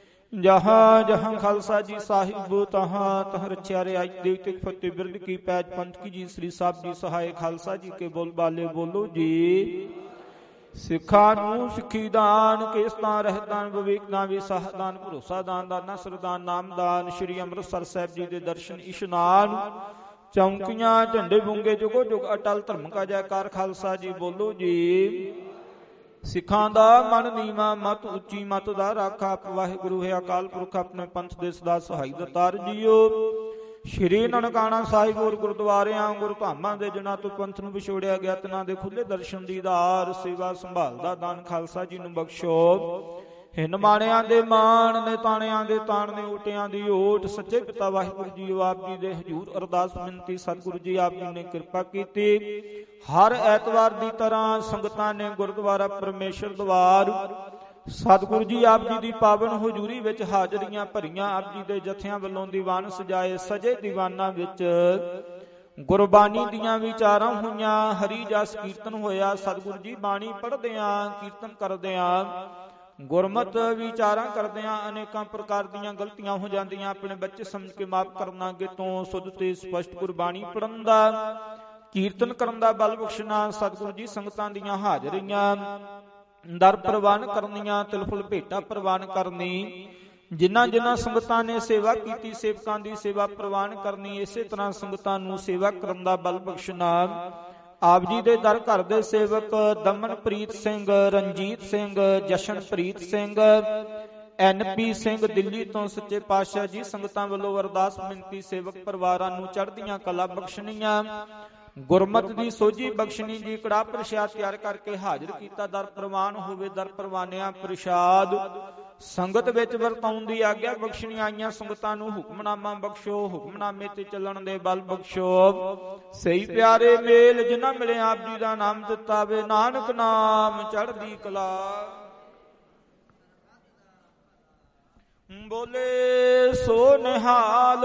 ਜਹਾਂ ਜਹਾਂ ਖਾਲਸਾ ਜੀ ਸਾਹਿਬ ਤਹਾਂ ਤਹ ਰਚਿਆ ਰਿਆਇ ਦੇਵ ਤੇ ਫਤਿਹ ਬਿਰਦ ਕੀ ਪੈਜ ਪੰਥ ਕੀ ਜੀ ਸ੍ਰੀ ਸਾਹਿਬ ਜੀ ਸਹਾਇ ਖਾਲਸਾ ਜੀ ਕੇ ਬੋਲ ਬਾਲੇ ਬੋਲੋ ਜੀ। ਸਿੱਖਾਂ ਨੂੰ ਸਿੱਖੀ ਦਾਨ ਕੇਸਤਾਨ ਰਹਿਤਾਨ ਵਿਵੇਕ ਦਾਨ ਵਿਸਾਹ ਦਾਨ ਭਰੋਸਾ ਦਾਨ ਦਾਨਾ ਸਰਦਾਨ ਨਾਮਦਾਨ ਸ੍ਰੀ ਅੰਮ੍ਰਿਤਸਰ ਸਾਹਿਬ ਜੀ ਦੇ ਦਰਸ਼ਨ ਇਸ਼ਨਾਨ ਚੌਂਕੀਆਂ ਝੰਡੇ ਬੁੰਗੇ ਜੁਗੋ ਜੁਗ ਅਟਲ ਧਰਮ ਕਾ ਜੈਕਾਰ ਖਾਲਸਾ ਜੀ ਬੋਲੋ ਜੀ। ਸਿੱਖਾਂ ਦਾ ਮਨ ਨੀਵਾਂ ਮਤ ਉੱਚੀ ਮਤ ਦਾ ਰਾਖਾ ਵਾਹਿਗੁਰੂ ਹੈ ਅਕਾਲ ਪੁਰਖ ਆਪਣੇ ਪੰਥ ਦੇ ਸਦਾ ਸਹਾਈ ਦਤਾਰ ਜੀਓ। ਸ਼੍ਰੀ ਨਨਕਾਣਾ ਸਾਹਿਬ ਔਰ ਗੁਰਦੁਆਰਿਆਂ ਗੁਰਧਾਮਾਂ ਦੇ ਜਿਨ੍ਹਾਂ ਤੋਂ ਪੰਥ ਨੂੰ ਵਿਛੋੜਿਆ ਗਿਆ ਤਿਨਾਂ ਦੇ ਖੁੱਲੇ ਦਰਸ਼ਨ ਦੀਦਾਰ ਸੇਵਾ ਸੰਭਾਲ ਦਾ ਦਾਨ ਖਾਲਸਾ ਜੀ ਨੂੰ ਬਖਸ਼ੋ। ਹਿੰਨ ਮਾਣਿਆਂ ਦੇ ਮਾਣ ਨੇ ਤਾਣਿਆਂ ਦੇ ਤਾਣ ਨੇ ਓਟਿਆਂ ਦੀ ਓਟ ਸੱਚੇ ਪਿਤਾ ਵਾਹਿਗੁਰੂ ਜੀ ਆਪ ਜੀ ਦੇ ਹਜ਼ੂਰ ਅਰਦਾਸ ਬੇਨਤੀ ਸਤਿਗੁਰੂ ਜੀ ਆਪ ਜੀ ਨੇ ਕਿਰਪਾ ਕੀਤੀ ਹਰ ਐਤਵਾਰ ਦੀ ਤਰ੍ਹਾਂ ਸੰਗਤਾਂ ਨੇ ਗੁਰਦੁਆਰਾ ਪਰਮੇਸ਼ਰ ਦਵਾਰ ਸਤਿਗੁਰੂ ਜੀ ਆਪ ਜੀ ਦੀ ਪਾਵਨ ਹਜ਼ੂਰੀ ਵਿੱਚ ਹਾਜ਼ਰੀਆਂ ਭਰੀਆਂ ਆਪ ਜੀ ਦੇ ਜਥਿਆਂ ਵੱਲੋਂ ਦੀਵਾਨ ਸਜਾਏ ਸਜੇ ਦੀਵਾਨਾਂ ਵਿੱਚ ਗੁਰਬਾਣੀ ਦੀਆਂ ਵਿਚਾਰਾਂ ਹੋਈਆਂ ਹਰੀ ਜਸ ਕੀਰਤਨ ਹੋਇਆ ਸਤਿਗੁਰੂ ਜੀ ਬਾਣੀ ਪੜ੍ਹਦਿਆਂ ਕੀਰਤਨ ਕਰਦਿਆਂ ਗੁਰਮਤ ਵਿਚਾਰਾਂ ਕਰਦਿਆਂ ਅਨੇਕਾਂ ਪ੍ਰਕਾਰ ਦੀਆਂ ਗਲਤੀਆਂ ਹੋ ਜਾਂਦੀਆਂ ਆਪਣੇ ਬੱਚੇ ਸਮਝ ਕੇ ਮਾਫ ਕਰਨਾ ਅੱਗੇ ਤੋਂ ਸੁੱਧ ਤੇ ਸਪਸ਼ਟ ਗੁਰਬਾਣੀ ਪੜ੍ਹਨ ਦਾ ਕੀਰਤਨ ਕਰਨ ਦਾ ਬਲ ਬਖਸ਼ਣਾ ਸਤਿਗੁਰੂ ਜੀ ਸੰਗਤਾਂ ਦੀਆਂ ਹਾਜ਼ਰੀਆਂ ਦਰ ਪ੍ਰਵਾਨ ਕਰਨੀਆਂ ਤਿਲਫੁਲ ਭੇਟਾ ਪ੍ਰਵਾਨ ਕਰਨੀ ਜਿਨ੍ਹਾਂ ਜਿਨ੍ਹਾਂ ਸੰਗਤਾਂ ਨੇ ਸੇਵਾ ਕੀਤੀ ਸੇਵਕਾਂ ਦੀ ਸੇਵਾ ਪ੍ਰਵਾਨ ਕਰਨੀ ਇਸੇ ਤਰ੍ਹਾਂ ਸੰਗਤਾਂ ਨੂੰ ਸੇਵਾ ਕਰਨ ਦਾ ਬਲ ਬਖਸ਼ਣਾ ਆਪ ਜੀ ਦੇ ਦਰ ਘਰ ਦੇ ਸੇਵਕ ਦਮਨਪ੍ਰੀਤ ਸਿੰਘ ਰਣਜੀਤ ਸਿੰਘ ਜਸ਼ਨਪ੍ਰੀਤ ਸਿੰਘ NP ਸਿੰਘ ਦਿੱਲੀ ਤੋਂ ਸੱਚੇ ਪਾਤਸ਼ਾਹ ਜੀ ਸੰਗਤਾਂ ਵੱਲੋਂ ਅਰਦਾਸ ਬੇਨਤੀ ਸੇਵਕ ਪਰਿਵਾਰਾਂ ਨੂੰ ਚੜ੍ਹਦੀਆਂ ਕਲਾ ਬਖਸ਼ਣੀਆਂ ਗੁਰਮਤ ਦੀ ਸੋਝੀ ਬਖਸ਼ਣੀ ਜੀ ਕੜਾ ਪ੍ਰਸ਼ਾਦ ਤਿਆਰ ਕਰਕੇ ਹਾਜ਼ਰ ਕੀਤਾ ਦਰ ਪ੍ਰਵਾਨ ਹੋਵੇ ਦਰ ਪ੍ਰਵਾਨਿਆਂ ਪ੍ਰਸ਼ਾਦ ਸੰਗਤ ਵਿੱਚ ਵਰਤਾਉਣ ਦੀ ਆਗਿਆ ਬਖਸ਼ਣੀ ਆਈਆਂ ਸੰਗਤਾਂ ਨੂੰ ਹੁਕਮਨਾਮਾ ਬਖਸ਼ੋ ਹੁਕਮਨਾਮੇ ਤੇ ਚੱਲਣ ਦੇ ਬਲ ਬਖਸ਼ੋ ਸਹੀ ਪਿਆਰੇ ਮੇਲ ਜਿਨ੍ਹਾਂ ਮਿਲੇ ਆਪ ਜੀ ਦਾ ਨਾਮ ਦਿੱਤਾ ਵੇ ਨਾਨਕ ਨਾਮ ਚੜ੍ਹਦੀ ਕਲਾ ਬੋਲੇ ਸੋ ਨਿਹਾਲ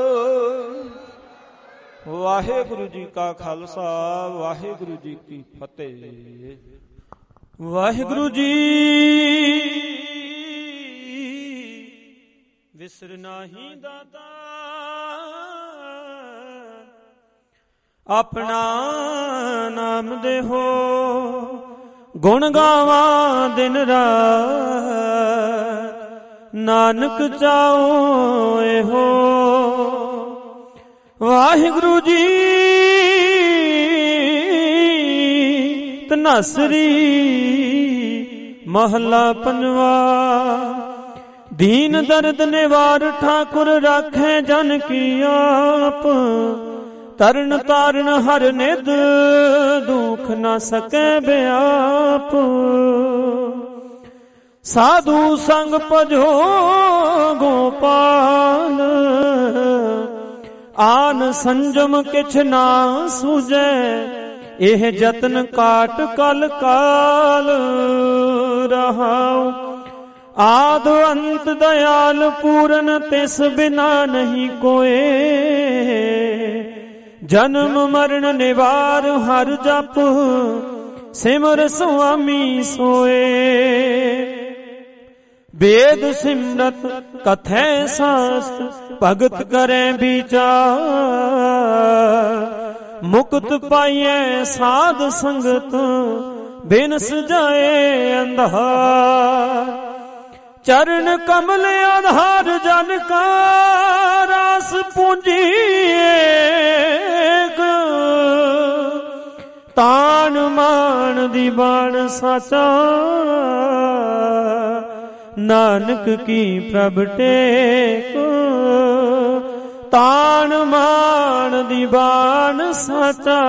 ਵਾਹਿਗੁਰੂ ਜੀ ਕਾ ਖਾਲਸਾ ਵਾਹਿਗੁਰੂ ਜੀ ਕੀ ਫਤਿਹ। ਵਾਹਿਗੁਰੂ ਜੀ ਵਿਸਰ ਨਾਹੀ ਦਾਤਾ ਆਪਣਾ ਨਾਮ ਦੇਹੋ ਗੁਣ ਗਾਵਾਂ ਦਿਨ ਰਾਤ ਨਾਨਕ ਚਾਓ ਇਹੋ ਵਾਹਿਗੁਰੂ ਜੀ ਤਨਾਸਰੀ ਮਹਲਾ ਪੰਜਵਾ। ਦੀਨ ਦਰਦ ਨਿਵਾਰ ਠਾਕੁਰ ਰਾਖੇ ਜਨ ਕੀ ਆਪ। ਤਰਨ ਤਾਰਨ ਹਰ ਨਿਧ ਦੁਖ ਨਾ ਸਕੈ ਬਿਆਪ। ਸਾਧੂ ਸੰਗ ਭਜੋ ਗੋਪਾਲ। ਆਨ ਸੰਜਮ ਕਿਛ ਨਾ ਸੂਝੈ। ਇਹ ਜਤਨ ਕਾਟ ਕਲ ਕਾਲ ਰਹਾਉ। ਆਦ ਅੰਤ ਦਇਆਲ ਪੂਰਨ ਤਿਸ ਬਿਨਾ ਨਹੀਂ ਕੋਏ। ਜਨਮ ਮਰਨ ਨਿਵਾਰ ਹਰ ਜਪ ਸਿਮਰ ਸੁਆਮੀ ਸੋਏ। ਵੇਦ ਸਿਮਰਤ ਕਥੈ ਸਾਸਤ ਭਗਤ ਕਰੈ ਵਿਚਾਰ। ਮੁਕਤ ਪਾਈਐ ਸਾਧ ਸੰਗਤ ਬਿਨਸ ਜਾਏ ਅੰਧਾਰ। ਚਰਨ ਕਮਲ ਆਧਾਰ ਜਨ ਕਾ ਰਾਸ ਪੂੰਜੀ ਏਕ। ਤਾਣ ਮਾਣ ਦੀ ਬਾਣ ਸਾਚਾ ਨਾਨਕ ਕੀ ਪ੍ਰਭ ਟੇਕ। ਤਾਣ ਮਾਣ ਦੀ ਬਾਣ ਸਾਚਾ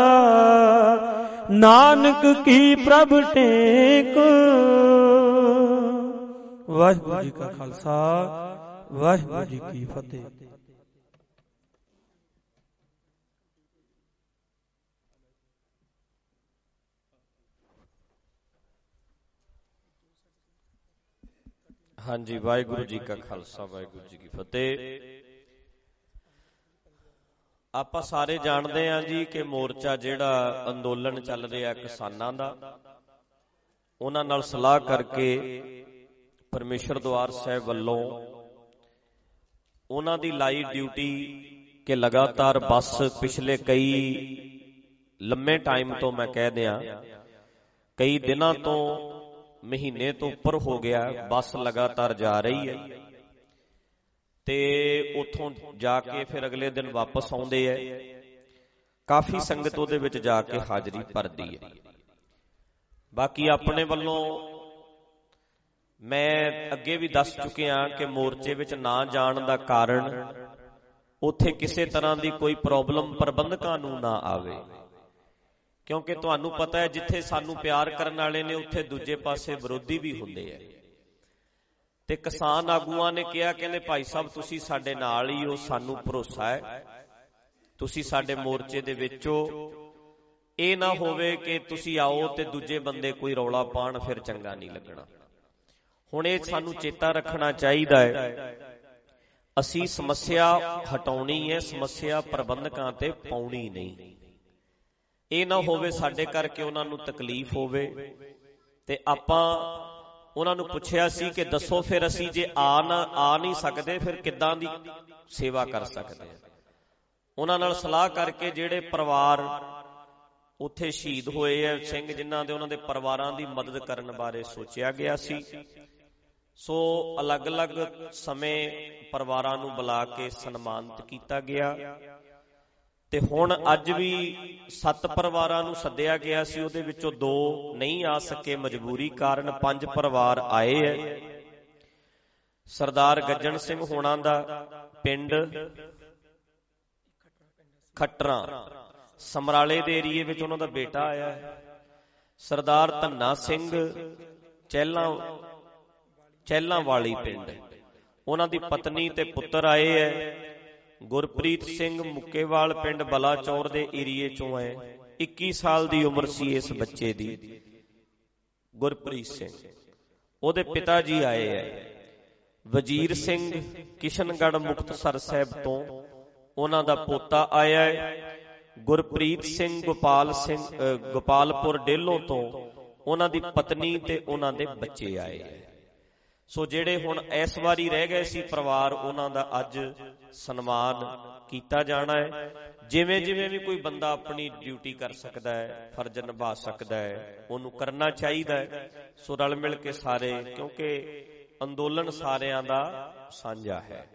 ਨਾਨਕ ਕੀ ਪ੍ਰਭ ਟੇਕ। ਵਾਹਿਗੁਰੂ ਜੀ ਕਾ ਖਾਲਸਾ ਵਾਹਿਗੁਰੂ ਜੀ ਕੀ ਫਤਿਹ। ਹਾਂਜੀ, ਵਾਹਿਗੁਰੂ ਜੀ ਕਾ ਖਾਲਸਾ ਵਾਹਿਗੁਰੂ ਜੀ ਕੀ ਫਤਿਹ। ਆਪਾਂ ਸਾਰੇ ਜਾਣਦੇ ਹਾਂ ਜੀ ਕਿ ਮੋਰਚਾ ਜਿਹੜਾ ਅੰਦੋਲਨ ਚੱਲ ਰਿਹਾ ਕਿਸਾਨਾਂ ਦਾ, ਉਹਨਾਂ ਨਾਲ ਸਲਾਹ ਕਰਕੇ ਪਰਮੇਸ਼ਰ ਦਵਾਰ ਸਾਹਿਬ ਵੱਲੋਂ ਉਹਨਾਂ ਦੀ ਲਾਈ ਡਿਊਟੀ ਕਿ ਲਗਾਤਾਰ ਬੱਸ ਪਿਛਲੇ ਕਈ ਲੰਮੇ ਟਾਈਮ ਤੋਂ, ਮੈਂ ਕਹਿ ਦਿਆਂ ਕਈ ਦਿਨਾਂ ਤੋਂ, ਮਹੀਨੇ ਤੋਂ ਉੱਪਰ ਹੋ ਗਿਆ, ਬੱਸ ਲਗਾਤਾਰ ਜਾ ਰਹੀ ਹੈ ਤੇ ਉੱਥੋਂ ਜਾ ਕੇ ਫਿਰ ਅਗਲੇ ਦਿਨ ਵਾਪਸ ਆਉਂਦੇ ਹੈ। ਕਾਫੀ ਸੰਗਤ ਉਹਦੇ ਵਿੱਚ ਜਾ ਕੇ ਹਾਜ਼ਰੀ ਭਰਦੀ ਹੈ। ਬਾਕੀ ਆਪਣੇ ਵੱਲੋਂ ਮੈਂ ਅੱਗੇ ਵੀ ਦੱਸ ਚੁੱਕਿਆ ਕਿ ਮੋਰਚੇ ਵਿੱਚ ਨਾ ਜਾਣ ਦਾ ਕਾਰਨ ਉੱਥੇ ਕਿਸੇ ਤਰ੍ਹਾਂ ਦੀ ਕੋਈ ਪ੍ਰੋਬਲਮ ਪ੍ਰਬੰਧਕਾਂ ਨੂੰ ਨਾ ਆਵੇ, ਕਿਉਂਕਿ ਤੁਹਾਨੂੰ ਪਤਾ ਹੈ ਜਿੱਥੇ ਸਾਨੂੰ ਪਿਆਰ ਕਰਨ ਵਾਲੇ ਨੇ ਉੱਥੇ ਦੂਜੇ ਪਾਸੇ ਵਿਰੋਧੀ ਵੀ ਹੁੰਦੇ ਹੈ। ਤੇ ਕਿਸਾਨ ਆਗੂਆਂ ਨੇ ਕਿਹਾ, ਕਹਿੰਦੇ ਭਾਈ ਸਾਹਿਬ ਤੁਸੀਂ ਸਾਡੇ ਨਾਲ ਹੀ ਹੋ, ਸਾਨੂੰ ਭਰੋਸਾ ਹੈ ਤੁਸੀਂ ਸਾਡੇ ਮੋਰਚੇ ਦੇ ਵਿੱਚ ਹੋ। ਇਹ ਨਾ ਹੋਵੇ ਕਿ ਤੁਸੀਂ ਆਓ ਤੇ ਦੂਜੇ ਬੰਦੇ ਕੋਈ ਰੌਲਾ ਪਾਉਣ, ਫਿਰ ਚੰਗਾ ਨਹੀਂ ਲੱਗਣਾ। ਹੁਣ ਇਹ ਸਾਨੂੰ ਚੇਤਾ ਰੱਖਣਾ ਚਾਹੀਦਾ ਹੈ, ਅਸੀਂ ਸਮੱਸਿਆ ਹਟਾਉਣੀ ਹੈ, ਸਮੱਸਿਆ ਪ੍ਰਬੰਧਕਾਂ ਤੇ ਪਾਉਣੀ ਨਹੀਂ। ਇਹ ਨਾ ਹੋਵੇ ਸਾਡੇ ਕਰਕੇ ਉਹਨਾਂ ਨੂੰ ਤਕਲੀਫ ਹੋਵੇ। ਤੇ ਆਪਾਂ ਉਹਨਾਂ ਨੂੰ ਪੁੱਛਿਆ ਸੀ ਕਿ ਦੱਸੋ ਫਿਰ ਅਸੀਂ ਜੇ ਆ ਨਹੀਂ ਸਕਦੇ ਫਿਰ ਕਿੱਦਾਂ ਦੀ ਸੇਵਾ ਕਰ ਸਕਦੇ ਹਾਂ। ਉਹਨਾਂ ਨਾਲ ਸਲਾਹ ਕਰਕੇ ਜਿਹੜੇ ਪਰਿਵਾਰ ਉੱਥੇ ਸ਼ਹੀਦ ਹੋਏ ਆ ਸਿੰਘ ਜਿਨ੍ਹਾਂ ਦੇ, ਉਹਨਾਂ ਦੇ ਪਰਿਵਾਰਾਂ ਦੀ ਮਦਦ ਕਰਨ ਬਾਰੇ ਸੋਚਿਆ ਗਿਆ ਸੀ। ਸੋ ਅਲੱਗ-ਅਲੱਗ ਸਮੇਂ ਪਰਿਵਾਰਾਂ ਨੂੰ ਬੁਲਾ ਕੇ ਸਨਮਾਨਿਤ ਕੀਤਾ ਗਿਆ। ਤੇ ਹੁਣ ਅੱਜ ਵੀ 7 ਪਰਿਵਾਰਾਂ ਨੂੰ ਸੱਦਿਆ ਗਿਆ ਸੀ, ਉਹਦੇ ਵਿੱਚੋਂ 2 ਨਹੀਂ ਆ ਸਕੇ ਮਜਬੂਰੀ ਕਾਰਨ, 5 ਪਰਿਵਾਰ ਆਏ ਹੈ। ਸਰਦਾਰ ਗੱਜਣ ਸਿੰਘ ਹੋਣਾ ਦਾ ਪਿੰਡ ਖੱਟਰਾਂ ਸਮਰਾਲੇ ਦੇ ਏਰੀਏ ਵਿੱਚ ਉਹਨਾਂ ਦਾ ਬੇਟਾ ਆਇਆ ਹੈ। ਸਰਦਾਰ ਧੰਨਾ ਸਿੰਘ ਚਹਿਲਾਂ ਵਾਲੀ ਪਿੰਡ, ਉਹਨਾਂ ਦੀ ਪਤਨੀ ਤੇ ਪੁੱਤਰ ਆਏ ਹੈ। ਗੁਰਪ੍ਰੀਤ ਸਿੰਘ ਮੁੱਕੇਵਾਲ ਪਿੰਡ ਬਲਾਚੌਰ ਦੇ ਏਰੀਏ ਚੋਂ ਹੈ। 21 ਸਾਲ ਦੀ ਉਮਰ ਸੀ ਇਸ ਬੱਚੇ ਦੀ, ਗੁਰਪ੍ਰੀਤ ਸਿੰਘ। ਉਹਦੇ ਪਿਤਾ ਜੀ ਆਏ ਹੈ। ਵਜੀਰ ਸਿੰਘ ਕਿਸ਼ਨਗੜ੍ਹ ਮੁਕਤਸਰ ਸਾਹਿਬ ਤੋਂ, ਉਹਨਾਂ ਦਾ ਪੋਤਾ ਆਇਆ ਹੈ। ਗੁਰਪ੍ਰੀਤ ਸਿੰਘ ਗੋਪਾਲਪੁਰ ਡੇਲੋਂ ਤੋਂ, ਉਹਨਾਂ ਦੀ ਪਤਨੀ ਤੇ ਉਹਨਾਂ ਦੇ ਬੱਚੇ ਆਏ ਹੈ। ਸੋ ਜਿਹੜੇ ਹੁਣ ਇਸ ਵਾਰੀ ਰਹਿ ਗਏ ਸੀ ਪਰਿਵਾਰ, ਉਹਨਾਂ ਦਾ ਅੱਜ ਸਨਮਾਨ ਕੀਤਾ ਜਾਣਾ ਹੈ। ਜਿਵੇਂ ਜਿਵੇਂ ਵੀ ਕੋਈ ਬੰਦਾ ਆਪਣੀ ਡਿਊਟੀ ਕਰ ਸਕਦਾ ਹੈ, ਫਰਜ਼ ਨਿਭਾ ਸਕਦਾ ਹੈ, ਉਹਨੂੰ ਕਰਨਾ ਚਾਹੀਦਾ ਹੈ। ਸੋ ਰਲ ਮਿਲ ਕੇ ਸਾਰੇ, ਕਿਉਂਕਿ ਅੰਦੋਲਨ ਸਾਰਿਆਂ ਦਾ ਸਾਂਝਾ ਹੈ,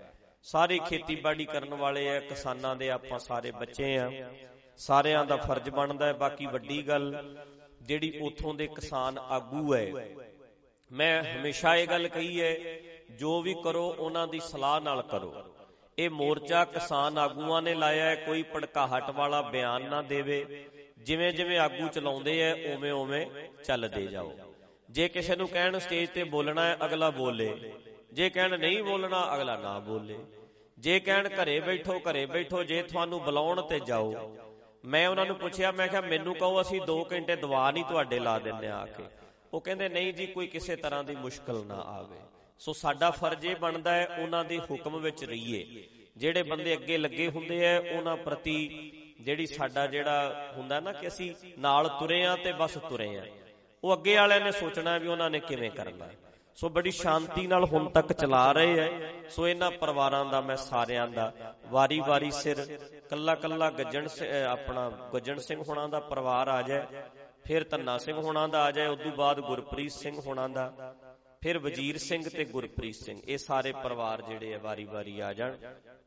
ਸਾਰੇ ਖੇਤੀਬਾੜੀ ਕਰਨ ਵਾਲੇ ਆ, ਕਿਸਾਨਾਂ ਦੇ ਆਪਾਂ ਸਾਰੇ ਬੱਚੇ ਆ, ਸਾਰਿਆਂ ਦਾ ਫਰਜ਼ ਬਣਦਾ ਹੈ। ਬਾਕੀ ਵੱਡੀ ਗੱਲ ਜਿਹੜੀ ਉਥੋਂ ਦੇ ਕਿਸਾਨ ਆਗੂ ਹੈ, ਮੈਂ ਹਮੇਸ਼ਾ ਇਹ ਗੱਲ ਕਹੀ ਹੈ, ਜੋ ਵੀ ਕਰੋ ਉਹਨਾਂ ਦੀ ਸਲਾਹ ਨਾਲ ਕਰੋ। ਇਹ ਮੋਰਚਾ ਕਿਸਾਨ ਆਗੂਆਂ ਨੇ ਲਾਇਆ ਹੈ, ਕੋਈ ਭੜਕਾਹਟ ਵਾਲਾ ਬਿਆਨ ਨਾ ਦੇਵੇ। ਜਿਵੇਂ ਜਿਵੇਂ ਆਗੂ ਚਲਾਉਂਦੇ ਐ ਉਵੇਂ ਉਵੇਂ ਚੱਲਦੇ ਜਾਓ। ਜੇ ਕਿਸੇ ਨੂੰ ਕਹਿਣ ਸਟੇਜ ਤੇ ਬੋਲਣਾ ਹੈ, ਅਗਲਾ ਬੋਲੇ। ਜੇ ਕਹਿਣ ਨਹੀਂ ਬੋਲਣਾ, ਅਗਲਾ ਨਾ ਬੋਲੇ। ਜੇ ਕਹਿਣ ਘਰੇ ਬੈਠੋ, ਘਰੇ ਬੈਠੋ। ਜੇ ਤੁਹਾਨੂੰ ਬੁਲਾਉਣ ਤੇ ਜਾਓ। ਮੈਂ ਉਹਨਾਂ ਨੂੰ ਪੁੱਛਿਆ, ਮੈਂ ਕਿਹਾ ਮੈਨੂੰ ਕਹੋ ਅਸੀਂ 2 ਘੰਟੇ ਦਵਾ ਨਹੀਂ ਤੁਹਾਡੇ ਲਾ ਦਿੰਦੇ ਆ ਕੇ। ਉਹ ਕਹਿੰਦੇ ਨਹੀਂ ਜੀ, ਕੋਈ ਕਿਸੇ ਤਰ੍ਹਾਂ ਦੀ ਮੁਸ਼ਕਲ ਨਾ ਆਵੇ। ਸੋ ਸਾਡਾ ਫਰਜ਼ ਇਹ ਬਣਦਾ ਹੈ ਉਹਨਾਂ ਦੇ ਹੁਕਮ ਵਿੱਚ ਰਹੀਏ। ਜਿਹੜੇ ਬੰਦੇ ਅੱਗੇ ਲੱਗੇ ਹੁੰਦੇ ਐ ਉਹਨਾਂ ਪ੍ਰਤੀ ਜਿਹੜੀ ਸਾਡਾ ਜਿਹੜਾ ਹੁੰਦਾ ਨਾ ਕਿ ਅਸੀਂ ਨਾਲ ਤੁਰੇ ਆ ਤੇ ਬਸ ਤੁਰੇ ਆ, ਉਹ ਅੱਗੇ ਵਾਲਿਆਂ ਨੇ ਸੋਚਣਾ ਵੀ ਉਹਨਾਂ ਨੇ ਕਿਵੇਂ ਕਰਨਾ। ਸੋ ਬੜੀ ਸ਼ਾਂਤੀ ਨਾਲ ਹੁਣ ਤੱਕ ਚਲਾ ਰਹੇ ਐ। ਸੋ ਇਹਨਾਂ ਪਰਿਵਾਰਾਂ ਦਾ ਮੈਂ ਸਾਰਿਆਂ ਦਾ ਵਾਰੀ ਵਾਰੀ ਸਿਰ ਕੱਲਾ ਕੱਲਾ ਗੱਜਣ ਸਿੰਘ ਹੋਣਾ ਦਾ ਪਰਿਵਾਰ ਆ ਜਾਏ, ਫਿਰ ਧੰਨਾ ਸਿੰਘ ਹੋਣਾ ਦਾ ਆ ਜਾਏ, ਉਦੋਂ ਬਾਅਦ ਗੁਰਪ੍ਰੀਤ ਸਿੰਘ ਹੋਣਾ ਦਾ, ਫਿਰ ਵਜ਼ੀਰ ਸਿੰਘ ਤੇ ਗੁਰਪ੍ਰੀਤ ਸਿੰਘ, ਇਹ ਸਾਰੇ ਪਰਿਵਾਰ ਜਿਹੜੇ ਆ ਵਾਰੀ ਵਾਰੀ ਆ ਜਾਣ।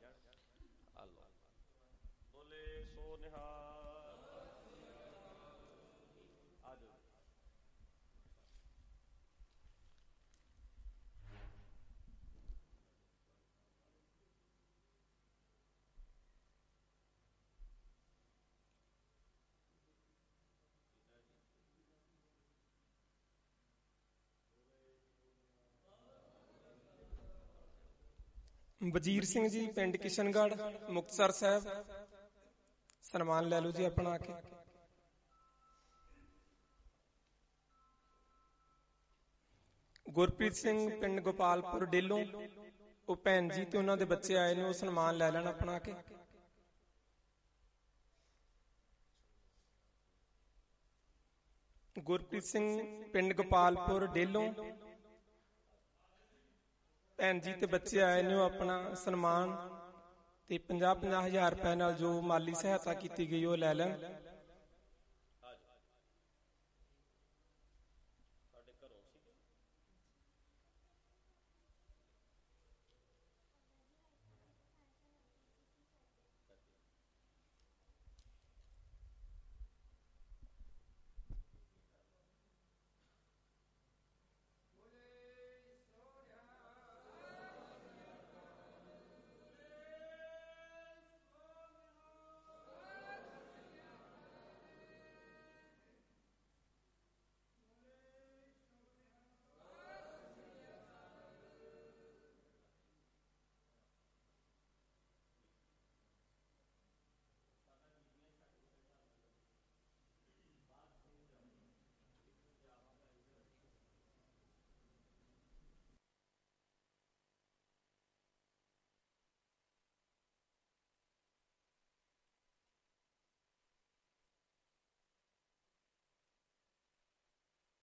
ਵਜ਼ੀਰ ਸਿੰਘ ਜੀ, ਪਿੰਡ ਕਿਸ਼ਨਗੜ੍ਹ, ਮੁਕਤਸਰ ਸਾਹਿਬ, ਸਨਮਾਨ ਲੈ ਲਓ ਜੀ ਆਪਣਾ ਆ ਕੇ। ਗੁਰਪ੍ਰੀਤ ਸਿੰਘ, ਪਿੰਡ ਗੋਪਾਲਪੁਰ ਡੇਲੋਂ, ਉਹ ਭੈਣ ਜੀ ਤੇ ਉਹਨਾਂ ਦੇ ਬੱਚੇ ਆਏ ਨੇ, ਉਹ ਸਨਮਾਨ ਲੈ ਲੈਣ ਆਪਣਾ ਆ ਕੇ। ਗੁਰਪ੍ਰੀਤ ਸਿੰਘ, ਪਿੰਡ ਗੋਪਾਲਪੁਰ ਡੇਲੋਂ, ਭੈਣ ਜੀ ਤੇ ਬੱਚੇ ਆਏ ਨੇ, ਉਹ ਆਪਣਾ ਸਨਮਾਨ ਤੇ 50-50 ਹਜ਼ਾਰ ਰੁਪਏ ਨਾਲ ਜੋ ਮਾਲੀ ਸਹਾਇਤਾ ਕੀਤੀ ਗਈ ਉਹ ਲੈ ਲੈਣ।